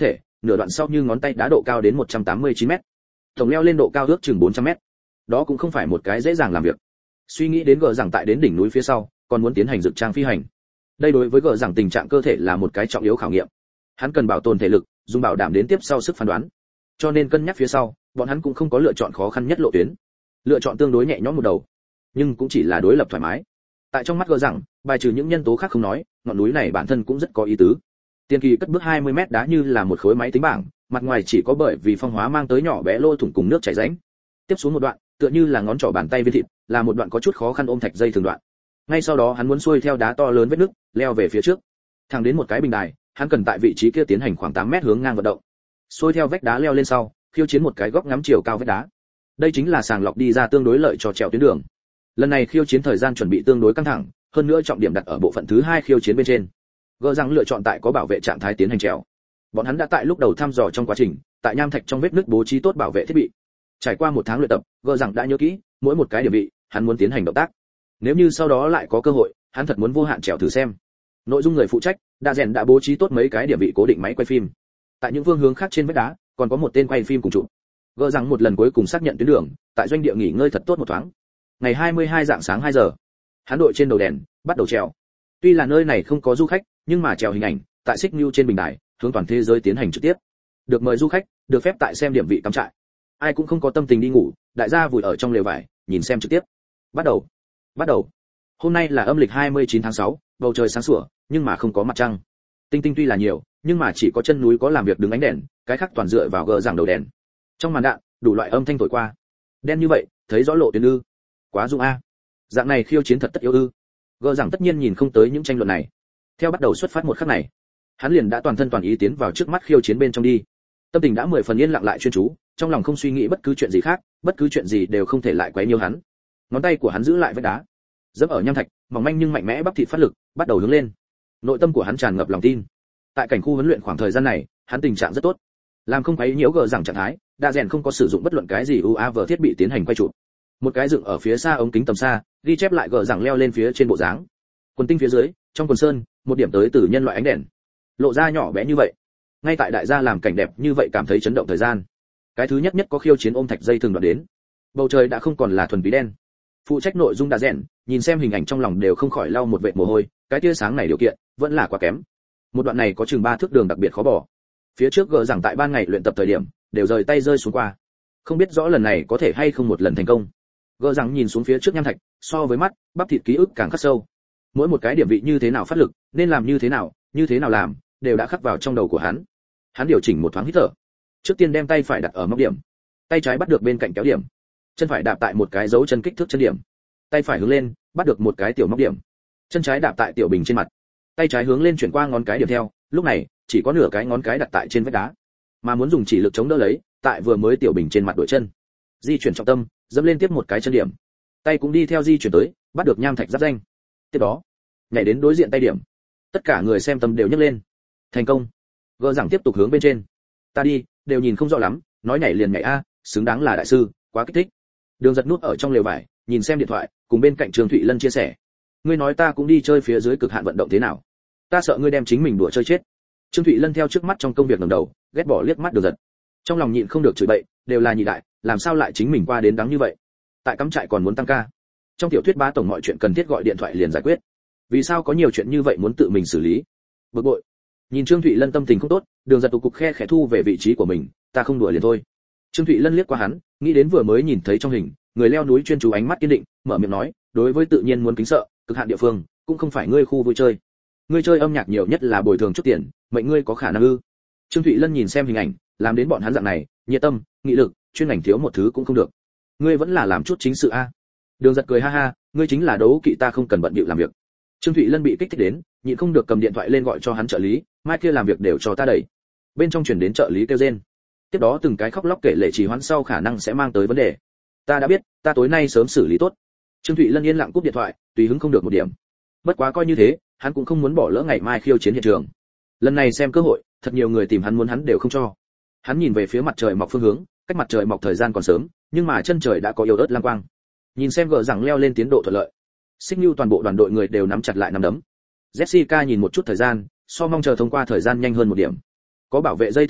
nửa đoạn sau như ngón tay đá độ cao đến 189 mét, tổng leo lên độ cao ước chừng 400 mét. Đó cũng không phải một cái dễ dàng làm việc. Suy nghĩ đến gờ rằng tại đến đỉnh núi phía sau còn muốn tiến hành dựng trang phi hành, đây đối với gờ rằng tình trạng cơ thể là một cái trọng yếu khảo nghiệm. Hắn cần bảo tồn thể lực, dùng bảo đảm đến tiếp sau sức phán đoán. Cho nên cân nhắc phía sau, bọn hắn cũng không có lựa chọn khó khăn nhất lộ tuyến, lựa chọn tương đối nhẹ nhõm một đầu, nhưng cũng chỉ là đối lập thoải mái. Tại trong mắt gờ rằng, bài trừ những nhân tố khác không nói, ngọn núi này bản thân cũng rất có ý tứ. Tiên kỳ cất bước 20 mét đá như là một khối máy tính bảng, mặt ngoài chỉ có bởi vì phong hóa mang tới nhỏ bé lỗ thủng cùng nước chảy rãnh. Tiếp xuống một đoạn, tựa như là ngón trỏ bàn tay viên thịt, là một đoạn có chút khó khăn ôm thạch dây thường đoạn. Ngay sau đó hắn muốn xuôi theo đá to lớn vết nước, leo về phía trước. Thẳng đến một cái bình đài, hắn cần tại vị trí kia tiến hành khoảng 8 mét hướng ngang vận động. Xuôi theo vách đá leo lên sau, khiêu chiến một cái góc ngắm chiều cao vách đá. Đây chính là sàng lọc đi ra tương đối lợi cho trèo tuyến đường. Lần này khiêu chiến thời gian chuẩn bị tương đối căng thẳng, hơn nữa trọng điểm đặt ở bộ phận thứ 2 khiêu chiến bên trên. Gỡ rằng lựa chọn tại có bảo vệ trạng thái tiến hành trèo. Bọn hắn đã tại lúc đầu thăm dò trong quá trình, tại nham thạch trong vết nứt bố trí tốt bảo vệ thiết bị. Trải qua 1 tháng luyện tập, gỡ rằng đã nhớ kỹ mỗi một cái điểm vị, hắn muốn tiến hành động tác. Nếu như sau đó lại có cơ hội, hắn thật muốn vô hạn trèo thử xem. Nội dung người phụ trách, đã rèn đã bố trí tốt mấy cái điểm vị cố định máy quay phim. Tại những phương hướng khác trên vách đá, còn có một tên quay phim cùng chụp. Gỡ rằng một lần cuối cùng xác nhận tuyến đường, tại doanh địa nghỉ ngơi thật tốt một thoáng. Ngày 22 dạng sáng 2 giờ, hắn đội trên đầu đèn, bắt đầu trèo. Tuy là nơi này không có du khách, nhưng mà trèo hình ảnh, tại Xích Nưu trên bình đài, hướng toàn thế giới tiến hành trực tiếp. Được mời du khách, được phép tại xem điểm vị cắm trại. Ai cũng không có tâm tình đi ngủ, đại gia vùi ở trong lều vải, nhìn xem trực tiếp. Bắt đầu. Hôm nay là âm lịch 29 tháng 6, bầu trời sáng sủa, nhưng mà không có mặt trăng. Tinh tinh tuy là nhiều, nhưng mà chỉ có chân núi có làm việc đứng ánh đèn, cái khác toàn dựa vào gờ giảng đầu đèn. Trong màn đạn, đủ loại âm thanh thổi qua. Đen như vậy, thấy rõ lộ tuyến ư? Quá dung a. Dạng này khiêu chiến thật tất yếu ư? Gờ giảng tất nhiên nhìn không tới những tranh luận này. Theo bắt đầu xuất phát một khắc này, hắn liền đã toàn thân toàn ý tiến vào trước mắt khiêu chiến bên trong đi. Tâm tình đã 10 phần yên lặng lại chuyên chú, trong lòng không suy nghĩ bất cứ chuyện gì khác, bất cứ chuyện gì đều không thể lại quấy nhiễu hắn. Ngón tay của hắn giữ lại vách đá, dẫm ở nham thạch, mỏng manh nhưng mạnh mẽ bắp thịt phát lực, bắt đầu hướng lên. Nội tâm của hắn tràn ngập lòng tin. Tại cảnh khu huấn luyện khoảng thời gian này, hắn tình trạng rất tốt, làm không quấy nhiễu gờ rằng trạng thái, đã rèn không có sử dụng bất luận cái gì UAV thiết bị tiến hành quay chụp. Một cái dựng ở phía xa ống kính tầm xa, ghi chép lại gờ rằng leo lên phía trên bộ dáng. Quần tinh phía dưới, trong quần sơn, một điểm tới từ nhân loại ánh đèn, lộ ra nhỏ bé như vậy. Ngay tại đại gia làm cảnh đẹp như vậy cảm thấy chấn động thời gian. Cái thứ nhất có khiêu chiến ôm thạch dây thường đoạn đến. Bầu trời đã không còn là thuần túy đen. Phụ trách nội dung đã rèn, nhìn xem hình ảnh trong lòng đều không khỏi lau một vệt mồ hôi, cái tia sáng này điều kiện vẫn là quá kém. Một đoạn này có chừng 3 thước đường đặc biệt khó bỏ. Phía trước gờ rằng tại ban ngày luyện tập thời điểm, đều rời tay rơi xuống qua. Không biết rõ lần này có thể hay không một lần thành công. Gờ rằng nhìn xuống phía trước nham thạch, so với mắt, bắp thịt ký ức càng khắc sâu. Mỗi một cái điểm vị như thế nào phát lực, nên làm như thế nào làm, đều đã khắc vào trong đầu của hắn. Hắn điều chỉnh một thoáng hít thở. Trước tiên đem tay phải đặt ở móc điểm, tay trái bắt được bên cạnh kéo điểm, chân phải đạp tại một cái dấu chân kích thước chân điểm, tay phải hướng lên, bắt được một cái tiểu móc điểm, chân trái đạp tại tiểu bình trên mặt, tay trái hướng lên chuyển qua ngón cái điểm theo. Lúc này chỉ có nửa cái ngón cái đặt tại trên vách đá, mà muốn dùng chỉ lực chống đỡ lấy, tại vừa mới tiểu bình trên mặt đổi chân, di chuyển trọng tâm, dẫm lên tiếp một cái chân điểm, tay cũng đi theo di chuyển tới, bắt được nham thạch giáp danh. Tiếp đó nhảy đến đối diện tay điểm. Tất cả người xem tâm đều nhấc lên. Thành công. Gỡ rằng tiếp tục hướng bên trên. Ta đi, đều nhìn không rõ lắm, nói nhảy liền nhảy a, xứng đáng là đại sư, quá kích thích. Đường Giật nút ở trong lều vải, nhìn xem điện thoại, cùng bên cạnh Trương Thụy Lân chia sẻ. Ngươi nói ta cũng đi chơi phía dưới cực hạn vận động thế nào? Ta sợ ngươi đem chính mình đùa chơi chết. Trương Thụy Lân theo trước mắt trong công việc ngẩng đầu, ghét bỏ liếc mắt Đường Giật. Trong lòng nhịn không được chửi bậy, đều là nhị đại, làm sao lại chính mình qua đến đáng như vậy? Tại cắm trại còn muốn tăng ca. Trong tiểu thuyết bá tổng mọi chuyện cần thiết gọi điện thoại liền giải quyết. Vì sao có nhiều chuyện như vậy muốn tự mình xử lý? Bực bội. Nhìn Trương Thụy Lân tâm tình không tốt, Đường Giật tụ cục khe khẽ thu về vị trí của mình, ta không đùa liền thôi. Trương Thụy Lân liếc qua hắn, nghĩ đến vừa mới nhìn thấy trong hình, người leo núi chuyên chú ánh mắt kiên định, mở miệng nói, đối với tự nhiên muốn kính sợ, cực hạn địa phương, cũng không phải ngươi khu vui chơi. Ngươi chơi âm nhạc nhiều nhất là bồi thường chút tiền, mệnh ngươi có khả năng ư? Trương Thụy Lân nhìn xem hình ảnh, làm đến bọn hắn dạng này, nhiệt tâm, nghị lực, chuyên ngành thiếu một thứ cũng không được. Ngươi vẫn là làm chút chính sự a. Đường Giật cười ha ha, ngươi chính là đấu kỵ ta không cần bận bịu làm việc. Trương Thụy Lân bị kích thích đến, nhịn không được cầm điện thoại lên gọi cho hắn trợ lý, mai kia làm việc đều cho ta đẩy. Bên trong truyền đến trợ lý kêu rên. Tiếp đó từng cái khóc lóc kể lể trì hoãn sau khả năng sẽ mang tới vấn đề. Ta đã biết, ta tối nay sớm xử lý tốt. Trương Thụy Lân yên lặng cúp điện thoại, tùy hứng không được một điểm. Bất quá coi như thế, hắn cũng không muốn bỏ lỡ ngày mai khiêu chiến hiện trường. Lần này xem cơ hội, thật nhiều người tìm hắn muốn hắn đều không cho. Hắn nhìn về phía mặt trời mọc phương hướng, cách mặt trời mọc thời gian còn sớm, nhưng mà chân trời đã có yếu ớt lam quang. Nhìn xem gờ rằng leo lên tiến độ thuận lợi. Xích Nưu toàn bộ đoàn đội người đều nắm chặt lại nắm đấm. Jessica nhìn một chút thời gian, so mong chờ thông qua thời gian nhanh hơn một điểm. Có bảo vệ dây thường tại,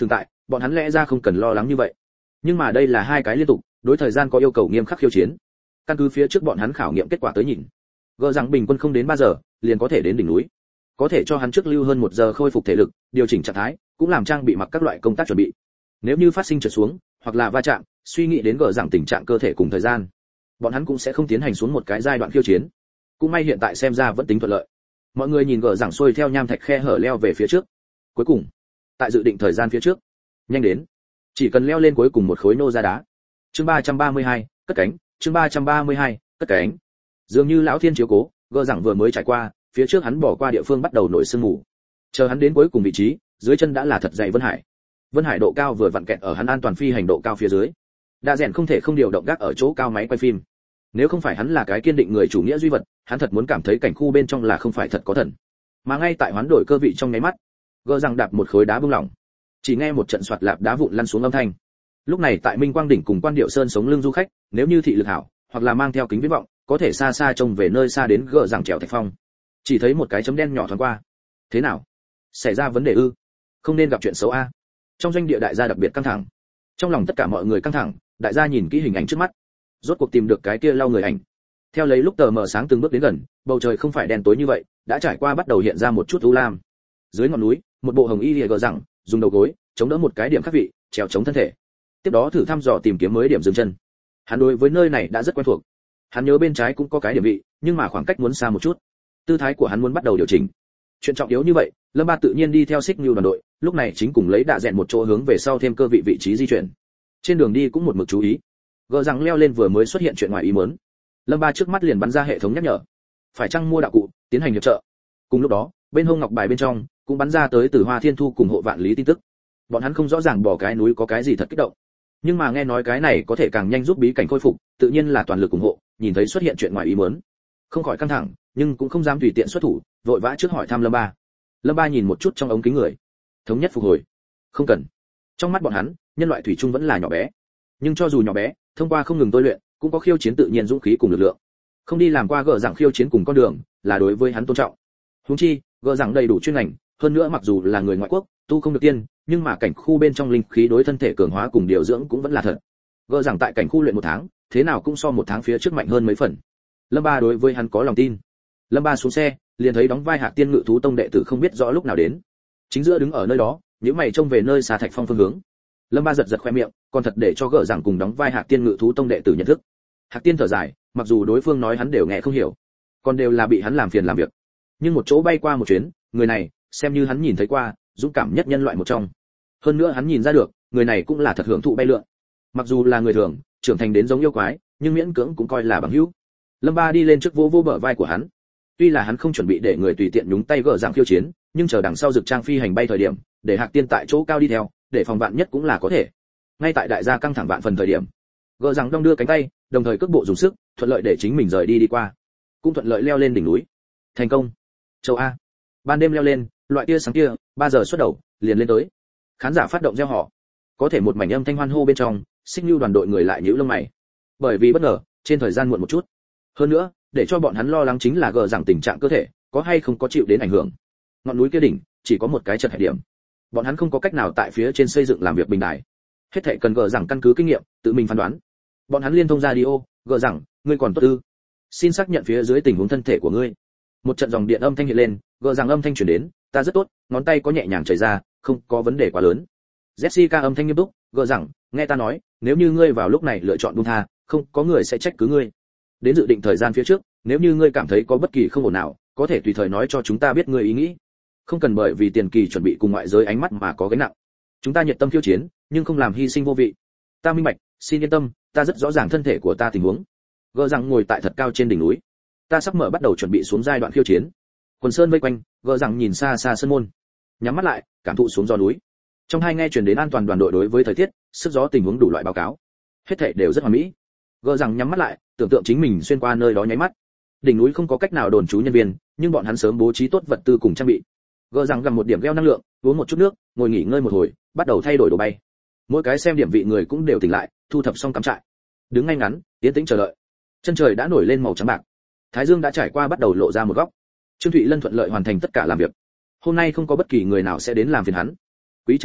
bọn hắn lẽ ra không cần lo lắng như vậy. Nhưng mà đây là hai cái liên tục, đối thời gian có yêu cầu nghiêm khắc khiêu chiến. Căn cứ phía trước bọn hắn khảo nghiệm kết quả tới nhìn, gỡ rằng bình quân không đến 3 giờ liền có thể đến đỉnh núi. Có thể cho hắn trước lưu hơn 1 giờ khôi phục thể lực, điều chỉnh trạng thái, cũng làm trang bị mặc các loại công tác chuẩn bị. Nếu như phát sinh trượt xuống, hoặc là va chạm, suy nghĩ đến gỡ rằng tình trạng cơ thể cùng thời gian, bọn hắn cũng sẽ không tiến hành xuống một cái giai đoạn khiêu chiến. Cũng may hiện tại xem ra vẫn tính thuận lợi. Mọi người nhìn gỡ rằng xuôi theo nham thạch khe hở leo về phía trước. Cuối cùng, tại dự định thời gian phía trước, nhanh đến, chỉ cần leo lên cuối cùng một khối nô ra đá. Chương 332, cất cánh, chương 332, cất cánh. Dường như lão thiên chiếu cố, gỡ rằng vừa mới trải qua, phía trước hắn bỏ qua địa phương bắt đầu nổi sương mù. Chờ hắn đến cuối cùng vị trí, dưới chân đã là thật dày Vân Hải. Vân Hải độ cao vừa vặn kẹt ở hắn an toàn phi hành độ cao phía dưới. Đa rèn không thể không điều động gác ở chỗ cao máy quay phim. Nếu không phải hắn là cái kiên định người chủ nghĩa duy vật, hắn thật muốn cảm thấy cảnh khu bên trong là không phải thật có thần. Mà ngay tại hoán đổi cơ vị trong nháy mắt, gỡ rằng đạp một khối đá bung lỏng, chỉ nghe một trận xoạt lạp đá vụn lăn xuống âm thanh. Lúc này tại Minh Quang đỉnh cùng Quan Điệu Sơn sống lưng du khách, nếu như thị lực hảo, hoặc là mang theo kính viễn vọng, có thể xa xa trông về nơi xa đến gỡ rằng trèo thạch phong. Chỉ thấy một cái chấm đen nhỏ thoáng qua. Thế nào? Xảy ra vấn đề ư? Không nên gặp chuyện xấu a. Trong doanh địa đại gia đặc biệt căng thẳng. Trong lòng tất cả mọi người căng thẳng, đại gia nhìn kỹ hình ảnh trước mắt, rốt cuộc tìm được cái kia lau người ảnh. Theo lấy lúc tờ mờ sáng từng bước đến gần, bầu trời không phải đen tối như vậy, đã trải qua bắt đầu hiện ra một chút u lam. Dưới ngọn núi, một bộ hồng y lìa gờ rằng dùng đầu gối chống đỡ một cái điểm khác vị, trèo chống thân thể. Tiếp đó thử thăm dò tìm kiếm mới điểm dừng chân. Hắn đối với nơi này đã rất quen thuộc. Hắn nhớ bên trái cũng có cái điểm vị, nhưng mà khoảng cách muốn xa một chút. Tư thái của hắn muốn bắt đầu điều chỉnh. Chuyện trọng yếu như vậy, Lâm Ba tự nhiên đi theo Xích Nưu đoàn đội, lúc này chính cùng lấy đạ rèn một chỗ hướng về sau thêm cơ vị vị trí di chuyển. Trên đường đi cũng một mực chú ý. Gỡ rằng leo lên vừa mới xuất hiện chuyện ngoài ý muốn. Lâm Ba trước mắt liền bắn ra hệ thống nhắc nhở. Phải chăng mua đạo cụ, tiến hành hiệp trợ. Cùng lúc đó, bên hông ngọc bài bên trong cũng bắn ra tới từ Hoa Thiên Thu cùng hộ vạn lý tin tức. Bọn hắn không rõ ràng bỏ cái núi có cái gì thật kích động, nhưng mà nghe nói cái này có thể càng nhanh giúp bí cảnh khôi phục, tự nhiên là toàn lực ủng hộ. Nhìn thấy xuất hiện chuyện ngoài ý muốn, không khỏi căng thẳng, nhưng cũng không dám tùy tiện xuất thủ, vội vã trước hỏi thăm Lâm Ba. Lâm Ba nhìn một chút trong ống kính người, thống nhất phục hồi. Không cần. Trong mắt bọn hắn, nhân loại thủy chung vẫn là nhỏ bé, nhưng cho dù nhỏ bé, thông qua không ngừng tôi luyện, cũng có khiêu chiến tự nhiên dũng khí cùng lực lượng. Không đi làm qua gỡ rằng khiêu chiến cùng con đường, là đối với hắn tôn trọng. Huống chi, gỡ rằng đầy đủ chuyên ngành, hơn nữa mặc dù là người ngoại quốc, tu không được tiên, nhưng mà cảnh khu bên trong linh khí đối thân thể cường hóa cùng điều dưỡng cũng vẫn là thật. Gỡ rằng tại cảnh khu luyện 1 tháng, thế nào cũng so 1 tháng phía trước mạnh hơn mấy phần. Lâm Ba đối với hắn có lòng tin. Lâm Ba xuống xe, liền thấy đóng vai Hạc Tiên Ngự thú tông đệ tử không biết rõ lúc nào đến. Chính giữa đứng ở nơi đó, nhíu mày trông về nơi xa thạch phong phương hướng. Lâm Ba giật giật khoe miệng, còn thật để cho gỡ rằng cùng đóng vai Hạc Tiên Ngự thú tông đệ tử nhận thức. Hạc Tiên thở dài, mặc dù đối phương nói hắn đều nghe không hiểu, còn đều là bị hắn làm phiền làm việc. Nhưng một chỗ bay qua một chuyến, người này, xem như hắn nhìn thấy qua, dũng cảm nhất nhân loại một trong. Hơn nữa hắn nhìn ra được, người này cũng là thật hưởng thụ bay lượn. Mặc dù là người thường, trưởng thành đến giống yêu quái, nhưng miễn cưỡng cũng coi là bằng hữu. Lâm Ba đi lên trước vỗ vỗ bờ vai của hắn. Tuy là hắn không chuẩn bị để người tùy tiện nhúng tay gỡ dạng khiêu chiến, nhưng chờ đằng sau dực trang phi hành bay thời điểm, để Hạc Tiên tại chỗ cao đi theo, để phòng vạn nhất cũng là có thể. Ngay tại đại gia căng thẳng vạn phần thời điểm, gỡ rằng đong đưa cánh tay, đồng thời cước bộ dùng sức, thuận lợi để chính mình rời đi qua, cũng thuận lợi leo lên đỉnh núi. Thành công. Châu A. Ban đêm leo lên, loại tia sáng kia, 3 giờ xuất đầu, liền lên tới. Khán giả phát động reo hò. Có thể một mảnh âm thanh hoan hô bên trong, Xích Nưu đoàn đội người lại nhíu lông mày. Bởi vì bất ngờ, trên thời gian muộn một chút. Hơn nữa, để cho bọn hắn lo lắng chính là gờ rằng tình trạng cơ thể có hay không có chịu đến ảnh hưởng. Ngọn núi kia đỉnh chỉ có một cái chật hẹp điểm, bọn hắn không có cách nào tại phía trên xây dựng làm việc bình đài. Hết thảy cần gờ rằng căn cứ kinh nghiệm, tự mình phán đoán. Bọn hắn liên thông radio, gờ rằng, ngươi còn tốt ư? Xin xác nhận phía dưới tình huống thân thể của ngươi. Một trận dòng điện âm thanh hiện lên, gờ rằng âm thanh truyền đến, ta rất tốt, ngón tay có nhẹ nhàng chảy ra, không có vấn đề quá lớn. Jessica âm thanh nghiêm túc, gờ rằng, nghe ta nói, nếu như ngươi vào lúc này lựa chọn buông tha, không có người sẽ trách cứ ngươi. Đến dự định thời gian phía trước, nếu như ngươi cảm thấy có bất kỳ không ổn nào, có thể tùy thời nói cho chúng ta biết ngươi ý nghĩ. Không cần bởi vì tiền kỳ chuẩn bị cùng ngoại giới ánh mắt mà có gánh nặng. Chúng ta nhiệt tâm khiêu chiến, nhưng không làm hy sinh vô vị. Ta minh bạch, xin yên tâm, ta rất rõ ràng thân thể của ta tình huống. Gỡ rằng ngồi tại thật cao trên đỉnh núi, ta sắp mở bắt đầu chuẩn bị xuống giai đoạn khiêu chiến. Quần sơn vây quanh, gỡ rằng nhìn xa xa sân môn, nhắm mắt lại, cảm thụ xuống gió núi. Trong hai nghe truyền đến an toàn đoàn đội đối với thời tiết, sức gió tình huống đủ loại báo cáo. Hết thảy đều rất hoàn mỹ. Gỡ rằng nhắm mắt lại, tưởng tượng chính mình xuyên qua nơi đó nháy mắt. Đỉnh núi không có cách nào đồn trú nhân viên, nhưng bọn hắn sớm bố trí tốt vật tư cùng trang bị. Gỡ rằng gầm một điểm gel năng lượng, uống một chút nước, ngồi nghỉ ngơi một hồi, bắt đầu thay đổi đồ bay. Mỗi cái xem điểm vị người cũng đều tỉnh lại, thu thập xong cắm trại, đứng ngay ngắn, yên tĩnh chờ đợi. Chân trời đã nổi lên màu trắng bạc, thái dương đã trải qua bắt đầu lộ ra một góc. Trương Thụy Lân thuận lợi hoàn thành tất cả làm việc. Hôm nay không có bất kỳ người nào sẽ đến làm phiền hắn. Quý Trạch Minh,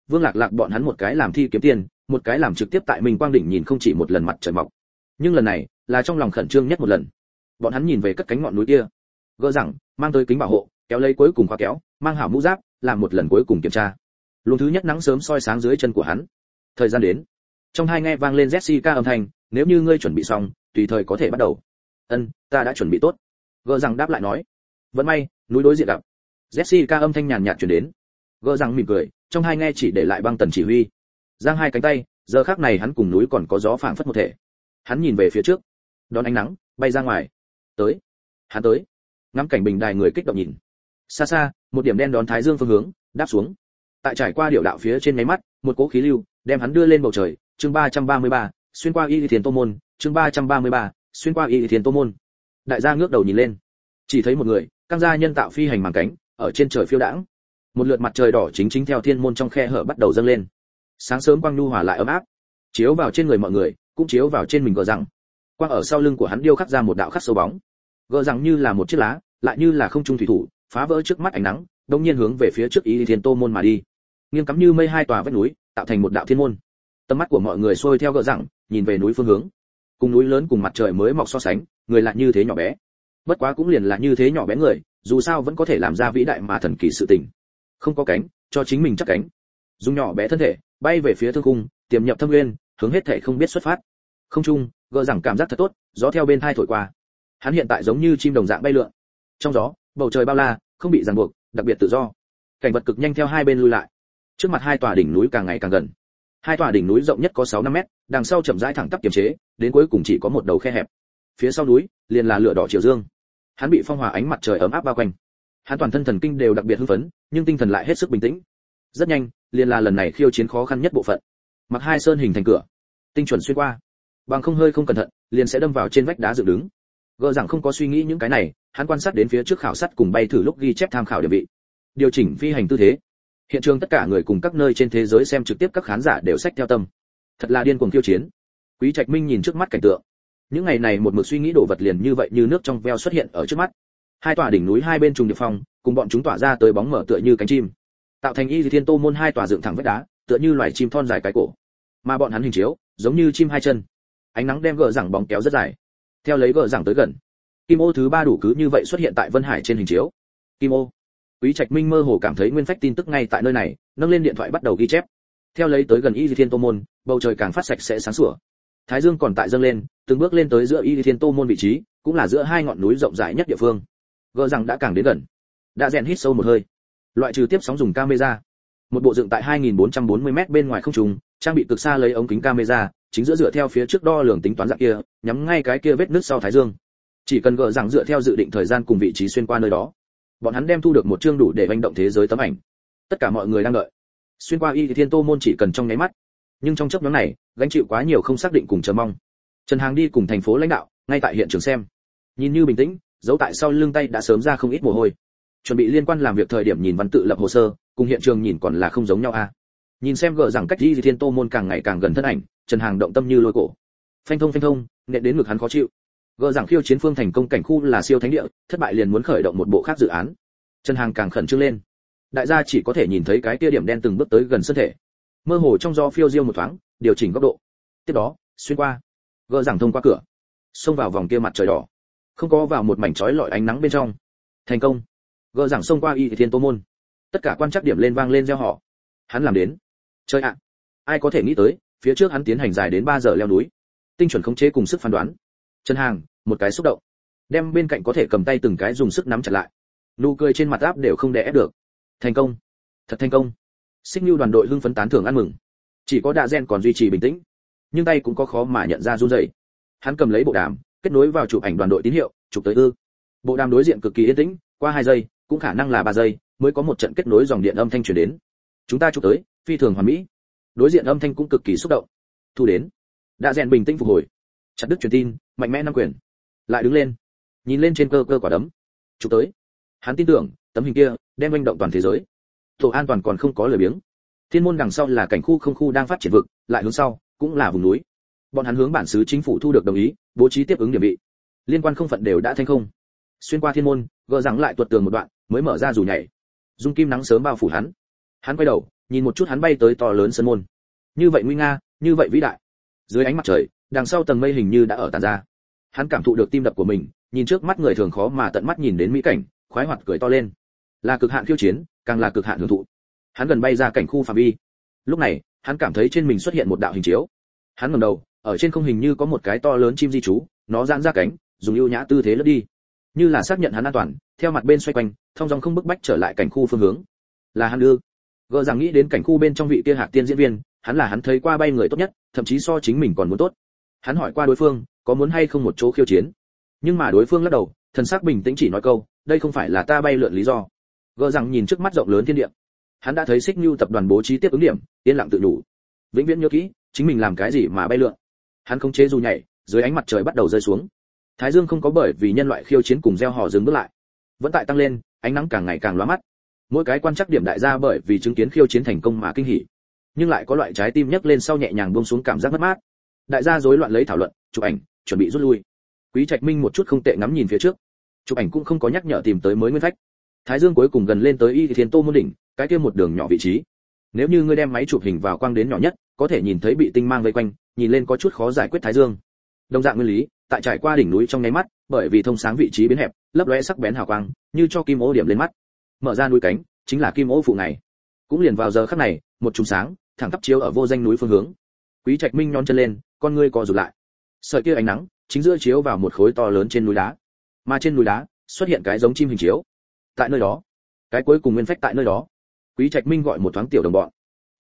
Vương Lạc Lạc bọn hắn một cái làm thi kiếm tiền, một cái làm trực tiếp tại Minh Quang đỉnh nhìn không chỉ một lần mặt trời mọc. Nhưng lần này là trong lòng khẩn trương nhất một lần. Bọn hắn nhìn về cất cánh ngọn núi kia, gỡ rằng mang tới kính bảo hộ, kéo lấy cuối cùng khóa kéo, mang hảo mũ giáp, làm một lần cuối cùng kiểm tra. Luồng thứ nhất nắng sớm soi sáng dưới chân của hắn. Thời gian đến. Trong hai nghe vang lên Jessica âm thanh, nếu như ngươi chuẩn bị xong, tùy thời có thể bắt đầu. Ân, ta đã chuẩn bị tốt. Gỡ rằng đáp lại nói. Vẫn may, núi đối diện gặp. Jessica âm thanh nhàn nhạt truyền đến. Gỡ rằng mỉm cười, trong hai nghe chỉ để lại băng tần chỉ huy. Giang hai cánh tay, giờ khắc này hắn cùng núi còn có gió phảng phất một thể. Hắn nhìn về phía trước, đón ánh nắng, bay ra ngoài. Tới. Hắn tới. Ngắm cảnh bình đài người kích động nhìn. Xa xa, một điểm đen đón thái dương phương hướng, đáp xuống. Tại trải qua điệu đạo phía trên mấy mắt, một cỗ khí lưu đem hắn đưa lên bầu trời. Chương 333, xuyên qua Y Thiền Tô môn. Chương 333, xuyên qua Y Thiền Tô môn. Đại gia ngước đầu nhìn lên, chỉ thấy một người căng ra nhân tạo phi hành màng cánh ở trên trời phiêu đãng. Một lượt mặt trời đỏ chính theo thiên môn trong khe hở bắt đầu dâng lên. Sáng sớm quang nhu hòa lại ấm áp, chiếu vào trên người mọi người, cũng chiếu vào trên mình gờ rằng. Quang ở sau lưng của hắn điêu khắc ra một đạo khắc sâu bóng. Gờ rằng như là một chiếc lá, lại như là không trung thủy thủ, phá vỡ trước mắt ánh nắng, đột nhiên hướng về phía trước Y Thiền Tô môn mà đi. Nghiêng cắm như mây hai tòa vách núi, tạo thành một đạo thiên môn. Tầm mắt của mọi người xuôi theo gờ rằng, nhìn về núi phương hướng. Cùng núi lớn cùng mặt trời mới mọc so sánh, người lại như thế nhỏ bé. Bất quá cũng liền là như thế nhỏ bé người, dù sao vẫn có thể làm ra vĩ đại mà thần kỳ sự tình. Không có cánh, cho chính mình chắc cánh. Dùng nhỏ bé thân thể, bay về phía thương khung, tiềm nhập thâm nguyên, hướng hết thể không biết xuất phát. Không trung, gỡ rằng cảm giác thật tốt, gió theo bên tai thổi qua. Hắn hiện tại giống như chim đồng dạng bay lượn. Trong gió, bầu trời bao la, không bị ràng buộc, đặc biệt tự do. Cảnh vật cực nhanh theo hai bên lui lại. Trước mặt hai tòa đỉnh núi càng ngày càng gần. Hai tòa đỉnh núi rộng nhất có 6-5 mét, đằng sau chậm rãi thẳng tắp kiềm chế, đến cuối cùng chỉ có một đầu khe hẹp. Phía sau núi, liền là lửa đỏ chiều dương. Hắn bị phong hòa ánh mặt trời ấm áp bao quanh. Hắn toàn thân thần kinh đều đặc biệt hưng phấn, nhưng tinh thần lại hết sức bình tĩnh. Rất nhanh, liền là lần này khiêu chiến khó khăn nhất bộ phận. Mặc hai sơn hình thành cửa, tinh chuẩn xuyên qua. Bằng không hơi không cẩn thận, liền sẽ đâm vào trên vách đá dựng đứng. Gỡ rằng không có suy nghĩ những cái này, hắn quan sát đến phía trước khảo sát cùng bay thử lúc ghi chép tham khảo địa vị. Điều chỉnh phi hành tư thế. Hiện trường tất cả người cùng các nơi trên thế giới xem trực tiếp các khán giả đều xách theo tâm. Thật là điên cuồng khiêu chiến. Quý Trạch Minh nhìn trước mắt cảnh tượng. Những ngày này một mực suy nghĩ đồ vật liền như vậy như nước trong veo xuất hiện ở trước mắt. Hai tòa đỉnh núi hai bên trùng điệp phong, cùng bọn chúng tỏa ra tới bóng mở tựa như cánh chim, tạo thành Y Thiên Tô môn hai tòa dựng thẳng vách đá, tựa như loài chim thon dài cái cổ. Mà bọn hắn hình chiếu, giống như chim hai chân. Ánh nắng đem gờ rằng bóng kéo rất dài. Theo lấy gờ rằng tới gần, kim ô thứ ba đủ cứ như vậy xuất hiện tại Vân Hải trên hình chiếu. Kim ô. Quý Trạch Minh mơ hồ cảm thấy nguyên phách tin tức ngay tại nơi này, nâng lên điện thoại bắt đầu ghi chép. Theo lấy tới gần Y Thiên Tô môn, bầu trời càng phát sạch sẽ sáng sủa. Thái dương còn tại dâng lên, từng bước lên tới giữa Y Thiên Tô môn vị trí, cũng là giữa hai ngọn núi rộng rãi nhất địa phương. Gờ rằng đã càng đến gần. Đã rèn hít sâu một hơi. Loại trừ tiếp sóng dùng camera. Một bộ dựng tại 2440m bên ngoài không trung, trang bị cực xa lấy ống kính camera, chính giữa dựa theo phía trước đo lường tính toán dạng kia, nhắm ngay cái kia vết nứt sau thái dương. Chỉ cần gờ rằng dựa theo dự định thời gian cùng vị trí xuyên qua nơi đó, bọn hắn đem thu được một chương đủ để hành động thế giới tấm ảnh. Tất cả mọi người đang đợi. Xuyên qua Y Thiên Tô môn chỉ cần trong nháy mắt. Nhưng trong chốc ngắn này, gánh chịu quá nhiều không xác định cùng chờ mong. Trần Hàng đi cùng thành phố lãnh đạo, ngay tại hiện trường xem. Nhìn như bình tĩnh, giấu tại sau lưng tay đã sớm ra không ít mồ hôi. Chuẩn bị liên quan làm việc thời điểm nhìn văn tự lập hồ sơ, cùng hiện trường nhìn còn là không giống nhau a. Nhìn xem gờ rằng cách Y Thiên Tô môn càng ngày càng gần thân ảnh, Trần Hàng động tâm như lôi cổ. Phanh thông, nện đến ngực hắn khó chịu. Gờ rằng khiêu chiến phương thành công cảnh khu là siêu thánh địa, thất bại liền muốn khởi động một bộ khác dự án. Trần Hàng càng khẩn trương lên. Đại gia chỉ có thể nhìn thấy cái tia điểm đen từng bước tới gần thân thể. Mơ hồ trong gió phiêu diêu một thoáng, điều chỉnh góc độ. Tiếp đó, xuyên qua. Gờ rằng thông qua cửa, xông vào vòng kia mặt trời đỏ. Không có vào một mảnh chói lọi ánh nắng bên trong. Thành công. Gờ rằng xông qua Y Thiên Tô môn. Tất cả quan trắc điểm lên vang lên reo hò. Hắn làm đến. Chơi ạ. Ai có thể nghĩ tới, phía trước hắn tiến hành dài đến 3 giờ leo núi. Tinh chuẩn khống chế cùng sức phán đoán. Trần Hàng, một cái xúc động. Đem bên cạnh có thể cầm tay từng cái dùng sức nắm chặt lại. Nụ cười trên mặt áp đều không đè ép được. Thành công. Thật thành công. Xích Nưu đoàn đội hưng phấn tán thưởng ăn mừng. Chỉ có Đạ Gen còn duy trì bình tĩnh, nhưng tay cũng có khó mà nhận ra run rẩy. Hắn cầm lấy bộ đàm, kết nối vào chụp ảnh đoàn đội tín hiệu, chụp tới ư. Bộ đàm đối diện cực kỳ yên tĩnh, qua 2 giây, cũng khả năng là 3 giây, mới có một trận kết nối dòng điện âm thanh truyền đến. Chúng ta chụp tới, phi thường hoàn mỹ. Đối diện âm thanh cũng cực kỳ xúc động. Thu đến. Đạ Gen bình tĩnh phục hồi. Chặt đứt truyền tin, mạnh mẽ nắm quyền. Lại đứng lên, nhìn lên trên cơ quả đấm. Chụp tới. Hắn tin tưởng, tấm hình kia đem oanh động toàn thế giới. Tổ an toàn còn không có lời biếng. Thiên môn đằng sau là cảnh khu không khu đang phát triển vực, lại hướng sau cũng là vùng núi. Bọn hắn hướng bản xứ chính phủ thu được đồng ý, bố trí tiếp ứng điểm vị. Liên quan không phận đều đã thành không. Xuyên qua thiên môn, gỡ rằng lại tuột tường một đoạn, mới mở ra dù nhảy. Dung kim nắng sớm bao phủ hắn. Hắn quay đầu, nhìn một chút hắn bay tới to lớn sân môn. Như vậy nguy nga, như vậy vĩ đại. Dưới ánh mặt trời, đằng sau tầng mây hình như đã ở tàn ra. Hắn cảm thụ được tim đập của mình, nhìn trước mắt người thường khó mà tận mắt nhìn đến mỹ cảnh, khoái hoạt cười to lên. Là cực hạn khiêu chiến, càng là cực hạn hưởng thụ. Hắn gần bay ra cảnh khu phạm vi. Lúc này, hắn cảm thấy trên mình xuất hiện một đạo hình chiếu. Hắn ngẩng đầu, ở trên không hình như có một cái to lớn chim di trú, nó giãn ra cánh, dùng ưu nhã tư thế lướt đi, như là xác nhận hắn an toàn, theo mặt bên xoay quanh, thông dong không bức bách trở lại cảnh khu phương hướng. Là hắn đưa. Gỡ rằng nghĩ đến cảnh khu bên trong vị kia Hạc Tiên diễn viên, hắn là hắn thấy qua bay người tốt nhất, thậm chí so chính mình còn muốn tốt. Hắn hỏi qua đối phương, có muốn hay không một chỗ khiêu chiến, nhưng mà đối phương lắc đầu, thần sắc bình tĩnh chỉ nói câu, đây không phải là ta bay lượn lý do. Gỡ rằng nhìn trước mắt rộng lớn thiên địa, hắn đã thấy Xích Nưu tập đoàn bố trí tiếp ứng điểm, yên lặng tự đủ, vĩnh viễn nhớ kỹ, chính mình làm cái gì mà bay lượn. Hắn không chế dù nhảy, dưới ánh mặt trời bắt đầu rơi xuống. Thái dương không có bởi vì nhân loại khiêu chiến cùng gieo họ dừng bước lại, vẫn tại tăng lên, ánh nắng càng ngày càng lóa mắt. Mỗi cái quan trắc điểm đại gia bởi vì chứng kiến khiêu chiến thành công mà kinh hỉ, nhưng lại có loại trái tim nhấc lên sau nhẹ nhàng buông xuống cảm giác mất mát. Đại gia rối loạn lấy thảo luận, chụp ảnh, chuẩn bị rút lui. Quý Trạch Minh một chút không tệ ngắm nhìn phía trước, chụp ảnh cũng không có nhắc nhở tìm tới mới nguyên phách. Thái dương cuối cùng gần lên tới Y Thiên Tô môn đỉnh, cái kia một đường nhỏ vị trí. Nếu như ngươi đem máy chụp hình vào quang đến nhỏ nhất, có thể nhìn thấy bị tinh mang vây quanh, nhìn lên có chút khó giải quyết thái dương. Đồng dạng nguyên lý, tại trải qua đỉnh núi trong nháy mắt, bởi vì thông sáng vị trí biến hẹp, lấp lóe sắc bén hào quang, như cho kim ô điểm lên mắt. Mở ra núi cánh, chính là kim ô phụ này. Cũng liền vào giờ khắc này, một chùm sáng thẳng tắp chiếu ở vô danh núi phương hướng. Quý Trạch Minh nhón chân lên, con ngươi co rụt lại. Sợi kia ánh nắng chính giữa chiếu vào một khối to lớn trên núi đá, mà trên núi đá xuất hiện cái giống chim hình chiếu. Tại nơi đó, cái cuối cùng nguyên phách tại nơi đó. Quý Trạch Minh gọi một thoáng tiểu đồng bọn,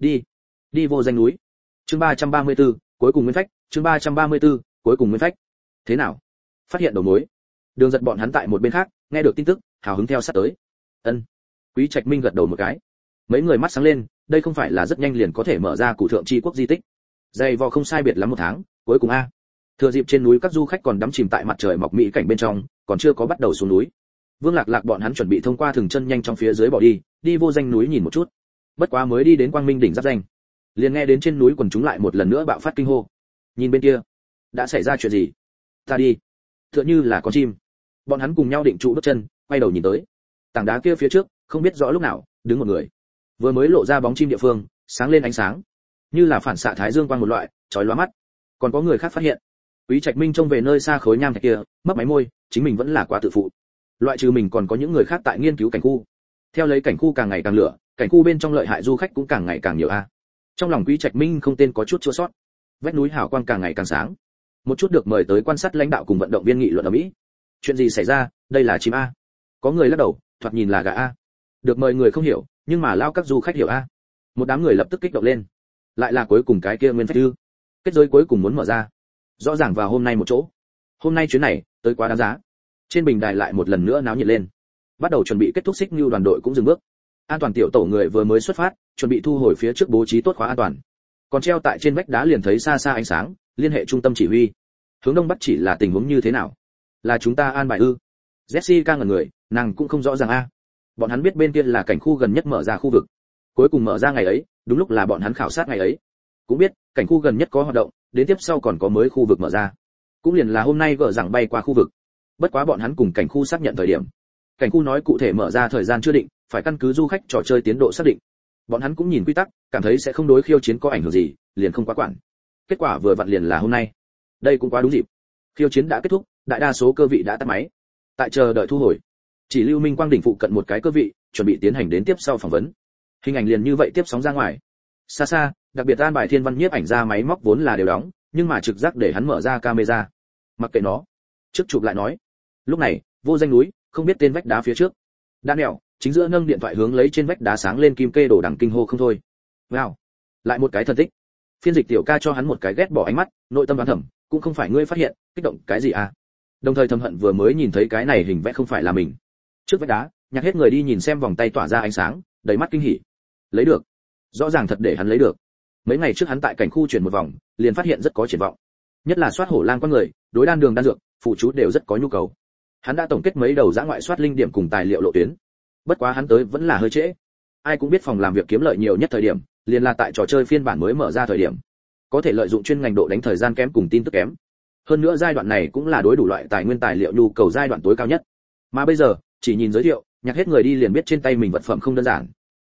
đi vô danh núi. Chương 334, cuối cùng nguyên phách. Chương 334, cuối cùng nguyên phách. Thế nào? Phát hiện đầu mối. Đường Giật bọn hắn tại một bên khác, nghe được tin tức, hào hứng theo sát tới. Ân. Quý Trạch Minh gật đầu một cái. Mấy người mắt sáng lên, đây không phải là rất nhanh liền có thể mở ra cụ thượng chi quốc di tích. Dày vò không sai biệt lắm một tháng, cuối cùng a. Thừa dịp trên núi các du khách còn đắm chìm tại mặt trời mọc mỹ cảnh bên trong, còn chưa có bắt đầu xuống núi. Vương Lạc Lạc bọn hắn chuẩn bị thông qua thường chân nhanh trong phía dưới bỏ đi vô danh núi nhìn một chút. Bất quá mới đi đến Quang Minh đỉnh giáp danh, liền nghe đến trên núi quần chúng lại một lần nữa bạo phát kinh hô. Nhìn bên kia, đã xảy ra chuyện gì? Ta đi. Tựa như là con chim. Bọn hắn cùng nhau định trụ bước chân, quay đầu nhìn tới. Tảng đá kia phía trước, không biết rõ lúc nào, đứng một người. Vừa mới lộ ra bóng chim địa phương, sáng lên ánh sáng, như là phản xạ thái dương quang một loại, chói lóa mắt. Còn có người khác phát hiện. Quý Trạch Minh trông về nơi xa khối nham thạch kia, mấp máy môi, chính mình vẫn là quá tự phụ. Loại trừ mình còn có những người khác tại nghiên cứu cảnh khu. Theo lấy cảnh khu càng ngày càng lửa, cảnh khu bên trong lợi hại du khách cũng càng ngày càng nhiều a. Trong lòng Quý Trạch Minh không tên có chút chua xót. Vách núi hào quang càng ngày càng sáng. Một chút được mời tới quan sát lãnh đạo cùng vận động viên nghị luận ở Mỹ. Chuyện gì xảy ra, đây là chim a. Có người lắc đầu, thoạt nhìn là gà a. Được mời người không hiểu, nhưng mà lao các du khách hiểu a. Một đám người lập tức kích động lên. Lại là cuối cùng cái kia nguyên phách ư? Kết giới cuối cùng muốn mở ra. Rõ ràng vào hôm nay một chỗ. Hôm nay chuyến này tới quá đáng giá. Trên bình đài lại một lần nữa náo nhiệt lên. Bắt đầu chuẩn bị kết thúc Xích Nưu đoàn đội cũng dừng bước. An toàn tiểu tổ người vừa mới xuất phát, chuẩn bị thu hồi phía trước bố trí tốt khóa an toàn. Còn treo tại trên vách đá liền thấy xa xa ánh sáng, liên hệ trung tâm chỉ huy. Hướng đông bắc chỉ là tình huống như thế nào? Là chúng ta an bài ư? Jessica ngẩn người, nàng cũng không rõ ràng a. Bọn hắn biết bên kia là cảnh khu gần nhất mở ra khu vực. Cuối cùng mở ra ngày ấy, đúng lúc là bọn hắn khảo sát ngày ấy. Cũng biết, cảnh khu gần nhất có hoạt động, đến tiếp sau còn có mới khu vực mở ra. Cũng liền là hôm nay gỡ rằng bay qua khu vực. Bất quá bọn hắn cùng cảnh khu xác nhận thời điểm. Cảnh khu nói cụ thể mở ra thời gian chưa định, phải căn cứ du khách trò chơi tiến độ xác định. Bọn hắn cũng nhìn quy tắc, cảm thấy sẽ không đối khiêu chiến có ảnh hưởng gì, liền không quá quản. Kết quả vừa vặn liền là hôm nay. Đây cũng quá đúng dịp. Khiêu chiến đã kết thúc, đại đa số cơ vị đã tắt máy. Tại chờ đợi thu hồi. Chỉ lưu Minh Quang đỉnh phụ cận một cái cơ vị, chuẩn bị tiến hành đến tiếp sau phỏng vấn. Hình ảnh liền như vậy tiếp sóng ra ngoài. Xa xa, đặc biệt an bài Thiên Văn nhiếp ảnh ra máy móc vốn là đều đóng, nhưng mà trực giác để hắn mở ra camera. Mặc kệ nó, trước chụp lại nói. Lúc này, vô danh núi, không biết tên vách đá phía trước. Daniel chính giữa nâng điện thoại hướng lấy trên vách đá sáng lên kim kê đổ đằng kinh hô không thôi. Wow, lại một cái thần tích. Phiên dịch tiểu ca cho hắn một cái ghét bỏ ánh mắt, nội tâm đoán thầm, cũng không phải ngươi phát hiện, kích động cái gì à? Đồng thời thầm hận vừa mới nhìn thấy cái này hình vẽ không phải là mình. Trước vách đá, nhạc hết người đi nhìn xem vòng tay tỏa ra ánh sáng, đầy mắt kinh hỉ. Lấy được, rõ ràng thật để hắn lấy được. Mấy ngày trước hắn tại cảnh khu chuyển một vòng, liền phát hiện rất có triển vọng. Nhất là soát hổ lang con người, đối đan đường đan dược, phụ chú đều rất có nhu cầu. Hắn đã tổng kết mấy đầu dã ngoại soát linh điểm cùng tài liệu lộ tuyến. Bất quá hắn tới vẫn là hơi trễ. Ai cũng biết phòng làm việc kiếm lợi nhiều nhất thời điểm, liền là tại trò chơi phiên bản mới mở ra thời điểm. Có thể lợi dụng chuyên ngành độ đánh thời gian kém cùng tin tức kém. Hơn nữa giai đoạn này cũng là đối đủ loại tài nguyên tài liệu nhu cầu giai đoạn tối cao nhất. Mà bây giờ, chỉ nhìn giới thiệu, nhạc hết người đi liền biết trên tay mình vật phẩm không đơn giản.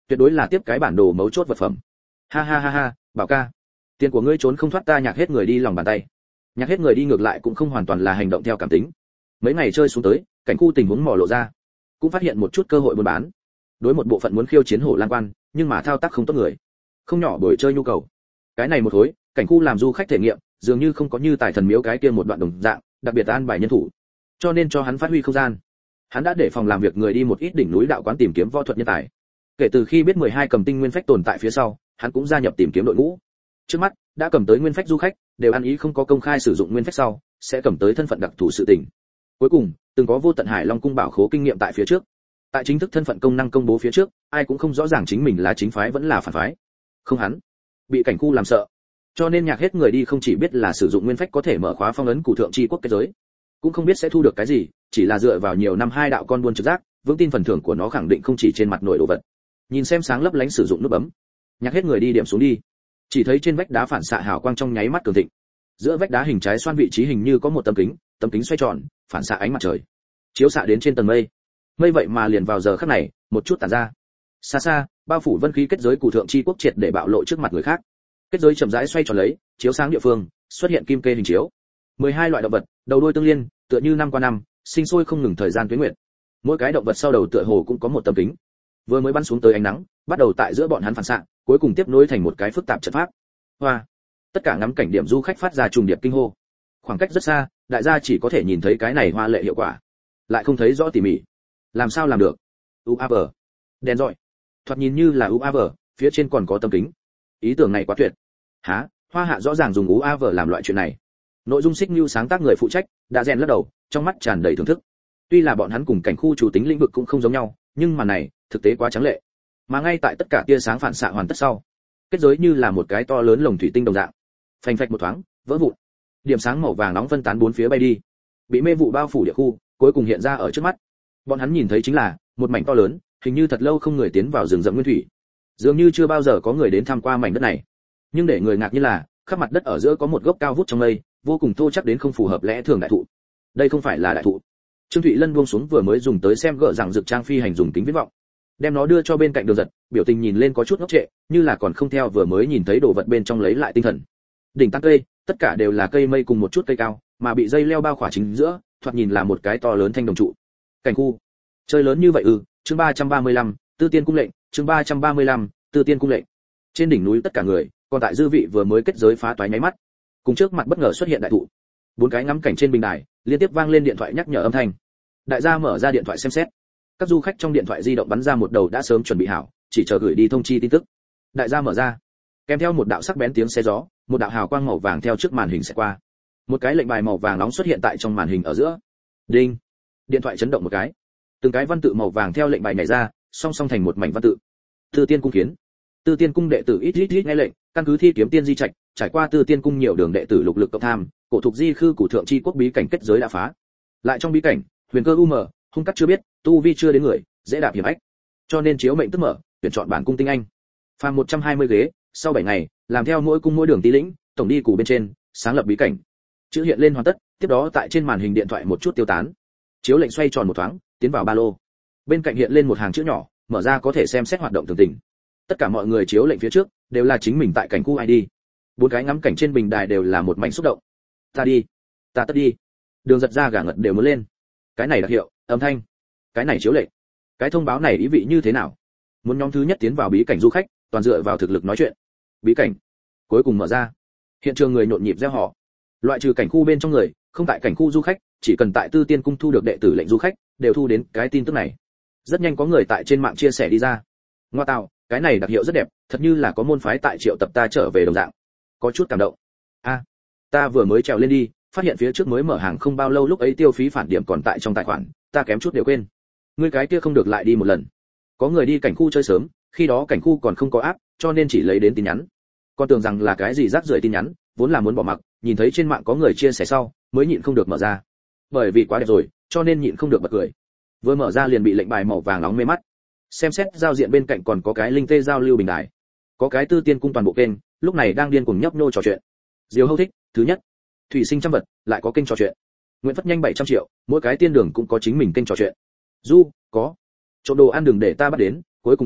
tuyệt đối là tiếp cái bản đồ mấu chốt vật phẩm. Ha ha ha ha, Bảo ca, tiền của ngươi trốn không thoát ta Nhạc Hết Người Đi lòng bàn tay. Nhạc Hết Người Đi ngược lại cũng không hoàn toàn là hành động theo cảm tính. Mấy ngày chơi xuống tới, cảnh khu tình huống mò lộ ra, cũng phát hiện một chút cơ hội buôn bán. Đối một bộ phận muốn khiêu chiến Hổ Lang Quan, nhưng mà thao tác không tốt người, không nhỏ bởi chơi nhu cầu. Cái này một khối, cảnh khu làm du khách thể nghiệm, dường như không có như Tài Thần Miếu cái kia một đoạn đồng dạng, đặc biệt an bài nhân thủ, cho nên cho hắn phát huy không gian. Hắn đã để phòng làm việc người đi một ít đỉnh núi đạo quán tìm kiếm võ thuật nhân tài. Kể từ khi biết 12 cầm tinh nguyên phách tồn tại phía sau, hắn cũng gia nhập tìm kiếm đội ngũ. Trước mắt, đã cầm tới nguyên phách du khách, đều ăn ý không có công khai sử dụng nguyên phách sau, sẽ cầm tới thân phận đặc thù sự tình. Cuối cùng, từng có Vô Tận Hải Long cung bảo khố kinh nghiệm tại phía trước. Tại chính thức thân phận công năng công bố phía trước, ai cũng không rõ ràng chính mình là chính phái vẫn là phản phái. Không hắn, bị cảnh khu làm sợ. Cho nên Nhạc Hết Người Đi không chỉ biết là sử dụng nguyên phách có thể mở khóa phong ấn cụ thượng chi quốc kết giới, cũng không biết sẽ thu được cái gì, chỉ là dựa vào nhiều năm hai đạo con buôn trực giác, vững tin phần thưởng của nó khẳng định không chỉ trên mặt nội đồ vật. Nhìn xem sáng lấp lánh sử dụng nút bấm, Nhạc Hết Người Đi điểm xuống đi, chỉ thấy trên vách đá phản xạ hào quang trong nháy mắt cường thịnh. Giữa vách đá hình trái xoan vị trí hình như có một tấm kính xoay tròn, phản xạ ánh mặt trời, chiếu xạ đến trên tầng mây. Mây vậy mà liền vào giờ khắc này, một chút tản ra. Xa xa, bao phủ vân khí kết giới cụ thượng chi quốc triệt để bạo lộ trước mặt người khác. Kết giới chậm rãi xoay tròn lấy, chiếu sáng địa phương, xuất hiện kim kê hình chiếu. 12 loại động vật, đầu đuôi tương liên, tựa như năm qua năm, sinh sôi không ngừng thời gian tuyến nguyện. Mỗi cái động vật sau đầu tựa hồ cũng có một tấm kính. Vừa mới bắn xuống tới ánh nắng, bắt đầu tại giữa bọn hắn phản xạ, cuối cùng tiếp nối thành một cái phức tạp trận pháp. Hoa! Tất cả ngắm cảnh điểm du khách phát ra trùng điệp kinh hô. Khoảng cách rất xa, đại gia chỉ có thể nhìn thấy cái này hoa lệ hiệu quả, lại không thấy rõ tỉ mỉ. Làm sao làm được? UAV, đèn rọi, thoạt nhìn như là UAV, phía trên còn có tấm kính. Ý tưởng này quá tuyệt. Hả? Hoa Hạ rõ ràng dùng UAV làm loại chuyện này. Nội dung xích lưu sáng tác người phụ trách đã rèn lắc đầu, trong mắt tràn đầy thưởng thức. Tuy là bọn hắn cùng cảnh khu chủ tính lĩnh vực cũng không giống nhau, nhưng mà này thực tế quá trắng lệ. Mà ngay tại tất cả tia sáng phản xạ hoàn tất sau, kết giới như là một cái to lớn lồng thủy tinh đồng dạng, phanh phạch một thoáng vỡ vụn. Điểm sáng màu vàng nóng phân tán bốn phía bay đi, bị mê vụ bao phủ địa khu, cuối cùng hiện ra ở trước mắt. Bọn hắn nhìn thấy chính là một mảnh to lớn, hình như thật lâu không người tiến vào rừng rậm nguyên thủy, dường như chưa bao giờ có người đến tham qua mảnh đất này. Nhưng để người ngạc nhiên là, khắp mặt đất ở giữa có một gốc cao vút trong mây, vô cùng thô chắc đến không phù hợp lẽ thường đại thụ. Đây không phải là đại thụ. Trương Thụy Lân buông xuống vừa mới dùng tới xem gỡ rằng dược trang phi hành dùng kính viễn vọng, đem nó đưa cho bên cạnh Đường Giật, biểu tình nhìn lên có chút ngốc trệ, như là còn không theo vừa mới nhìn thấy đồ vật bên trong lấy lại tinh thần. Đỉnh tán cây, tất cả đều là cây mây cùng một chút cây cao, mà bị dây leo bao khỏa chính giữa, thoạt nhìn là một cái to lớn thanh đồng trụ. Cảnh khu, chơi lớn như vậy ư? Chương 335, Tư Tiên cung lệnh, chương 335, Tư Tiên cung lệnh. Trên đỉnh núi tất cả người, còn tại dư vị vừa mới kết giới phá toái nháy mắt, cùng trước mặt bất ngờ xuất hiện đại thụ. Bốn cái ngắm cảnh trên bình đài, liên tiếp vang lên điện thoại nhắc nhở âm thanh. Đại gia mở ra điện thoại xem xét. Các du khách trong điện thoại di động bắn ra một đầu đã sớm chuẩn bị hảo, chỉ chờ gửi đi thông chi tin tức. Đại gia mở ra, kèm theo một đạo sắc bén tiếng xe gió, một đạo hào quang màu vàng theo trước màn hình sẽ qua. Một cái lệnh bài màu vàng nóng xuất hiện tại trong màn hình ở giữa. Đinh. Điện thoại chấn động một cái. Từng cái văn tự màu vàng theo lệnh bài nhảy ra, song song thành một mảnh văn tự. Tư Tiên cung kiến. Tư Tiên cung đệ tử ít nghe lệnh, căn cứ thi kiếm tiên di trạch, trải qua Tư Tiên cung nhiều đường đệ tử lục lực cộng tham, cổ thuộc di khư cụ thượng chi quốc bí cảnh kết giới đã phá. Lại trong bí cảnh, huyền cơ hung cắt chưa biết, tu vi chưa đến người, dễ đạp hiểm ách. Cho nên chiếu mệnh tức mở, tuyển chọn bản cung tinh anh. Phàm 120 ghế, sau 7 ngày, làm theo mỗi cung mỗi đường tí lĩnh, tổng đi củ bên trên, sáng lập bí cảnh. Chữ hiện lên hoàn tất, tiếp đó tại trên màn hình điện thoại một chút tiêu tán. Chiếu lệnh xoay tròn một thoáng, tiến vào ba lô. Bên cạnh hiện lên một hàng chữ nhỏ, mở ra có thể xem xét hoạt động tường tình. Tất cả mọi người chiếu lệnh phía trước đều là chính mình tại cảnh khu ID. Bốn cái ngắm cảnh trên bình đài đều là một mảnh xúc động. Ta đi, ta tất đi. Đường Giật ra gà ngật đều muốn lên. Cái này đặc hiệu, âm thanh, cái này chiếu lệnh, cái thông báo này ý vị như thế nào? Muốn nhóm thứ nhất tiến vào bí cảnh du khách, toàn dựa vào thực lực nói chuyện. Bí cảnh cuối cùng mở ra, hiện trường người nhộn nhịp reo hò. Loại trừ cảnh khu bên trong người, không tại cảnh khu du khách, chỉ cần tại Tư Tiên cung thu được đệ tử lệnh du khách, đều thu đến cái tin tức này. Rất nhanh có người tại trên mạng chia sẻ đi ra. Ngoa tạo, cái này đặc hiệu rất đẹp, thật như là có môn phái tại triệu tập ta trở về đồng dạng. Có chút cảm động. A, ta vừa mới trèo lên đi, phát hiện phía trước mới mở hàng không bao lâu lúc ấy tiêu phí phản điểm còn tại trong tài khoản, ta kém chút đều quên. Ngươi cái kia không được lại đi một lần. Có người đi cảnh khu chơi sớm, khi đó cảnh khu còn không có app, cho nên chỉ lấy đến tin nhắn. Con tưởng rằng là cái gì rác rưởi tin nhắn, vốn là muốn bỏ mặc, nhìn thấy trên mạng có người chia sẻ sau, mới nhịn không được mở ra. Bởi vì quá đẹp rồi, cho nên nhịn không được bật cười. Vừa mở ra liền bị lệnh bài màu vàng nóng mê mắt. Xem xét giao diện bên cạnh còn có cái linh tê giao lưu bình đài. Có cái Tư Tiên cung toàn bộ kênh, lúc này đang điên cuồng nhấp nhô trò chuyện. Diều Hâu thích, thứ nhất. Thủy Sinh trăm vật, lại có kênh trò chuyện. Nguyễn Phất Nhanh 700 triệu, mỗi cái tiên đường cũng có chính mình kênh trò chuyện. Du, có. Trộm đồ ăn đừng để ta bắt đến, cuối cùng có.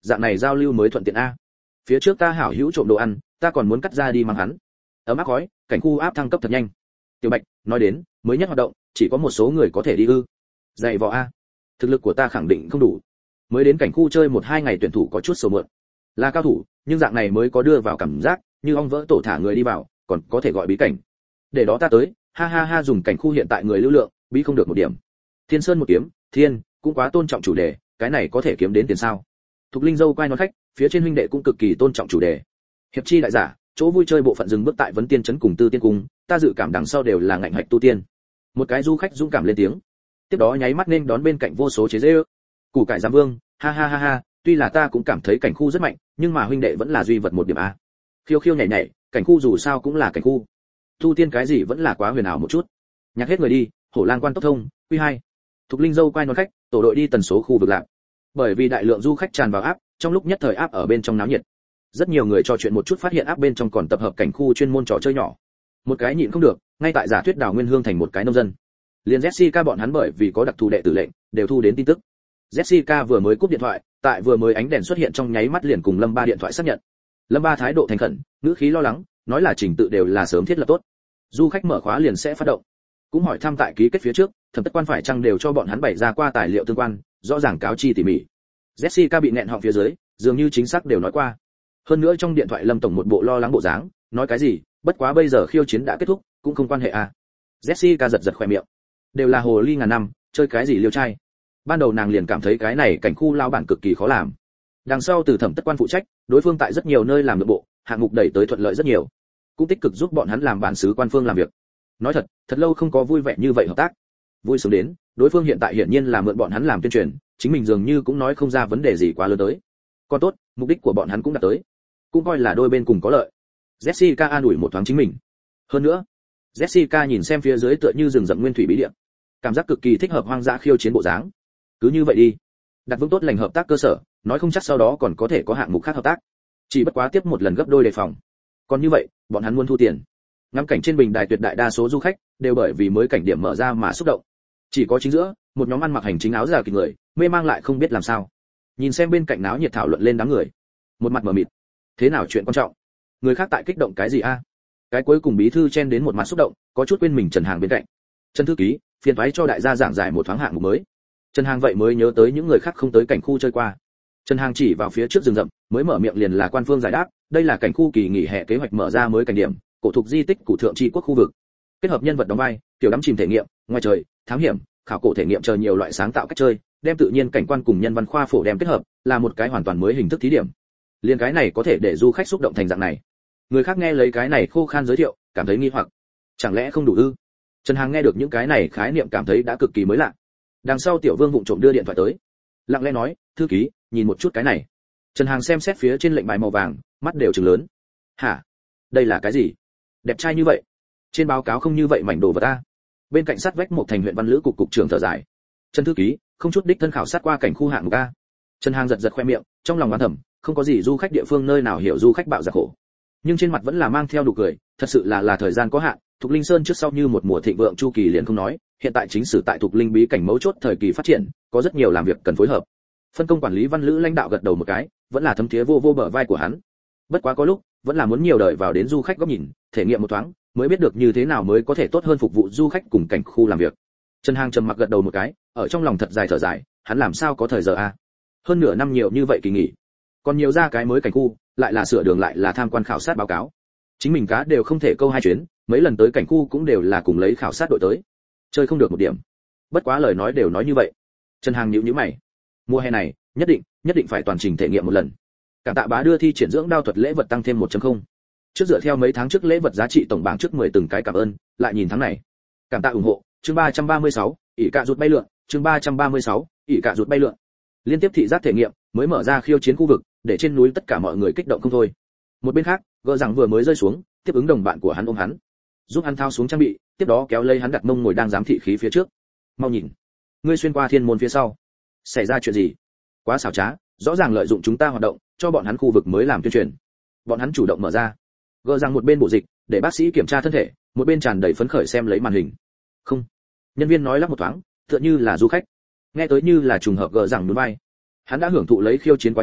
dạng này giao lưu mới thuận tiện a. Phía trước ta hảo hữu trộm đồ ăn, ta còn muốn cắt ra đi mang hắn. Ấm áp khói, cảnh khu áp thăng cấp thật nhanh. Tiểu Bạch nói đến, mới nhất hoạt động, chỉ có một số người có thể đi ư? Dạy võ a. Thực lực của ta khẳng định không đủ. Mới đến cảnh khu chơi 1-2 ngày tuyển thủ có chút sầu muộn. Là cao thủ, nhưng dạng này mới có đưa vào cảm giác, như ong vỡ tổ thả người đi vào, còn có thể gọi bí cảnh. Để đó ta tới, ha ha ha, dùng cảnh khu hiện tại người lưu lượng, bí không được một điểm. Thiên Sơn một kiếm, thiên, cũng quá tôn trọng chủ đề, cái này có thể kiếm đến tiền sao? Thục Linh dâu quay nói khách, phía trên huynh đệ cũng cực kỳ tôn trọng chủ đề. Hiệp chi đại giả, chỗ vui chơi bộ phận dừng bước tại vấn tiên trấn cùng tư tiên cung, ta dự cảm đằng sau đều là ngạnh hạch tu tiên. Một cái du khách dũng cảm lên tiếng. Tiếp đó nháy mắt nên đón bên cạnh vô số chế giễu. Củ cải giám vương, ha ha ha ha, tuy là ta cũng cảm thấy cảnh khu rất mạnh, nhưng mà huynh đệ vẫn là duy vật một điểm a. Khiêu khiêu nhảy nhảy, cảnh khu dù sao cũng là cảnh khu. Tu tiên cái gì vẫn là quá huyền ảo một chút. Nhạc hết người đi, hổ lang quan tốc thông, quy 2. Thục Linh dâu quay nói khách, tổ đội đi tần số khu vực lạc. Bởi vì đại lượng du khách tràn vào áp, trong lúc nhất thời áp ở bên trong náo nhiệt. Rất nhiều người trò chuyện một chút phát hiện áp bên trong còn tập hợp cảnh khu chuyên môn trò chơi nhỏ. Một cái nhịn không được, ngay tại giả thuyết đào nguyên hương thành một cái nông dân. Liên Jessica bọn hắn bởi vì có đặc thù đệ tử lệnh, đều thu đến tin tức. Jessica vừa mới cúp điện thoại, tại vừa mới ánh đèn xuất hiện trong nháy mắt liền cùng Lâm Ba điện thoại xác nhận. Lâm Ba thái độ thành khẩn, ngữ khí lo lắng, nói là trình tự đều là sớm thiết lập tốt. Du khách mở khóa liền sẽ phát động. Cũng hỏi thăm tại ký kết phía trước, thẩm tất quan phải chăng đều cho bọn hắn bày ra qua tài liệu tương quan, rõ ràng cáo chi tỉ mỉ. Jessica bị nẹn họng phía dưới, dường như chính xác đều nói qua. Hơn nữa trong điện thoại Lâm tổng một bộ lo lắng bộ dáng, nói cái gì, bất quá bây giờ khiêu chiến đã kết thúc, cũng không quan hệ à. Jessica giật giật khóe miệng. Đều là hồ ly ngàn năm, chơi cái gì liêu trai. Ban đầu nàng liền cảm thấy cái này cảnh khu lao bản cực kỳ khó làm. Đằng sau từ thẩm tất quan phụ trách, đối phương tại rất nhiều nơi làm nội bộ, hạng mục đẩy tới thuận lợi rất nhiều. Cũng tích cực giúp bọn hắn làm bản xứ quan phương làm việc. Nói thật, thật lâu không có vui vẻ như vậy hợp tác. Vui sướng đến, đối phương hiện tại hiển nhiên là mượn bọn hắn làm tuyên truyền, chính mình dường như cũng nói không ra vấn đề gì quá lớn tới. Còn tốt, mục đích của bọn hắn cũng đạt tới. Cũng coi là đôi bên cùng có lợi. Jessica an ủi một thoáng chính mình. Hơn nữa, Jessica nhìn xem phía dưới tựa như rừng rậm nguyên thủy bí địa, cảm giác cực kỳ thích hợp hoang dã khiêu chiến bộ dáng. Cứ như vậy đi, đặt vững tốt lành hợp tác cơ sở, nói không chắc sau đó còn có thể có hạng mục khác hợp tác. Chỉ bất quá tiếp một lần gấp đôi đề phòng. Còn như vậy, bọn hắn muốn thu tiền. Ngắm cảnh trên bình đài tuyệt đại đa số du khách đều bởi vì mới cảnh điểm mở ra mà xúc động. Chỉ có chính giữa, một nhóm ăn mặc hành chính áo già kịch người, mê mang lại không biết làm sao. Nhìn xem bên cạnh náo nhiệt thảo luận lên đám người, một mặt mờ mịt. Thế nào chuyện quan trọng? Người khác tại kích động cái gì a? Cái cuối cùng bí thư chen đến một mặt xúc động, có chút quên mình Trần Hàng bên cạnh. Trần thư ký, phiền toái cho đại gia giảng giải một thoáng hạng mục mới. Trần Hàng vậy mới nhớ tới những người khác không tới cảnh khu chơi qua. Trần Hàng chỉ vào phía trước rừng rậm, mới mở miệng liền là quan phương giải đáp, đây là cảnh khu kỳ nghỉ hè kế hoạch mở ra mới cảnh điểm, cổ thuộc di tích cổ thượng tri quốc khu vực. Kết hợp nhân vật đóng vai, tiểu đắm chìm thể nghiệm, ngoài trời, thám hiểm, khảo cổ thể nghiệm chờ nhiều loại sáng tạo cách chơi, đem tự nhiên cảnh quan cùng nhân văn khoa phổ đem kết hợp, là một cái hoàn toàn mới hình thức thí điểm. Liên cái này có thể để du khách xúc động thành dạng này. Người khác nghe lấy cái này khô khan giới thiệu, cảm thấy nghi hoặc. Chẳng lẽ không đủ ư? Trần Hàng nghe được những cái này khái niệm cảm thấy đã cực kỳ mới lạ. Đằng sau Tiểu Vương vụng trộm đưa điện thoại tới, lặng lẽ nói, thư ký, nhìn một chút cái này. Trần Hàng xem xét phía trên lệnh bài màu vàng, mắt đều trừng lớn. Hả? Đây là cái gì? Đẹp trai như vậy? Trên báo cáo không như vậy mảnh đồ vật ta. Bên cạnh sát vách một thành huyện văn lữ cục cục trưởng thở dài. Trần thư ký, không chút đích thân khảo sát qua cảnh khu hạng mục a. Trần Hàng giật giật khoe miệng, trong lòng oán thầm, không có gì du khách địa phương nơi nào hiểu du khách bạo giặc khổ. Nhưng trên mặt vẫn là mang theo nụ cười, thật sự là thời gian có hạn, Thục Linh Sơn trước sau như một mùa thịnh vượng chu kỳ liền không nói, hiện tại chính sử tại Thục Linh bí cảnh mấu chốt thời kỳ phát triển, có rất nhiều làm việc cần phối hợp. Phân công quản lý văn lữ lãnh đạo gật đầu một cái, vẫn là thấm thía vô vô bờ vai của hắn. Bất quá có lúc, vẫn là muốn nhiều đời vào đến du khách góc nhìn, thể nghiệm một thoáng, mới biết được như thế nào mới có thể tốt hơn phục vụ du khách cùng cảnh khu làm việc. Trần Hàng trầm mặc gật đầu một cái, ở trong lòng thật dài thở dài, hắn làm sao có thời giờ a? Hơn nửa năm nhiều như vậy kỳ nghỉ, còn nhiều ra cái mới cảnh khu, lại là sửa đường lại là tham quan khảo sát báo cáo. Chính mình cá đều không thể câu hai chuyến, mấy lần tới cảnh khu cũng đều là cùng lấy khảo sát đội tới, chơi không được một điểm. Bất quá lời nói đều nói như vậy. Trần Hàng nhíu mày, mùa hè này nhất định phải toàn trình thể nghiệm một lần. Cảm tạ bá đưa thi triển dưỡng đao thuật lễ vật tăng thêm 1.0. Trước dựa theo mấy tháng trước lễ vật giá trị tổng bảng trước 10 từng cái cảm ơn, lại nhìn tháng này. Cảm tạ ủng hộ, chương 336, ỷ cạ rụt bay lượn, chương 336, ỷ cạ rụt bay lượn. Liên tiếp thị giác thể nghiệm, mới mở ra khiêu chiến khu vực, để trên núi tất cả mọi người kích động không thôi. Một bên khác, gỡ rằng vừa mới rơi xuống, tiếp ứng đồng bạn của hắn ôm hắn, giúp hắn thao xuống trang bị, tiếp đó kéo lấy hắn đặt mông ngồi đang giám thị khí phía trước. Mau nhìn, ngươi xuyên qua thiên môn phía sau, xảy ra chuyện gì? Quá xảo trá, rõ ràng lợi dụng chúng ta hoạt động, cho bọn hắn khu vực mới làm tuyên truyền. Bọn hắn chủ động mở ra. Gỡ rằng một bên bộ dịch, để bác sĩ kiểm tra thân thể, một bên tràn đầy phấn khởi xem lấy màn hình. Không, nhân viên nói lắp một thoáng, tựa như là du khách. Nghe tới như là trùng hợp gỡ rằng nhún vai. Hắn đã hưởng thụ lấy khiêu chiến quá trình,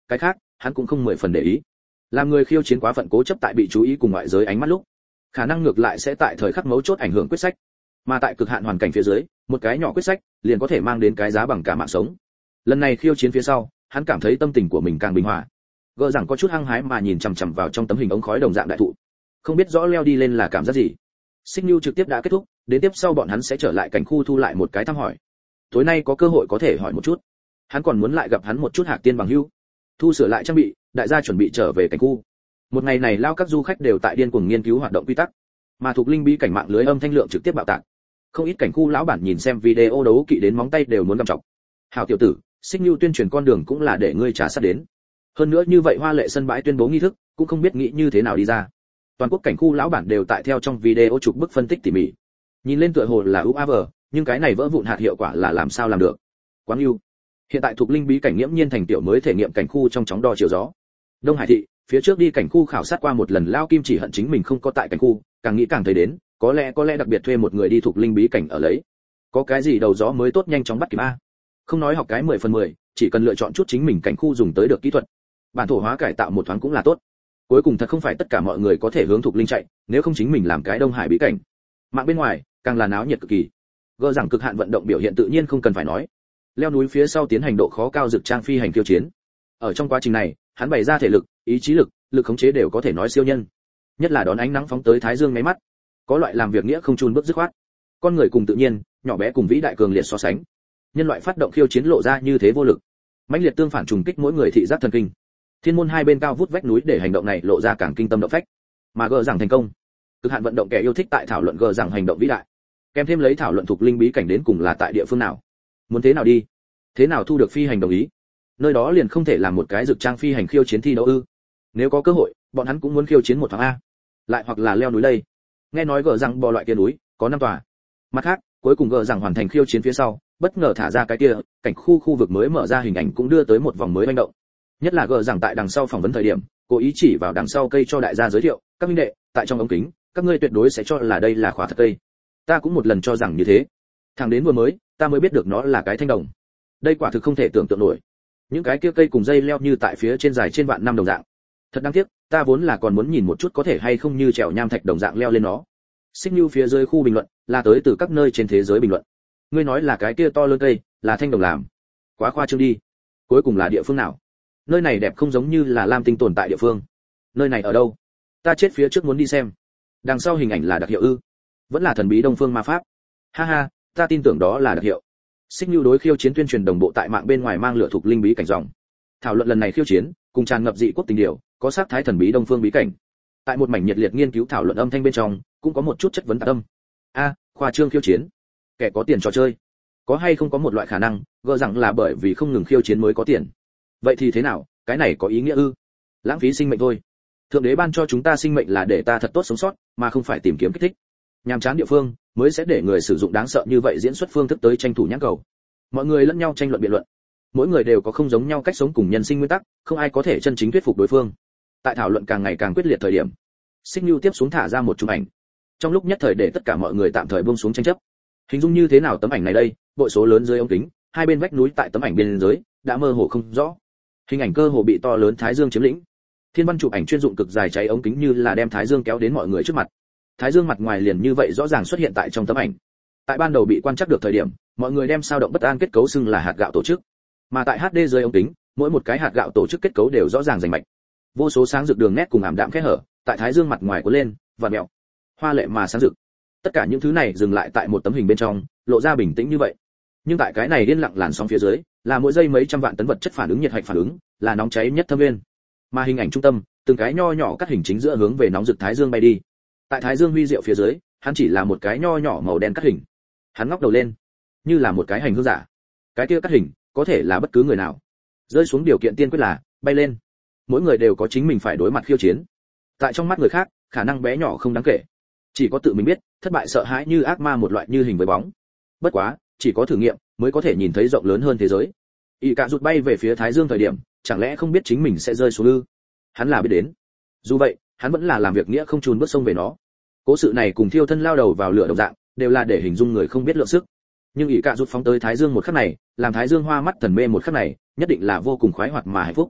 cái khác hắn cũng không mười phần để ý. Làm người khiêu chiến quá phận cố chấp tại bị chú ý cùng ngoại giới ánh mắt lúc, khả năng ngược lại sẽ tại thời khắc mấu chốt ảnh hưởng quyết sách. Mà tại cực hạn hoàn cảnh phía dưới, một cái nhỏ quyết sách liền có thể mang đến cái giá bằng cả mạng sống. Lần này khiêu chiến phía sau, hắn cảm thấy tâm tình của mình càng bình hòa. Gờ rằng có chút hăng hái mà nhìn chằm chằm vào trong tấm hình ống khói đồng dạng đại thụ. Không biết rõ leo đi lên là cảm giác gì. Xích Nhu trực tiếp đã kết thúc, đến tiếp sau bọn hắn sẽ trở lại cảnh khu thu lại một cái thăm hỏi. Tối nay có cơ hội có thể hỏi một chút. Hắn còn muốn lại gặp hắn một chút Hạc Tiên bằng hữu. Thu sửa lại trang bị, đại gia chuẩn bị trở về cảnh khu. Một ngày này lao các du khách đều tại điên cuồng nghiên cứu hoạt động quy tắc, mà thuộc linh bí cảnh mạng lưới âm thanh lượng trực tiếp bạo tạc. Không ít cảnh khu lão bản nhìn xem video đấu kỵ đến móng tay đều muốn gầm chọc. Hảo tiểu tử, Xích Nhu tuyên truyền con đường cũng là để ngươi trả sát đến. Hơn nữa như vậy hoa lệ sân bãi tuyên bố nghi thức, cũng không biết nghĩ như thế nào đi ra. Toàn quốc cảnh khu lão bản đều tại theo trong video chụp bức phân tích tỉ mỉ. Nhìn lên tựa hồ là UAV, nhưng cái này vỡ vụn hạt hiệu quả là làm sao làm được? Quá ưu. Hiện tại thuộc linh bí cảnh nghiễm nhiên thành tiểu mới thể nghiệm cảnh khu trong chóng đo chiều gió. Đông Hải thị, phía trước đi cảnh khu khảo sát qua một lần, Lao Kim chỉ hận chính mình không có tại cảnh khu, càng nghĩ càng thấy đến, có lẽ đặc biệt thuê một người đi thuộc linh bí cảnh ở lấy. Có cái gì đầu gió mới tốt nhanh chóng bắt kịp a. Không nói học cái 10 phần 10, chỉ cần lựa chọn chút chính mình cảnh khu dùng tới được kỹ thuật. Bản thổ hóa cải tạo một thoáng cũng là tốt. Cuối cùng thật không phải tất cả mọi người có thể hướng thuộc linh chạy, nếu không chính mình làm cái Đông Hải bí cảnh. Mạng bên ngoài, càng là náo nhiệt cực kỳ. Gỡ rằng cực hạn vận động biểu hiện tự nhiên không cần phải nói. Leo núi phía sau tiến hành độ khó cao dược trang phi hành khiêu chiến. Ở trong quá trình này, hắn bày ra thể lực, ý chí lực, lực khống chế đều có thể nói siêu nhân. Nhất là đón ánh nắng phóng tới thái dương mấy mắt, có loại làm việc nghĩa không chùn bước dứt khoát. Con người cùng tự nhiên, nhỏ bé cùng vĩ đại cường liệt so sánh. Nhân loại phát động khiêu chiến lộ ra như thế vô lực. Mãnh liệt tương phản trùng kích mỗi người thị giác thần kinh. Thiên môn hai bên cao vút vách núi để hành động này lộ ra càng kinh tâm động phách. Mà gỡ rằng thành công. Cực hạn vận động kẻ yêu thích tại thảo luận gỡ rằng hành động vĩ đại. Kèm thêm lấy thảo luận thuộc linh bí cảnh đến cùng là tại địa phương nào, muốn thế nào đi, thế nào thu được phi hành đồng ý. Nơi đó liền không thể làm một cái dược trang phi hành khiêu chiến thi đấu ư? Nếu có cơ hội, bọn hắn cũng muốn khiêu chiến một thoáng a. Lại hoặc là leo núi đây. Nghe nói gỡ rằng bò loại kia núi, có 5 tòa. Mặt khác, cuối cùng gỡ rằng hoàn thành khiêu chiến phía sau, bất ngờ thả ra cái kia, cảnh khu vực mới mở ra hình ảnh cũng đưa tới một vòng mới manh động. Nhất là gỡ rằng tại đằng sau phỏng vấn thời điểm, cố ý chỉ vào đằng sau cây cho đại gia giới thiệu, các minh đệ, tại trong ống kính, các ngươi tuyệt đối sẽ cho là đây là khóa thật cây. Ta cũng một lần cho rằng như thế. Thằng đến vừa mới, ta mới biết được nó là cái thanh đồng. Đây quả thực không thể tưởng tượng nổi. Những cái kia cây cùng dây leo như tại phía trên dài trên vạn năm đồng dạng. Thật đáng tiếc, ta vốn là còn muốn nhìn một chút có thể hay không như trèo nham thạch đồng dạng leo lên nó. Xích Nhu phía dưới khu bình luận là tới từ các nơi trên thế giới bình luận. Ngươi nói là cái kia to lớn cây, là thanh đồng làm. Quá khoa trương đi. Cuối cùng là địa phương nào? Nơi này đẹp không giống như là Lam Tinh tồn tại địa phương. Nơi này ở đâu? Ta chết phía trước muốn đi xem. Đằng sau hình ảnh là đặc hiệu ư? Vẫn là thần bí Đông Phương ma pháp. Ha ha, ta tin tưởng đó là đặc hiệu. Xích Nhu đối khiêu chiến tuyên truyền đồng bộ tại mạng bên ngoài mang lửa thuộc linh bí cảnh dòng. Thảo luận lần này khiêu chiến, cùng tràn ngập dị quốc tình điều, có sát thái thần bí Đông Phương bí cảnh. Tại một mảnh nhiệt liệt nghiên cứu thảo luận âm thanh bên trong, cũng có một chút chất vấn tạc tâm. A, khoa trương khiêu chiến. Kẻ có tiền trò chơi. Có hay không có một loại khả năng, gỡ rằng là bởi vì không ngừng khiêu chiến mới có tiền. Vậy thì thế nào, cái này có ý nghĩa ư? Lãng phí sinh mệnh thôi. Thượng đế ban cho chúng ta sinh mệnh là để ta thật tốt sống sót, mà không phải tìm kiếm kích thích. Nhàm chán địa phương mới sẽ để người sử dụng đáng sợ như vậy diễn xuất phương thức tới tranh thủ nhãn cầu. Mọi người lẫn nhau tranh luận biện luận, mỗi người đều có không giống nhau cách sống cùng nhân sinh nguyên tắc, không ai có thể chân chính thuyết phục đối phương. Tại thảo luận càng ngày càng quyết liệt thời điểm, Xích Nhu tiếp xuống thả ra một chụp ảnh. Trong lúc nhất thời để tất cả mọi người tạm thời buông xuống tranh chấp. Hình dung như thế nào tấm ảnh này đây? Bội số lớn dưới ống kính, hai bên vách núi tại tấm ảnh bên dưới đã mơ hồ không rõ. Hình ảnh cơ hồ bị to lớn thái dương chiếm lĩnh. Thiên văn chụp ảnh chuyên dụng cực dài cháy ống kính như là đem thái dương kéo đến mọi người trước mặt. Thái dương mặt ngoài liền như vậy rõ ràng xuất hiện tại trong tấm ảnh. Tại ban đầu bị quan trắc được thời điểm, mọi người đem sao động bất an kết cấu xưng là hạt gạo tổ chức. Mà tại HD dưới ống kính, mỗi một cái hạt gạo tổ chức kết cấu đều rõ ràng rành mạch. Vô số sáng rực đường nét cùng ảm đạm kẽ hở, tại thái dương mặt ngoài cuốn lên, vặn mèo, hoa lệ mà sáng rực. Tất cả những thứ này dừng lại tại một tấm hình bên trong, lộ ra bình tĩnh như vậy. Nhưng tại cái này điên lặng làn sóng phía dưới, là mỗi giây mấy trăm vạn tấn vật chất phản ứng nhiệt hạch phản ứng, là nóng cháy nhất thâm viên. Mà hình ảnh trung tâm, từng cái nho nhỏ cắt hình chính giữa hướng về nóng rực thái dương bay đi. Tại thái dương huy diệu phía dưới, hắn chỉ là một cái nho nhỏ màu đen cắt hình. Hắn ngóc đầu lên, như là một cái hành hương giả. Cái kia cắt hình, có thể là bất cứ người nào. Rơi xuống điều kiện tiên quyết là bay lên. Mỗi người đều có chính mình phải đối mặt khiêu chiến. Tại trong mắt người khác, khả năng bé nhỏ không đáng kể. Chỉ có tự mình biết, thất bại sợ hãi như ác ma một loại như hình với bóng. Bất quá, chỉ có thử nghiệm mới có thể nhìn thấy rộng lớn hơn thế giới. Y Cạ rụt bay về phía thái dương thời điểm, chẳng lẽ không biết chính mình sẽ rơi xuống ư? Hắn là biết đến. Dù vậy, hắn vẫn là làm việc nghĩa không chùn bước sông về nó. Cố sự này cùng thiêu thân lao đầu vào lửa đồng dạng, đều là để hình dung người không biết lượng sức. Nhưng Y Cạ rụt phóng tới thái dương một khắc này, làm thái dương hoa mắt thần mê một khắc này, nhất định là vô cùng khoái hoạt mà hạnh phúc.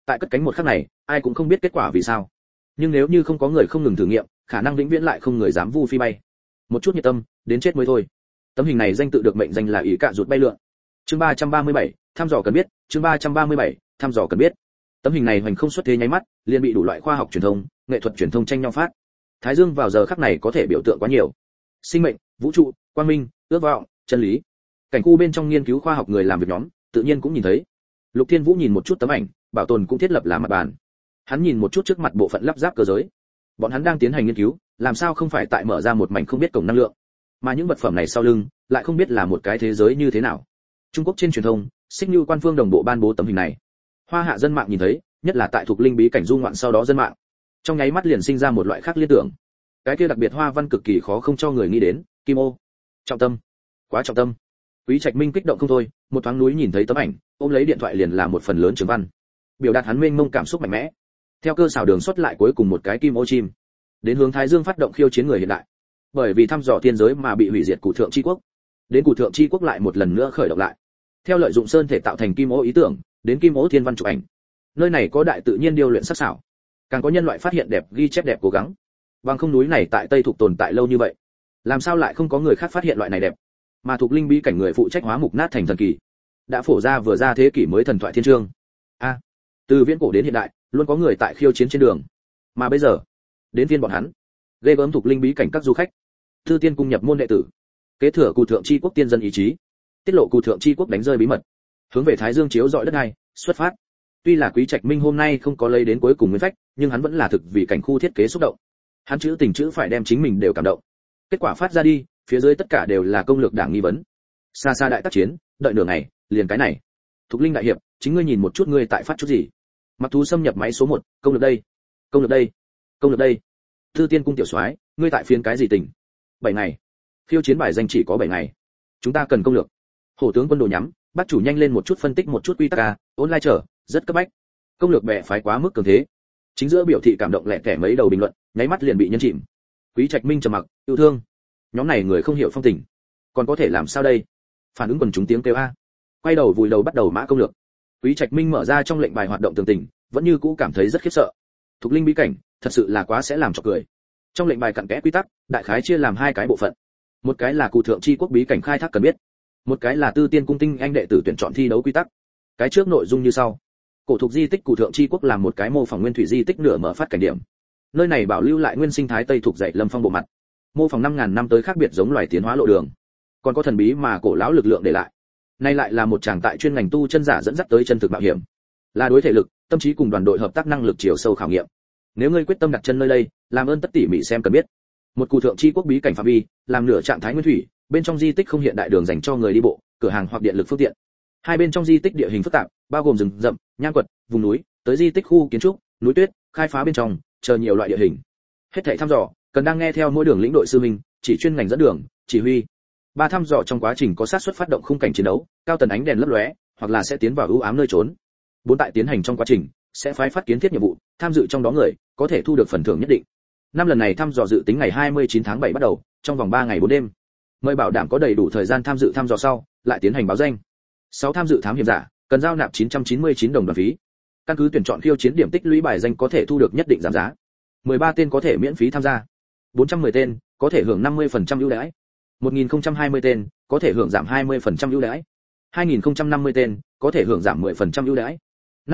Tại cất cánh một khắc này, ai cũng không biết kết quả vì sao. Nhưng nếu như không có người không ngừng thử nghiệm, khả năng vĩnh viễn lại không người dám vu phi bay. Một chút nhiệt tâm, đến chết mới thôi. Tấm hình này danh tự được mệnh danh là ỷ cạ rụt bay lượn. Chương 337, thăm dò cần biết, chương 337, thăm dò cần biết. Tấm hình này hoành không xuất thế nháy mắt, liền bị đủ loại khoa học truyền thông, nghệ thuật truyền thông tranh nhau phát. Thái Dương vào giờ khắc này có thể biểu tượng quá nhiều. Sinh mệnh, vũ trụ, quang minh, ước vọng, chân lý. Cảnh khu bên trong nghiên cứu khoa học người làm việc nhóm, tự nhiên cũng nhìn thấy. Lục Thiên Vũ nhìn một chút tấm ảnh, bảo tồn cũng thiết lập làm mặt bàn. Hắn nhìn một chút trước mặt bộ phận lắp ráp cơ giới. Bọn hắn đang tiến hành nghiên cứu, làm sao không phải tại mở ra một mảnh không biết cổng năng lượng, mà những vật phẩm này sau lưng lại không biết là một cái thế giới như thế nào. Trung Quốc trên truyền thông, Xích Nưu quan phương đồng bộ ban bố tấm hình này. Hoa hạ dân mạng nhìn thấy, nhất là tại thuộc linh bí cảnh du ngoạn sau đó dân mạng, trong nháy mắt liền sinh ra một loại khác liên tưởng. Cái kia đặc biệt hoa văn cực kỳ khó không cho người nghĩ đến, kim ô. Trọng tâm, quá trọng tâm. Quý Trạch Minh kích động không thôi, một thoáng núi nhìn thấy tấm ảnh, ôm lấy điện thoại liền là một phần lớn trường văn, biểu đạt hắn mênh mông cảm xúc mạnh mẽ. Theo cơ xảo đường xuất lại cuối cùng một cái kim ô chim, đến hướng Thái Dương phát động khiêu chiến người hiện đại. Bởi vì thăm dò thiên giới mà bị hủy diệt Cụ Thượng Chi Quốc, đến Cụ Thượng Chi Quốc lại một lần nữa khởi động lại. Theo lợi dụng sơn thể tạo thành kim ô ý tưởng, đến kim ô thiên văn chụp ảnh. Nơi này có đại tự nhiên điêu luyện sắc sảo, càng có nhân loại phát hiện đẹp ghi chép đẹp cố gắng. Bằng không núi này tại Tây Thục tồn tại lâu như vậy, làm sao lại không có người khác phát hiện loại này đẹp? Mà thuộc linh bí cảnh người phụ trách hóa mục nát thành thần kỳ, đã phổ ra vừa ra thế kỷ mới thần thoại thiên chương. Từ viễn cổ đến hiện đại, luôn có người tại khiêu chiến trên đường. Mà bây giờ, đến phiên bọn hắn, ghê gớm thuộc linh bí cảnh các du khách. Thư tiên cung nhập môn đệ tử, kế thừa Cụ Thượng Chi Quốc tiên dân ý chí, tiết lộ Cụ Thượng Chi Quốc đánh rơi bí mật, hướng về Thái Dương chiếu rọi đất này, xuất phát. Tuy là Quý Trạch Minh hôm nay không có lấy đến cuối cùng nguyên phách, nhưng hắn vẫn là thực vì cảnh khu thiết kế xúc động. Hắn chữ tình chữ phải đem chính mình đều cảm động. Kết quả phát ra đi, phía dưới tất cả đều là công lược đảng nghi vấn. Xa xa đại tác chiến, đợi nửa ngày, liền cái này. Thục linh đại hiệp, chính ngươi nhìn một chút ngươi tại phát chút gì? Mặc thú xâm nhập máy số 1, công lược đây, công lược đây, công lược đây. Thư tiên cung tiểu soái, ngươi tại phiến cái gì tỉnh? 7 ngày. Khiêu chiến bài danh chỉ có 7 ngày. Chúng ta cần công lược. Hổ tướng quân đồ nhắm, bắt chủ nhanh lên một chút phân tích một chút quy tắc a, online trở, rất cấp bách. Công lược bẻ phái quá mức cường thế. Chính giữa biểu thị cảm động lẻ tẻ mấy đầu bình luận, nháy mắt liền bị nhân chìm. Quý Trạch Minh trầm mặc, yêu thương. Nhóm này người không hiểu phong tình, còn có thể làm sao đây? Phản ứng quần chúng tiếng kêu a. Quay đầu vùi đầu bắt đầu mã công lược. Quý Trạch Minh mở ra trong lệnh bài hoạt động tường tình, vẫn như cũ cảm thấy rất khiếp sợ. Thuộc linh bí cảnh, thật sự là quá sẽ làm cho cười. Trong lệnh bài cặn kẽ quy tắc, đại khái chia làm hai cái bộ phận. Một cái là Cụ Thượng Chi Quốc bí cảnh khai thác cần biết, một cái là Tư Tiên cung tinh anh đệ tử tuyển chọn thi đấu quy tắc. Cái trước nội dung như sau: cổ thuộc di tích Cụ Thượng Chi Quốc làm một cái mô phỏng nguyên thủy di tích nửa mở phát cảnh điểm. Nơi này bảo lưu lại nguyên sinh thái Tây thuộc dạy Lâm Phong bộ mặt, mô phỏng 5000 năm tới khác biệt giống loài tiến hóa lộ đường, còn có thần bí mà cổ lão lực lượng để lại. Nay lại là một chàng tại chuyên ngành tu chân giả dẫn dắt tới chân thực mạo hiểm, là đối thể lực, tâm trí cùng đoàn đội hợp tác năng lực chiều sâu khảo nghiệm. Nếu ngươi quyết tâm đặt chân nơi đây, làm ơn tất tỉ mỉ xem cần biết. Một Cụ Thượng Chi Quốc bí cảnh phạm vi, làm nửa trạng thái nguyên thủy, bên trong di tích không hiện đại đường dành cho người đi bộ, cửa hàng hoặc điện lực phương tiện. Hai bên trong di tích địa hình phức tạp, bao gồm rừng rậm, nham quật, vùng núi, tới di tích khu kiến trúc, núi tuyết, khai phá bên trong, chờ nhiều loại địa hình. Hết thảy thăm dò, cần đang nghe theo mỗi đường lĩnh đội sư minh, chỉ chuyên ngành dẫn đường, chỉ huy. Ba thăm dò trong quá trình có sát suất phát động khung cảnh chiến đấu, cao tần ánh đèn lấp lóe, hoặc là sẽ tiến vào ưu ám nơi trốn. 4 tại tiến hành trong quá trình, sẽ phái phát kiến thiết nhiệm vụ, tham dự trong đó người có thể thu được phần thưởng nhất định. 5 lần này thăm dò dự tính ngày 29 tháng 7 bắt đầu, trong vòng 3 ngày 4 đêm. Mời bảo đảm có đầy đủ thời gian tham dự thăm dò sau, lại tiến hành báo danh. 6 tham dự thám hiểm giả, cần giao nạp 999 đồng đoàn phí. Căn cứ tuyển chọn khiêu chiến điểm tích lũy bài danh có thể thu được nhất định giảm giá. 13 tên có thể miễn phí tham gia. 410 tên có thể hưởng 50% ưu đãi. 1020 tên có thể hưởng giảm 20% ưu đãi. 2050 tên có thể hưởng giảm 10% ưu đãi.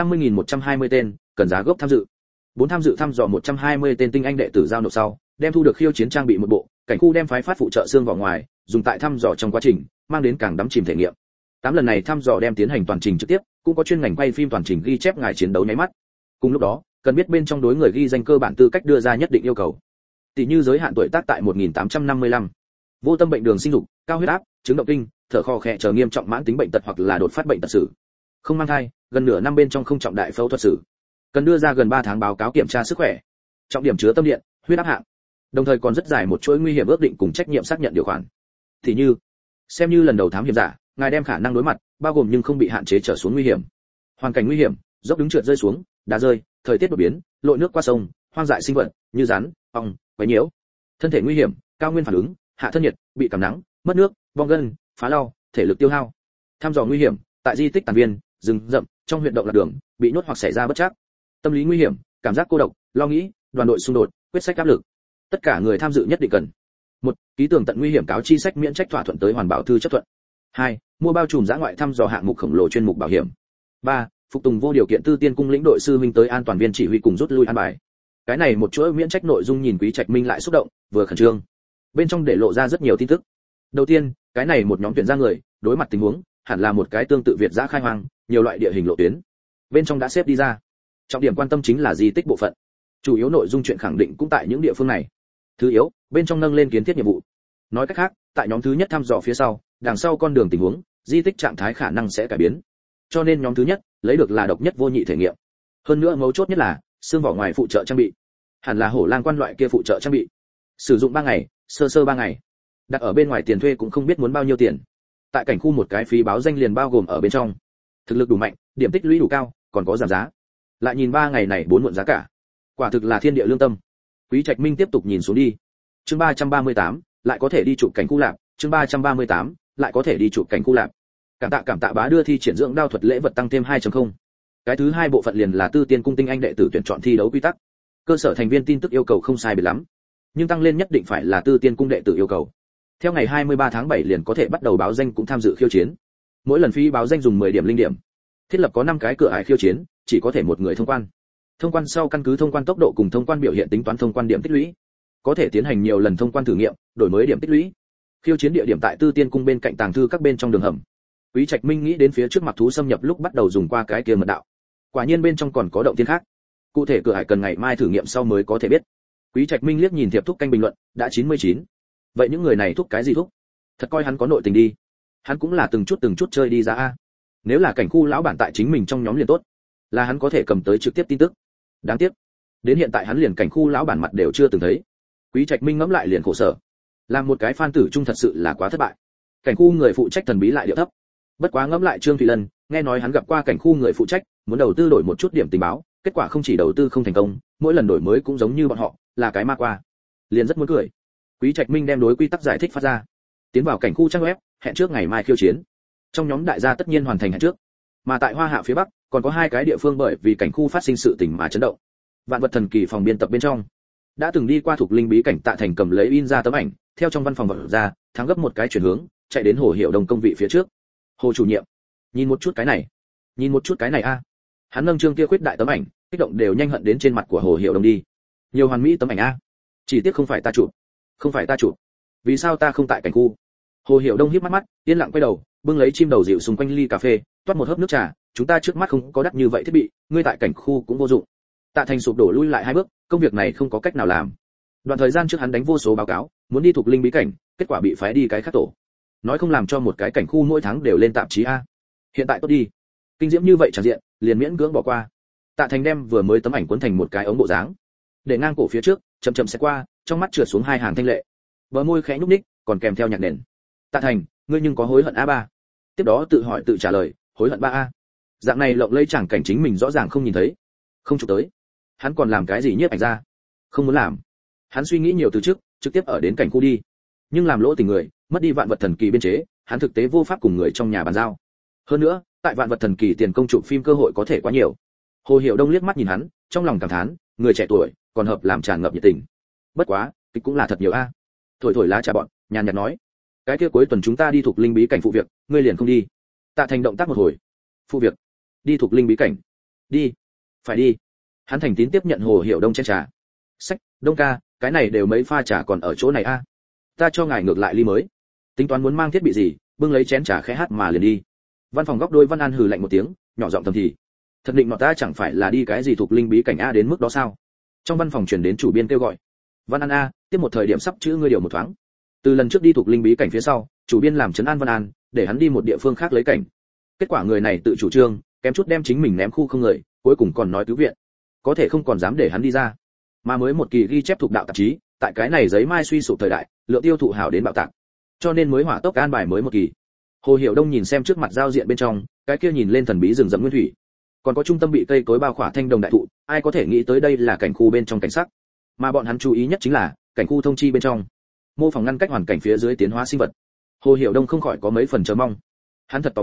50.120 tên cần giá gốc tham dự. 4 tham dự thăm dò 120 tên tinh anh đệ tử giao nộp sau, đem thu được khiêu chiến trang bị một bộ, cảnh khu đem phái phát phụ trợ xương vào ngoài, dùng tại thăm dò trong quá trình, mang đến càng đắm chìm thể nghiệm. 8 lần này thăm dò đem tiến hành toàn trình trực tiếp, cũng có chuyên ngành quay phim toàn trình ghi chép ngài chiến đấu nháy mắt. Cùng lúc đó, cần biết bên trong đối người ghi danh cơ bản tư cách đưa ra nhất định yêu cầu. Tỷ như giới hạn tuổi tác tại 1855, vô tâm bệnh đường sinh dục, cao huyết áp, chứng động kinh, thở khò khè chờ nghiêm trọng mãn tính bệnh tật hoặc là đột phát bệnh tật sử, không mang thai, gần nửa năm bên trong không trọng đại phẫu thuật sử, cần đưa ra gần 3 tháng báo cáo kiểm tra sức khỏe, trọng điểm chứa tâm điện, huyết áp hạng, đồng thời còn rất dài một chuỗi nguy hiểm ước định cùng trách nhiệm xác nhận điều khoản. Thì như, xem như lần đầu thám hiểm giả, ngài đem khả năng đối mặt, bao gồm nhưng không bị hạn chế trở xuống nguy hiểm, hoàn cảnh nguy hiểm, dốc đứng trượt rơi xuống, đá rơi, thời tiết đột biến, lội nước qua sông, hoang dại sinh vật như rắn, ong, quái nhiễu, thân thể nguy hiểm, cao nguyên phản ứng, hạ thân nhiệt, bị cảm nắng, mất nước, bong gân, phá lau, thể lực tiêu hao. Tham dò nguy hiểm, tại di tích tàn viên, rừng rậm, trong huyệt động lạc đường, bị nhốt hoặc xảy ra bất trắc. Tâm lý nguy hiểm, cảm giác cô độc, lo nghĩ, đoàn đội xung đột, quyết sách áp lực. Tất cả người tham dự nhất định cần: 1. Ký tường tận nguy hiểm cáo chi sách miễn trách thỏa thuận tới hoàn bảo thư chấp thuận. 2. Mua bao trùm dã ngoại thăm dò hạng mục khổng lồ chuyên mục bảo hiểm. 3. Phục tùng vô điều kiện Tư Tiên cung lĩnh đội sư huynh tới an toàn viên chỉ huy cùng rút lui an bài. Cái này một chuỗi miễn trách nội dung nhìn Quý Trạch Minh lại xúc động, vừa khẩn trương. Bên trong để lộ ra rất nhiều tin tức. Đầu tiên, cái này một nhóm tuyển ra người, đối mặt tình huống, hẳn là một cái tương tự Việt giã khai hoang, nhiều loại địa hình lộ tuyến. Bên trong đã xếp đi ra. Trọng điểm quan tâm chính là di tích bộ phận. Chủ yếu nội dung chuyện khẳng định cũng tại những địa phương này. Thứ yếu, bên trong nâng lên kiến thiết nhiệm vụ. Nói cách khác, tại nhóm thứ nhất thăm dò phía sau, đằng sau con đường tình huống, di tích trạng thái khả năng sẽ cải biến. Cho nên nhóm thứ nhất lấy được là độc nhất vô nhị thể nghiệm. Hơn nữa mấu chốt nhất là xương vỏ ngoài phụ trợ trang bị, hẳn là hổ lang quan loại kia phụ trợ trang bị. Sử dụng 3 ngày, sơ 3 ngày. Đặt ở bên ngoài tiền thuê cũng không biết muốn bao nhiêu tiền. Tại cảnh khu một cái phí báo danh liền bao gồm ở bên trong. Thực lực đủ mạnh, điểm tích lũy đủ cao, còn có giảm giá. Lại nhìn 3 ngày này 4 muộn giá cả. Quả thực là thiên địa lương tâm. Quý Trạch Minh tiếp tục nhìn xuống đi. Chương 338, lại có thể đi chụp cảnh khu lạc, chương 338, lại có thể đi chụp cảnh khu lạc. Cảm tạ bá đưa thi triển dưỡng đao thuật lễ vật tăng thêm 2.0. Cái thứ hai bộ phận liền là Tư Tiên cung tinh anh đệ tử tuyển chọn thi đấu quy tắc. Cơ sở thành viên tin tức yêu cầu không sai biệt lắm, nhưng tăng lên nhất định phải là Tư Tiên cung đệ tử yêu cầu. Theo ngày 23 tháng 7 liền có thể bắt đầu báo danh cũng tham dự khiêu chiến. Mỗi lần phí báo danh dùng 10 điểm linh điểm. Thiết lập có 5 cái cửa ải khiêu chiến, chỉ có thể một người thông quan. Thông quan sau căn cứ thông quan tốc độ cùng thông quan biểu hiện tính toán thông quan điểm tích lũy. Có thể tiến hành nhiều lần thông quan thử nghiệm, đổi mới điểm tích lũy. Khiêu chiến địa điểm tại Tư Tiên cung bên cạnh tàng thư các bên trong đường hầm. Quý Trạch Minh nghĩ đến phía trước mặc thú xâm nhập lúc bắt đầu dùng qua cái kia mật đạo. Quả nhiên bên trong còn có động tiên khác. Cụ thể cửa ải cần ngày mai thử nghiệm sau mới có thể biết. Quý Trạch Minh liếc nhìn thiệp thúc canh bình luận, đã 99. Vậy những người này thúc cái gì thúc? Thật coi hắn có nội tình đi. Hắn cũng là từng chút chơi đi ra a. Nếu là cảnh khu lão bản tại chính mình trong nhóm liền tốt, là hắn có thể cầm tới trực tiếp tin tức. Đáng tiếc, đến hiện tại hắn liền cảnh khu lão bản mặt đều chưa từng thấy. Quý Trạch Minh ngẫm lại liền khổ sở. Làm một cái fan tử trung thật sự là quá thất bại. Cảnh khu người phụ trách thần bí lại điệu thấp. Bất quá ngẫm lại Trương Thụy Lân, nghe nói hắn gặp qua cảnh khu người phụ trách, muốn đầu tư đổi một chút điểm tình báo, kết quả không chỉ đầu tư không thành công, mỗi lần đổi mới cũng giống như bọn họ, là cái ma qua. Liền rất muốn cười. Quý Trạch Minh đem đối quy tắc giải thích phát ra. Tiến vào cảnh khu trang web, hẹn trước ngày mai khiêu chiến. Trong nhóm đại gia tất nhiên hoàn thành hẹn trước. Mà tại Hoa Hạ phía Bắc, còn có 2 cái địa phương bởi vì cảnh khu phát sinh sự tình mà chấn động. Vạn vật thần kỳ phòng biên tập bên trong, đã từng đi qua thuộc linh bí cảnh Tạ Thành cầm lấy in ra tấm ảnh, theo trong văn phòng vật ra, thắng gấp một cái chuyển hướng, chạy đến Hồ Hiểu Đông công vị phía trước. Hồ chủ nhiệm, nhìn một chút cái này, nhìn một chút cái này a. Hắn nâng trương kia khuyết đại tấm ảnh, kích động đều nhanh hận đến trên mặt của Hồ Hiểu Đông đi. Nhiều hoàn mỹ tấm ảnh a. Chỉ tiếc không phải ta chụp, không phải ta chụp. Vì sao ta không tại cảnh khu? Hồ Hiểu Đông híp mắt, yên lặng quay đầu, bưng lấy chim đầu dịu xung quanh ly cà phê, toát một hớp nước trà. Chúng ta trước mắt không có đắt như vậy thiết bị, ngươi tại cảnh khu cũng vô dụng. Tạ Thành sụp đổ lui lại 2 bước, công việc này không có cách nào làm. Đoạn thời gian trước hắn đánh vô số báo cáo, muốn đi thuộc linh bí cảnh, kết quả bị phái đi cái khác tổ. Nói không làm cho một cái cảnh khu mỗi tháng đều lên tạp chí a. Hiện tại tốt đi. Kinh diễm như vậy chẳng diện, liền miễn cưỡng bỏ qua. Tạ Thành đem vừa mới tấm ảnh cuốn thành một cái ống bộ dáng, để ngang cổ phía trước, chậm chậm sẽ qua, trong mắt trượt xuống 2 hàng thanh lệ. Bờ môi khẽ nhúc nhích, còn kèm theo nhạc nền. Tạ Thành, ngươi nhưng có hối hận a ba? Tiếp đó tự hỏi tự trả lời, hối hận ba a. Dạng này lộng lẫy chẳng cảnh chính mình rõ ràng không nhìn thấy, không chụp tới. Hắn còn làm cái gì nhiếp ảnh ra? Không muốn làm. Hắn suy nghĩ nhiều từ trước, trực tiếp ở đến cảnh khu đi. Nhưng làm lỗ tình người, mất đi vạn vật thần kỳ biên chế, hắn thực tế vô pháp cùng người trong nhà bàn giao. Hơn nữa, tại vạn vật thần kỳ tiền công chụp phim cơ hội có thể quá nhiều. Hồ Hiểu Đông liếc mắt nhìn hắn, trong lòng cảm thán, người trẻ tuổi, còn hợp làm tràn ngập nhiệt tình. Bất quá, kịch cũng là thật nhiều a. Thổi thổi lá trà bọn, nhàn nhạt nói, cái kia cuối tuần chúng ta đi thuộc linh bí cảnh phụ việc, ngươi liền không đi? Tạ Thành động tác một hồi. Phụ việc? Đi thuộc linh bí cảnh? Đi. Phải đi. Hắn thành tín tiếp nhận Hồ Hiểu Đông chén trà. Sách, Đông ca, cái này đều mấy pha trà còn ở chỗ này a. Ta cho ngài ngược lại ly mới. Tính toán muốn mang thiết bị gì, bưng lấy chén trà khẽ hát mà liền đi. Văn phòng góc đôi Văn An hừ lạnh một tiếng, nhỏ giọng thầm thì. Thật định nọt ta chẳng phải là đi cái gì thuộc linh bí cảnh a đến mức đó sao? Trong văn phòng truyền đến chủ biên kêu gọi. Văn An a, tiếp một thời điểm sắp chữ ngươi điều một thoáng. Từ lần trước đi thuộc linh bí cảnh phía sau, chủ biên làm trấn an Văn An, để hắn đi một địa phương khác lấy cảnh. Kết quả người này tự chủ trương, kém chút đem chính mình ném khu không người, cuối cùng còn nói cứu viện. Có thể không còn dám để hắn đi ra. Mà mới một kỳ ghi chép thuộc đạo tạp chí, tại cái này giấy mai suy sụp thời đại, lượng tiêu thụ hảo đến bạo tạc. Cho nên mới hỏa tốc an bài mới một kỳ. Hồ Hiểu Đông nhìn xem trước mặt giao diện bên trong, cái kia nhìn lên thần bí rừng rậm nguyên thủy. Còn có trung tâm bị cây cối bao khỏa thanh đồng đại thụ, ai có thể nghĩ tới đây là cảnh khu bên trong cảnh sắc. Mà bọn hắn chú ý nhất chính là cảnh khu thông chi bên trong, mô phỏng ngăn cách hoàn cảnh phía dưới tiến hóa sinh vật. Hồ Hiểu Đông không khỏi có mấy phần chờ mong. Hắn thật tò mò,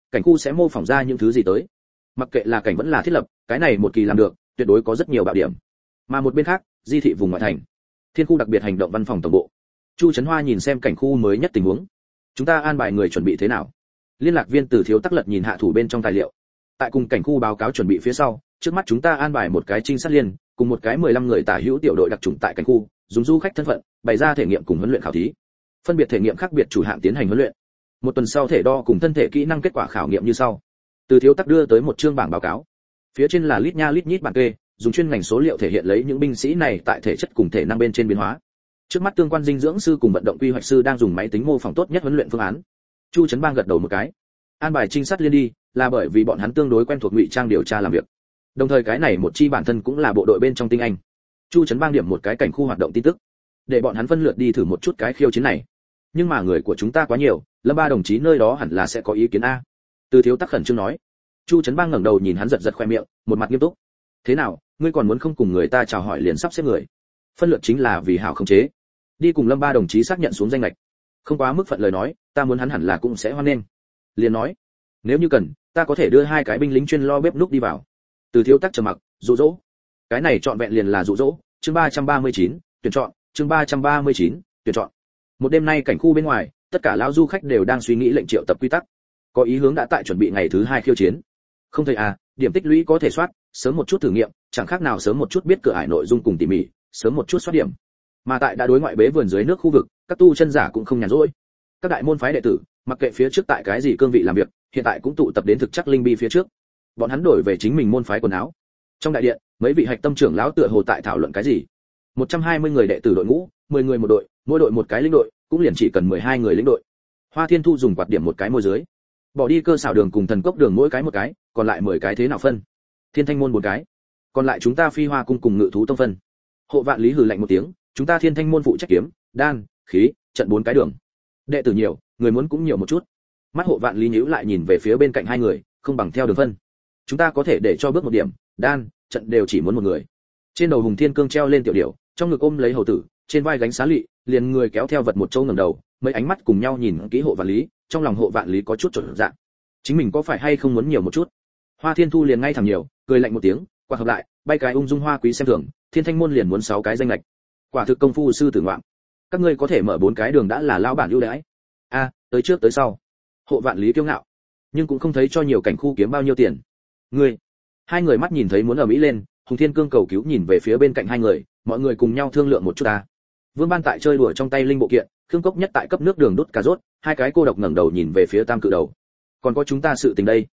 cảnh khu sẽ mô phỏng ra những thứ gì tới. Mặc kệ là cảnh vẫn là thiết lập, cái này một kỳ làm được, tuyệt đối có rất nhiều bạo điểm. Mà một bên khác, di thị vùng ngoại thành, thiên khu đặc biệt hành động văn phòng tổng bộ. Chu Trấn Hoa nhìn xem cảnh khu mới nhất tình huống. Chúng ta an bài người chuẩn bị thế nào? Liên lạc viên Từ Thiếu Tắc Lật nhìn hạ thủ bên trong tài liệu. Tại cùng cảnh khu báo cáo chuẩn bị phía sau, trước mắt chúng ta an bài một cái trinh sát liên, cùng một cái 15 người tả hữu tiểu đội đặc chủng tại cảnh khu, dùng du khách thân phận, bày ra thể nghiệm cùng huấn luyện khảo thí. Phân biệt thể nghiệm khác biệt chủ hạng tiến hành huấn luyện. Một tuần sau thể đo cùng thân thể kỹ năng kết quả khảo nghiệm như sau. Từ Thiếu Tắc đưa tới một chương bảng báo cáo. Phía trên là lít nha lít nhít bảng kê, dùng chuyên ngành số liệu thể hiện lấy những binh sĩ này tại thể chất cùng thể năng bên trên biến hóa. Trước mắt tương quan dinh dưỡng sư cùng vận động quy hoạch sư đang dùng máy tính mô phỏng tốt nhất huấn luyện phương án. Chu Trấn Bang gật đầu một cái. An bài trinh sát liên đi, là bởi vì bọn hắn tương đối quen thuộc ngụy trang điều tra làm việc. Đồng thời cái này một chi bản thân cũng là bộ đội bên trong tinh anh. Chu Trấn Bang điểm một cái cảnh khu hoạt động tin tức, để bọn hắn phân lượt đi thử một chút cái khiêu chiến này. Nhưng mà người của chúng ta quá nhiều, Lâm Ba đồng chí nơi đó hẳn là sẽ có ý kiến a. Từ Thiếu Tắc khẩn trương nói. Chu Trấn Bang ngẩng đầu nhìn hắn giật giật khoe miệng, một mặt nghiêm túc. Thế nào, ngươi còn muốn không cùng người ta chào hỏi liền sắp xếp người? Phân lượt chính là vì hảo khống chế. Đi cùng Lâm Ba đồng chí xác nhận xuống danh lệch. Không quá mức phận lời nói, ta muốn hắn hẳn là cũng sẽ hoan nghênh. Liền nói, nếu như cần, ta có thể đưa 2 cái binh lính chuyên lo bếp núc đi vào. Từ Thiếu Tắc trầm mặc, dụ dỗ. Cái này chọn vẹn liền là dụ dỗ. Chương 339, tuyển chọn, chương 339, tuyển chọn. Một đêm nay cảnh khu bên ngoài, tất cả lão du khách đều đang suy nghĩ lệnh triệu tập quy tắc. Có ý hướng đã tại chuẩn bị ngày thứ 2 khiêu chiến. Không thấy à, điểm tích lũy có thể soát, sớm một chút thử nghiệm, chẳng khác nào sớm một chút biết cửa ải nội dung cùng tỉ mỉ, sớm một chút soát điểm. Mà tại đã đối ngoại bế vườn dưới nước khu vực, các tu chân giả cũng không nhàn rỗi. Các đại môn phái đệ tử, mặc kệ phía trước tại cái gì cương vị làm việc, hiện tại cũng tụ tập đến thực chắc linh bi phía trước. Bọn hắn đổi về chính mình môn phái quần áo. Trong đại điện, mấy vị hạch tâm trưởng lão tựa hồ tại thảo luận cái gì. 120 người đệ tử đội ngũ, 10 người một đội, mỗi đội một cái lĩnh đội, cũng liền chỉ cần 12 người lĩnh đội. Hoa Thiên Thu dùng quạt điểm một cái môi dưới. Bỏ đi cơ xảo đường cùng thần cốc đường mỗi cái một cái, còn lại 10 cái thế nào phân? Thiên Thanh môn 4 cái. Còn lại chúng ta Phi Hoa cung cùng Ngự thú tông phân. Hộ Vạn Lý hừ lạnh một tiếng, chúng ta Thiên Thanh môn phụ trách kiếm, đan, khí, trận 4 cái đường. Đệ tử nhiều, người muốn cũng nhiều một chút. Mắt Hộ Vạn Lý nhíu lại nhìn về phía bên cạnh hai người, không bằng theo đường phân. Chúng ta có thể để cho bước một điểm, đan, trận đều chỉ muốn một người. Trên đầu Hùng Thiên Cương treo lên tiểu điểu, trong ngực ôm lấy hầu tử, trên vai gánh xá lị, liền người kéo theo vật một châu ngẩng đầu, mấy ánh mắt cùng nhau nhìn kỹ Hộ Vạn Lý, trong lòng Hộ Vạn Lý có chút chột dạ. Chính mình có phải hay không muốn nhiều một chút? Hoa Thiên Thu liền ngay thẳng nhiều, cười lạnh một tiếng, quạt hợp lại, bay cái ung dung hoa quý xem thường, Thiên Thanh môn liền muốn 6 cái danh lệch. Quả thực công phu sư tử ngoạm. Các ngươi có thể mở 4 cái đường đã là lão bản ưu đãi. A, tới trước tới sau. Hộ Vạn Lý kiêu ngạo, nhưng cũng không thấy cho nhiều cảnh khu kiếm bao nhiêu tiền. Ngươi. Hai người mắt nhìn thấy muốn ở mỹ lên, Hùng Thiên Cương cầu cứu nhìn về phía bên cạnh hai người, mọi người cùng nhau thương lượng một chút ta. Vương Ban tại chơi đùa trong tay linh bộ kiện, Khương Cốc Nhất tại cấp nước đường đút cà rốt, hai cái cô độc ngẩng đầu nhìn về phía Tam Cự Đầu. Còn có chúng ta sự tình đây.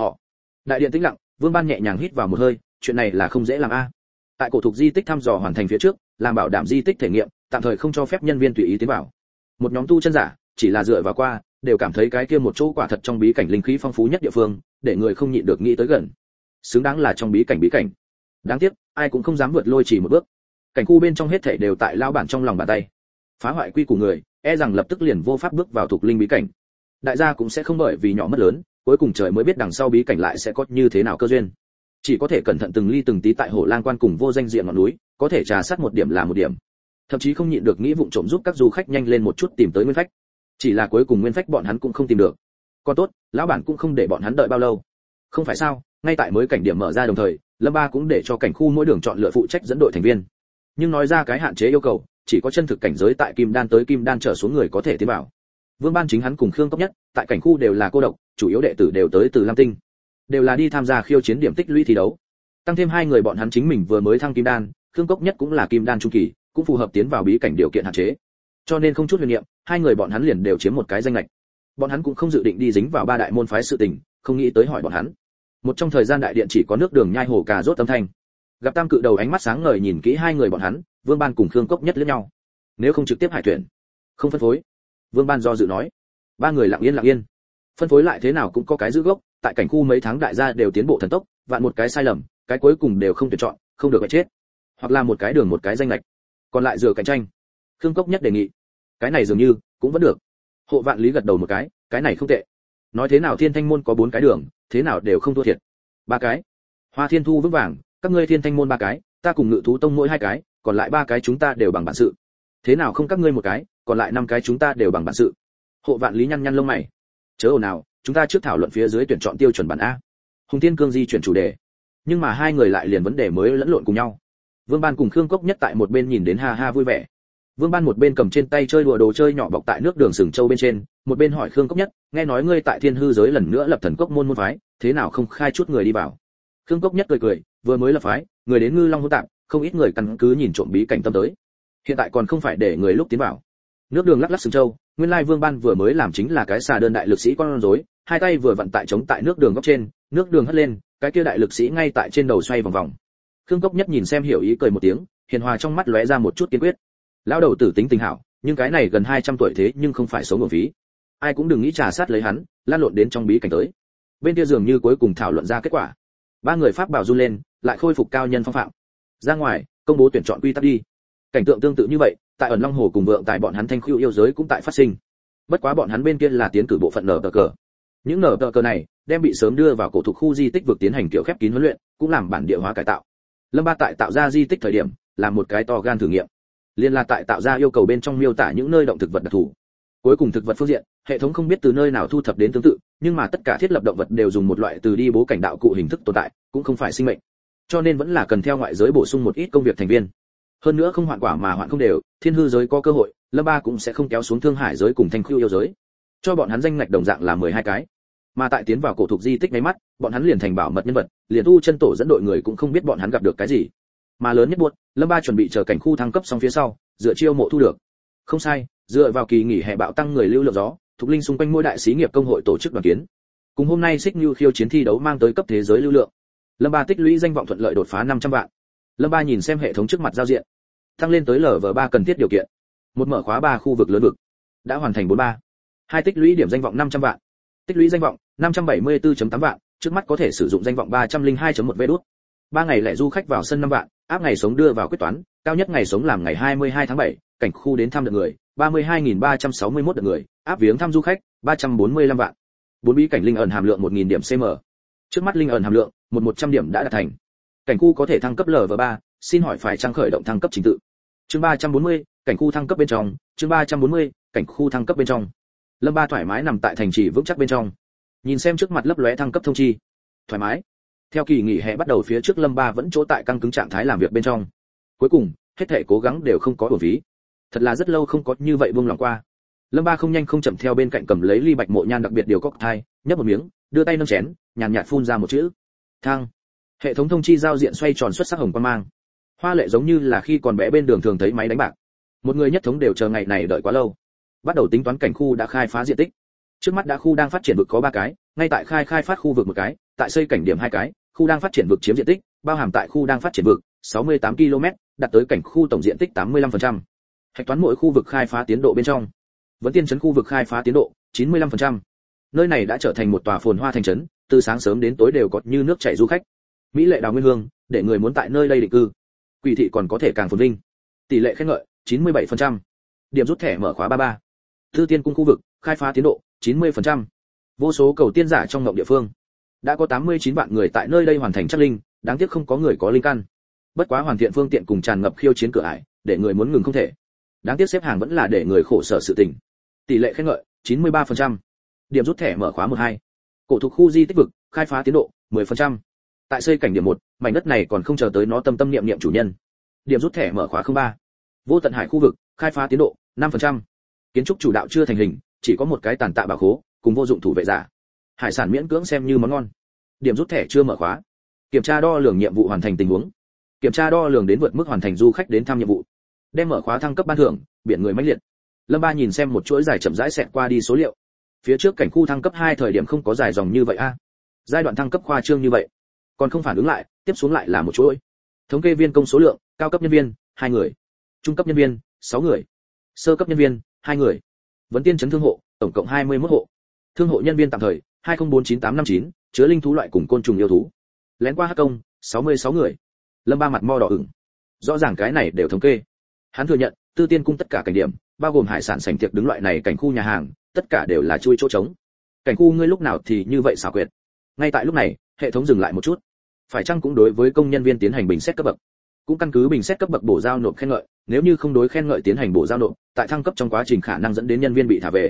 Đại điện tĩnh lặng, Vương Ban nhẹ nhàng hít vào một hơi, chuyện này là không dễ làm a. Tại cổ thục di tích thăm dò hoàn thành phía trước, làm bảo đảm di tích thể nghiệm, tạm thời không cho phép nhân viên tùy ý tiến vào. Một nhóm tu chân giả, chỉ là dựa vào qua, đều cảm thấy cái kia một chỗ quả thật trong bí cảnh linh khí phong phú nhất địa phương, để người không nhịn được nghĩ tới gần. Xứng đáng là trong bí cảnh. Đáng tiếc, ai cũng không dám vượt lôi chỉ một bước. Cảnh khu bên trong hết thảy đều tại lao bản trong lòng bàn tay. Phá hoại quy củ người, e rằng lập tức liền vô pháp bước vào thuộc linh bí cảnh. Đại gia cũng sẽ không bởi vì nhỏ mất lớn, cuối cùng trời mới biết đằng sau bí cảnh lại sẽ có như thế nào cơ duyên. Chỉ có thể cẩn thận từng ly từng tí tại Hổ Lang Quan cùng vô danh diện ngọn núi, có thể trà sát một điểm là một điểm. Thậm chí không nhịn được nghĩ vụng trộm giúp các du khách nhanh lên một chút tìm tới nguyên phách. Chỉ là cuối cùng nguyên phách bọn hắn cũng không tìm được. Còn tốt, lão bản cũng không để bọn hắn đợi bao lâu. Không phải sao, ngay tại mới cảnh điểm mở ra đồng thời, Lâm Ba cũng để cho cảnh khu mỗi đường chọn lựa phụ trách dẫn đội thành viên. Nhưng nói ra cái hạn chế yêu cầu, chỉ có chân thực cảnh giới tại kim đan tới kim đan trở xuống người có thể tiến vào. Vương Ban chính hắn cùng Khương Cốc Nhất, tại cảnh khu đều là cô độc, chủ yếu đệ tử đều tới từ Lam Tinh, đều là đi tham gia khiêu chiến điểm tích lũy thi đấu. Tăng thêm hai người bọn hắn chính mình vừa mới thăng kim đan, Khương Cốc Nhất cũng là kim đan trung kỳ, cũng phù hợp tiến vào bí cảnh điều kiện hạn chế. Cho nên không chút huyền niệm, hai người bọn hắn liền đều chiếm một cái danh lệch. Bọn hắn cũng không dự định đi dính vào ba đại môn phái sự tình, không nghĩ tới hỏi bọn hắn. Một trong thời gian đại điện chỉ có nước đường nhai hồ cà rốt âm thanh. Gặp Tam Cự Đầu ánh mắt sáng ngời nhìn kỹ hai người bọn hắn, Vương Ban cùng Khương Cốc Nhất liếc nhau. Nếu không trực tiếp hải tuyển, không phân phối. Vương Ban do dự nói. Ba người lặng yên. Phân phối lại thế nào cũng có cái giữ gốc, tại cảnh khu mấy tháng đại gia đều tiến bộ thần tốc, vạn một cái sai lầm, cái cuối cùng đều không tuyển chọn, không được phải chết. Hoặc là một cái đường một cái danh lệch, còn lại dựa cạnh tranh. Khương Cốc Nhất đề nghị. Cái này dường như cũng vẫn được. Hộ Vạn Lý gật đầu một cái này không tệ. Nói thế nào Thiên Thanh môn có 4 cái đường, thế nào đều không thua thiệt. 3 cái. Hoa Thiên Thu vững vàng, các ngươi Thiên Thanh môn 3 cái, ta cùng Ngự thú tông mỗi 2 cái, còn lại 3 cái chúng ta đều bằng bản sự. Thế nào không các ngươi một cái, còn lại 5 cái chúng ta đều bằng bản sự. Hộ Vạn Lý nhăn lông mày. Chớ ồn nào, chúng ta trước thảo luận phía dưới tuyển chọn tiêu chuẩn bản a. Hùng Thiên Cương di chuyển chủ đề, nhưng mà hai người lại liền vấn đề mới lẫn lộn cùng nhau. Vương Ban cùng Khương Cốc Nhất tại một bên nhìn đến ha ha vui vẻ. Vương Ban một bên cầm trên tay chơi đùa đồ chơi nhỏ bọc tại nước đường sừng châu bên trên, một bên hỏi Khương Cốc Nhất, nghe nói ngươi tại Thiên Hư giới lần nữa lập thần cốc môn phái, thế nào không khai chút người đi vào? Khương Cốc Nhất cười cười, vừa mới lập phái, người đến Ngư Long hỗn tạp, không ít người căn cứ nhìn trộm bí cảnh tâm tới. Hiện tại còn không phải để người lúc tiến vào. Nước đường lắc lắc sừng châu, nguyên lai Vương Ban vừa mới làm chính là cái xà đơn đại lực sĩ con rối, hai tay vừa vặn tại chống tại nước đường góc trên, nước đường hất lên, cái kia đại lực sĩ ngay tại trên đầu xoay vòng vòng. Khương Cốc Nhất nhìn xem hiểu ý cười một tiếng, hiền hòa trong mắt lóe ra một chút kiên quyết. Lão đầu tử tính tình hảo, nhưng cái này gần 200 tuổi thế nhưng không phải sống uổng phí. Ai cũng đừng nghĩ trà sát lấy hắn, lan lộn đến trong bí cảnh tới. Bên kia dường như cuối cùng thảo luận ra kết quả. Ba người pháp bảo run lên, lại khôi phục cao nhân phong phạm. Ra ngoài, công bố tuyển chọn quy tắc đi. Cảnh tượng tương tự như vậy, tại ẩn Long Hồ cùng vượng tại bọn hắn Thanh Khưu yêu giới cũng tại phát sinh. Bất quá bọn hắn bên kia là tiến cử bộ phận nở tờ cờ. Những nở tờ cờ này đem bị sớm đưa vào cổ thuộc khu di tích vực tiến hành kiểu khép kín huấn luyện, cũng làm bản địa hóa cải tạo. Lâm Ba tại tạo ra di tích thời điểm, làm một cái to gan thử nghiệm. Liên là tại tạo ra yêu cầu bên trong miêu tả những nơi động thực vật đặc thù. Cuối cùng thực vật phương diện, hệ thống không biết từ nơi nào thu thập đến tương tự, nhưng mà tất cả thiết lập động vật đều dùng một loại từ đi bố cảnh đạo cụ hình thức tồn tại, cũng không phải sinh mệnh. Cho nên vẫn là cần theo ngoại giới bổ sung một ít công việc thành viên. Hơn nữa không hoạn quả mà hoạn không đều, Thiên Hư giới có cơ hội, Lâm Ba cũng sẽ không kéo xuống Thương Hải giới cùng Thanh Khưu yêu giới. Cho bọn hắn danh ngạch đồng dạng là 12 cái. Mà tại tiến vào cổ thuộc di tích mấy mắt, bọn hắn liền thành bảo mật nhân vật, liền tu chân tổ dẫn đội người cũng không biết bọn hắn gặp được cái gì. Mà lớn nhất buốt, Lâm Ba chuẩn bị chờ cảnh khu thăng cấp xong phía sau, dựa chiêu mộ thu được. Không sai, dựa vào kỳ nghỉ hè bạo tăng người lưu lượng gió, thuộc linh xung quanh mỗi đại xí nghiệp công hội tổ chức đoàn kiến. Cùng hôm nay Xích Nưu khiêu chiến thi đấu mang tới cấp thế giới lưu lượng. Lâm Ba tích lũy danh vọng thuận lợi đột phá 500 vạn. Lâm Ba nhìn xem hệ thống trước mặt giao diện, tăng lên tới LV3 cần thiết điều kiện. Một mở khóa 3 khu vực lớn vực, đã hoàn thành 43. Hai tích lũy điểm danh vọng 500 vạn. Tích lũy danh vọng 574.8 vạn, trước mắt có thể sử dụng danh vọng 302.1 vé đút. 3 ngày lẻ du khách vào sân 5 vạn, áp ngày sống đưa vào quyết toán, cao nhất ngày sống làm ngày 22 tháng 7, cảnh khu đến thăm được người, 32.361 lượt người, áp viếng thăm du khách, 345 vạn. 4 bí cảnh linh ẩn hàm lượng 1000 điểm CM. Trước mắt linh ẩn hàm lượng 100 điểm đã đạt thành. Cảnh khu có thể thăng cấp LV3, xin hỏi phải trang khởi động thăng cấp trình tự. Chương 340, cảnh khu thăng cấp bên trong, chương 340, cảnh khu thăng cấp bên trong. Lâm Ba thoải mái nằm tại thành trì vững chắc bên trong, nhìn xem trước mặt lấp lóe thăng cấp thông chi. Thoải mái. Theo kỳ nghỉ hè bắt đầu phía trước Lâm Ba vẫn chỗ tại căng cứng trạng thái làm việc bên trong. Cuối cùng, hết thảy cố gắng đều không có uổng phí. Thật là rất lâu không có như vậy buông lòng qua. Lâm Ba không nhanh không chậm theo bên cạnh cầm lấy ly bạch mộ nhan đặc biệt điều cocktail, nhấp một miếng, đưa tay nâng chén, nhàn nhạt phun ra một chữ: thang. Hệ thống thông chi giao diện xoay tròn xuất sắc hồng quang mang. Hoa lệ giống như là khi còn bé bên đường thường thấy máy đánh bạc. Một người nhất thống đều chờ ngày này đợi quá lâu. Bắt đầu tính toán cảnh khu đã khai phá diện tích. Trước mắt đã khu đang phát triển vực có 3 cái, ngay tại khai phát khu vực 1 cái, tại xây cảnh điểm 2 cái, khu đang phát triển vực chiếm diện tích, bao hàm tại khu đang phát triển vực 68 km, đạt tới cảnh khu tổng diện tích 85%. Hạch toán mỗi khu vực khai phá tiến độ bên trong. Vẫn tiên trấn khu vực khai phá tiến độ 95%. Nơi này đã trở thành một tòa phồn hoa thành trấn, từ sáng sớm đến tối đều có như nước chảy du khách. Mỹ lệ đào nguyên hương, để người muốn tại nơi đây định cư. Quỷ thị còn có thể càng phồn vinh. Tỷ lệ khen ngợi 97%. Điểm rút thẻ mở khóa 33. Thư tiên cung khu vực, khai phá tiến độ 90%. Vô số cầu tiên giả trong ngộng địa phương. Đã có 89 vạn người tại nơi đây hoàn thành chất linh, đáng tiếc không có người có linh căn. Bất quá hoàn thiện phương tiện cùng tràn ngập khiêu chiến cửa ải, để người muốn ngừng không thể. Đáng tiếc xếp hàng vẫn là để người khổ sở sự tình. Tỷ lệ khen ngợi 93%. Điểm rút thẻ mở khóa 12. Cổ thuộc khu di tích vực, khai phá tiến độ 10%. Tại xây cảnh điểm 1, mảnh đất này còn không chờ tới nó tâm niệm chủ nhân. Điểm rút thẻ mở khóa 03. Vô tận hải khu vực, khai phá tiến độ 5%. Kiến trúc chủ đạo chưa thành hình, chỉ có một cái tàn tạ bảo khố, cùng vô dụng thủ vệ giả. Hải sản miễn cưỡng xem như món ngon. Điểm rút thẻ chưa mở khóa. Kiểm tra đo lường nhiệm vụ hoàn thành tình huống. Kiểm tra đo lường đến vượt mức hoàn thành du khách đến thăm nhiệm vụ. Đem mở khóa thăng cấp ban thưởng, biển người mãnh liệt. Lâm Ba nhìn xem một chuỗi dài chậm rãi xẹt qua đi số liệu. Phía trước cảnh khu thăng cấp 2 thời điểm không có dài dòng như vậy a. Giai đoạn thăng cấp khoa trương như vậy, còn không phản ứng lại, tiếp xuống lại là một chuỗi. Thống kê viên công số lượng, cao cấp nhân viên 2 người, trung cấp nhân viên 6 người, sơ cấp nhân viên 2 người. Vấn tiên trấn thương hộ, tổng cộng 21 hộ. Thương hộ nhân viên tạm thời 20495859, chứa linh thú loại cùng côn trùng yêu thú. Lén qua hắc công 66 người. Lâm Ba mặt mo đỏ ửng. Rõ ràng cái này đều thống kê. Hắn thừa nhận, Tư Tiên cung tất cả cảnh điểm, bao gồm hải sản sảnh tiệc đứng loại này cảnh khu nhà hàng, tất cả đều là chui chỗ trống. Cảnh khu ngươi lúc nào thì như vậy xảo quyệt. Ngay tại lúc này, hệ thống dừng lại một chút. Phải chăng cũng đối với công nhân viên tiến hành bình xét cấp bậc? Cũng căn cứ bình xét cấp bậc bổ giao nộp khen ngợi, nếu như không đối khen ngợi tiến hành bổ giao nộp, tại thăng cấp trong quá trình khả năng dẫn đến nhân viên bị thả về.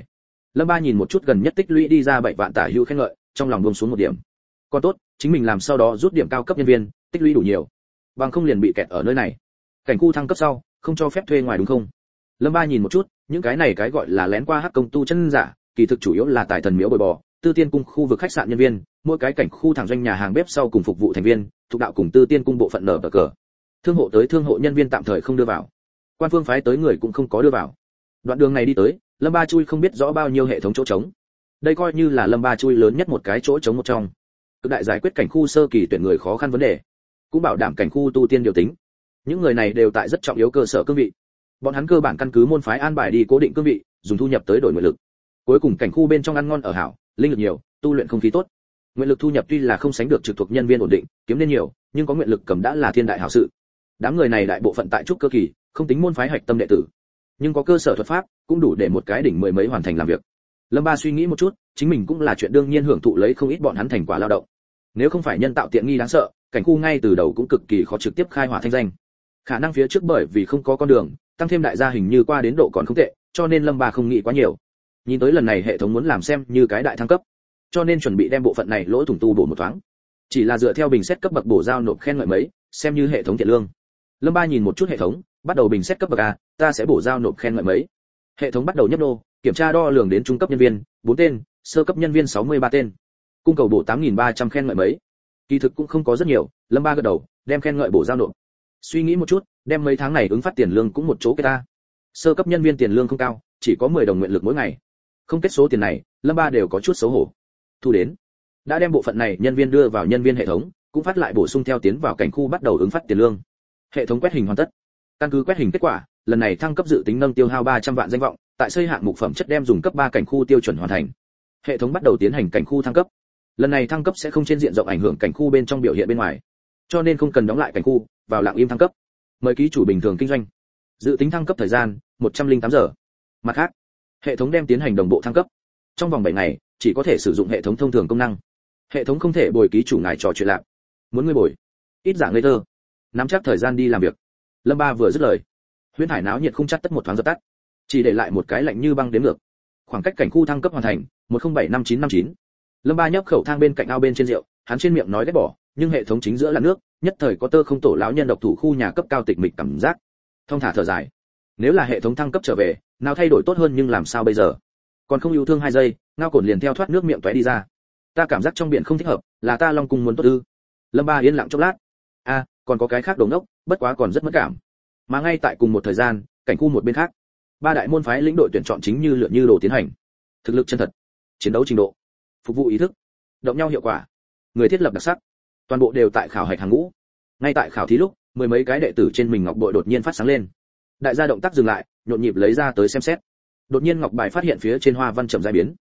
Lâm Ba nhìn một chút gần nhất tích lũy đi ra 7 vạn tả hữu khen ngợi, trong lòng buông xuống một điểm. Còn tốt, chính mình làm sau đó rút điểm cao cấp nhân viên, tích lũy đủ nhiều, bằng không liền bị kẹt ở nơi này. Cảnh khu thăng cấp sau, không cho phép thuê ngoài đúng không? Lâm Ba nhìn một chút, những cái này cái gọi là lén qua hắc công tu chân giả, kỳ thực chủ yếu là tài thần miếu bồi bò, Tư Tiên cung khu vực khách sạn nhân viên, mỗi cái cảnh khu thẳng doanh nhà hàng bếp sau cùng phục vụ thành viên, thuộc đạo cùng Tư Tiên cung bộ phận nở cờ. Thương hộ tới thương hộ nhân viên tạm thời không đưa vào. Quan phương phái tới người cũng không có đưa vào. Đoạn đường này đi tới, Lâm Ba chui không biết rõ bao nhiêu hệ thống chỗ trống. Đây coi như là Lâm Ba chui lớn nhất một cái chỗ trống một trong. Cực đại giải quyết cảnh khu sơ kỳ tuyển người khó khăn vấn đề, cũng bảo đảm cảnh khu tu tiên điều tính. Những người này đều tại rất trọng yếu cơ sở cương vị. Bọn hắn cơ bản căn cứ môn phái an bài đi cố định cương vị, dùng thu nhập tới đổi nguyện lực. Cuối cùng cảnh khu bên trong ăn ngon ở hảo, linh lực nhiều, tu luyện không khí tốt. Nguyện lực thu nhập tuy là không sánh được trực thuộc nhân viên ổn định, kiếm nên nhiều, nhưng có nguyện lực cầm đã là thiên đại hảo sự. Đám người này đại bộ phận tại trúc cơ kỳ, không tính môn phái hạch tâm đệ tử, nhưng có cơ sở thuật pháp, cũng đủ để một cái đỉnh mười mấy hoàn thành làm việc. Lâm Ba suy nghĩ một chút, chính mình cũng là chuyện đương nhiên hưởng thụ lấy không ít bọn hắn thành quả lao động. Nếu không phải nhân tạo tiện nghi đáng sợ, cảnh khu ngay từ đầu cũng cực kỳ khó trực tiếp khai hỏa thanh danh. Khả năng phía trước bởi vì không có con đường, tăng thêm đại gia hình như qua đến độ còn không tệ, cho nên Lâm Ba không nghĩ quá nhiều. Nhìn tới lần này hệ thống muốn làm xem như cái đại thăng cấp, cho nên chuẩn bị đem bộ phận này lỗ thủng tu bổ một thoáng. Chỉ là dựa theo bình xét cấp bậc bổ giao nộp khen ngợi mấy, xem như hệ thống thiện lương. Lâm Ba nhìn một chút hệ thống, bắt đầu bình xét cấp bậc A, ta sẽ bổ giao nộp khen ngợi mấy. Hệ thống bắt đầu nhấp nô, kiểm tra đo lường đến trung cấp nhân viên, 4 tên, sơ cấp nhân viên 63 tên. Cung cầu bổ 8300 khen ngợi mấy. Kỳ thực cũng không có rất nhiều, Lâm Ba gật đầu, đem khen ngợi bổ giao nộp. Suy nghĩ một chút, đem mấy tháng này ứng phát tiền lương cũng một chỗ cái ta. Sơ cấp nhân viên tiền lương không cao, chỉ có 10 đồng nguyện lực mỗi ngày. Không kết số tiền này, Lâm Ba đều có chút xấu hổ. Thu đến. Đã đem bộ phận này nhân viên đưa vào nhân viên hệ thống, cũng phát lại bổ sung theo tiến vào cảnh khu bắt đầu ứng phát tiền lương. Hệ thống quét hình hoàn tất. Căn cứ quét hình kết quả, lần này thăng cấp dự tính nâng tiêu hao 300 vạn danh vọng, tại xây hạng mục phẩm chất đem dùng cấp 3 cảnh khu tiêu chuẩn hoàn thành. Hệ thống bắt đầu tiến hành cảnh khu thăng cấp. Lần này thăng cấp sẽ không trên diện rộng ảnh hưởng cảnh khu bên trong biểu hiện bên ngoài, cho nên không cần đóng lại cảnh khu, vào lặng im thăng cấp. Mời ký chủ bình thường kinh doanh. Dự tính thăng cấp thời gian 108 giờ. Mặt khác, hệ thống đem tiến hành đồng bộ thăng cấp. Trong vòng 7 ngày, chỉ có thể sử dụng hệ thống thông thường công năng. Hệ thống không thể bồi ký chủ ngài trò chuyện lạc. Muốn ngươi bồi, ít giả ngây thơ. Nắm chắc thời gian đi làm việc. Lâm Ba vừa dứt lời, huyễn hải náo nhiệt không chắc tất một thoáng dập tắt, chỉ để lại một cái lạnh như băng đếm ngược. Khoảng cách cảnh khu thăng cấp hoàn thành 10759959. Lâm Ba nhấp khẩu thang bên cạnh ao bên trên rượu, hắn trên miệng nói ghét bỏ, nhưng hệ thống chính giữa là nước, nhất thời có tơ không tổ lão nhân độc thủ khu nhà cấp cao tịch mịch cảm giác. Thông thả thở dài. Nếu là hệ thống thăng cấp trở về, nào thay đổi tốt hơn nhưng làm sao bây giờ? Còn không yêu thương 2 giây, ngao cồn liền theo thoát nước miệng tóe đi ra. Ta cảm giác trong biển không thích hợp, là ta long cung muốn tốt ư? Lâm Ba yên lặng chốc lát. A, còn có cái khác đồ ngốc, bất quá còn rất mất cảm. Mà ngay tại cùng một thời gian, cảnh khu một bên khác, 3 đại môn phái lĩnh đội tuyển chọn chính như lựa như đồ tiến hành. Thực lực chân thật, chiến đấu trình độ, phục vụ ý thức, động nhau hiệu quả, người thiết lập đặc sắc, toàn bộ đều tại khảo hạch hàng ngũ. Ngay tại khảo thí lúc, 10 mấy cái đệ tử trên mình ngọc bội đột nhiên phát sáng lên. Đại gia động tác dừng lại, nhộn nhịp lấy ra tới xem xét. Đột nhiên ngọc bài phát hiện phía trên hoa văn chậm rãi biến.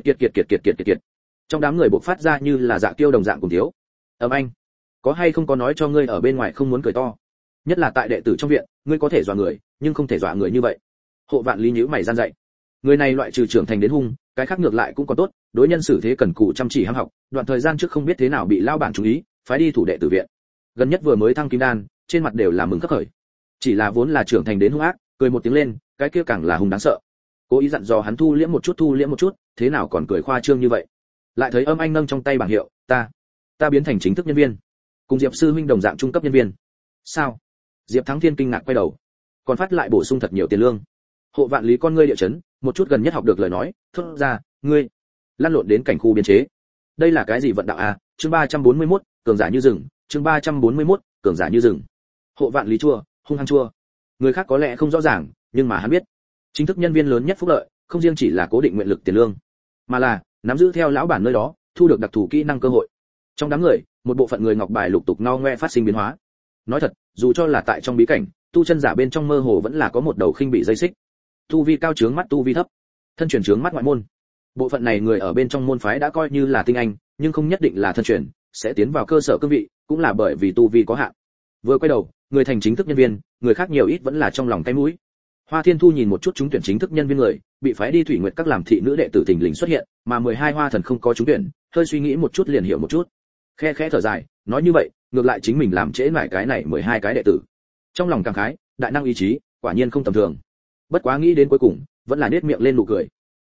Kiệt. Trong đám người bộc phát ra như là dạ tiêu đồng dạng cùng thiếu. Anh, có hay không có nói cho ngươi ở bên ngoài không muốn cười to? Nhất là tại đệ tử trong viện, ngươi có thể dọa người, nhưng không thể dọa người như vậy. Hộ Vạn Lý nhíu mày gian dạy. Người này loại trừ trưởng thành đến hung, cái khác ngược lại cũng có tốt, đối nhân xử thế cần cù chăm chỉ ham học, đoạn thời gian trước không biết thế nào bị lao bản chú ý, phái đi thủ đệ tử viện. Gần nhất vừa mới thăng kim đan, trên mặt đều là mừng khấp khởi. Chỉ là vốn là trưởng thành đến hung ác, cười một tiếng lên, cái kia càng là hung đáng sợ. Cố ý dặn dò hắn thu liễm một chút, thế nào còn cười khoa trương như vậy. Lại thấy Anh nâng trong tay bảng hiệu, ta biến thành chính thức nhân viên, cùng Diệp sư huynh đồng dạng trung cấp nhân viên. Sao? Diệp Thắng Thiên kinh ngạc quay đầu, còn phát lại bổ sung thật nhiều tiền lương. Hộ Vạn Lý con ngươi địa chấn, một chút gần nhất học được lời nói, thốt ra, ngươi lăn lộn đến cảnh khu biên chế. Đây là cái gì vận đạo à? Chương 341, cường giả như rừng, chương 341, cường giả như rừng. Hộ Vạn Lý chua, hung hăng chua. Người khác có lẽ không rõ ràng, nhưng mà hắn biết, chính thức nhân viên lớn nhất phúc lợi, không riêng chỉ là cố định nguyện lực tiền lương, mà là nắm giữ theo lão bản nơi đó, thu được đặc thù kỹ năng cơ hội. Trong đám người, một bộ phận người ngọc bài lục tục no ngoe phát sinh biến hóa. Nói thật, dù cho là tại trong bí cảnh, tu chân giả bên trong mơ hồ vẫn là có một đầu khinh bị dây xích. Tu vi cao chướng mắt tu vi thấp, thân truyền chướng mắt ngoại môn. Bộ phận này người ở bên trong môn phái đã coi như là tinh anh, nhưng không nhất định là thân truyền, sẽ tiến vào cơ sở cương vị, cũng là bởi vì tu vi có hạn. Vừa quay đầu, người thành chính thức nhân viên, người khác nhiều ít vẫn là trong lòng cái mũi. Hoa Thiên Thu nhìn một chút trúng tuyển chính thức nhân viên người, bị phái đi Thủy Nguyệt các làm thị nữ đệ tử thình lình xuất hiện, mà 12 hoa thần không có trúng tuyển, hơi suy nghĩ một chút liền hiểu một chút. Khe khẽ thở dài, nói như vậy, ngược lại chính mình làm trễ nải cái này 12 cái đệ tử. Trong lòng cảm khái, đại năng ý chí, quả nhiên không tầm thường. Bất quá nghĩ đến cuối cùng, vẫn là nết miệng lên nụ cười.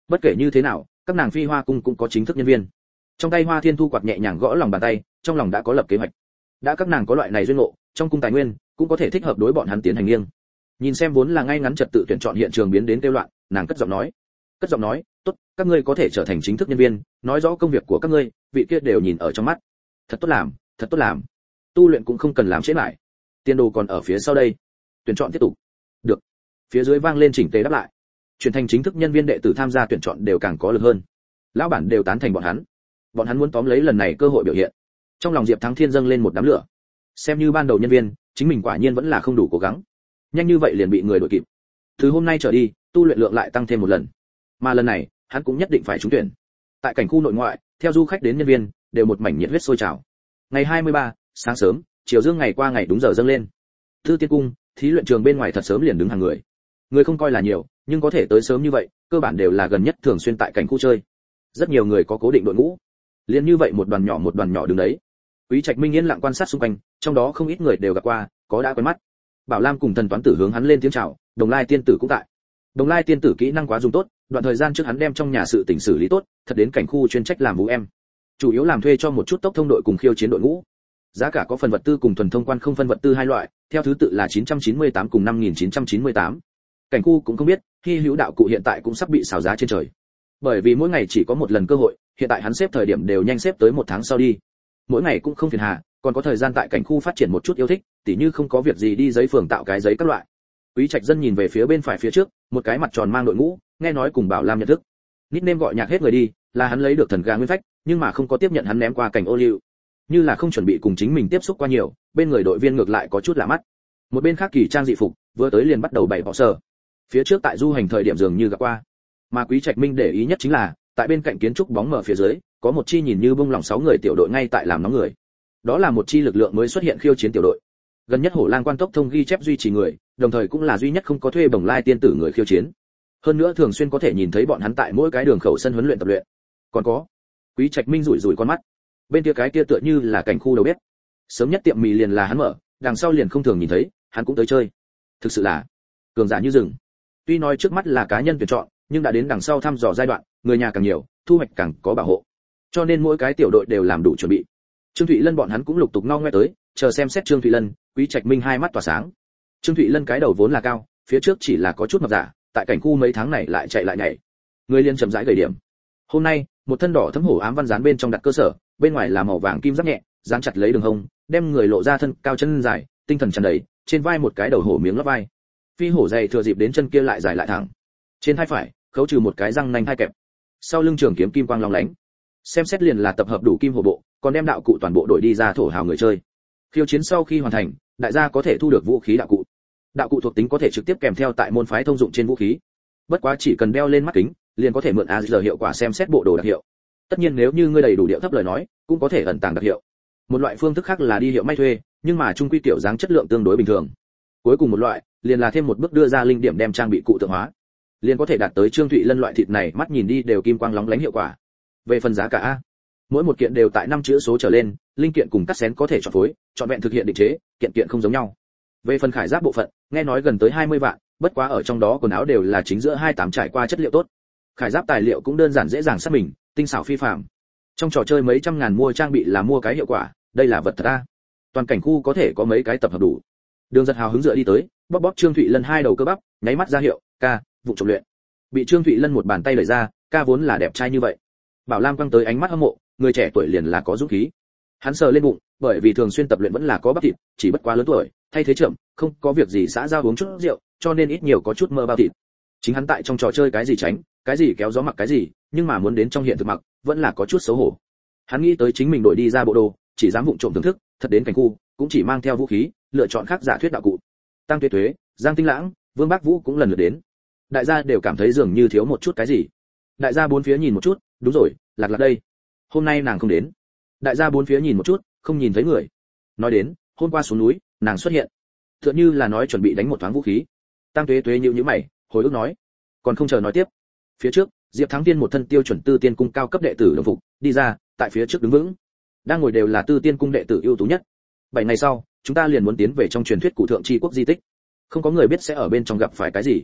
Bất kể như thế nào, các nàng Phi Hoa cung cũng có chính thức nhân viên. Trong tay Hoa Thiên Thu quạt nhẹ nhàng gõ lòng bàn tay, trong lòng đã có lập kế hoạch. Đã các nàng có loại này duyên ngộ, trong cung tài nguyên cũng có thể thích hợp đối bọn hắn tiến hành nghiêng. Nhìn xem vốn là ngay ngắn trật tự tuyển chọn hiện trường biến đến tiêu loạn, nàng cất giọng nói, tốt, các ngươi có thể trở thành chính thức nhân viên, nói rõ công việc của các ngươi, vị kia đều nhìn ở trong mắt. Thật tốt làm. Tu luyện cũng không cần làm trễ lại. Tiên đồ còn ở phía sau đây. Tuyển chọn tiếp tục. Được. Phía dưới vang lên chỉnh tề đáp lại. Chuyển thành chính thức nhân viên đệ tử tham gia tuyển chọn đều càng có lực hơn. Lão bản đều tán thành bọn hắn. Bọn hắn muốn tóm lấy lần này cơ hội biểu hiện. Trong lòng Diệp Thắng Thiên dâng lên một đám lửa. Xem như ban đầu nhân viên, chính mình quả nhiên vẫn là không đủ cố gắng. Nhanh như vậy liền bị người đuổi kịp. Từ hôm nay trở đi, tu luyện lượng lại tăng thêm một lần. Mà lần này, hắn cũng nhất định phải trúng tuyển. Tại cảnh khu nội ngoại, theo du khách đến nhân viên, đều một mảnh nhiệt huyết sôi trào. Ngày 23, sáng sớm, chiều dương ngày qua ngày đúng giờ dâng lên. Thư Tiên cung, thí luyện trường bên ngoài thật sớm liền đứng hàng người. Người không coi là nhiều, nhưng có thể tới sớm như vậy, cơ bản đều là gần nhất thường xuyên tại cảnh khu chơi. Rất nhiều người có cố định đội ngũ. Liên như vậy một đoàn nhỏ đứng đấy. Quý Trạch Minh yên lặng quan sát xung quanh, trong đó không ít người đều gặp qua, có đã quen mắt. Bảo Lam cùng Thần Toán Tử hướng hắn lên tiếng chào, Đồng Lai tiên tử cũng tại. Đồng Lai tiên tử kỹ năng quá dùng tốt, đoạn thời gian trước hắn đem trong nhà sự tình xử lý tốt, thật đến cảnh khu chuyên trách làm vũ em. Chủ yếu làm thuê cho một chút tốc thông đội cùng khiêu chiến đội ngũ. Giá cả có phần vật tư cùng thuần thông quan không phân vật tư hai loại, theo thứ tự là 998 cùng 5998. Cảnh khu cũng không biết, hy hữu đạo cụ hiện tại cũng sắp bị xào giá trên trời. Bởi vì mỗi ngày chỉ có một lần cơ hội, hiện tại hắn xếp thời điểm đều nhanh xếp tới một tháng sau đi. Mỗi ngày cũng không phiền hà, còn có thời gian tại cảnh khu phát triển một chút yêu thích, tỉ như không có việc gì đi giấy phường tạo cái giấy các loại. Quý Trạch Dân nhìn về phía bên phải phía trước, một cái mặt tròn mang đội ngũ, nghe nói cùng Bảo Lam nhận thức. Nickname gọi nhạc hết người đi, là hắn lấy được thần gà nguyên phách, nhưng mà không có tiếp nhận hắn ném qua cảnh ô liu. Như là không chuẩn bị cùng chính mình tiếp xúc qua nhiều, bên người đội viên ngược lại có chút lạ mắt. Một bên khác kỳ trang dị phục, vừa tới liền bắt đầu bày bỏ sở. Phía trước tại du hành thời điểm dường như gặp qua. Mà Quý Trạch Minh để ý nhất chính là, tại bên cạnh kiến trúc bóng mờ phía dưới, có một chi nhìn như bông lỏng 6 người tiểu đội ngay tại làm nóng người. Đó là một chi lực lượng mới xuất hiện khiêu chiến tiểu đội. Gần nhất Hổ Lang quan tốc thông ghi chép duy trì người, đồng thời cũng là duy nhất không có thuê Bồng Lai tiên tử người khiêu chiến. Hơn nữa thường xuyên có thể nhìn thấy bọn hắn tại mỗi cái đường khẩu sân huấn luyện tập luyện. Còn có, Quý Trạch Minh rủi con mắt. Bên kia cái kia tựa như là cảnh khu đầu bếp. Sớm nhất tiệm mì liền là hắn mở, đằng sau liền không thường nhìn thấy, hắn cũng tới chơi. Thực sự là cường giả như rừng. Tuy nói trước mắt là cá nhân tuyển chọn, nhưng đã đến đằng sau thăm dò giai đoạn, người nhà càng nhiều, thu hoạch càng có bảo hộ. Cho nên mỗi cái tiểu đội đều làm đủ chuẩn bị. Trương Thụy Lân bọn hắn cũng lục tục ngao ngoe tới, chờ xem xét Trương Thụy Lân, Quý Trạch Minh hai mắt tỏa sáng. Trương Thụy Lân cái đầu vốn là cao, phía trước chỉ là có chút mập giả, tại cảnh khu mấy tháng này lại chạy lại nhảy. Người liên chậm rãi gầy điểm. Hôm nay, một thân đỏ thấm hổ ám văn dán bên trong đặt cơ sở, bên ngoài là màu vàng kim giáp nhẹ, dán chặt lấy đường hông, đem người lộ ra thân cao chân dài, tinh thần tràn đầy, trên vai một cái đầu hổ miếng lót vai. Phi hổ dày thừa dịp đến chân kia lại dài lại thẳng. Trên thai phải, khấu trừ một cái răng nanh hai kẹp. Sau lưng trường kiếm kim quang long lánh. Xem xét liền là tập hợp đủ kim hổ bộ, còn đem đạo cụ toàn bộ đổi đi ra thổ hào người chơi. Khiêu chiến sau khi hoàn thành, đại gia có thể thu được vũ khí đạo cụ. Đạo cụ thuộc tính có thể trực tiếp kèm theo tại môn phái thông dụng trên vũ khí. Bất quá chỉ cần đeo lên mắt kính, liền có thể mượn AR hiệu quả xem xét bộ đồ đặc hiệu. Tất nhiên nếu như ngươi đầy đủ điệu thấp lời nói, cũng có thể ẩn tàng đặc hiệu. Một loại phương thức khác là đi hiệu may thuê, nhưng mà chung quy tiểu dáng chất lượng tương đối bình thường. Cuối cùng một loại, liền là thêm một bước đưa ra linh điểm đem trang bị cụ tượng hóa, liền có thể đạt tới Trương Thụy Lân loại thịt này mắt nhìn đi đều kim quang lóng lánh hiệu quả. Về phần giá cả, mỗi một kiện đều tại 5 chữ số trở lên, linh kiện cùng cắt xén có thể chọn phối, chọn vẹn thực hiện định chế, kiện kiện không giống nhau. Về phần khải giáp bộ phận, nghe nói gần tới 20 vạn, bất quá ở trong đó quần áo đều là chính giữa 28 trải qua chất liệu tốt. Khải giáp tài liệu cũng đơn giản dễ dàng sát mình, tinh xảo phi phàm. Trong trò chơi mấy trăm ngàn mua trang bị là mua cái hiệu quả, đây là vật thật a. Toàn cảnh khu có thể có mấy cái tập hợp đủ. Đường Giật hào hứng dựa đi tới, bóp bóp Trương Thụy Lân hai đầu cơ bắp, nháy mắt ra hiệu, "Ca, vụ trộm luyện." Bị Trương Thụy Lân một bàn tay đẩy ra, "Ca vốn là đẹp trai như vậy." Bảo Lam quăng tới ánh mắt hâm mộ, người trẻ tuổi liền là có dũng khí. Hắn sờ lên bụng, bởi vì thường xuyên tập luyện vẫn là có bắp thịt, chỉ bất quá lớn tuổi, thay thế chậm, không có việc gì xã giao uống chút rượu, cho nên ít nhiều có chút mơ bao thịt. Chính hắn tại trong trò chơi cái gì tránh, cái gì kéo gió mặc cái gì, nhưng mà muốn đến trong hiện thực mặc, vẫn là có chút xấu hổ. Hắn nghĩ tới chính mình đổi đi ra bộ đồ, chỉ dám vụng trộm thưởng thức, thật đến cảnh khu, cũng chỉ mang theo vũ khí, lựa chọn khác giả thuyết đạo cụ. Tăng Tuyết Tuế, Giang Tinh Lãng, Vương Bác Vũ cũng lần lượt đến. Đại gia đều cảm thấy dường như thiếu một chút cái gì. Đại gia bốn phía nhìn một chút, đúng rồi, Lạc Lạc đây. Hôm nay nàng không đến. Đại gia bốn phía nhìn một chút, không nhìn thấy người. Nói đến, hôm qua xuống núi, nàng xuất hiện. Tựa như là nói chuẩn bị đánh một thoáng vũ khí. Tăng Tuế Tuế nhíu nhíu mày, hồi ức nói, còn không chờ nói tiếp. Phía trước, Diệp Thắng Tiên một thân tiêu chuẩn Tư Tiên cung cao cấp đệ tử đồng phục, đi ra, tại phía trước đứng vững. Đang ngồi đều là Tư Tiên cung đệ tử ưu tú nhất. 7 ngày sau, chúng ta liền muốn tiến về trong truyền thuyết cụ thượng chi quốc di tích. Không có người biết sẽ ở bên trong gặp phải cái gì.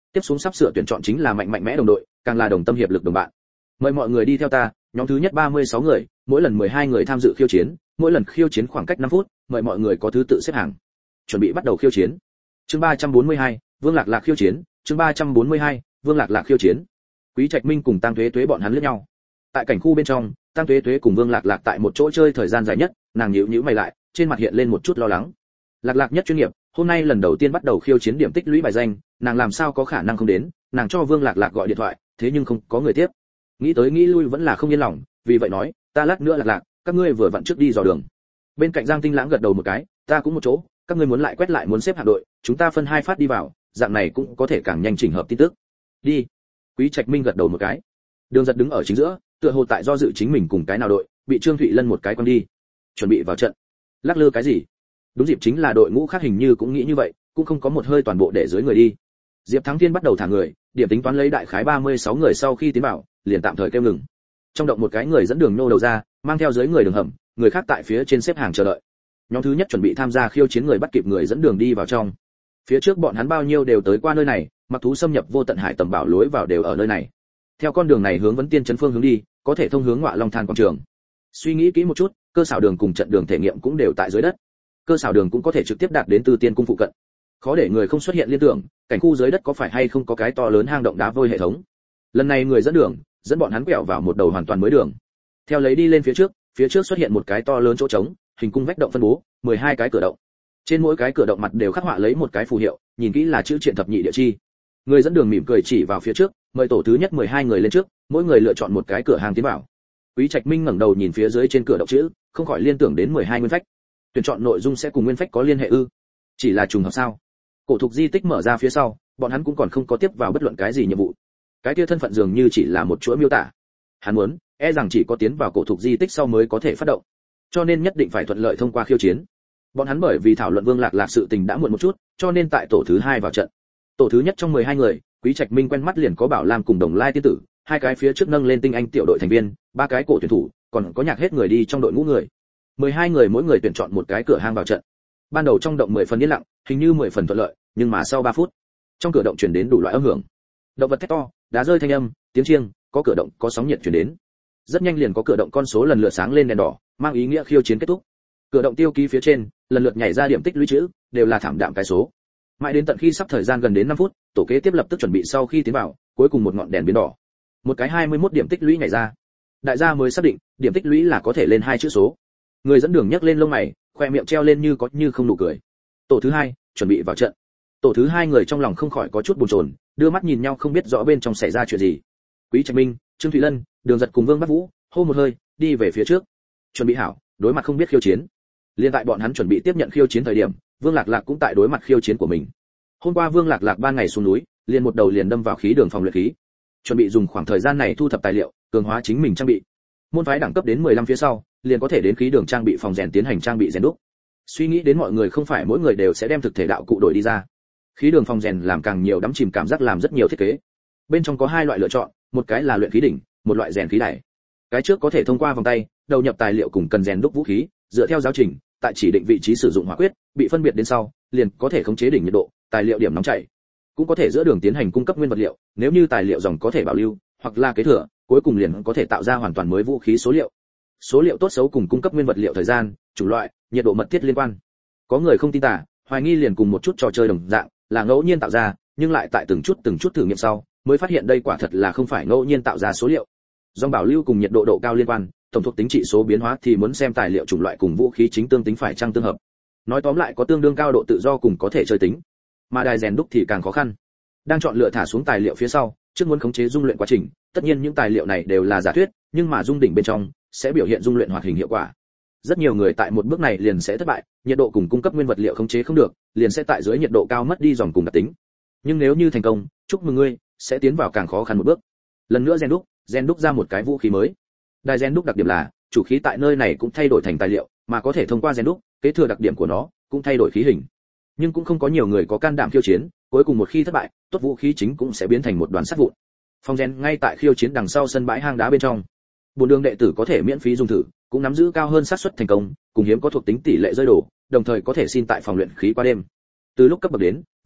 Tiếp xuống sắp sửa tuyển chọn chính là mạnh mẽ đồng đội, càng là đồng tâm hiệp lực đồng bạn. Mời mọi người đi theo ta, nhóm thứ nhất 36 người, mỗi lần 12 người tham dự khiêu chiến, mỗi lần khiêu chiến khoảng cách 5 phút, mời mọi người có thứ tự xếp hàng. Chuẩn bị bắt đầu khiêu chiến. Chương 342, Vương Lạc Lạc khiêu chiến, chương 342, Vương Lạc Lạc khiêu chiến. Quý Trạch Minh cùng Tăng Tuế Tuế bọn hắn liếc nhau. Tại cảnh khu bên trong, Tăng Tuế Tuế cùng Vương Lạc Lạc tại một chỗ chơi thời gian dài nhất, nàng nhíu nhíu mày lại, trên mặt hiện lên một chút lo lắng. Lạc Lạc nhất chuyên nghiệp, hôm nay lần đầu tiên bắt đầu khiêu chiến điểm tích lũy bài danh, nàng làm sao có khả năng không đến, nàng cho Vương Lạc Lạc gọi điện thoại, thế nhưng không có người tiếp. Nghĩ tới nghĩ lui vẫn là không yên lòng, vì vậy nói, ta lát nữa Lạc Lạc, các ngươi vừa vặn trước đi dò đường. Bên cạnh Giang Tinh Lãng gật đầu một cái, ta cũng một chỗ, các ngươi muốn lại quét lại muốn xếp hạng đội, chúng ta phân 2 phát đi vào, dạng này cũng có thể càng nhanh chỉnh hợp tin tức. Đi. Quý Trạch Minh gật đầu một cái. Đường Giật đứng ở chính giữa, tựa hồ tại do dự chính mình cùng cái nào đội, bị Trương Thụy Lân một cái quăng đi. Chuẩn bị vào trận. Lắc lư cái gì? Đúng dịp chính là đội ngũ khác hình như cũng nghĩ như vậy, cũng không có một hơi toàn bộ để dưới người đi. Diệp Thắng Thiên bắt đầu thả người, điểm tính toán lấy đại khái 36 người sau khi tiến vào, liền tạm thời kêu ngừng. Trong động một cái người dẫn đường nô đầu ra, mang theo dưới người đường hầm, người khác tại phía trên xếp hàng chờ đợi. Nhóm thứ nhất chuẩn bị tham gia khiêu chiến người bắt kịp người dẫn đường đi vào trong. Phía trước bọn hắn bao nhiêu đều tới qua nơi này, mặc thú xâm nhập vô tận hải tầm bảo lối vào đều ở nơi này. Theo con đường này hướng vấn tiên trấn phương hướng đi, có thể thông hướng Ngọa Long Than quảng trường. Suy nghĩ kỹ một chút, cơ xảo đường cùng trận đường thể nghiệm cũng đều tại dưới đất. Cơ xảo đường cũng có thể trực tiếp đạt đến Từ Tiên cung phụ cận. Khó để người không xuất hiện liên tưởng, cảnh khu dưới đất có phải hay không có cái to lớn hang động đá vôi hệ thống. Lần này người dẫn đường dẫn bọn hắn quẹo vào một đầu hoàn toàn mới đường. Theo lấy đi lên phía trước xuất hiện một cái to lớn chỗ trống, hình cung vách động phân bố, 12 cái cửa động. Trên mỗi cái cửa động mặt đều khắc họa lấy một cái phù hiệu, nhìn kỹ là chữ Triện Thập Nhị Địa Chi. Người dẫn đường mỉm cười chỉ vào phía trước, mời tổ thứ nhất 12 người lên trước, mỗi người lựa chọn một cái cửa hàng tiến vào. Quý Trạch Minh ngẩng đầu nhìn phía dưới trên cửa động chữ, không khỏi liên tưởng đến 12 nguyên phách. Tuyển chọn nội dung sẽ cùng nguyên phách có liên hệ ư? Chỉ là trùng hợp sao? Cổ thục di tích mở ra phía sau, bọn hắn cũng còn không có tiếp vào bất luận cái gì nhiệm vụ. Cái kia thân phận dường như chỉ là một chuỗi miêu tả. Hắn muốn, rằng chỉ có tiến vào cổ thục di tích sau mới có thể phát động. Cho nên nhất định phải thuận lợi thông qua khiêu chiến. Bọn hắn bởi vì thảo luận Vương Lạc Lạc sự tình đã muộn một chút, cho nên tại tổ thứ 2 vào trận. Tổ thứ nhất trong 12 người, Quý Trạch Minh quen mắt liền có Bảo Lam cùng Đồng Lai tiên tử, 2 cái phía trước nâng lên tinh anh tiểu đội thành viên, 3 cái cổ tuyển thủ, còn có nhạc hết người đi trong đội ngũ người. 12 người mỗi người tuyển chọn một cái cửa hang vào trận. Ban đầu trong động 10 phần yên lặng, hình như 10 phần thuận lợi, nhưng mà sau 3 phút, trong cửa động truyền đến đủ loại âm hưởng. Động vật thét to, đá rơi thanh âm, tiếng chiêng, có cửa động có sóng nhiệt truyền đến. Rất nhanh liền có cửa động con số lần lượt sáng lên đèn đỏ, mang ý nghĩa khiêu chiến kết thúc. Cửa động tiêu ký phía trên, lần lượt nhảy ra điểm tích lũy chữ, đều là thảm đạm cái số. Mãi đến tận khi sắp thời gian gần đến 5 phút, tổ kế tiếp lập tức chuẩn bị sau khi tiến vào, cuối cùng một ngọn đèn biến đỏ. Một cái 21 điểm tích lũy nhảy ra. Đại gia mới xác định, điểm tích lũy là có thể lên 2 chữ số. Người dẫn đường nhấc lên lông mày, khoe miệng treo lên như có như không nụ cười. Tổ thứ 2, chuẩn bị vào trận. Tổ thứ 2 người trong lòng không khỏi có chút buồn chồn, đưa mắt nhìn nhau không biết rõ bên trong xảy ra chuyện gì. Quý Trạch Minh, Trương Thụy Lân, Đường Giật cùng Vương Bắc Vũ, hô một hơi, đi về phía trước. Chuẩn bị hảo, đối mặt không biết khiêu chiến. Liên tại bọn hắn chuẩn bị tiếp nhận khiêu chiến thời điểm, Vương Lạc Lạc cũng tại đối mặt khiêu chiến của mình. Hôm qua Vương Lạc Lạc ban ngày xuống núi, liền một đầu liền đâm vào khí đường phòng luyện khí. Chuẩn bị dùng khoảng thời gian này thu thập tài liệu, cường hóa chính mình trang bị. Môn phái đẳng cấp đến 15 phía sau, liền có thể đến khí đường trang bị phòng rèn tiến hành trang bị rèn đúc. Suy nghĩ đến mọi người không phải mỗi người đều sẽ đem thực thể đạo cụ đổi đi ra. Khí đường phòng rèn làm càng nhiều đắm chìm cảm giác làm rất nhiều thiết kế. Bên trong có 2 loại lựa chọn, một cái là luyện khí đỉnh, một loại rèn khí đẩy. Cái trước có thể thông qua vòng tay, đầu nhập tài liệu cùng cần rèn đúc vũ khí, dựa theo giáo trình, tại chỉ định vị trí sử dụng hỏa quyết, bị phân biệt đến sau, liền có thể khống chế đỉnh nhiệt độ, tài liệu điểm nóng chảy. Cũng có thể giữa đường tiến hành cung cấp nguyên vật liệu, nếu như tài liệu dòng có thể bảo lưu, hoặc là kế thừa, cuối cùng liền có thể tạo ra hoàn toàn mới vũ khí số liệu. Số liệu tốt xấu cùng cung cấp nguyên vật liệu thời gian, chủng loại, nhiệt độ mật thiết liên quan. Có người không tin tả, hoài nghi liền cùng một chút trò chơi đồng dạng, là ngẫu nhiên tạo ra, nhưng lại tại từng chút thử nghiệm sau, mới phát hiện đây quả thật là không phải ngẫu nhiên tạo ra số liệu. Dòng bảo lưu cùng nhiệt độ độ cao liên quan, tổng thuộc tính trị số biến hóa thì muốn xem tài liệu chủng loại cùng vũ khí chính tương tính phải chăng tương hợp. Nói tóm lại có tương đương cao độ tự do cùng có thể chơi tính. Mà đài rèn đúc thì càng khó khăn. Đang chọn lựa thả xuống tài liệu phía sau, trước muốn khống chế dung luyện quá trình, tất nhiên những tài liệu này đều là giả thuyết, nhưng mà dung đỉnh bên trong sẽ biểu hiện dung luyện hoạt hình hiệu quả. Rất nhiều người tại một bước này liền sẽ thất bại, nhiệt độ cùng cung cấp nguyên vật liệu khống chế không được, liền sẽ tại dưới nhiệt độ cao mất đi dòng cùng đặc tính. Nhưng nếu như thành công, chúc mừng ngươi, sẽ tiến vào càng khó khăn một bước. Lần nữa rèn đúc ra một cái vũ khí mới. Đài rèn đúc đặc điểm là, chủ khí tại nơi này cũng thay đổi thành tài liệu, mà có thể thông qua rèn đúc, kế thừa đặc điểm của nó, cũng thay đổi khí hình. Nhưng cũng không có nhiều người có can đảm khiêu chiến, cuối cùng một khi thất bại, tốt vũ khí chính cũng sẽ biến thành một đoàn sắt vụn. Phòng rèn ngay tại khiêu chiến đằng sau sân bãi hang đá bên trong. Bốn đường đệ tử có thể miễn phí dùng thử, cũng nắm giữ cao hơn xác suất thành công, cùng hiếm có thuộc tính tỷ lệ rơi đổ, đồng thời có thể xin tại phòng luyện khí qua đêm. Từ lúc cấp bậc đến,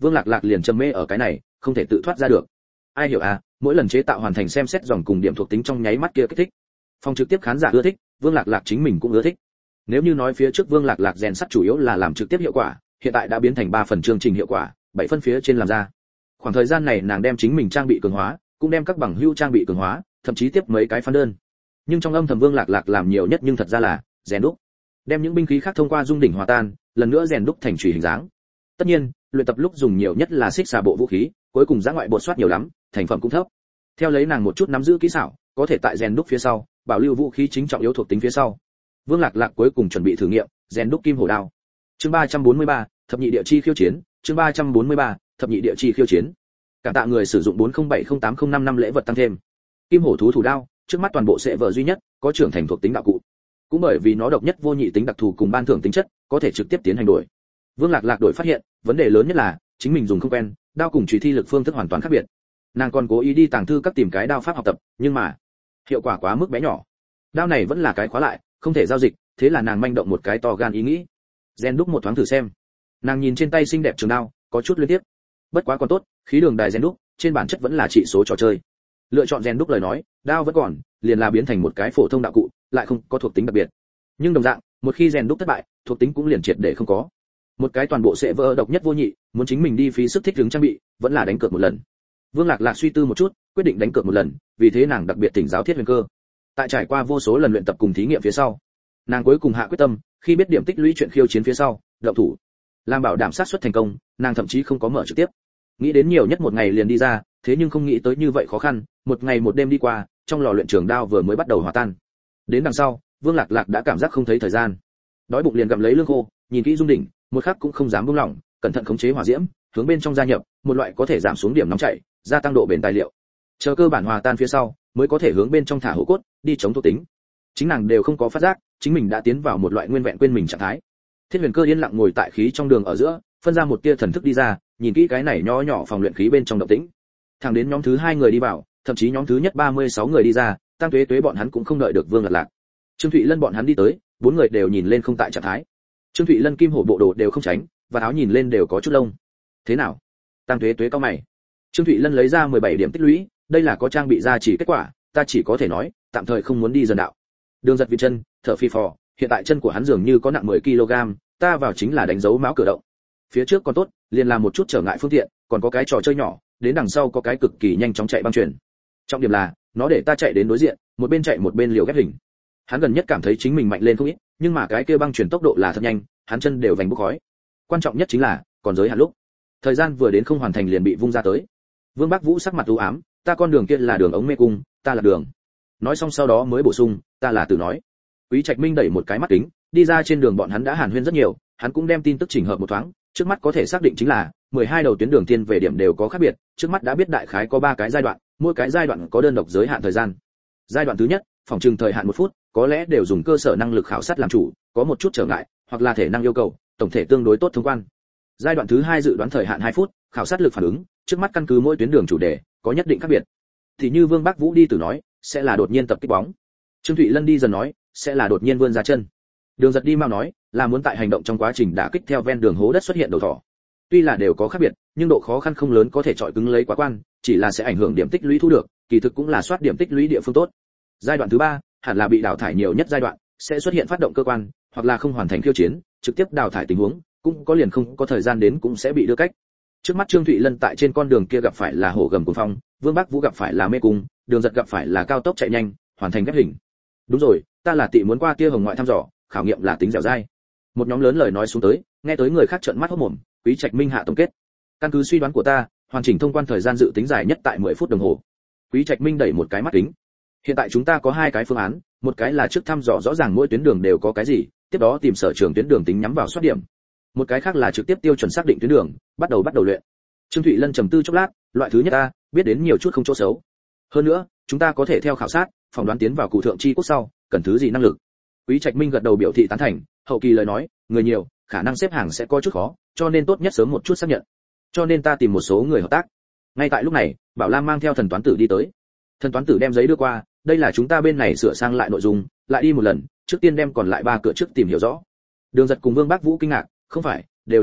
Vương Lạc Lạc liền trầm mê ở cái này, không thể tự thoát ra được. Ai hiểu à, mỗi lần chế tạo hoàn thành xem xét dòng cùng điểm thuộc tính trong nháy mắt kia kích thích. Phòng trực tiếp khán giả ưa thích, Vương Lạc Lạc chính mình cũng ưa thích. Nếu như nói phía trước Vương Lạc Lạc rèn sắt chủ yếu là làm trực tiếp hiệu quả, hiện tại đã biến thành 3 phần chương trình hiệu quả, 7 phân phía trên làm ra. Khoảng thời gian này nàng đem chính mình trang bị cường hóa, cũng đem các bằng hữu trang bị cường hóa, thậm chí tiếp mấy cái phán đơn. Nhưng trong âm thầm Vương Lạc Lạc làm nhiều nhất nhưng thật ra là rèn đúc, đem những binh khí khác thông qua dung đỉnh hòa tan, lần nữa rèn đúc thành chùy hình dáng. Tất nhiên, luyện tập lúc dùng nhiều nhất là xích xà bộ vũ khí, cuối cùng giã ngoại bột soát nhiều lắm, thành phẩm cũng thấp. Theo lấy nàng một chút nắm giữ kỹ xảo, có thể tại rèn đúc phía sau, bảo lưu vũ khí chính trọng yếu thuộc tính phía sau. Vương Lạc Lạc cuối cùng chuẩn bị thử nghiệm rèn đúc kim hổ đao. Chương 343, thập nhị địa chi khiêu chiến, chương 343, thập nhị địa chi khiêu chiến. Cảm tạ người sử dụng 40708085 năm lễ vật tăng thêm. Kim hổ thú thủ đao, trước mắt toàn bộ sẽ vở duy nhất có trưởng thành thuộc tính đạo cụ. Cũng bởi vì nó độc nhất vô nhị tính đặc thù cùng ban thưởng tính chất, có thể trực tiếp tiến hành đổi. Vương Lạc Lạc đổi phát hiện, vấn đề lớn nhất là chính mình dùng không quen, đao cùng chùy thi lực phương thức hoàn toàn khác biệt. Nàng còn cố ý đi tàng thư các tìm cái đao pháp học tập, nhưng mà hiệu quả quá mức bé nhỏ. Đao này vẫn là cái khóa lại, không thể giao dịch, thế là nàng manh động một cái to gan ý nghĩ. Rèn đúc một thoáng thử xem. Nàng nhìn trên tay xinh đẹp trường đao, có chút liên tiếp. Bất quá còn tốt, khí đường đài rèn đúc, trên bản chất vẫn là chỉ số trò chơi. Lựa chọn rèn đúc lời nói, đao vẫn còn, liền là biến thành một cái phổ thông đạo cụ, lại không có thuộc tính đặc biệt. Nhưng đồng dạng, một khi rèn đúc thất bại, thuộc tính cũng liền triệt để không có. Một cái toàn bộ sẽ vỡ độc nhất vô nhị, muốn chính mình đi phí sức thích ứng trang bị, vẫn là đánh cược một lần. Vương Lạc Lạc suy tư một chút, quyết định đánh cược một lần, vì thế nàng đặc biệt thỉnh giáo Thiết Huyền Cơ. Tại trải qua vô số lần luyện tập cùng thí nghiệm phía sau, nàng cuối cùng hạ quyết tâm, khi biết điểm tích lũy chuyện khiêu chiến phía sau, động thủ. Làm bảo đảm xác suất thành công, nàng thậm chí không có mở trực tiếp. Nghĩ đến nhiều nhất một ngày liền đi ra, thế nhưng không nghĩ tới như vậy khó khăn, một ngày một đêm đi qua, trong lò luyện trường đao vừa mới bắt đầu hòa tan. Đến đằng sau, Vương Lạc Lạc đã cảm giác không thấy thời gian. Đói bụng liền gặm lấy lương khô, nhìn kỹ dung đỉnh, một khắc cũng không dám buông lỏng, cẩn thận khống chế hỏa diễm, hướng bên trong gia nhập một loại có thể giảm xuống điểm nóng chảy, gia tăng độ bền tài liệu. Chờ cơ bản hòa tan phía sau, mới có thể hướng bên trong thả hổ cốt, đi chống thuộc tính. Chính nàng đều không có phát giác, chính mình đã tiến vào một loại nguyên vẹn quên mình trạng thái. Thiết Huyền Cơ yên lặng ngồi tại khí trong đường ở giữa, phân ra một tia thần thức đi ra, nhìn kỹ cái này nho nhỏ phòng luyện khí bên trong động tĩnh. Thẳng đến nhóm thứ 2 người đi vào, thậm chí nhóm thứ nhất 36 người đi ra, Tăng Tuế Tuế bọn hắn cũng không đợi được Vương Lạc Lạc. Trương Thụy Lân bọn hắn đi tới, 4 người đều nhìn lên không tại trạng thái. Trương Thụy Lân kim hổ bộ đồ đều không tránh, và áo nhìn lên đều có chút lông. Thế nào? Tăng Tuế Tuế cau mày. Trương Thụy Lân lấy ra 17 điểm tích lũy, đây là có trang bị ra chỉ kết quả, ta chỉ có thể nói, tạm thời không muốn đi dần đạo. Đường Giật vị chân, thở phì phò, hiện tại chân của hắn dường như có nặng 10 kg, ta vào chính là đánh dấu máu cửa động. Phía trước còn tốt, liền làm một chút trở ngại phương tiện, còn có cái trò chơi nhỏ, đến đằng sau có cái cực kỳ nhanh chóng chạy băng chuyển. Trọng điểm là, nó để ta chạy đến đối diện, một bên chạy một bên liều ghép hình. Hắn gần nhất cảm thấy chính mình mạnh lên không ít, nhưng mà cái kia băng chuyển tốc độ là thật nhanh, hắn chân đều vành bốc khói. Quan trọng nhất chính là, còn giới hạn lúc. Thời gian vừa đến không hoàn thành liền bị vung ra tới. Vương Bắc Vũ sắc mặt u ám, ta con đường kia là đường ống mê cung, ta là đường. Nói xong sau đó mới bổ sung, ta là từ nói. Quý Trạch Minh đẩy một cái mắt kính, đi ra trên đường bọn hắn đã hàn huyên rất nhiều, hắn cũng đem tin tức chỉnh hợp một thoáng, trước mắt có thể xác định chính là 12 đầu tuyến đường tiên về điểm đều có khác biệt, trước mắt đã biết đại khái có 3 cái giai đoạn, mỗi cái giai đoạn có đơn độc giới hạn thời gian. Giai đoạn thứ nhất, phòng trừng thời hạn 1 phút, có lẽ đều dùng cơ sở năng lực khảo sát làm chủ, có một chút trở ngại, hoặc là thể năng yêu cầu, tổng thể tương đối tốt thông quan. Giai đoạn thứ 2 dự đoán thời hạn 2 phút, khảo sát lực phản ứng, trước mắt căn cứ mỗi tuyến đường chủ đề, có nhất định khác biệt. Thì như Vương Bắc Vũ đi từ nói, sẽ là đột nhiên tập kích bóng. Trương Thụy Lân đi dần nói, sẽ là đột nhiên vươn ra chân. Đường Giật đi mau nói, là muốn tại hành động trong quá trình đả kích theo ven đường hố đất xuất hiện đầu thỏ. Tuy là đều có khác biệt, nhưng độ khó khăn không lớn có thể chọi cứng lấy quá quan, chỉ là sẽ ảnh hưởng điểm tích lũy thu được, kỳ thực cũng là soát điểm tích lũy địa phương tốt. Giai đoạn thứ 3, hẳn là bị đào thải nhiều nhất giai đoạn, sẽ xuất hiện phát động cơ quan, hoặc là không hoàn thành khiêu chiến, trực tiếp đào thải tình huống, cũng có liền không có thời gian đến cũng sẽ bị đưa cách. Trước mắt Trương Thụy Lân tại trên con đường kia gặp phải là hổ gầm cuồng phong, Vương Bắc Vũ gặp phải là mê cung, Đường Giật gặp phải là cao tốc chạy nhanh, hoàn thành ghép hình. Đúng rồi, ta là tị muốn qua kia hồng ngoại thăm dò, khảo nghiệm là tính dẻo dai. Một nhóm lớn lời nói xuống tới, nghe tới người khác trợn mắt hốt mồm, Quý Trạch Minh hạ tổng kết. Căn cứ suy đoán của ta, hoàn chỉnh thông quan thời gian dự tính dài nhất tại 10 phút đồng hồ. Quý Trạch Minh đẩy một cái mắt kính. Hiện tại chúng ta có 2 cái phương án, một cái là trước thăm dò rõ ràng mỗi tuyến đường đều có cái gì, tiếp đó tìm sở trường tuyến đường tính nhắm vào soát điểm. Một cái khác là trực tiếp tiêu chuẩn xác định tuyến đường, bắt đầu luyện. Trương Thụy Lân trầm tư chốc lát, loại thứ nhất ta biết đến nhiều chút không chỗ xấu. Hơn nữa, chúng ta có thể theo khảo sát, phỏng đoán tiến vào cụ thượng chi quốc sau, cần thứ gì năng lực. Quý Trạch Minh gật đầu biểu thị tán thành, hậu kỳ lời nói, người nhiều, khả năng xếp hàng sẽ có chút khó, cho nên tốt nhất sớm một chút xác nhận. Cho nên ta tìm một số người hợp tác. Ngay tại lúc này, Bảo Lam mang theo thần toán tử đi tới. Thần toán tử đem giấy đưa qua, đây là chúng ta bên này sửa sang lại nội dung, lại đi một lần, trước tiên đem còn lại 3 cửa trước tìm hiểu rõ. Đường Giật cùng Vương Bắc Vũ kinh ngạc, không phải, đều là chơi,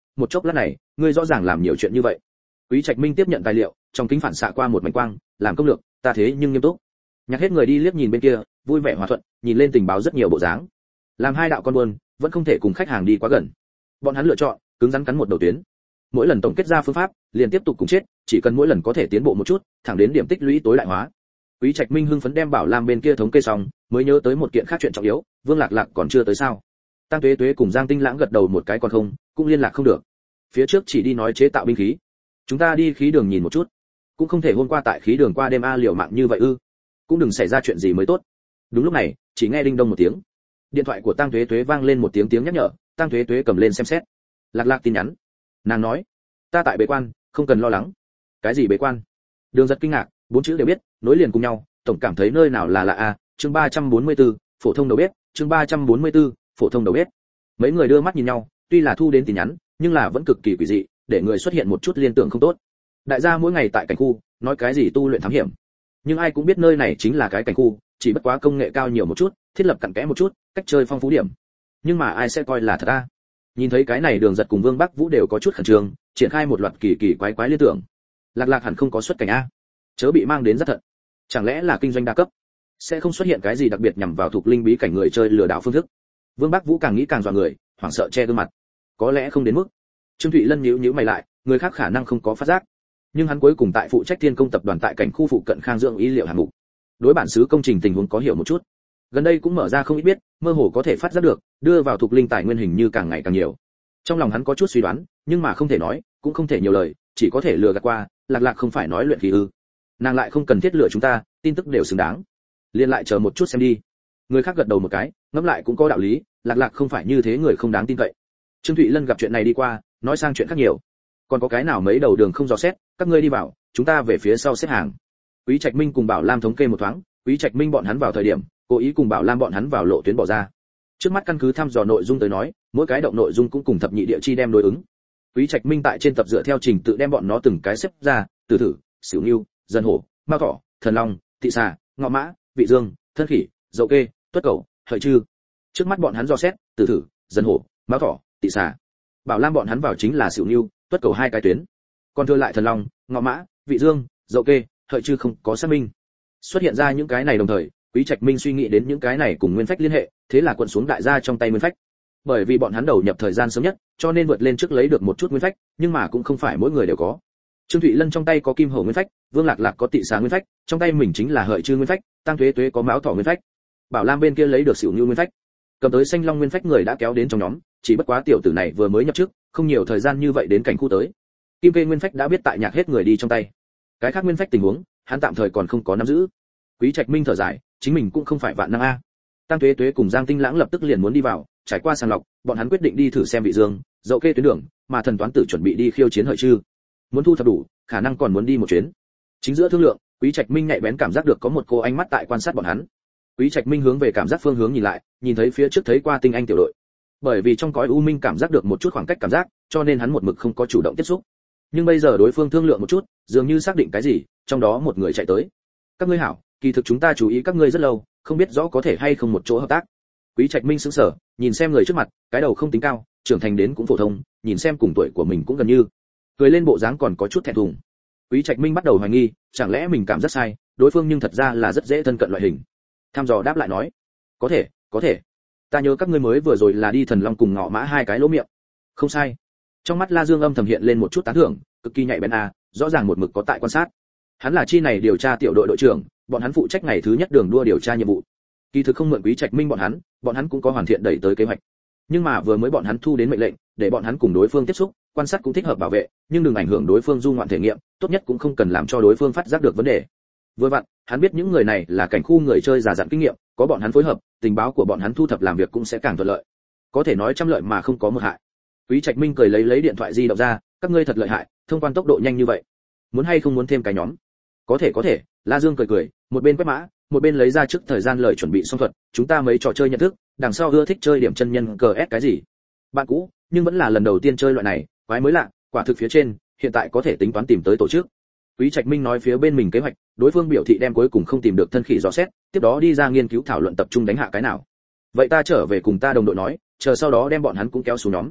một chốc lát này ngươi rõ ràng làm nhiều chuyện như vậy. Quý Trạch Minh tiếp nhận tài liệu, trong kính phản xạ qua một mảnh quang, làm công lược, ta thế nhưng nghiêm túc. Nhạc Hết người đi liếc nhìn bên kia, vui vẻ hòa thuận, nhìn lên tình báo rất nhiều bộ dáng. Làm hai đạo con buôn, vẫn không thể cùng khách hàng đi quá gần. Bọn hắn lựa chọn cứng rắn cắn một đầu tuyến. Mỗi lần tổng kết ra phương pháp, liền tiếp tục cùng chết, chỉ cần mỗi lần có thể tiến bộ một chút, thẳng đến điểm tích lũy tối đại hóa. Quý Trạch Minh hưng phấn đem Bảo Lam bên kia thống kê xong, mới nhớ tới một kiện khác chuyện trọng yếu, Vương Lạc Lạc còn chưa tới sao? Tăng Tuế Tuế cùng Giang Tinh Lãng gật đầu một cái còn không, cũng liên lạc không được. Phía trước chỉ đi nói chế tạo binh khí. Chúng ta đi khí đường nhìn một chút. Cũng không thể hôm qua tại khí đường qua đêm liều mạng như vậy ư? Cũng đừng xảy ra chuyện gì mới tốt. Đúng lúc này, chỉ nghe đinh đông một tiếng. Điện thoại của Tăng Tuế Tuế vang lên một tiếng nhắc nhở, Tăng Tuế Tuế cầm lên xem xét. Lạc Lạc tin nhắn. Nàng nói, ta tại bế quan, không cần lo lắng. Cái gì bế quan? Đường Giật kinh ngạc, bốn chữ đều biết, nối liền cùng nhau, tổng cảm thấy nơi nào là lạ a. Chương 344, phổ thông đầu bếp, chương 344, phổ thông đầu bếp. Mấy người đưa mắt nhìn nhau, tuy là thu đến tin nhắn, nhưng là vẫn cực kỳ quỷ dị, để người xuất hiện một chút liên tưởng không tốt. Đại gia mỗi ngày tại cảnh khu, nói cái gì tu luyện thám hiểm, nhưng ai cũng biết nơi này chính là cái cảnh khu, chỉ bất quá công nghệ cao nhiều một chút, thiết lập cặn kẽ một chút, cách chơi phong phú điểm. Nhưng mà ai sẽ coi là thật a? Nhìn thấy cái này Đường Giật cùng Vương Bắc Vũ đều có chút khẩn trương, triển khai một loạt kỳ kỳ quái quái liên tưởng. Lạc Lạc hẳn không có xuất cảnh a, chớ bị mang đến rất thận. Chẳng lẽ là kinh doanh đa cấp, sẽ không xuất hiện cái gì đặc biệt nhằm vào thuộc linh bí cảnh người chơi lừa đảo phương thức. Vương Bắc Vũ càng nghĩ càng dọa người, hoảng sợ che gương mặt. Có lẽ không đến mức. Trương Thụy Lân nhíu nhíu mày lại, người khác khả năng không có phát giác, nhưng hắn cuối cùng tại phụ trách Thiên Công tập đoàn tại cảnh khu phụ cận Khang Dưỡng y liệu hạng mục, đối bản xứ công trình tình huống có hiểu một chút. Gần đây cũng mở ra không ít biết, mơ hồ có thể phát giác được, đưa vào thuộc linh tài nguyên hình như càng ngày càng nhiều. Trong lòng hắn có chút suy đoán, nhưng mà không thể nói, cũng không thể nhiều lời, chỉ có thể lừa gạt qua. Lạc Lạc không phải nói luyện khí ư? Nàng lại không cần thiết lừa chúng ta, tin tức đều xứng đáng. Liên lại chờ một chút xem đi. Người khác gật đầu một cái, ngẫm lại cũng có đạo lý, Lạc Lạc không phải như thế người không đáng tin cậy. Trương Thụy Lân gặp chuyện này đi qua, nói sang chuyện khác nhiều. Còn có cái nào mấy đầu đường không dò xét, các ngươi đi vào, chúng ta về phía sau xếp hàng. Quý Trạch Minh cùng Bảo Lam thống kê một thoáng, Quý Trạch Minh bọn hắn vào thời điểm, cố ý cùng Bảo Lam bọn hắn vào lộ tuyến bỏ ra. Trước mắt căn cứ thăm dò nội dung tới nói, mỗi cái động nội dung cũng cùng thập nhị địa chi đem đối ứng. Quý Trạch Minh tại trên tập dựa theo trình tự đem bọn nó từng cái xếp ra, Tử Thử, Sửu Nưu, Dân Hổ, Mao Thỏ, Thần Long, Thị Xà, Ngọ Mã, Vị Dương, Thân Khỉ, Dậu Kê, Tuất Cẩu, Hợi Trư. Trước mắt bọn hắn dò xét, Tử Thử, Dân Hổ, Mao Thỏ, Thị Xà. Bảo Lam bọn hắn vào chính là Sửu Nưu, Tuất Cẩu hai cái tuyến. Còn thừa lại Thần Long, Ngọ Mã, Vị Dương, Dậu Kê, Hợi Trư không có xác minh. Xuất hiện ra những cái này đồng thời, Quý Trạch Minh suy nghĩ đến những cái này cùng nguyên phách liên hệ, thế là quận xuống đại gia trong tay nguyên phách. Bởi vì bọn hắn đầu nhập thời gian sớm nhất, cho nên vượt lên trước lấy được một chút nguyên phách, nhưng mà cũng không phải mỗi người đều có. Trương Thụy Lân trong tay có Kim Hổ nguyên phách, Vương Lạc Lạc có Tị Xà nguyên phách, trong tay mình chính là Hợi Trư nguyên phách, Tăng Tuế Tuế có Mão Thỏ nguyên phách. Bảo Lam bên kia lấy được Sửu Nưu nguyên phách. Cầm tới Xanh Long nguyên phách người đã kéo đến trong nhóm, chỉ bất quá tiểu tử này vừa mới nhập chức, không nhiều thời gian như vậy đến cảnh khu tới. Kim Kê nguyên phách đã biết tại Nhạc Hết người đi trong tay. Cái khác nguyên phách tình huống, hắn tạm thời còn không có nắm giữ. Quý Trạch Minh thở dài, chính mình cũng không phải vạn năng a. Tăng Tuế Tuế cùng Giang Tinh Lãng lập tức liền muốn đi vào, trải qua sàng lọc, bọn hắn quyết định đi thử xem Vị Dương, Dậu Kê tuyến đường, mà Thần Toán Tử chuẩn bị đi khiêu chiến Hợi Trư. Muốn thu thập đủ, khả năng còn muốn đi một chuyến. Chính giữa thương lượng, Quý Trạch Minh nhạy bén cảm giác được có một cô ánh mắt tại quan sát bọn hắn. Quý Trạch Minh hướng về cảm giác phương hướng nhìn lại, nhìn thấy phía trước thấy qua tinh anh tiểu đội. Bởi vì trong cõi u minh cảm giác được một chút khoảng cách cảm giác, cho nên hắn một mực không có chủ động tiếp xúc. Nhưng bây giờ đối phương thương lượng một chút, dường như xác định cái gì, trong đó một người chạy tới. Các ngươi hảo, kỳ thực chúng ta chú ý các ngươi rất lâu, không biết rõ có thể hay không một chỗ hợp tác. Quý Trạch Minh sững sờ, nhìn xem người trước mặt, cái đầu không tính cao, trưởng thành đến cũng phổ thông, nhìn xem cùng tuổi của mình cũng gần như. Cười lên bộ dáng còn có chút thẹn thùng. Quý Trạch Minh bắt đầu hoài nghi, chẳng lẽ mình cảm giác sai, đối phương nhưng thật ra là rất dễ thân cận loại hình. Tham dò đáp lại nói, có thể. Ta nhớ các ngươi mới vừa rồi là đi Thần Long cùng Ngọ Mã hai cái lỗ miệng. Không sai. Trong mắt La Dương âm thầm hiện lên một chút tán thưởng, cực kỳ nhạy bén rõ ràng một mực có tại quan sát. Hắn là chi này điều tra tiểu đội đội trưởng, bọn hắn phụ trách ngày thứ nhất đường đua điều tra nhiệm vụ. Kỳ thực không mượn Quý Trạch Minh bọn hắn cũng có hoàn thiện đẩy tới kế hoạch. Nhưng mà vừa mới bọn hắn thu đến mệnh lệnh, để bọn hắn cùng đối phương tiếp xúc, quan sát cũng thích hợp bảo vệ, nhưng đừng ảnh hưởng đối phương du ngoạn thể nghiệm, tốt nhất cũng không cần làm cho đối phương phát giác được vấn đề. Vừa vặn, hắn biết những người này là cảnh khu người chơi già dặn kinh nghiệm, có bọn hắn phối hợp, tình báo của bọn hắn thu thập làm việc cũng sẽ càng thuận lợi. Có thể nói trăm lợi mà không có một hại. Quý Trạch Minh cười lấy điện thoại di động ra, các ngươi thật lợi hại, thông quan tốc độ nhanh như vậy. Muốn hay không muốn thêm cái nhóm? Có thể. La Dương cười, một bên quét mã, một bên lấy ra trước thời gian lời chuẩn bị xong thuật, chúng ta mấy trò chơi nhận thức, đằng sau ưa thích chơi điểm chân nhân cờ ép cái gì. Bạn cũ, nhưng vẫn là lần đầu tiên chơi loại này, quái mới lạ, quả thực phía trên, hiện tại có thể tính toán tìm tới tổ chức. Quý Trạch Minh nói phía bên mình kế hoạch, đối phương biểu thị đem cuối cùng không tìm được Thân Khỉ dò xét, tiếp đó đi ra nghiên cứu thảo luận tập trung đánh hạ cái nào. Vậy ta trở về cùng ta đồng đội nói, chờ sau đó đem bọn hắn cũng kéo xuống nhóm.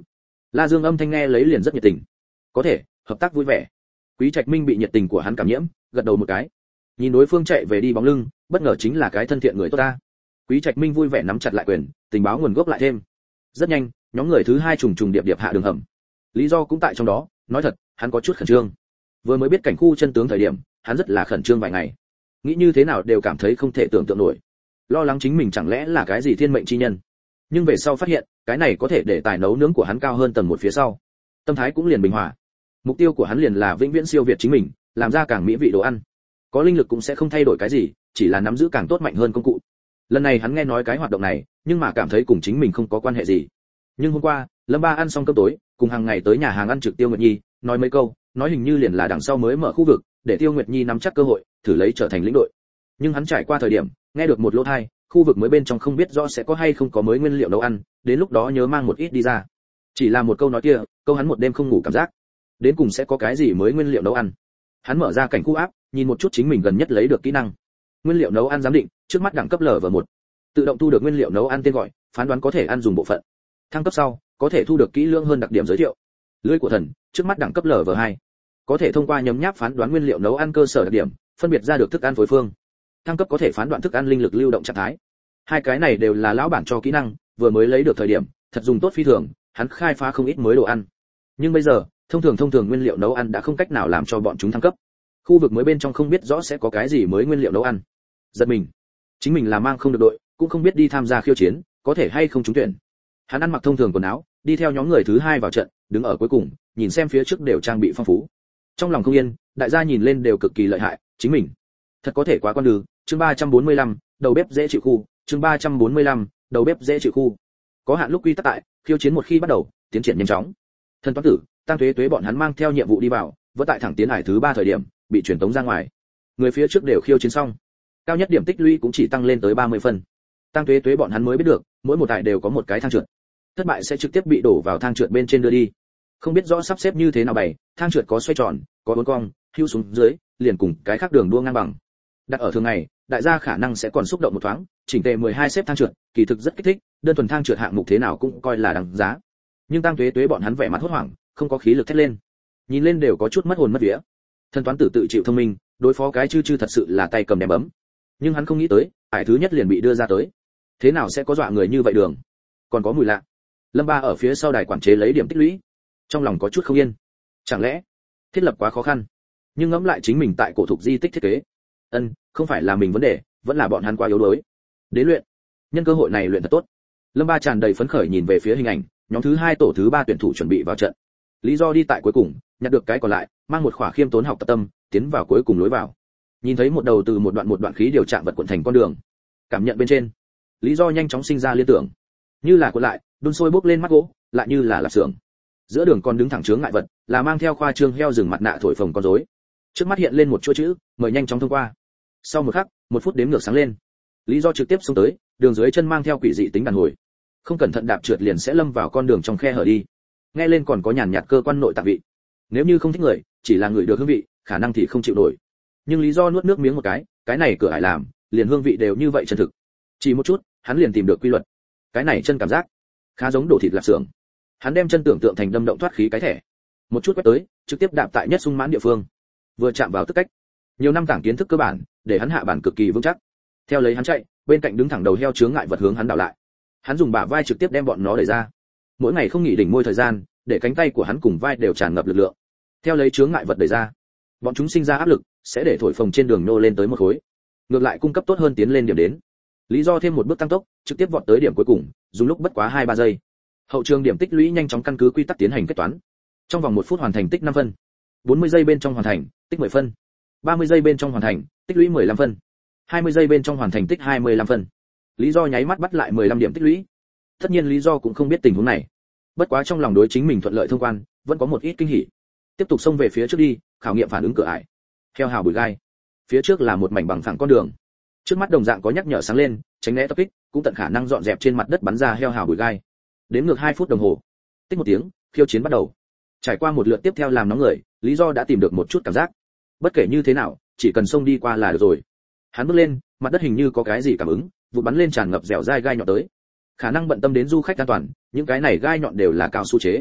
La Dương âm thanh nghe lấy liền rất nhiệt tình. Có thể, hợp tác vui vẻ. Quý Trạch Minh bị nhiệt tình của hắn cảm nhiễm, gật đầu một cái. Nhìn đối phương chạy về đi bóng lưng, bất ngờ chính là cái thân thiện người tốt ta. Quý Trạch Minh vui vẻ nắm chặt lại quyền, tình báo nguồn gốc lại thêm. Rất nhanh, nhóm người thứ hai trùng trùng điệp điệp hạ đường hầm. Lý do cũng tại trong đó, nói thật, hắn có chút khẩn trương. Vừa mới biết cảnh khu chân tướng thời điểm, hắn rất là khẩn trương vài ngày. Nghĩ như thế nào đều cảm thấy không thể tưởng tượng nổi. Lo lắng chính mình chẳng lẽ là cái gì thiên mệnh chi nhân. Nhưng về sau phát hiện, cái này có thể để tài nấu nướng của hắn cao hơn tầng một phía sau. Tâm thái cũng liền bình hòa. Mục tiêu của hắn liền là vĩnh viễn siêu việt chính mình, làm ra càng mỹ vị đồ ăn. Có linh lực cũng sẽ không thay đổi cái gì, chỉ là nắm giữ càng tốt mạnh hơn công cụ. Lần này hắn nghe nói cái hoạt động này, nhưng mà cảm thấy cùng chính mình không có quan hệ gì. Nhưng hôm qua, Lâm Ba ăn xong cơm tối, cùng hàng ngày tới nhà hàng ăn trực Tiêu Nguyệt Nhi, nói mấy câu, nói hình như liền là đằng sau mới mở khu vực, để Tiêu Nguyệt Nhi nắm chắc cơ hội, thử lấy trở thành lĩnh đội. Nhưng hắn trải qua thời điểm, nghe được một lỗ tai, khu vực mới bên trong không biết rõ sẽ có hay không có mới nguyên liệu nấu ăn, đến lúc đó nhớ mang một ít đi ra. Chỉ là một câu nói kia, câu hắn một đêm không ngủ cảm giác. Đến cùng sẽ có cái gì mới nguyên liệu nấu ăn? Hắn mở ra cảnh khu áp, nhìn một chút chính mình gần nhất lấy được kỹ năng. Nguyên liệu nấu ăn giám định, trước mắt đẳng cấp LV1. Tự động thu được nguyên liệu nấu ăn tên gọi, phán đoán có thể ăn dùng bộ phận. Thăng cấp sau, có thể thu được kỹ lưỡng hơn đặc điểm giới thiệu. Lưỡi của thần, trước mắt đẳng cấp LV2. Có thể thông qua nhấm nháp phán đoán nguyên liệu nấu ăn cơ sở đặc điểm, phân biệt ra được thức ăn phối phương. Thăng cấp có thể phán đoán thức ăn linh lực lưu động trạng thái. Hai cái này đều là lão bản cho kỹ năng, vừa mới lấy được thời điểm, thật dùng tốt phi thường, hắn khai phá không ít mới đồ ăn. Nhưng bây giờ, thông thường nguyên liệu nấu ăn đã không cách nào làm cho bọn chúng thăng cấp. Khu vực mới bên trong không biết rõ sẽ có cái gì mới nguyên liệu nấu ăn. Giật mình, chính mình là mang không được đội, cũng không biết đi tham gia khiêu chiến, có thể hay không trúng tuyển. Hắn ăn mặc thông thường quần áo, đi theo nhóm người thứ hai vào trận, đứng ở cuối cùng, nhìn xem phía trước đều trang bị phong phú. Trong lòng không yên, đại gia nhìn lên đều cực kỳ lợi hại, chính mình thật có thể quá con đường. Chương 345, đầu bếp dễ chịu khu, chương 345, đầu bếp dễ chịu khu. Có hạn lúc quy tắc tại, khiêu chiến một khi bắt đầu, tiến triển nhanh chóng. Thần toán tử, Tăng Tuế bọn hắn mang theo nhiệm vụ đi vào, vẫn tại thẳng tiến hải thứ 3 thời điểm, bị truyền tống ra ngoài. Người phía trước đều khiêu chiến xong, cao nhất điểm tích lũy cũng chỉ tăng lên tới 30 phần. Tăng Tuế bọn hắn mới biết được, mỗi một tại đều có một cái thang trượt. Thất bại sẽ trực tiếp bị đổ vào thang trượt bên trên đưa đi. Không biết rõ sắp xếp như thế nào bày, thang trượt có xoay tròn, có uốn cong, hưu xuống dưới, liền cùng cái khác đường đua ngang bằng. Đặt ở thường ngày, đại gia khả năng sẽ còn xúc động một thoáng, chỉnh tề 12 xếp thang trượt, kỳ thực rất kích thích, đơn thuần thang trượt hạng mục thế nào cũng coi là đáng giá. Nhưng Tăng Tuế bọn hắn vẻ mặt hốt hoảng, không có khí lực thét lên. Nhìn lên đều có chút mất hồn mất vía. Thần toán tử tự chịu thông minh, đối phó cái chư thật sự là tay cầm đèn bấm. Nhưng hắn không nghĩ tới, ải thứ nhất liền bị đưa ra tới. Thế nào sẽ có dọa người như vậy đường? Còn có mùi lạ. Lâm Ba ở phía sau đài quản chế lấy điểm tích lũy, trong lòng có chút không yên. Chẳng lẽ thiết lập quá khó khăn? Nhưng ngẫm lại chính mình tại cổ thục di tích thiết kế, không phải là mình vấn đề, vẫn là bọn hắn quá yếu đuối. Đến luyện, nhân cơ hội này luyện thật tốt. Lâm Ba tràn đầy phấn khởi nhìn về phía hình ảnh, nhóm thứ 2 tổ thứ 3 tuyển thủ chuẩn bị vào trận. Lý Do đi tại cuối cùng, nhặt được cái còn lại, mang một khỏa khiêm tốn học tập tâm, tiến vào cuối cùng lối vào. Nhìn thấy một đầu từ một đoạn khí điều chạm vật cuộn thành con đường. Cảm nhận bên trên, Lý Do nhanh chóng sinh ra liên tưởng, như là cuộn lại, đun sôi bốc lên mắt gỗ, lại như là lạp xưởng. Giữa đường còn đứng thẳng chướng ngại vật, là mang theo khoa trương heo rừng mặt nạ thổi phồng con rối. Trước mắt hiện lên một chuỗi chữ, mời nhanh chóng thông qua. Sau một khắc, 1 phút đếm ngược sáng lên. Lý Do trực tiếp xông tới, đường dưới chân mang theo quỷ dị tính đàn hồi. Không cẩn thận đạp trượt liền sẽ lâm vào con đường trong khe hở đi. Nghe lên còn có nhàn nhạt cơ quan nội tạng vị. Nếu như không thích người, chỉ là người được hương vị, khả năng thì không chịu nổi. Nhưng Lý Do nuốt nước miếng một cái này cửa ải làm, liền hương vị đều như vậy chân thực. Chỉ một chút, hắn liền tìm được quy luật. Cái này chân cảm giác khá giống đổ thịt lạp xưởng. Hắn đem chân tưởng tượng thành đâm động thoát khí cái thẻ. Một chút quét tới, trực tiếp đạp tại nhất sung mãn địa phương. Vừa chạm vào tức cách. Nhiều năm tảng kiến thức cơ bản, để hắn hạ bản cực kỳ vững chắc. Theo lấy hắn chạy, bên cạnh đứng thẳng đầu heo chướng ngại vật hướng hắn đảo lại. Hắn dùng bả vai trực tiếp đem bọn nó đẩy ra. Mỗi ngày không nghỉ đỉnh môi thời gian, để cánh tay của hắn cùng vai đều tràn ngập lực lượng. Theo lấy chướng ngại vật đẩy ra, bọn chúng sinh ra áp lực, sẽ để thổi phồng trên đường nô lên tới một khối. Ngược lại cung cấp tốt hơn tiến lên điểm đến. Lý Do thêm một bước tăng tốc, trực tiếp vọt tới điểm cuối cùng, dùng lúc bất quá 2-3 giây. Hậu trường điểm tích lũy nhanh chóng căn cứ quy tắc tiến hành kết toán. Trong vòng 1 phút hoàn thành tích 5 phân. 40 giây bên trong hoàn thành, tích 10 phân. 30 giây bên trong hoàn thành, tích lũy 15 phân. 20 giây bên trong hoàn thành tích 25 phân. Lý Do nháy mắt bắt lại 15 điểm tích lũy. Tất nhiên Lý Do cũng không biết tình huống này. Bất quá trong lòng đối chính mình thuận lợi thông quan, vẫn có một ít kinh hỉ. Tiếp tục xông về phía trước đi, khảo nghiệm phản ứng cửa ải. Heo hào bụi gai. Phía trước là một mảnh bằng phẳng con đường. Trước mắt đồng dạng có nhắc nhở sáng lên, tránh né tập kích, cũng tận khả năng dọn dẹp trên mặt đất bắn ra heo hào bụi gai. Đến ngược 2 phút đồng hồ. Tích một tiếng, khiêu chiến bắt đầu. Trải qua một lượt tiếp theo làm nóng người, Lý Do đã tìm được một chút cảm giác. Bất kể như thế nào, chỉ cần xông đi qua là được rồi. Hắn bước lên, mặt đất hình như có cái gì cảm ứng, vụ bắn lên tràn ngập dẻo dai gai nhọn tới. Khả năng bận tâm đến du khách an toàn, những cái này gai nhọn đều là cao su chế.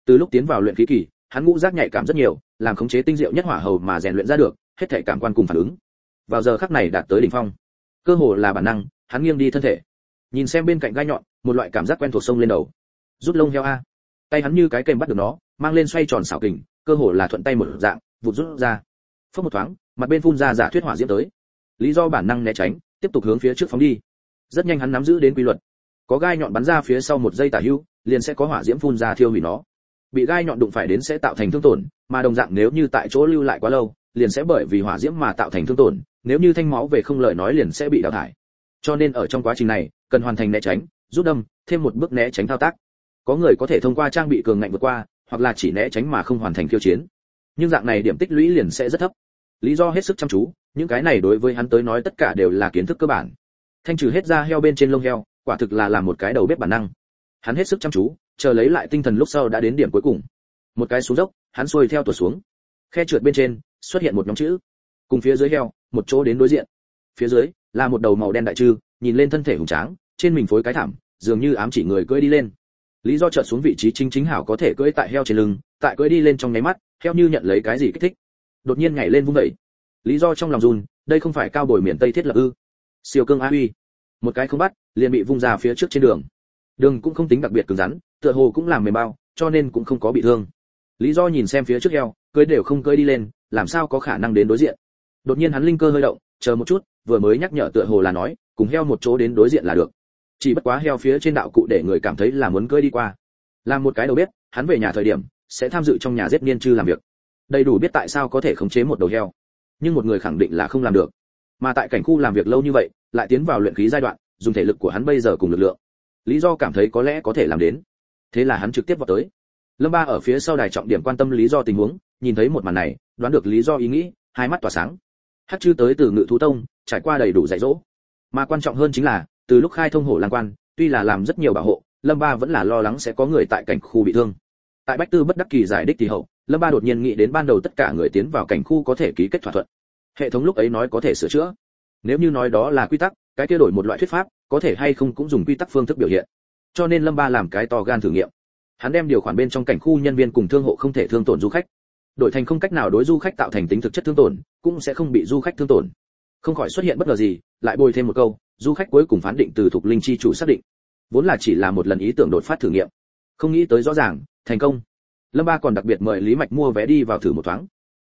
Từ lúc tiến vào luyện khí kỳ, hắn ngũ giác nhạy cảm rất nhiều, làm khống chế tinh diệu nhất hỏa hầu mà rèn luyện ra được, hết thảy cảm quan cùng phản ứng. Vào giờ khắc này đạt tới đỉnh phong. Cơ hồ là bản năng, hắn nghiêng đi thân thể. Nhìn xem bên cạnh gai nhọn, một loại cảm giác quen thuộc xông lên đầu. Rút lông heo a. Tay hắn như cái kềm bắt được nó, mang lên xoay tròn xảo kình, cơ hồ là thuận tay một dạng, vụt rút ra. Phất một thoáng, mặt bên phun ra giả thuyết hỏa diễm tới. Lý do bản năng né tránh, tiếp tục hướng phía trước phóng đi. Rất nhanh hắn nắm giữ đến quy luật. Có gai nhọn bắn ra phía sau một giây tả hữu, liền sẽ có hỏa diễm phun ra thiêu hủy nó. Bị gai nhọn đụng phải đến sẽ tạo thành thương tổn, mà đồng dạng nếu như tại chỗ lưu lại quá lâu, liền sẽ bởi vì hỏa diễm mà tạo thành thương tổn, nếu như thanh máu về không lời nói liền sẽ bị đào thải. Cho nên ở trong quá trình này, cần hoàn thành né tránh, rút đâm, thêm một bước né tránh thao tác. Có người có thể thông qua trang bị cường ngạnh vượt qua, hoặc là chỉ né tránh mà không hoàn thành khiêu chiến. Nhưng dạng này điểm tích lũy liền sẽ rất thấp. Lý do hết sức chăm chú, những cái này đối với hắn tới nói tất cả đều là kiến thức cơ bản. Thanh trừ hết da heo bên trên lông heo, quả thực là làm một cái đầu bếp bản năng. Hắn hết sức chăm chú, chờ lấy lại tinh thần lúc sau đã đến điểm cuối cùng. Một cái xuống dốc, hắn xuôi theo tuột xuống. Khe trượt bên trên xuất hiện một nhóm chữ, cùng phía dưới heo, một chỗ đến đối diện. Phía dưới là một đầu màu đen đại trư, nhìn lên thân thể hùng tráng, trên mình phối cái thảm, dường như ám chỉ người cưỡi đi lên. Lý do chợt xuống vị trí chính hảo có thể cưỡi tại heo trên lưng, tại cưỡi đi lên trong nháy mắt, heo như nhận lấy cái gì kích thích, đột nhiên nhảy lên vung dậy. Lý do trong lòng run, đây không phải cao bồi miền Tây thiết lập ư? Siêu cương a uy, một cái không bắt, liền bị vung ra phía trước trên đường. Đường cũng không tính đặc biệt cứng rắn, tựa hồ cũng làm mềm bao, cho nên cũng không có bị thương. Lý do nhìn xem phía trước heo, cưỡi đều không cưỡi đi lên, làm sao có khả năng đến đối diện. Đột nhiên hắn linh cơ hơi động, chờ một chút, vừa mới nhắc nhở tựa hồ là nói, cùng heo một chỗ đến đối diện là được. Chỉ bất quá heo phía trên đạo cụ để người cảm thấy là muốn cưỡi đi qua. Làm một cái đầu bếp, hắn về nhà thời điểm sẽ tham dự trong nhà giết niên chư làm việc. Đầy đủ biết tại sao có thể khống chế một đầu heo, nhưng một người khẳng định là không làm được. Mà tại cảnh khu làm việc lâu như vậy, lại tiến vào luyện khí giai đoạn, dùng thể lực của hắn bây giờ cùng lực lượng, Lý do cảm thấy có lẽ có thể làm đến. Thế là hắn trực tiếp vào tới. Lâm Ba ở phía sau đài trọng điểm quan tâm Lý do tình huống, nhìn thấy một màn này, đoán được Lý do ý nghĩ, hai mắt tỏa sáng. Hắc Trư tới từ Ngự Thú Tông, trải qua đầy đủ dạy dỗ. Mà quan trọng hơn chính là, từ lúc khai thông hổ lang quan, tuy là làm rất nhiều bảo hộ, Lâm Ba vẫn là lo lắng sẽ có người tại cảnh khu bị thương. Tại Bách Tư bất đắc kỳ giải đích thì hậu, Lâm Ba đột nhiên nghĩ đến ban đầu tất cả người tiến vào cảnh khu có thể ký kết thỏa thuận. Hệ thống lúc ấy nói có thể sửa chữa. Nếu như nói đó là quy tắc, cái kia đổi một loại thuyết pháp, có thể hay không cũng dùng quy tắc phương thức biểu hiện. Cho nên Lâm Ba làm cái to gan thử nghiệm. Hắn đem điều khoản bên trong cảnh khu nhân viên cùng thương hộ không thể thương tổn du khách, đổi thành không cách nào đối du khách tạo thành tính thực chất thương tổn, cũng sẽ không bị du khách thương tổn. Không khỏi xuất hiện bất ngờ gì, lại bồi thêm một câu, du khách cuối cùng phán định từ thuộc linh chi chủ xác định. Vốn là chỉ là một lần ý tưởng đột phát thử nghiệm, không nghĩ tới rõ ràng thành công. Lâm Ba còn đặc biệt mời Lý Mạch mua vé đi vào thử một thoáng.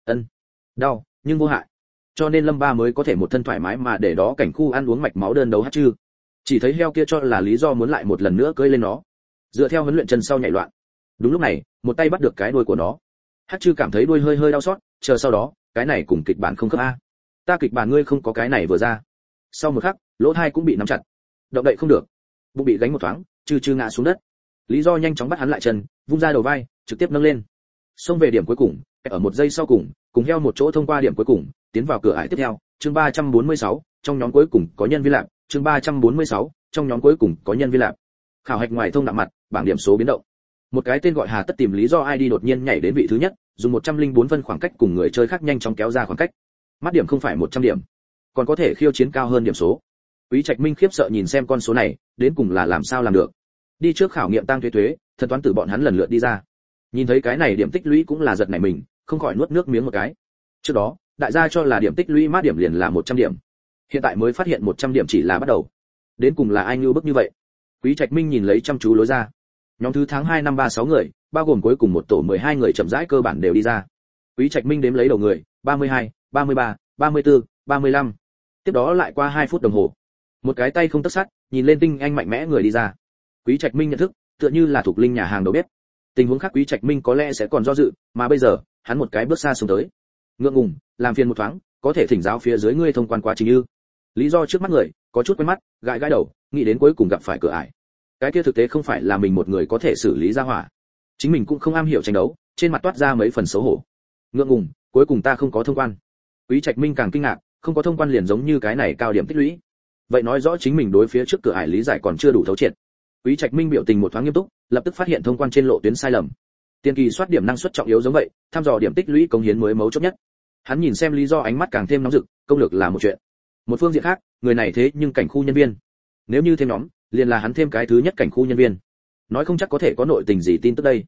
Đau nhưng vô hại, cho nên Lâm Ba mới có thể một thân thoải mái mà để đó cảnh khu ăn uống mạch máu đơn đấu hát chư. Chỉ thấy heo kia cho là lý do muốn lại một lần nữa cưỡi lên nó, dựa theo huấn luyện chân sau nhảy loạn. Đúng lúc này, một tay bắt được cái đuôi của nó. Hát chư cảm thấy đuôi hơi hơi đau xót, chờ sau đó, cái này cùng kịch bản không khớp a. Ta kịch bản ngươi không có cái này vừa ra. Sau một khắc, lỗ tai cũng bị nắm chặt, động đậy không được, bụng bị gánh một thoáng, chư ngã xuống đất. Lý do nhanh chóng bắt hắn lại chân, vung ra đầu vai, trực tiếp nâng lên, xông về điểm cuối cùng, ở một giây sau cùng heo một chỗ thông qua điểm cuối cùng, tiến vào cửa ải tiếp theo. Chương 346, trong nhóm cuối cùng có nhân viên lạc. Chương 346, trong nhóm cuối cùng có nhân viên lạc. Khảo hạch ngoài thông đạm mặt, bảng điểm số biến động. Một cái tên gọi Hà Tất tìm lý do ID đột nhiên nhảy đến vị thứ nhất, dùng 104 phân khoảng cách cùng người chơi khác nhanh chóng kéo ra khoảng cách. Mắt điểm không phải 100 điểm, còn có thể khiêu chiến cao hơn điểm số. Quý Trạch Minh khiếp sợ nhìn xem con số này, đến cùng là làm sao làm được. Đi trước khảo nghiệm tăng thuế, thần toán tử bọn hắn lần lượt đi ra. Nhìn thấy cái này điểm tích lũy cũng là giật nảy mình, không khỏi nuốt nước miếng một cái. Trước đó, đại gia cho là điểm tích lũy mát điểm liền là 100 điểm. Hiện tại mới phát hiện 100 điểm chỉ là bắt đầu. Đến cùng là ai nhu bức như vậy? Quý Trạch Minh nhìn lấy chăm chú lối ra. Nhóm thứ tháng 2 năm 36 người, bao gồm cuối cùng một tổ 12 người chậm rãi cơ bản đều đi ra. Quý Trạch Minh đếm lấy đầu người, 32, 33, 34, 35. Tiếp đó lại qua 2 phút đồng hồ. Một cái tay không tấc sắt, nhìn lên tinh anh mạnh mẽ người đi ra. Quý Trạch Minh nhận thức, tựa như là thuộc linh nhà hàng đầu bếp. Tình huống khác Quý Trạch Minh có lẽ sẽ còn do dự, mà bây giờ, hắn một cái bước xa xuống tới. Ngượng ngùng, làm phiền một thoáng, có thể thỉnh giáo phía dưới ngươi thông quan quá trình ư? Lý do trước mắt người, có chút quen mắt, gãi đầu, nghĩ đến cuối cùng gặp phải cửa ải. Cái kia thực tế không phải là mình một người có thể xử lý ra hỏa. Chính mình cũng không am hiểu tranh đấu, trên mặt toát ra mấy phần xấu hổ. Ngượng ngùng, cuối cùng ta không có thông quan. Quý Trạch Minh càng kinh ngạc, không có thông quan liền giống như cái này cao điểm tích lũy. Vậy nói rõ chính mình đối phía trước cửa ải lý giải còn chưa đủ thấu triệt. Quý Trạch Minh biểu tình một thoáng nghiêm túc, lập tức phát hiện thông quan trên lộ tuyến sai lầm. Tiền kỳ soát điểm năng suất trọng yếu giống vậy, thăm dò điểm tích lũy cống hiến mới mấu chốt nhất. Hắn nhìn xem lý do ánh mắt càng thêm nóng rực, công lược là một chuyện. Một phương diện khác, người này thế nhưng cảnh khu nhân viên. Nếu như thêm nhóm, liền là hắn thêm cái thứ nhất cảnh khu nhân viên. Nói không chắc có thể có nội tình gì tin tức đây.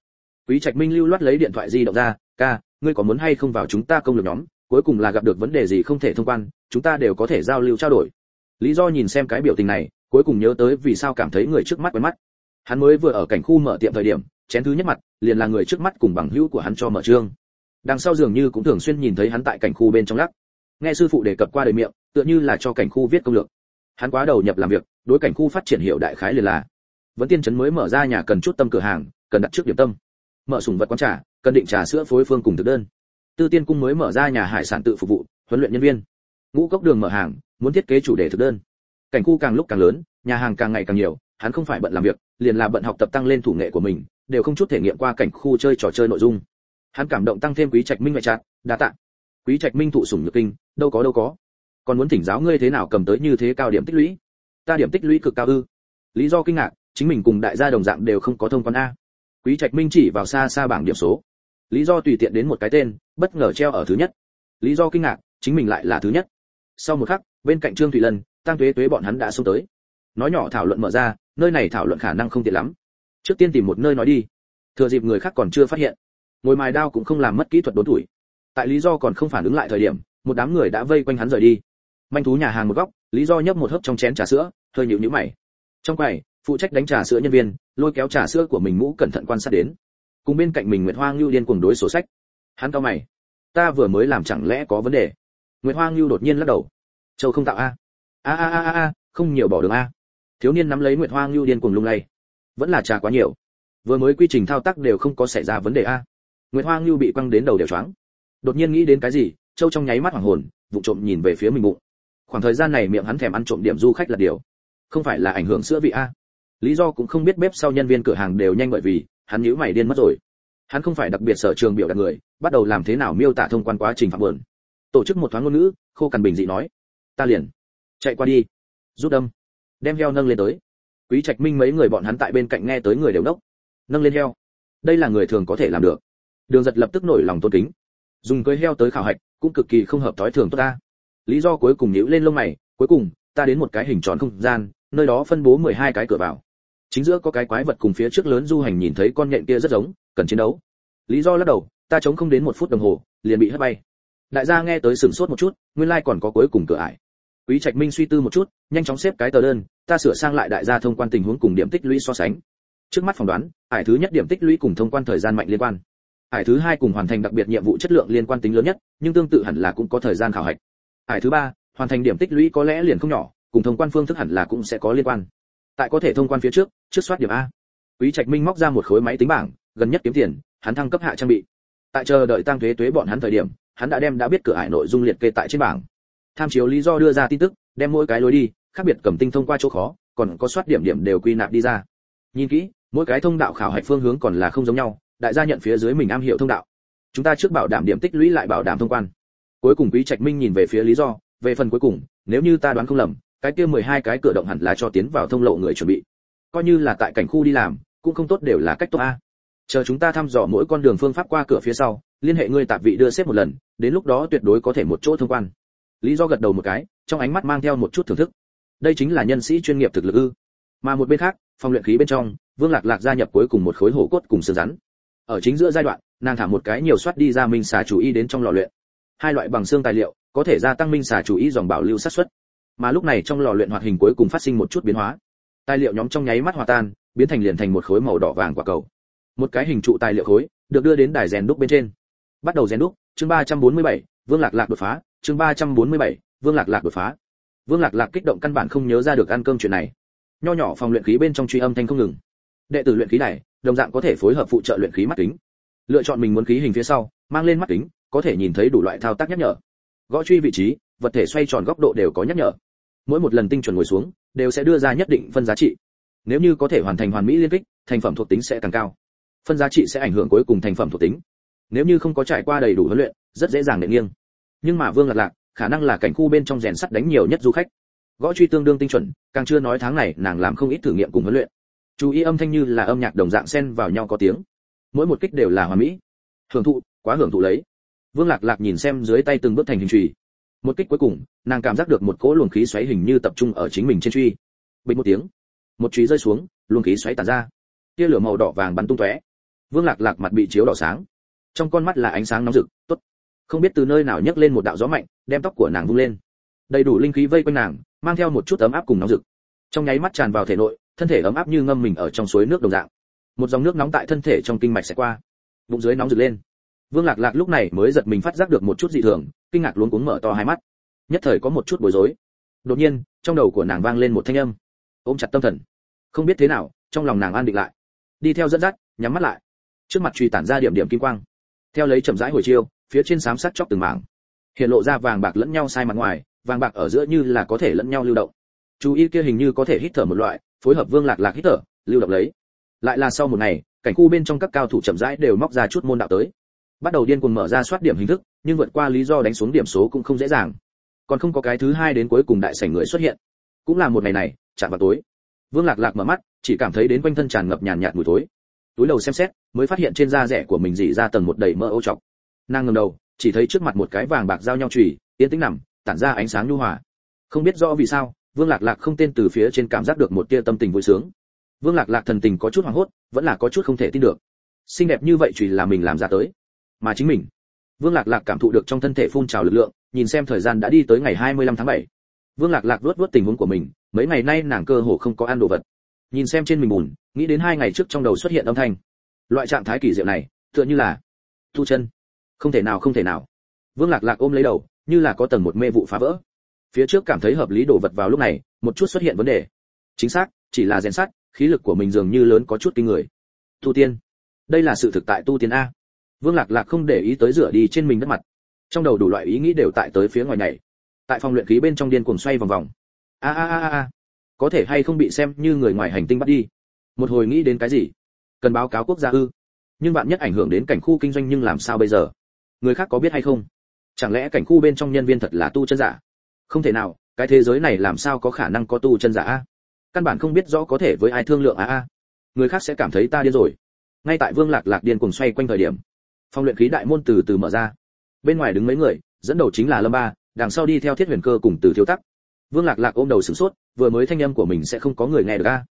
Quý Trạch Minh lưu loát lấy điện thoại di động ra, "Ca, ngươi có muốn hay không vào chúng ta công lực nhóm, cuối cùng là gặp được vấn đề gì không thể thông quan, chúng ta đều có thể giao lưu trao đổi." Lý Do nhìn xem cái biểu tình này, cuối cùng nhớ tới vì sao cảm thấy người trước mắt quen mắt. Hắn mới vừa ở cảnh khu mở tiệm thời điểm, chén thứ nhất mặt, liền là người trước mắt cùng bằng hữu của hắn cho mở trương. Đằng sau dường như cũng thường xuyên nhìn thấy hắn tại cảnh khu bên trong lắc. Nghe sư phụ đề cập qua đời miệng, tựa như là cho cảnh khu viết công lược. Hắn quá đầu nhập làm việc, đối cảnh khu phát triển hiệu đại khái liền là. Vẫn Tiên trấn mới mở ra nhà cần chút tâm cửa hàng, cần đặt trước điểm tâm. Mở sủng vật quán trà, cần định trà sữa phối phương cùng thực đơn. Tư Tiên cung mới mở ra nhà hải sản tự phục vụ, huấn luyện nhân viên. Ngũ Cốc đường mở hàng, muốn thiết kế chủ đề thực đơn. Cảnh khu càng lúc càng lớn, nhà hàng càng ngày càng nhiều, hắn không phải bận làm việc, liền là bận học tập tăng lên thủ nghệ của mình, đều không chút thể nghiệm qua cảnh khu chơi trò chơi nội dung. Hắn cảm động tăng thêm Quý Trạch Minh ngoại trạng, đa tạ. Quý Trạch Minh thụ sủng nhược kinh, đâu có. Còn muốn thỉnh giáo ngươi thế nào cầm tới như thế cao điểm tích lũy? Ta điểm tích lũy cực cao ư? Lý Do kinh ngạc, chính mình cùng đại gia đồng dạng đều không có thông quan a. Quý Trạch Minh chỉ vào xa xa bảng điểm số. Lý Do tùy tiện đến một cái tên, bất ngờ treo ở thứ nhất. Lý Do kinh ngạc, chính mình lại là thứ nhất. Sau một khắc, bên cạnh Trương Thụy Lân, Tăng Tuế Tuế bọn hắn đã xông tới. Nói nhỏ thảo luận mở ra, nơi này thảo luận khả năng không tiện lắm. Trước tiên tìm một nơi nói đi. Thừa dịp người khác còn chưa phát hiện. Ngồi mài đao cũng không làm mất kỹ thuật đốn tuổi. Tại Lý Do còn không phản ứng lại thời điểm, một đám người đã vây quanh hắn rời đi. Manh thú nhà hàng một góc, Lý Do nhấp một hớp trong chén trà sữa, hơi nhíu nhíu mày. Trong quầy, phụ trách đánh trà sữa nhân viên lôi kéo trà sữa của mình mũ cẩn thận quan sát đến. Cùng bên cạnh mình Nguyệt Hoa Ngưu điên cuồng đối sổ sách. Hắn cau mày, ta vừa mới làm chẳng lẽ có vấn đề? Nguyệt Hoa Ngưu đột nhiên lắc đầu. Châu không tạo a, không nhiều bỏ đường a. Thiếu niên nắm lấy Nguyệt Hoa Ngưu điên cuồng lung lay. Vẫn là trà quá nhiều. Vừa mới quy trình thao tác đều không có xảy ra vấn đề a. Nguyệt Hoa Ngưu bị quăng đến đầu đều choáng. Đột nhiên nghĩ đến cái gì, Châu trong nháy mắt hoảng hồn, vụ trộm nhìn về phía mình bụng. Khoảng thời gian này miệng hắn thèm ăn trộm điểm du khách là điều. Không phải là ảnh hưởng sữa vị a. Lý Do cũng không biết bếp sau nhân viên cửa hàng đều nhanh bởi vì hắn nhíu mày điên mất rồi. Hắn không phải đặc biệt sở trường biểu đạt người, bắt đầu làm thế nào miêu tả thông quan quá trình phạm vườn. Tổ chức một thoáng ngôn ngữ, khô cằn bình dị nói, ta liền chạy qua đi, rút đâm, đem heo nâng lên tới. Quý Trạch Minh mấy người bọn hắn tại bên cạnh nghe tới người đều nốc. Nâng lên heo, đây là người thường có thể làm được. Đường Giật lập tức nổi lòng tôn kính. Dùng cưới heo tới khảo hạch, cũng cực kỳ không hợp thói thường tốt ta. Lý Do cuối cùng nhíu lên lông mày, cuối cùng, ta đến một cái hình tròn không gian, nơi đó phân bố 12 cái cửa vào. Chính giữa có cái quái vật cùng phía trước lớn du hành nhìn thấy con nhện kia rất giống, cần chiến đấu. Lý Do lắc đầu, ta chống không đến 1 phút đồng hồ, liền bị hất bay. Đại gia nghe tới sửng sốt một chút, nguyên lai còn có cuối cùng cửa ải. Quý Trạch Minh suy tư một chút, nhanh chóng xếp cái tờ đơn, ta sửa sang lại đại gia thông quan tình huống cùng điểm tích lũy so sánh. Trước mắt phỏng đoán, ải thứ nhất điểm tích lũy cùng thông quan thời gian mạnh liên quan. Ải thứ hai cùng hoàn thành đặc biệt nhiệm vụ chất lượng liên quan tính lớn nhất, nhưng tương tự hẳn là cũng có thời gian khảo hạch. Ải thứ ba, hoàn thành điểm tích lũy có lẽ liền không nhỏ, cùng thông quan phương thức hẳn là cũng sẽ có liên quan. Tại có thể thông quan phía trước, trước soát điểm a. Quý Trạch Minh móc ra một khối máy tính bảng, gần nhất kiếm tiền, hắn thăng cấp hạ trang bị. Tại chờ đợi Tăng Tuế Tuế bọn hắn thời điểm, hắn đã biết cửa ải nội dung liệt kê tại trên bảng. Tham chiếu Lý Do đưa ra tin tức, đem mỗi cái lối đi, khác biệt cầm tinh thông qua chỗ khó, còn có soát điểm đều quy nạp đi ra. Nhìn kỹ, mỗi cái thông đạo khảo hạch phương hướng còn là không giống nhau, đại gia nhận phía dưới mình am hiểu thông đạo. Chúng ta trước bảo đảm điểm tích lũy lại bảo đảm thông quan. Cuối cùng Quý Trạch Minh nhìn về phía Lý Do, về phần cuối cùng, nếu như ta đoán không lầm, cái kia 12 cái cửa động hẳn là cho tiến vào thông lộ người chuẩn bị. Coi như là tại cảnh khu đi làm, cũng không tốt đều là cách tốt a. Chờ chúng ta thăm dò mỗi con đường phương pháp qua cửa phía sau, liên hệ ngươi tạp vị đưa xếp một lần, đến lúc đó tuyệt đối có thể một chỗ thông quan. Lý Do gật đầu một cái, trong ánh mắt mang theo một chút thưởng thức. Đây chính là nhân sĩ chuyên nghiệp thực lực ư? Mà một bên khác, phòng luyện khí bên trong, Vương Lạc Lạc gia nhập cuối cùng một khối hổ cốt cùng xương rắn. Ở chính giữa giai đoạn, nàng thả một cái nhiều soát đi ra minh xà chủ y đến trong lò luyện. Hai loại bằng xương tài liệu, có thể gia tăng minh xà chủ y dòng bảo lưu sát suất. Mà lúc này trong lò luyện hoạt hình cuối cùng phát sinh một chút biến hóa. Tài liệu nhóm trong nháy mắt hòa tan, biến thành liền thành một khối màu đỏ vàng quả cầu. Một cái hình trụ tài liệu khối, được đưa đến đài rèn đúc bên trên. Bắt đầu rèn đúc, chương 347, Vương Lạc Lạc đột phá, chương 347, Vương Lạc Lạc đột phá. Vương Lạc Lạc kích động căn bản không nhớ ra được ăn cơm chuyện này. Nho nhỏ phòng luyện khí bên trong truy âm thanh không ngừng. Đệ tử luyện khí này, đồng dạng có thể phối hợp phụ trợ luyện khí mắt kính. Lựa chọn mình muốn khí hình phía sau, mang lên mắt kính, có thể nhìn thấy đủ loại thao tác nhắc nhở. Gõ truy vị trí, vật thể xoay tròn góc độ đều có nhắc nhở. Mỗi một lần tinh chuẩn ngồi xuống, đều sẽ đưa ra nhất định phân giá trị. Nếu như có thể hoàn thành hoàn mỹ liên kích, thành phẩm thuộc tính sẽ càng cao. Phân giá trị sẽ ảnh hưởng cuối cùng thành phẩm thuộc tính. Nếu như không có trải qua đầy đủ huấn luyện, rất dễ dàng nện nghiêng. Nhưng mà Vương Lạc Lạc, khả năng là cảnh khu bên trong rèn sắt đánh nhiều nhất du khách. Gõ truy tương đương tinh chuẩn, càng chưa nói tháng này nàng làm không ít thử nghiệm cùng huấn luyện. Chú ý âm thanh như là âm nhạc đồng dạng xen vào nhau có tiếng. Mỗi một kích đều là hoàn mỹ. Hưởng thụ, quá hưởng thụ lấy. Vương Lạc Lạc nhìn xem dưới tay từng bước thành hình chùy. Một kích cuối cùng, nàng cảm giác được một cỗ luồng khí xoáy hình như tập trung ở chính mình trên truy. Bình một tiếng, một chùy rơi xuống, luồng khí xoáy tản ra. Tia lửa màu đỏ vàng bắn tung tóe. Vương Lạc Lạc mặt bị chiếu đỏ sáng, trong con mắt là ánh sáng nóng rực. Tốt. Không biết từ nơi nào nhấc lên một đạo gió mạnh, đem tóc của nàng vung lên. Đầy đủ linh khí vây quanh nàng, mang theo một chút ấm áp cùng nóng rực. Trong nháy mắt tràn vào thể nội, thân thể ấm áp như ngâm mình ở trong suối nước đồng dạng. Một dòng nước nóng tại thân thể trong kinh mạch sẽ qua, bụng dưới nóng rực lên. Vương Lạc Lạc lúc này mới giật mình phát giác được một chút dị thường, kinh ngạc luống cuống mở to hai mắt, nhất thời có một chút bối rối. Đột nhiên, trong đầu của nàng vang lên một thanh âm, ôm chặt tâm thần. Không biết thế nào, trong lòng nàng an định lại, đi theo dẫn dắt, nhắm mắt lại. Trước mặt truy tản ra điểm điểm kim quang, theo lấy chậm rãi hồi chiêu, phía trên xám sắc chóc từng mảng, hiện lộ ra vàng bạc lẫn nhau sai mặt ngoài, vàng bạc ở giữa như là có thể lẫn nhau lưu động. Chú ý kia hình như có thể hít thở một loại, phối hợp Vương Lạc Lạc hít thở, lưu động lấy. Lại là sau một ngày, cảnh khu bên trong các cao thủ chậm rãi đều móc ra chút môn đạo tới, bắt đầu điên cuồng mở ra soát điểm hình thức, nhưng vượt qua lý do đánh xuống điểm số cũng không dễ dàng. Còn không có cái thứ hai đến cuối cùng đại sảnh người xuất hiện. Cũng là một ngày này, chạm vào tối. Vương Lạc Lạc mở mắt, chỉ cảm thấy đến quanh thân tràn ngập nhàn nhạt mùi thối. Túi đầu xem xét, mới phát hiện trên da rẻ của mình rỉ ra tầng một đầy mỡ ô trọc. Nàng ngẩng đầu, chỉ thấy trước mặt một cái vàng bạc giao nhau chùy, yên tĩnh nằm, tản ra ánh sáng nhu hòa. Không biết rõ vì sao, Vương Lạc Lạc không tên từ phía trên cảm giác được một tia tâm tình vui sướng. Vương Lạc Lạc thần tình có chút hoảng hốt, vẫn là có chút không thể tin được. Xinh đẹp như vậy chùy là mình làm ra tới, mà chính mình. Vương Lạc Lạc cảm thụ được trong thân thể phun trào lực lượng, nhìn xem thời gian đã đi tới ngày 25 tháng 7. Vương Lạc Lạc vuốt vuốt tình huống của mình, mấy ngày nay nàng cơ hồ không có ăn đồ vật. Nhìn xem trên mình bùn, nghĩ đến 2 ngày trước trong đầu xuất hiện âm thanh. Loại trạng thái kỳ diệu này, tựa như là tu chân. Không thể nào, không thể nào. Vương Lạc Lạc ôm lấy đầu, như là có tầng một mê vụ phá vỡ. Phía trước cảm thấy hợp lý đồ vật vào lúc này, một chút xuất hiện vấn đề. Chính xác, chỉ là rèn sắt, khí lực của mình dường như lớn có chút kinh người. Tu tiên. Đây là sự thực tại tu tiên a. Vương Lạc Lạc không để ý tới rửa đi trên mình đất mặt. Trong đầu đủ loại ý nghĩ đều tại tới phía ngoài nhảy. Tại phòng luyện khí bên trong điên cuồng xoay vòng vòng. A, có thể hay không bị xem như người ngoài hành tinh bắt đi. Một hồi nghĩ đến cái gì? Cần báo cáo quốc gia ư? Nhưng bạn nhất ảnh hưởng đến cảnh khu kinh doanh nhưng làm sao bây giờ? Người khác có biết hay không? Chẳng lẽ cảnh khu bên trong nhân viên thật là tu chân giả? Không thể nào, cái thế giới này làm sao có khả năng có tu chân giả a? Căn bản không biết rõ có thể với ai thương lượng a. Người khác sẽ cảm thấy ta điên rồi. Ngay tại Vương Lạc Lạc điên cuồng xoay quanh thời điểm, phòng luyện khí đại môn từ từ mở ra. Bên ngoài đứng mấy người, dẫn đầu chính là Lâm Ba, đằng sau đi theo Thiết Huyền Cơ cùng Từ Thiếu Tắc. Vương Lạc Lạc ôm đầu sửng sốt, vừa mới thanh âm của mình sẽ không có người nghe được a.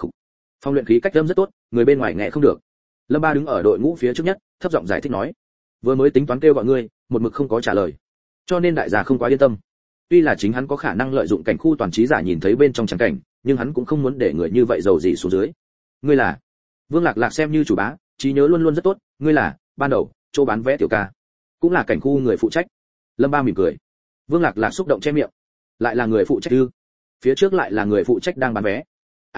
Phòng luyện khí cách âm rất tốt, người bên ngoài nghe không được. Lâm Ba đứng ở đội ngũ phía trước nhất, thấp giọng giải thích nói: vừa mới tính toán kêu gọi ngươi, một mực không có trả lời, cho nên đại gia không quá yên tâm. Tuy là chính hắn có khả năng lợi dụng cảnh khu toàn trí giả nhìn thấy bên trong trắng cảnh, nhưng hắn cũng không muốn để người như vậy giàu gì xuống dưới. Ngươi là? Vương Lạc Lạc xem như chủ bá, trí nhớ luôn luôn rất tốt. Ngươi là ban đầu chỗ bán vé tiểu ca, cũng là cảnh khu người phụ trách. Lâm Ba mỉm cười. Vương Lạc Lạc xúc động che miệng. Lại là người phụ trách ư? Phía trước lại là người phụ trách đang bán vé.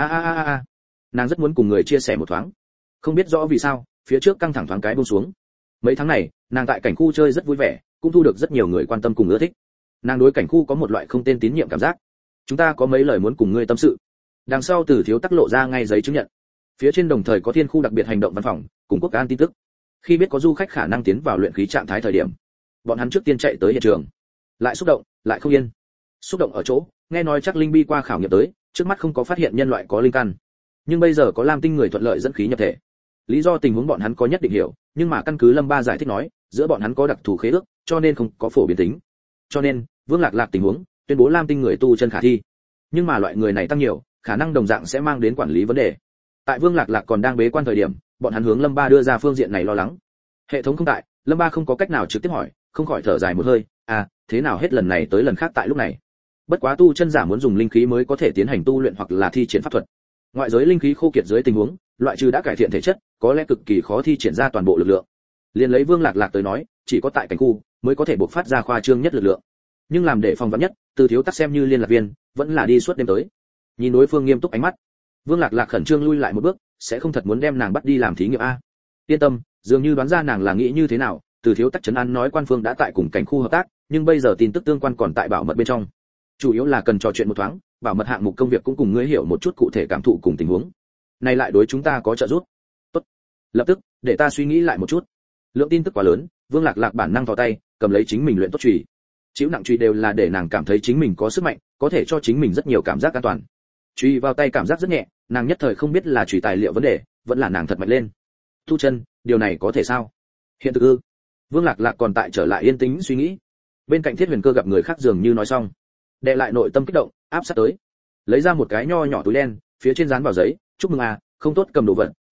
A. Nàng rất muốn cùng người chia sẻ một thoáng. Không biết rõ vì sao, phía trước căng thẳng thoáng cái buông xuống. Mấy tháng này, nàng tại cảnh khu chơi rất vui vẻ, cũng thu được rất nhiều người quan tâm cùng ưa thích. Nàng đối cảnh khu có một loại không tên tín nhiệm cảm giác. Chúng ta có mấy lời muốn cùng ngươi tâm sự. Đằng sau Từ Thiếu Tắc lộ ra ngay giấy chứng nhận. Phía trên đồng thời có Thiên khu đặc biệt hành động văn phòng, cùng Quốc An tin tức. Khi biết có du khách khả năng tiến vào luyện khí trạng thái thời điểm, bọn hắn trước tiên chạy tới hiện trường. Lại xúc động, lại không yên. Xúc động ở chỗ, nghe nói chắc linh bi qua khảo nghiệm tới, trước mắt không có phát hiện nhân loại có linh căn. Nhưng bây giờ có Lam Tinh người thuận lợi dẫn khí nhập thể. Lý do tình huống bọn hắn có nhất định hiểu, nhưng mà căn cứ Lâm Ba giải thích nói, giữa bọn hắn có đặc thù khế ước, cho nên không có phổ biến tính. Cho nên, Vương Lạc Lạc tình huống, tuyên bố Lam Tinh người tu chân khả thi. Nhưng mà loại người này tăng nhiều, khả năng đồng dạng sẽ mang đến quản lý vấn đề. Tại Vương Lạc Lạc còn đang bế quan thời điểm, bọn hắn hướng Lâm Ba đưa ra phương diện này lo lắng. Hệ thống không tại, Lâm Ba không có cách nào trực tiếp hỏi, không khỏi thở dài một hơi, thế nào hết lần này tới lần khác tại lúc này. Bất quá tu chân giả muốn dùng linh khí mới có thể tiến hành tu luyện hoặc là thi triển pháp thuật. Ngoại giới linh khí khô kiệt dưới tình huống, loại trừ đã cải thiện thể chất, có lẽ cực kỳ khó thi triển ra toàn bộ lực lượng. Liên lấy Vương Lạc Lạc tới nói, chỉ có tại cảnh khu mới có thể bộc phát ra khoa trương nhất lực lượng. Nhưng làm để phòng vắn nhất, Từ Thiếu Tắc xem như liên lạc viên, vẫn là đi suốt đêm tới. Nhìn đối phương nghiêm túc ánh mắt, Vương Lạc Lạc khẩn trương lui lại một bước, sẽ không thật muốn đem nàng bắt đi làm thí nghiệm a. Yên tâm, dường như đoán ra nàng là nghĩ như thế nào. Từ Thiếu Tắc trấn an nói quan phương đã tại cùng cảnh khu hợp tác, nhưng bây giờ tin tức tương quan còn tại bảo mật bên trong. Chủ yếu là cần trò chuyện một thoáng, bảo mật hạng mục công việc cũng cùng ngươi hiểu một chút cụ thể cảm thụ cùng tình huống. Này lại đối chúng ta có trợ giúp. Tốt. Lập tức, để ta suy nghĩ lại một chút. Lượng tin tức quá lớn, Vương Lạc Lạc bản năng thò tay, cầm lấy chính mình luyện tốt chùy. Chịu nặng chùy đều là để nàng cảm thấy chính mình có sức mạnh, có thể cho chính mình rất nhiều cảm giác an toàn. Chùy vào tay cảm giác rất nhẹ, nàng nhất thời không biết là chùy tài liệu vấn đề, vẫn là nàng thật mạnh lên. Tu chân, điều này có thể sao? Hiện thực ư? Vương Lạc Lạc còn tại trở lại yên tĩnh suy nghĩ. Bên cạnh Thiết Huyền Cơ gặp người khác dường như nói xong, đè lại nội tâm kích động, áp sát tới, lấy ra một cái nho nhỏ túi đen, phía trên dán vào giấy, chúc mừng không tốt cầm đồ vật,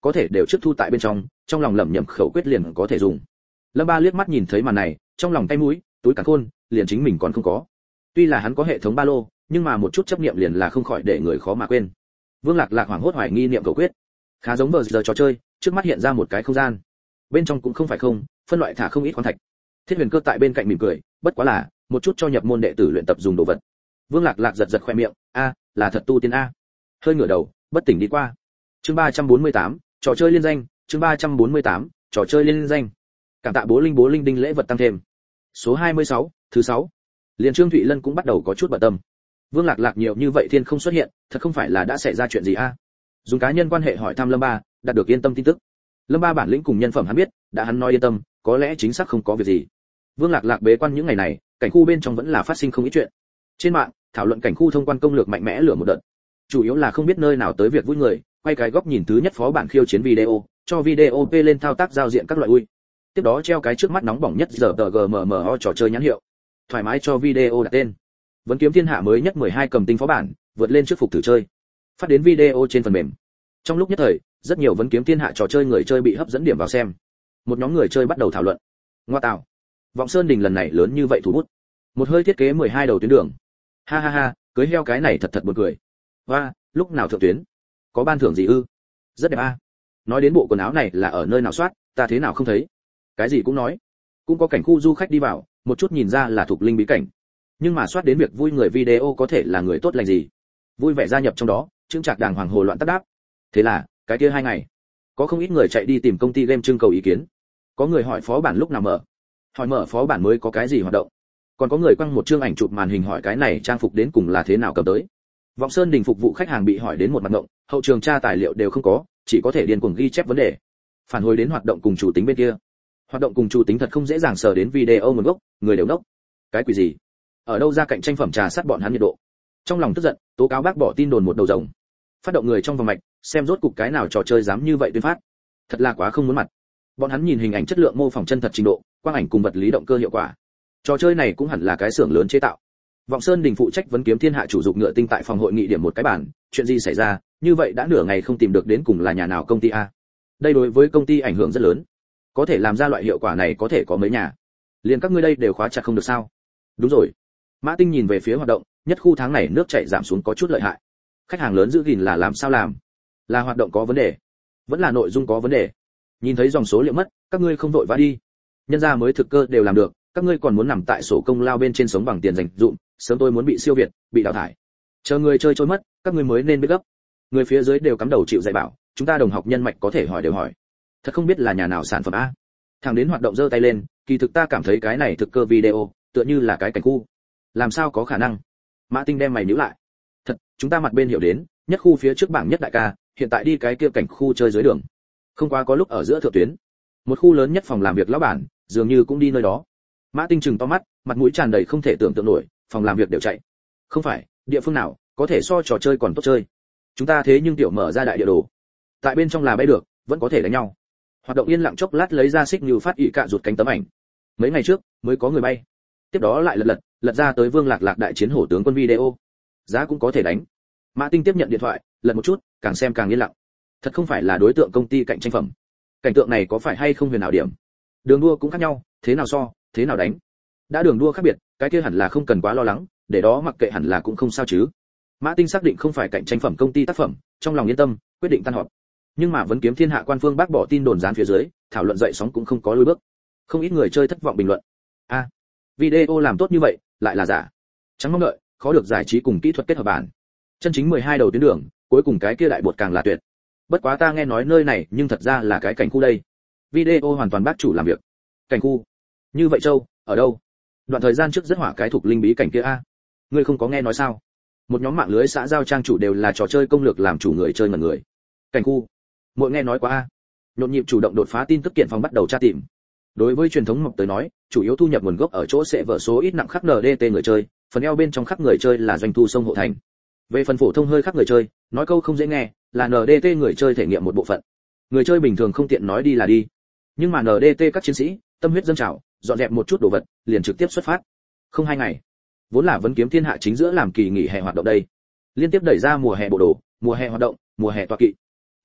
có thể đều trước thu tại bên trong lòng lẩm nhẩm khẩu quyết liền có thể dùng. Lâm Ba liếc mắt nhìn thấy màn này, trong lòng tay mũi, túi cả khôn, liền chính mình còn không có. Tuy là hắn có hệ thống ba lô, nhưng mà một chút chấp niệm liền là không khỏi để người khó mà quên. Vương Lạc Lạc hoảng hốt hoài nghi niệm khẩu quyết. Khá giống bờ giờ trò chơi, trước mắt hiện ra một cái không gian. Bên trong cũng không phải không, phân loại thả không ít khoáng thạch. Thiết Huyền Cơ tại bên cạnh mỉm cười, bất quá là một chút cho nhập môn đệ tử luyện tập dùng đồ vật. Vương Lạc Lạc giật giật khoe miệng, a, là thật tu tiên a. Hơi ngửa đầu, bất tỉnh đi qua. Chương 348, trò chơi liên danh, chương 348, trò chơi liên danh. Cảm tạ bố linh đinh lễ vật tăng thêm. Số 26, thứ 6. Liên Trương Thụy Lân cũng bắt đầu có chút bận tâm. Vương Lạc Lạc nhiều như vậy thiên không xuất hiện, thật không phải là đã xảy ra chuyện gì a? Dùng cá nhân quan hệ hỏi thăm Lâm Ba, đạt được yên tâm tin tức. Lâm Ba bản lĩnh cùng nhân phẩm hắn biết, đã hắn nói yên tâm, có lẽ chính xác không có việc gì. Vương Lạc Lạc bế quan những ngày này, cảnh khu bên trong vẫn là phát sinh không ít chuyện. Trên mạng, thảo luận cảnh khu thông quan công lược mạnh mẽ lửa một đợt. Chủ yếu là không biết nơi nào tới việc vui người, quay cái góc nhìn thứ nhất phó bản khiêu chiến video, cho video P lên thao tác giao diện các loại ui. Tiếp đó treo cái trước mắt nóng bỏng nhất giờ GMMO trò chơi nhãn hiệu. Thoải mái cho video đặt tên. Vẫn kiếm thiên hạ mới nhất 12 cầm tinh phó bản, vượt lên trước phục thử chơi. Phát đến video trên phần mềm. Trong lúc nhất thời, rất nhiều vấn kiếm thiên hạ trò chơi người chơi bị hấp dẫn điểm vào xem. Một nhóm người chơi bắt đầu thảo luận. Ngoa tạo, Vọng Sơn Đình lần này lớn như vậy thủ bút. Một hơi thiết kế 12 đầu tuyến đường. Ha ha ha, cưới heo cái này thật thật buồn cười. Và, lúc nào thượng tuyến? Có ban thưởng gì ư? Rất đẹp a. Nói đến bộ quần áo này là ở nơi nào soát, ta thế nào không thấy. Cái gì cũng nói. Cũng có cảnh khu du khách đi vào, một chút nhìn ra là thuộc linh bí cảnh. Nhưng mà soát đến việc vui người video có thể là người tốt lành gì. Vui vẻ gia nhập trong đó, chứng trạc đàng hoàng hồ loạn tác đáp. Thế là, cái kia 2 ngày, có không ít người chạy đi tìm công ty game trưng cầu ý kiến. Có người hỏi phó bản lúc nào mở, hỏi mở phó bản mới có cái gì hoạt động. Còn có người quăng một chương ảnh chụp màn hình hỏi cái này trang phục đến cùng là thế nào cầm tới. Vọng Sơn Đình phục vụ khách hàng bị hỏi đến một mặt ngộng, hậu trường tra tài liệu đều không có, chỉ có thể điền cuồng ghi chép vấn đề. Phản hồi đến hoạt động cùng chủ tính bên kia. Hoạt động cùng chủ tính thật không dễ dàng sờ đến video nguồn gốc, người đều nốc. Cái quỷ gì? Ở đâu ra cạnh tranh phẩm trà sát bọn hắn nhiệt độ? Trong lòng tức giận, tố cáo bác bỏ tin đồn một đầu rồng. Phát động người trong vòng mạch, xem rốt cục cái nào trò chơi dám như vậy tuyên phát. Thật là quá không muốn mặt. Bọn hắn nhìn hình ảnh chất lượng mô phỏng chân thật trình độ, quang ảnh cùng vật lý động cơ hiệu quả. Trò chơi này cũng hẳn là cái xưởng lớn chế tạo. Vọng Sơn Đình phụ trách vấn kiếm thiên hạ chủ dục ngựa tinh tại phòng hội nghị điểm một cái bản, chuyện gì xảy ra, như vậy đã nửa ngày không tìm được đến cùng là nhà nào công ty a. Đây đối với công ty ảnh hưởng rất lớn. Có thể làm ra loại hiệu quả này có thể có mấy nhà. Liền các ngươi đây đều khóa chặt không được sao? Đúng rồi. Mã Tinh nhìn về phía hoạt động, nhất khu tháng này nước chảy giảm xuống có chút lợi hại. Khách hàng lớn giữ gìn là làm sao làm? Là hoạt động có vấn đề, vẫn là nội dung có vấn đề? Nhìn thấy dòng số liệu mất, các ngươi không vội vã đi. Nhân gia mới thực cơ đều làm được, các ngươi còn muốn nằm tại sổ công lao bên trên sống bằng tiền dành dụm, sớm tôi muốn bị siêu việt, bị đào thải. Chờ người chơi trôi mất, các ngươi mới nên biết gấp. Người phía dưới đều cắm đầu chịu dạy bảo, chúng ta đồng học nhân mạch có thể hỏi đều hỏi. Thật không biết là nhà nào sản phẩm a. Thằng đến hoạt động giơ tay lên, kỳ thực ta cảm thấy cái này thực cơ video, tựa như là cái cảnh khu. Làm sao có khả năng? Mã Tinh đem mày nhíu lại. Thật, chúng ta mặt bên hiểu đến, nhất khu phía trước bảng nhất đại ca, hiện tại đi cái kia cảnh khu chơi dưới đường. Không quá có lúc ở giữa thượng tuyến. Một khu lớn nhất phòng làm việc lão bản, dường như cũng đi nơi đó. Mã Tinh trừng to mắt, mặt mũi tràn đầy không thể tưởng tượng nổi, phòng làm việc đều chạy. Không phải, địa phương nào có thể so trò chơi còn tốt chơi. Chúng ta thế nhưng tiểu mở ra đại địa đồ. Tại bên trong là bay được, vẫn có thể đánh nhau. Hoạt động yên lặng chốc lát lấy ra xích như phát ỉ cạ rụt cánh tấm ảnh. Mấy ngày trước mới có người bay. Tiếp đó lại lật ra tới Vương Lạc Lạc đại chiến hổ tướng quân video. Giá cũng có thể đánh. Mã Tinh tiếp nhận điện thoại, lật một chút, càng xem càng yên lặng. Thật không phải là đối tượng công ty cạnh tranh phẩm. Cảnh tượng này có phải hay không huyền ảo điểm? Đường đua cũng khác nhau, thế nào so, thế nào đánh. Đã đường đua khác biệt, cái kia hẳn là không cần quá lo lắng, để đó mặc kệ hẳn là cũng không sao chứ. Mã Tinh xác định không phải cạnh tranh phẩm công ty tác phẩm, trong lòng yên tâm, quyết định tan họp. Nhưng mà vấn kiếm thiên hạ quan phương bác bỏ tin đồn dán phía dưới, thảo luận dậy sóng cũng không có lùi bước. Không ít người chơi thất vọng bình luận. A, video làm tốt như vậy, lại là giả. Chẳng mong đợi, khó được giải trí cùng kỹ thuật kết hợp bản. Chân chính 12 đầu tuyến đường, cuối cùng cái kia đại bột càng là tuyệt. Bất quá ta nghe nói nơi này, nhưng thật ra là cái cảnh khu đây. Video hoàn toàn bác chủ làm việc. Cảnh khu? Như vậy Châu, ở đâu? Đoạn thời gian trước rất hỏa cái thuộc linh bí cảnh kia a. Ngươi không có nghe nói sao? Một nhóm mạng lưới xã giao trang chủ đều là trò chơi công lược làm chủ người chơi ngẩn người. Cảnh khu? Mỗi nghe nói quá a. Nhộn nhịp chủ động đột phá tin tức kiện phòng bắt đầu tra tìm. Đối với truyền thống mộc tới nói, chủ yếu thu nhập nguồn gốc ở chỗ sẽ vở số ít nặng khắc NDT người chơi, phần eo bên trong khắc người chơi là doanh thu sông hộ thành. Về phần phổ thông hơi khắc người chơi, nói câu không dễ nghe, là NDT người chơi thể nghiệm một bộ phận. Người chơi bình thường không tiện nói đi là đi. Nhưng mà NDT các chiến sĩ, tâm huyết dâng trào, dọn dẹp một chút đồ vật, liền trực tiếp xuất phát. Không 2 ngày. Vốn là vấn kiếm thiên hạ chính giữa làm kỳ nghỉ hè hoạt động đây. Liên tiếp đẩy ra mùa hè bộ đồ, mùa hè hoạt động, mùa hè tọa kỵ.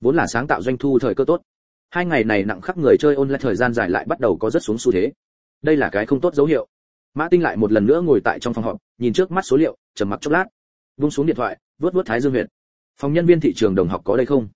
vốn là sáng tạo doanh thu thời cơ tốt. Hai ngày này nặng khắp người chơi online thời gian dài lại bắt đầu có rất xuống xu thế. Đây là cái không tốt dấu hiệu. Mã Tinh lại một lần nữa ngồi tại trong phòng họp, nhìn trước mắt số liệu, trầm mặc chốc lát, buông xuống điện thoại, vuốt vuốt thái dương huyệt. Phòng nhân viên thị trường đồng học có đây không?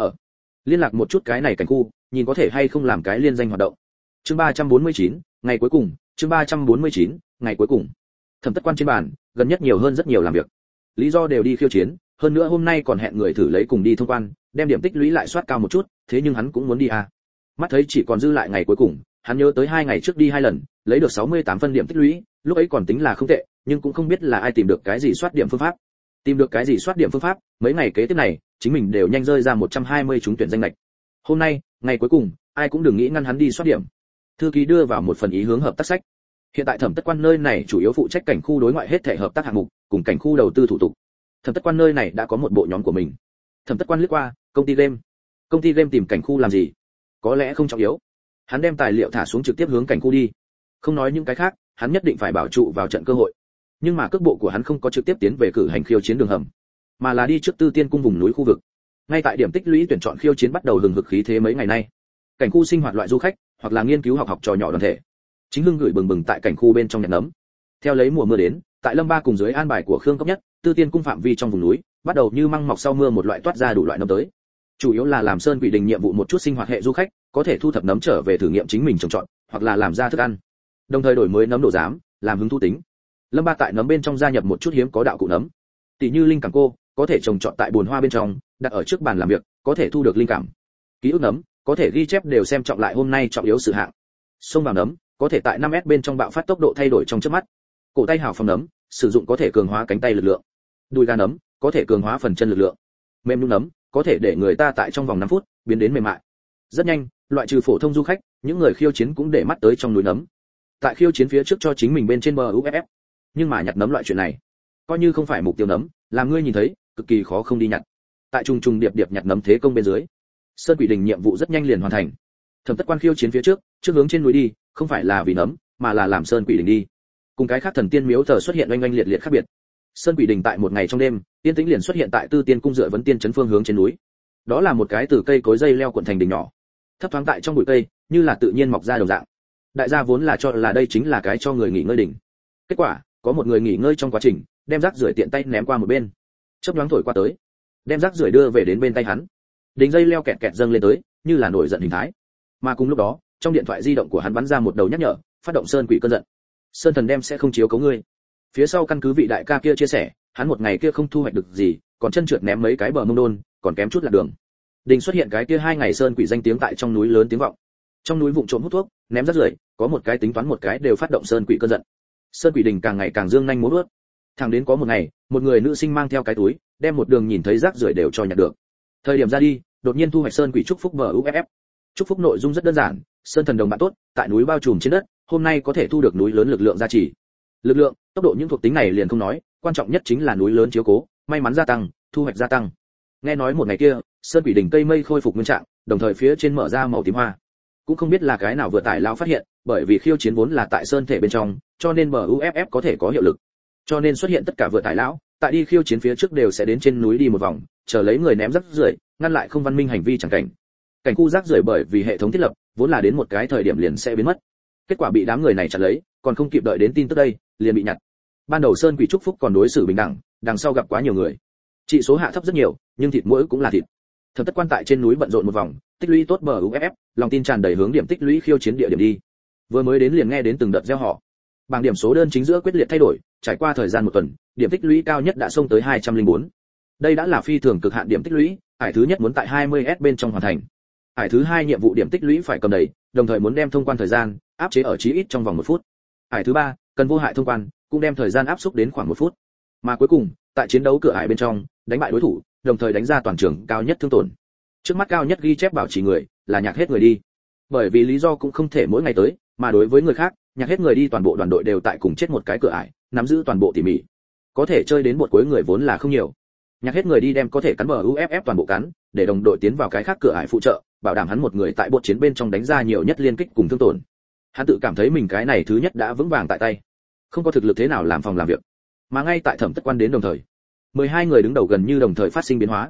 Liên lạc một chút cái này cảnh khu, nhìn có thể hay không làm cái liên danh hoạt động. Chương 349, ngày cuối cùng, chương 349, ngày cuối cùng. Thẩm Tất Quan trên bàn, gần nhất nhiều hơn rất nhiều làm việc. Lý do đều đi khiêu chiến, hơn nữa hôm nay còn hẹn người thử lấy cùng đi thông quan, đem điểm tích lũy lại soát cao một chút, thế nhưng hắn cũng muốn đi à. Mắt thấy chỉ còn dư lại ngày cuối cùng, hắn nhớ tới 2 ngày trước đi 2 lần, lấy được 68 phân điểm tích lũy, lúc ấy còn tính là không tệ, nhưng cũng không biết là ai tìm được cái gì soát điểm phương pháp. Tìm được cái gì soát điểm phương pháp, mấy ngày kế tiếp này, chính mình đều nhanh rơi ra 120 trúng tuyển danh lệch. Hôm nay, ngày cuối cùng, ai cũng đừng nghĩ ngăn hắn đi soát điểm. Thư ký đưa vào một phần ý hướng hợp tác sách. Hiện tại Thẩm Tất Quan nơi này chủ yếu phụ trách cảnh khu đối ngoại hết thảy hợp tác hạng mục, cùng cảnh khu đầu tư thủ tục. Thẩm Tất Quan nơi này đã có một bộ nhóm của mình. Thẩm Tất Quan liếc qua, công ty game tìm cảnh khu làm gì? Có lẽ không trọng yếu. Hắn đem tài liệu thả xuống trực tiếp hướng cảnh khu đi. Không nói những cái khác, hắn nhất định phải bảo trụ vào trận cơ hội. Nhưng mà cước bộ của hắn không có trực tiếp tiến về cử hành khiêu chiến đường hầm, mà là đi trước Tư Tiên cung vùng núi khu vực. Ngay tại điểm tích lũy tuyển chọn khiêu chiến bắt đầu hừng hực khí thế mấy ngày nay, cảnh khu sinh hoạt loại du khách hoặc là nghiên cứu học trò nhỏ đoàn thể chính hưng gửi bừng bừng tại cảnh khu bên trong nhặt nấm. Theo lấy mùa mưa đến, tại Lâm Ba cùng dưới an bài của Khương Cốc Nhất, Tư Tiên cung phạm vi trong vùng núi bắt đầu như măng mọc sau mưa một loại toát ra đủ loại nấm tới. Chủ yếu là làm Sơn Quỷ Đình nhiệm vụ một chút sinh hoạt hệ du khách có thể thu thập nấm trở về thử nghiệm chính mình trồng trọt, hoặc là làm ra thức ăn. Đồng thời đổi mới nấm độ giám, làm hứng thú tính. Lâm Ba tại nấm bên trong gia nhập một chút hiếm có đạo cụ nấm, tỷ như linh cảm cô, có thể trồng trọt tại bồn hoa bên trong, đặt ở trước bàn làm việc, có thể thu được linh cảm. Ký ức nấm, có thể ghi chép đều xem trọng lại hôm nay trọng yếu sự hạng. Xông vào nấm, có thể tại 5S bên trong bạo phát tốc độ thay đổi trong chớp mắt. Cổ tay hào phòng nấm, sử dụng có thể cường hóa cánh tay lực lượng. Đùi gà nấm, có thể cường hóa phần chân lực lượng. Mềm nhũn nấm, có thể để người ta tại trong vòng 5 phút biến đến mềm mại. Rất nhanh, loại trừ phổ thông du khách, những người khiêu chiến cũng để mắt tới trong núi nấm. Tại khiêu chiến phía trước cho chính mình bên trên bờ UFF. Nhưng mà nhặt nấm loại chuyện này, coi như không phải mục tiêu nấm, làm ngươi nhìn thấy, cực kỳ khó không đi nhặt. Tại trùng trùng điệp điệp nhặt nấm thế công bên dưới, Sơn Quỷ Đình nhiệm vụ rất nhanh liền hoàn thành. Thẩm Tất Quan khiêu chiến phía trước hướng trên núi đi, không phải là vì nấm, mà là làm Sơn Quỷ Đình đi. Cùng cái khác thần tiên miếu thờ xuất hiện oanh oanh liệt liệt khác biệt. Sơn Quỷ Đình tại một ngày trong đêm, tiên tĩnh liền xuất hiện tại Tư Tiên cung dựa vấn tiên trấn phương hướng trên núi. Đó là một cái từ cây cối dây leo cuộn thành đỉnh nhỏ, thấp thoáng tại trong bụi cây, như là tự nhiên mọc ra đồng dạng. Đại gia vốn là cho là đây chính là cái cho người nghỉ ngơi đỉnh. Kết quả, có một người nghỉ ngơi trong quá trình, đem rác rưởi tiện tay ném qua một bên. Chớp nhoáng thổi qua tới, đem rác rưởi đưa về đến bên tay hắn. Đỉnh dây leo kẹt kẹt dâng lên tới, như là nổi giận hình thái. Mà cùng lúc đó, trong điện thoại di động của hắn bắn ra một đầu nhắc nhở, phát động Sơn Quỷ cơn giận. Sơn thần đem sẽ không chiếu cố ngươi. Phía sau căn cứ vị đại ca kia chia sẻ, hắn một ngày kia không thu hoạch được gì, còn chân trượt ném mấy cái bờ mông đôn, còn kém chút lạc đường. Đình xuất hiện cái kia 2 ngày Sơn Quỷ danh tiếng tại trong núi lớn tiếng vọng. Trong núi vụng trộm hút thuốc, ném rác rưởi, có một cái tính toán một cái đều phát động Sơn Quỷ cơn giận. Sơn Quỷ Đình càng ngày càng dương nhanh múa vuốt. Thẳng đến có một ngày, một người nữ sinh mang theo cái túi, đem một đường nhìn thấy rác rưởi đều cho nhặt được. Thời điểm ra đi, đột nhiên thu hoạch Sơn Quỷ chúc phúc MUFF. Chúc phúc nội dung rất đơn giản, Sơn thần đồng bạn tốt, tại núi bao trùm trên đất, hôm nay có thể thu được núi lớn lực lượng gia trì. Lực lượng, tốc độ những thuộc tính này liền không nói, quan trọng nhất chính là núi lớn chiếu cố, may mắn gia tăng, thu hoạch gia tăng. Nghe nói một ngày kia, Sơn Quỷ Đỉnh cây mây khôi phục nguyên trạng, đồng thời phía trên mở ra màu tím hoa. Cũng không biết là cái nào vừa tải lão phát hiện, bởi vì khiêu chiến vốn là tại sơn thể bên trong, cho nên MUFF có thể có hiệu lực. Cho nên xuất hiện tất cả vừa tải lão, tại đi khiêu chiến phía trước đều sẽ đến trên núi đi một vòng, chờ lấy người ném rác rưởi, ngăn lại không văn minh hành vi chẳng cảnh. Cảnh khu rác rưởi bởi vì hệ thống thiết lập, vốn là đến một cái thời điểm liền sẽ biến mất. Kết quả bị đám người này chặt lấy, còn không kịp đợi đến tin tức đây, liền bị nhặt. Ban đầu Sơn Quỷ chúc phúc còn đối xử bình đẳng, đằng sau gặp quá nhiều người. Trị số hạ thấp rất nhiều, nhưng thịt mỗi cũng là thịt. Thẩm Tất Quan tại trên núi bận rộn một vòng, tích lũy tốt MUFF, lòng tin tràn đầy hướng điểm tích lũy khiêu chiến địa điểm đi. Vừa mới đến liền nghe đến từng đợt reo hò. Bảng điểm số đơn chính giữa quyết liệt thay đổi, trải qua thời gian một tuần, điểm tích lũy cao nhất đã xông tới 204. Đây đã là phi thường cực hạn điểm tích lũy, ải thứ nhất muốn tại 20S bên trong hoàn thành. Ải thứ hai nhiệm vụ điểm tích lũy phải cầm đầy, đồng thời muốn đem thông quan thời gian áp chế ở chí ít trong vòng 1 phút. Ải thứ ba, cần vô hại thông quan, cũng đem thời gian áp xúc đến khoảng 1 phút. Mà cuối cùng, tại chiến đấu cửa ải bên trong, đánh bại đối thủ, đồng thời đánh ra toàn trường cao nhất thương tổn. Trước mắt cao nhất ghi chép bảo trì người, là nhạc hết người đi. Bởi vì lý do cũng không thể mỗi ngày tới, mà đối với người khác, nhạc hết người đi toàn bộ đoàn đội đều tại cùng chết một cái cửa ải, nắm giữ toàn bộ tỉ mỉ. Có thể chơi đến một cuối người vốn là không nhiều. Nhạc hết người đi đem có thể cắn MUFF toàn bộ cắn, để đồng đội tiến vào cái khác cửa ải phụ trợ, bảo đảm hắn một người tại bột chiến bên trong đánh ra nhiều nhất liên kích cùng thương tổn. Hắn tự cảm thấy mình cái này thứ nhất đã vững vàng tại tay, không có thực lực thế nào làm phòng làm việc. Mà ngay tại Thẩm Tất Quan đến đồng thời, 12 người đứng đầu gần như đồng thời phát sinh biến hóa.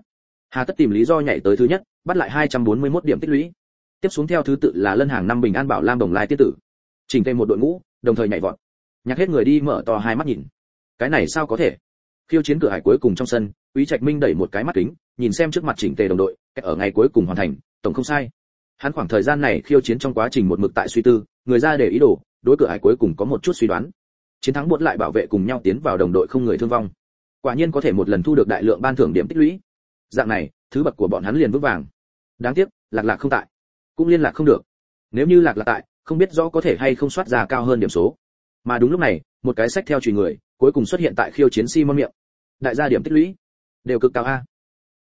Hà tất tìm lý do nhảy tới thứ nhất, bắt lại 241 điểm tích lũy. Tiếp xuống theo thứ tự là Lân Hàng năm Bình An Bảo Lam Đồng Lai Tiết Tử. Chỉnh tề một đội ngũ, đồng thời nhảy vọt. Nhạc hết người đi mở to hai mắt nhìn. Cái này sao có thể? Khiêu chiến cửa hải cuối cùng trong sân, Úy Trạch Minh đẩy một cái mắt kính, nhìn xem trước mặt chỉnh tề đồng đội, ở ngày cuối cùng hoàn thành, tổng không sai. Hắn khoảng thời gian này khiêu chiến trong quá trình một mực tại suy tư, người ra để ý đồ, đối cửa hải cuối cùng có một chút suy đoán. Chiến thắng buộc lại bảo vệ cùng nhau tiến vào đồng đội không người thương vong. Quả nhiên có thể một lần thu được đại lượng ban thưởng điểm tích lũy. Dạng này, thứ bậc của bọn hắn liền vững vàng. Đáng tiếc, Lạc Lạc không tại, cũng liên lạc không được. Nếu như Lạc Lạc tại, không biết rõ có thể hay không soát ra cao hơn điểm số. Mà đúng lúc này, một cái sách theo chùy người, cuối cùng xuất hiện tại khiêu chiến Simon miệng. Đại gia điểm tích lũy đều cực cao a.